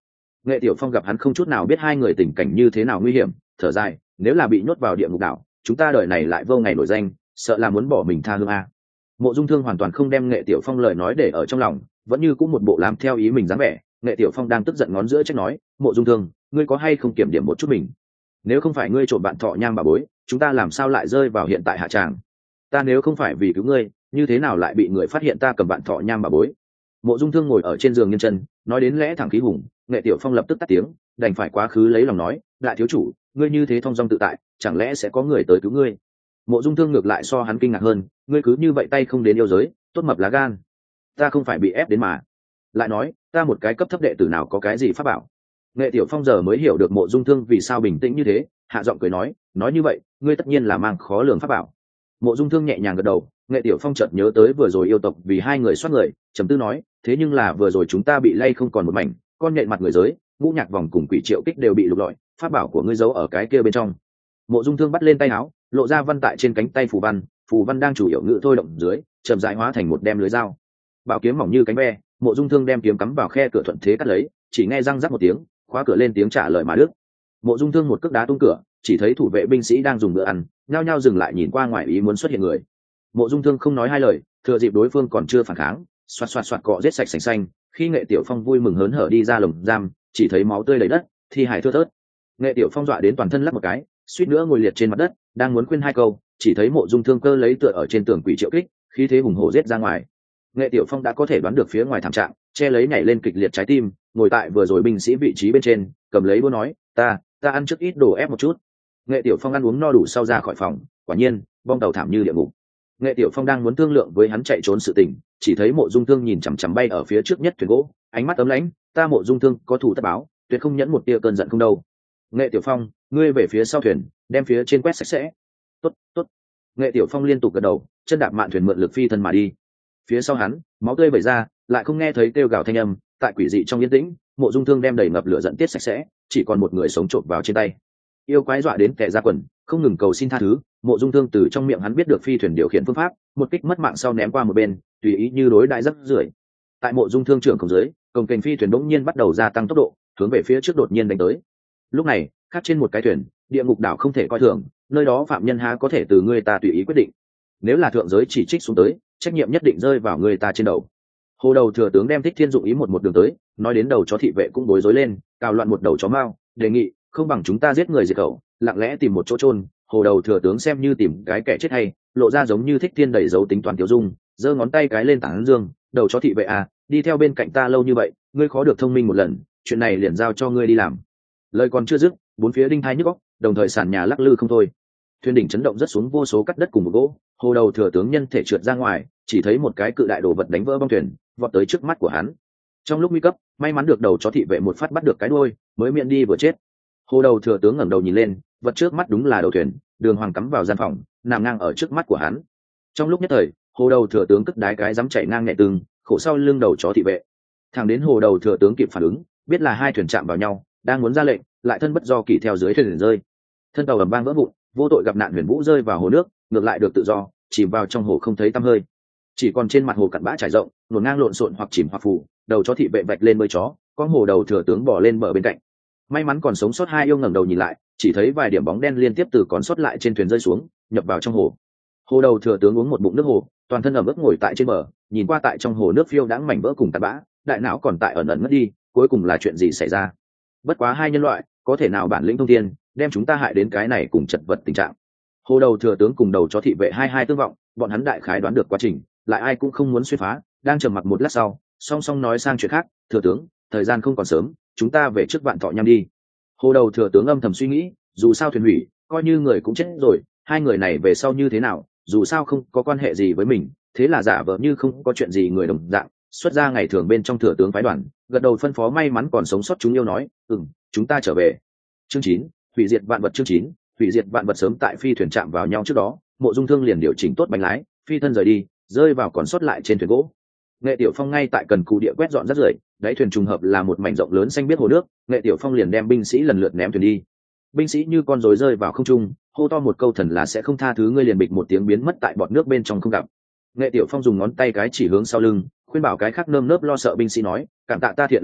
Nghệ Tiểu Phong gặp hắn không chút nào biết hai người tình cảnh như thế nào nguy hiểm, thở dài, nếu là bị nhốt vào địa ngục đảo, chúng ta đời này lại vô ngày nổi danh, sợ là muốn bỏ mình tha hương a. Mộ Dung Thương hoàn toàn không đem Nghệ Tiểu Phong lời nói để ở trong lòng, vẫn như cũng một bộ làm theo ý mình dáng vẻ. Nghệ Tiểu Phong đang tức giận ngón giữa trách nói, Mộ Dung Thương, ngươi có hay không kiểm điểm một chút mình? Nếu không phải ngươi trộm bạn thọ nhang bà bối, chúng ta làm sao lại rơi vào hiện tại hạ tràng? Ta nếu không phải vì cứu ngươi, như thế nào lại bị người phát hiện ta cầm bạn thọ nhang bà bối? Mộ Dung Thương ngồi ở trên giường nghiêng chân, nói đến lẽ thẳng khí hùng. Nghệ Tiểu Phong lập tức tắt tiếng, đành phải quá khứ lấy lòng nói, đại thiếu chủ, ngươi như thế thong dong tự tại, chẳng lẽ sẽ có người tới cứu ngươi? Mộ Dung Thương ngược lại so hắn kinh ngạc hơn, ngươi cứ như vậy tay không đến yêu giới, tốt mập lá gan. Ta không phải bị ép đến mà. Lại nói, ta một cái cấp thấp đệ tử nào có cái gì pháp bảo? Nghệ Tiểu Phong giờ mới hiểu được Mộ Dung Thương vì sao bình tĩnh như thế, hạ giọng cười nói như vậy, ngươi tất nhiên là mang khó lường pháp bảo. Mộ Dung Thương nhẹ nhàng gật đầu. Nghệ Tiểu Phong chợt nhớ tới vừa rồi yêu tộc vì hai người soát người, trầm tư nói, thế nhưng là vừa rồi chúng ta bị lay không còn một mảnh, con nhện mặt người giới, ngũ nhạc vòng cùng quỷ triệu kích đều bị lục lọi, pháp bảo của ngươi giấu ở cái kia bên trong. Mộ Dung Thương bắt lên tay áo, lộ ra văn tại trên cánh tay phù văn đang chủ yếu ngự thôi động dưới, chậm rãi hóa thành một đem lưới dao. Bảo kiếm mỏng như cánh ve, Mộ Dung Thương đem kiếm cắm vào khe cửa thuận thế cắt lấy, chỉ nghe răng rắc một tiếng, khóa cửa lên tiếng trả lời mà đứt. Mộ Dung Thương một cước đá tung cửa, chỉ thấy thủ vệ binh sĩ đang dùng bữa ăn, nhao nhao dừng lại nhìn qua ngoài ý muốn xuất hiện người. Mộ Dung Thương không nói hai lời, thừa dịp đối phương còn chưa phản kháng, xoạt cọ giết sạch sành xanh. Khi Nghệ Tiểu Phong vui mừng hớn hở đi ra lồng giam, chỉ thấy máu tươi đầy đất, thi hải thưa thớt. Nghệ Tiểu Phong dọa đến toàn thân lắc một cái, suýt nữa ngồi liệt trên mặt đất, đang muốn khuyên hai câu, chỉ thấy Mộ Dung Thương cơ lấy tựa ở trên tường quỷ triệu kích, khí thế hùng hổ giết ra ngoài. Nghệ Tiểu Phong đã có thể đoán được phía ngoài thảm trạng, che lấy nhảy lên kịch liệt trái tim, ngồi tại vừa rồi binh sĩ vị trí bên trên, cầm lấy búa nói, ta ăn trước ít đồ ép một chút. Nghệ Tiểu Phong ăn uống no đủ sau ra khỏi phòng, quả nhiên bong tàu thảm như địa ngục. Nghệ Tiểu Phong đang muốn thương lượng với hắn chạy trốn sự tình, chỉ thấy Mộ Dung Thương nhìn chằm chằm bay ở phía trước nhất thuyền gỗ, ánh mắt ấm lãnh, ta Mộ Dung Thương có thủ tất báo, tuyệt không nhẫn một tia cơn giận không đâu. Nghệ Tiểu Phong, ngươi về phía sau thuyền, đem phía trên quét sạch sẽ. Tốt. Nghệ Tiểu Phong liên tục gật đầu, chân đạp mạn thuyền mượn lực phi thân mà đi. Phía sau hắn, máu tươi vẩy ra, lại không nghe thấy kêu gào thanh âm, tại quỷ dị trong yên tĩnh, Mộ Dung Thương đem đầy ngập lửa giận tiết sạch sẽ, chỉ còn một người sống trộn vào trên tay. Yêu quái dọa đến kẻ ra quần, không ngừng cầu xin tha thứ. Mộ Dung Thương từ trong miệng hắn biết được phi thuyền điều khiển phương pháp, một kích mất mạng sau ném qua một bên, tùy ý như đối đại rất rưởi. Tại Mộ Dung Thương trưởng không dưới, cồng kềnh phi thuyền đống nhiên bắt đầu gia tăng tốc độ, hướng về phía trước đột nhiên đánh tới. Lúc này, khác trên một cái thuyền, địa ngục đảo không thể coi thường, nơi đó phạm nhân há có thể từ người ta tùy ý quyết định. Nếu là thượng giới chỉ trích xuống tới, trách nhiệm nhất định rơi vào người ta trên đầu. Hồ Đầu thừa tướng đem Thích Thiên dụng ý một đường tới, nói đến đầu chó thị vệ cũng bối rối lên, cào loạn một đầu chó mao, đề nghị không bằng chúng ta giết người diệt khẩu, lặng lẽ tìm một chỗ chôn. Hồ Đầu thừa tướng xem như tìm cái kẻ chết hay, lộ ra giống như Thích Thiên đẩy dấu tính toán tiêu dung, giơ ngón tay cái lên tảng dương, đầu chó thị vệ à, đi theo bên cạnh ta lâu như vậy, ngươi khó được thông minh một lần, chuyện này liền giao cho ngươi đi làm. Lời còn chưa dứt, bốn phía đinh thai nhức óc, đồng thời sàn nhà lắc lư không thôi. Thuyền đỉnh chấn động rất xuống vô số cắt đất cùng một gỗ, Hồ Đầu thừa tướng nhân thể trượt ra ngoài, chỉ thấy một cái cự đại đồ vật đánh vỡ bong thuyền, vọt tới trước mắt của hắn. Trong lúc nguy cấp, may mắn được đầu chó thị vệ một phát bắt được cái đuôi, mới miệng đi vừa chết. Hồ Đầu thừa tướng ngẩng đầu nhìn lên, vật trước mắt đúng là đầu thuyền, đường hoàng cắm vào gian phòng, nằm ngang ở trước mắt của hắn. Trong lúc nhất thời, Hồ Đầu thừa tướng cất đái cái dám chạy ngang nhẹ từng, khổ sau lưng đầu chó thị vệ. Thẳng đến Hồ Đầu thừa tướng kịp phản ứng, biết là hai thuyền chạm vào nhau, đang muốn ra lệnh, lại thân bất do kỳ theo dưới thuyền rơi. Thân tàu ầm vang vỡ vụn, vô tội gặp nạn Huyền Vũ rơi vào hồ nước, ngược lại được tự do, chìm vào trong hồ không thấy tăm hơi. Chỉ còn trên mặt hồ cặn bã trải rộng, luồn ngang lộn xộn hoặc chìm hoặc phù, đầu chó thị vệ vạch lên bơi chó, con Hồ Đầu thừa tướng bỏ lên bờ bên cạnh. May mắn còn sống sót hai yêu ngẩng đầu nhìn lại, chỉ thấy vài điểm bóng đen liên tiếp từ còn sót lại trên thuyền rơi xuống, nhập vào trong hồ. Hồ Đầu thừa tướng uống một bụng nước hồ, toàn thân ẩm ướt ngồi tại trên bờ, nhìn qua tại trong hồ nước phiêu đãng mảnh vỡ cùng tạt bã, đại não còn tại ẩn ẩn mất đi, cuối cùng là chuyện gì xảy ra? Bất quá hai nhân loại, có thể nào bản lĩnh thông thiên, đem chúng ta hại đến cái này cùng chật vật tình trạng. Hồ Đầu thừa tướng cùng đầu chó thị vệ hai tương vọng, bọn hắn đại khái đoán được quá trình, lại ai cũng không muốn xuyên phá, đang trầm mặc một lát sau, song song nói sang chuyện khác, thừa tướng, thời gian không còn sớm, chúng ta về trước Vạn Thọ Nham đi. Hồ Đầu thừa tướng âm thầm suy nghĩ, dù sao thuyền hủy, coi như người cũng chết rồi, hai người này về sau như thế nào, dù sao không có quan hệ gì với mình, thế là giả vờ như không có chuyện gì người đồng dạng, xuất ra ngày thường bên trong thừa tướng phái đoàn, gật đầu phân phó may mắn còn sống sót chúng yêu nói, chúng ta trở về. Chương 9, hủy diệt vạn vật. Chương 9, hủy diệt vạn vật. Sớm tại phi thuyền chạm vào nhau trước đó, Mộ Dung Thương liền điều chỉnh tốt bánh lái, phi thân rời đi, rơi vào còn sót lại trên thuyền gỗ. Nghệ Tiểu Phong ngay tại cần cù địa quét dọn rác rưởi, đáy thuyền trùng hợp là một mảnh rộng lớn xanh biếc hồ nước, Nghệ Tiểu Phong liền đem binh sĩ lần lượt ném thuyền đi. Binh sĩ như con rối rơi vào không trung, hô to một câu thần là sẽ không tha thứ ngươi, liền bịch một tiếng biến mất tại bọt nước bên trong không gặp. Nghệ Tiểu Phong dùng ngón tay cái chỉ hướng sau lưng, khuyên bảo cái khác nơm nớp lo sợ binh sĩ nói, cảm tạ ta thiện lương đi,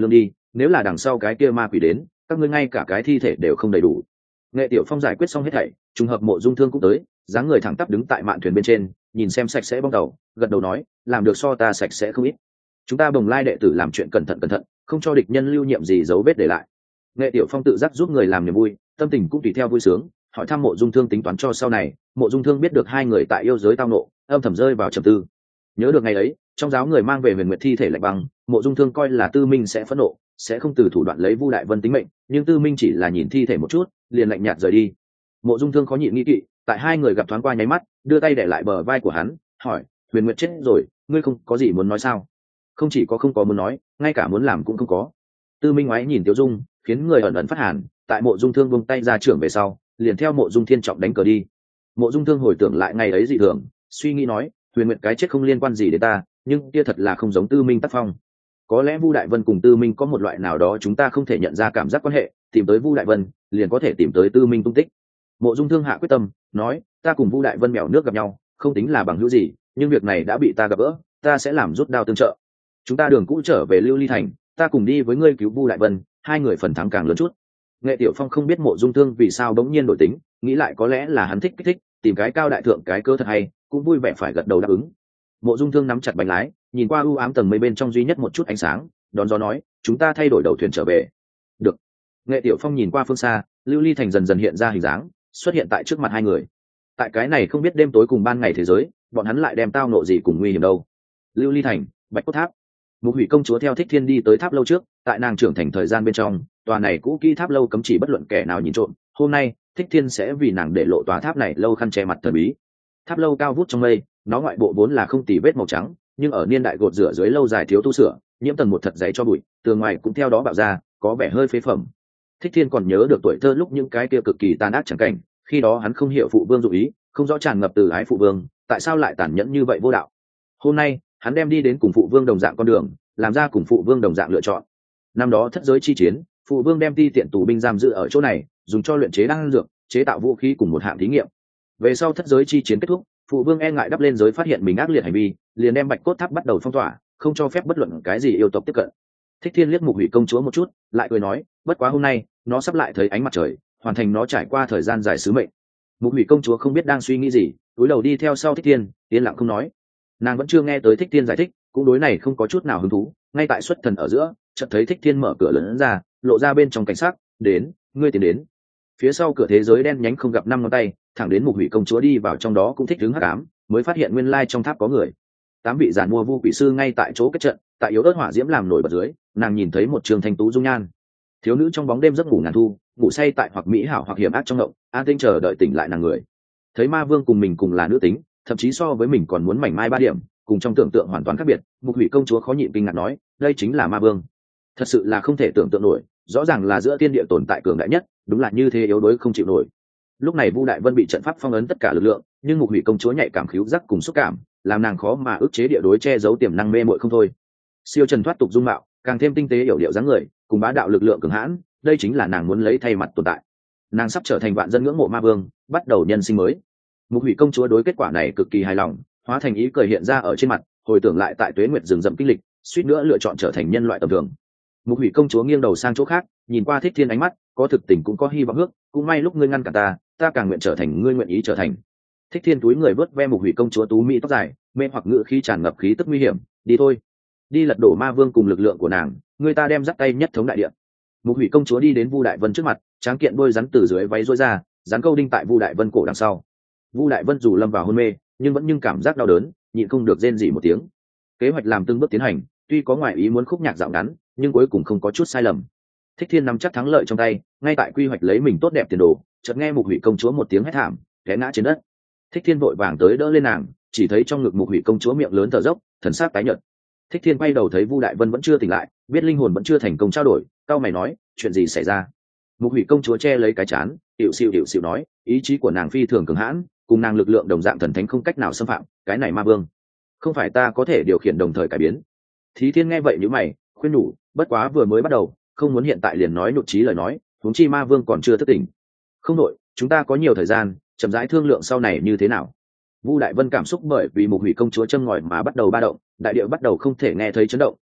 nếu là đằng sau cái kia ma quỷ đến, các ngươi ngay cả cái thi thể đều không đầy đủ. Nghệ Tiểu Phong giải quyết xong hết thảy, trùng hợp Mộ Dung Thương cũng tới, dáng người thẳng tắp đứng tại mạn thuyền bên trên, nhìn xem sạch sẽ bong tàu, gật đầu nói, làm được so ta sạch sẽ không ít. Chúng ta Bồng Lai đệ tử làm chuyện cẩn thận, không cho địch nhân lưu nhiệm gì dấu vết để lại. Nghệ Tiểu Phong tự giác giúp người làm niềm vui, tâm tình cũng tùy theo vui sướng, hỏi thăm Mộ Dung Thương tính toán cho sau này. Mộ Dung Thương biết được hai người tại yêu giới tao nộ, âm thầm rơi vào trầm tư. Nhớ được ngày ấy, trong giáo người mang về Huyền Nguyệt thi thể lạnh băng, Mộ Dung Thương coi là Tư Minh sẽ phẫn nộ, sẽ không từ thủ đoạn lấy Vu Đại Vân tính mệnh, nhưng Tư Minh chỉ là nhìn thi thể một chút, liền lạnh nhạt rời đi. Mộ Dung Thương khó nhịn nghĩ kỵ, tại hai người gặp thoáng qua nháy mắt, đưa tay để lại bờ vai của hắn, hỏi, Huyền Nguyệt chết rồi, ngươi không có gì muốn nói sao? Không chỉ có không có muốn nói, ngay cả muốn làm cũng không có. Tư Minh ngoái nhìn Tiêu Dung, khiến người ẩn ẩn phát hàn, tại Mộ Dung Thương buông tay ra trưởng về sau, liền theo Mộ Dung Thiên trọng đánh cờ đi. Mộ Dung Thương hồi tưởng lại ngày ấy dị thường, suy nghĩ nói, Huyền Nguyệt cái chết không liên quan gì đến ta, nhưng kia thật là không giống Tư Minh tác phong. Có lẽ Vu Đại Vân cùng Tư Minh có một loại nào đó chúng ta không thể nhận ra cảm giác quan hệ, tìm tới Vu Đại Vân, liền có thể tìm tới Tư Minh tung tích. Mộ Dung Thương hạ quyết tâm, nói, ta cùng Vu Đại Vân mèo nước gặp nhau, không tính là bằng hữu gì, nhưng việc này đã bị ta gặp gỡ, ta sẽ làm rút đao tương trợ. Chúng ta đường cũ trở về Lưu Ly Thành, ta cùng đi với ngươi cứu Vu Đại Vân, hai người phần thắng càng lớn chút. Nghệ Tiểu Phong không biết Mộ Dung Thương vì sao bỗng nhiên đổi tính, nghĩ lại có lẽ là hắn thích kích thích, tìm cái cao đại thượng cái cơ thật hay, cũng vui vẻ phải gật đầu đáp ứng. Mộ Dung Thương nắm chặt bánh lái, nhìn qua u ám tầng mây bên trong duy nhất một chút ánh sáng, đón gió nói, chúng ta thay đổi đầu thuyền trở về. Được. Nghệ Tiểu Phong nhìn qua phương xa, Lưu Ly Thành dần dần hiện ra hình dáng, xuất hiện tại trước mặt hai người. Tại cái này không biết đêm tối cùng ban ngày thế giới, bọn hắn lại đem tao nộ gì cùng nguy hiểm đâu. Lưu Ly Thành, Bạch Cốt Tháp. Mục Hủy công chúa theo Thích Thiên đi tới tháp lâu trước, tại nàng trưởng thành thời gian bên trong, tòa này cũ kỹ tháp lâu cấm chỉ bất luận kẻ nào nhìn trộm. Hôm nay, Thích Thiên sẽ vì nàng để lộ tòa tháp này lâu khăn che mặt thần bí. Tháp lâu cao vút trong mây, nó ngoại bộ vốn là không tì vết màu trắng, nhưng ở niên đại gột rửa dưới lâu dài thiếu tu sửa, nhiễm tầng một thật dày cho bụi, tường ngoài cũng theo đó bạo ra, có vẻ hơi phế phẩm. Thích Thiên còn nhớ được tuổi thơ lúc những cái kia cực kỳ tàn ác chẳng cảnh, khi đó hắn không hiểu phụ vương dụng ý, không rõ tràn ngập từ ái phụ vương, tại sao lại tàn nhẫn như vậy vô đạo. Hôm nay, hắn đem đi đến cùng phụ vương đồng dạng con đường, làm ra cùng phụ vương đồng dạng lựa chọn. Năm đó thất giới chi chiến, phụ vương đem ti tiện tù binh giam giữ ở chỗ này, dùng cho luyện chế đan dược, chế tạo vũ khí cùng một hạng thí nghiệm. Về sau thất giới chi chiến kết thúc, phụ vương e ngại đắp lên giới phát hiện mình ác liệt hành vi, liền đem Bạch Cốt Tháp bắt đầu phong tỏa, không cho phép bất luận cái gì yêu tộc tiếp cận. Thích Thiên liếc Mục Hủy công chúa một chút, lại cười nói, bất quá hôm nay nó sắp lại thấy ánh mặt trời, hoàn thành nó trải qua thời gian dài sứ mệnh. Mục Hủy công chúa không biết đang suy nghĩ gì, cúi đầu đi theo sau Thích Thiên, yên lặng không nói. Nàng vẫn chưa nghe tới Thích Thiên giải thích, cũng đối này không có chút nào hứng thú. Ngay tại xuất thần ở giữa, chợt thấy Thích Thiên mở cửa lớn ra, lộ ra bên trong cảnh sắc, đến, ngươi tiến đến. Phía sau cửa thế giới đen nhánh không gặp năm ngón tay, thẳng đến Mục Hủy công chúa đi vào trong đó cũng thích đứng hắc ám, mới phát hiện nguyên lai trong tháp có người. 8 vị giản mua vu quỷ sư ngay tại chỗ kết trận, tại yếu ớt hỏa diễm làm nổi bật dưới, nàng nhìn thấy một trường thanh tú dung nhan. Thiếu nữ trong bóng đêm giấc ngủ ngàn thu, ngủ say tại hoặc mỹ hảo hoặc hiểm ác trong ngộng, an tinh chờ đợi tỉnh lại nàng người. Thấy ma vương cùng mình cùng là nữ tính, thậm chí so với mình còn muốn mảnh mai 3 điểm, cùng trong tưởng tượng hoàn toàn khác biệt. Mục Hủy công chúa khó nhịn kinh ngạc nói, đây chính là ma vương. Thật sự là không thể tưởng tượng nổi, rõ ràng là giữa thiên địa tồn tại cường đại nhất, đúng là như thế yếu đuối không chịu nổi. Lúc này Vu Đại Vân bị trận pháp phong ấn tất cả lực lượng, nhưng Mục Hủy công chúa nhạy cảm khứu giác cùng xúc cảm, làm nàng khó mà ức chế địa đối che giấu tiềm năng mê muội không thôi. Siêu trần thoát tục dung mạo, càng thêm tinh tế hiểu điệu dáng người, cùng bá đạo lực lượng cường hãn, đây chính là nàng muốn lấy thay mặt tồn tại. Nàng sắp trở thành vạn dân ngưỡng mộ ma vương, bắt đầu nhân sinh mới. Mục Hủy công chúa đối kết quả này cực kỳ hài lòng, hóa thành ý cười hiện ra ở trên mặt, hồi tưởng lại tại Tuế Nguyệt rừng rậm kinh lịch, suýt nữa lựa chọn trở thành nhân loại tầm thường. Mục Hủy công chúa nghiêng đầu sang chỗ khác, nhìn qua Thích Thiên ánh mắt có thực tình cũng có hy vọng hước, cũng may lúc ngươi ngăn cả ta càng nguyện trở thành ngươi nguyện ý trở thành. Thích Thiên túi người vớt ve Mục Hủy công chúa tú mỹ tóc dài, mê hoặc ngữ khí tràn ngập khí tức nguy hiểm, đi thôi, đi lật đổ ma vương cùng lực lượng của nàng, người ta đem dắt tay nhất thống đại địa. Mục Hủy công chúa đi đến Vu Đại Vân trước mặt, tráng kiện đôi rắn từ dưới váy rối ra, rắn câu đinh tại Vu Đại Vân cổ đằng sau. Vu Đại Vân dù lâm vào hôn mê, nhưng vẫn cảm giác đau đớn, nhịn không được rên rỉ một tiếng. Kế hoạch làm từng bước tiến hành, tuy có ngoại ý muốn khúc nhạc dạo ngắn, nhưng cuối cùng không có chút sai lầm. Thích Thiên nắm chắc thắng lợi trong tay, ngay tại quy hoạch lấy mình tốt đẹp tiền đồ, chợt nghe Mục Hủy công chúa một tiếng hét thảm, té ngã trên đất. Thích Thiên vội vàng tới đỡ lên nàng, chỉ thấy trong ngực Mục Hủy công chúa miệng lớn thở dốc, thần sắc tái nhợt. Thích Thiên quay đầu thấy Vu Đại Vân vẫn chưa tỉnh lại, biết linh hồn vẫn chưa thành công trao đổi, cau mày nói, chuyện gì xảy ra? Mục Hủy công chúa che lấy cái chán, hiệu xịu nói, ý chí của nàng phi thường cường hãn, cùng nàng lực lượng đồng dạng thần thánh không cách nào xâm phạm, cái này ma vương, không phải ta có thể điều khiển đồng thời cải biến. Thí Thiên nghe vậy nhíu mày, khuyên nhủ, bất quá vừa mới bắt đầu, không muốn hiện tại liền nói nhụt chí lời nói, huống chi ma vương còn chưa thức tỉnh. Không đội, chúng ta có nhiều thời gian, chậm rãi thương lượng sau này như thế nào. Vu Đại Vân cảm xúc bởi vì Mục Hủy công chúa châm ngòi mà bắt đầu ba động, đại địa bắt đầu không thể nghe thấy chấn động,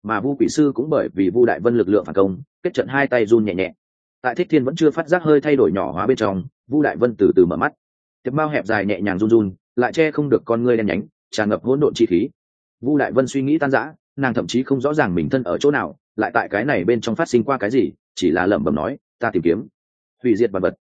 mà vu quỷ sư cũng bởi vì vu đại vân lực lượng phản công kết trận hai tay run nhẹ nhẹ. Tại Thích Thiên vẫn chưa phát giác hơi thay đổi nhỏ hóa bên trong, vu đại vân từ từ mở mắt. Tiệp mao hẹp dài nhẹ nhàng run run, lại che không được con ngươi đen nhánh tràn ngập hỗn độn chi khí. Vu đại vân suy nghĩ tan rã, nàng thậm chí không rõ ràng mình thân ở chỗ nào, lại tại cái này bên trong phát sinh qua cái gì, chỉ là lẩm bẩm nói, ta tìm kiếm hủy diệt vật vật.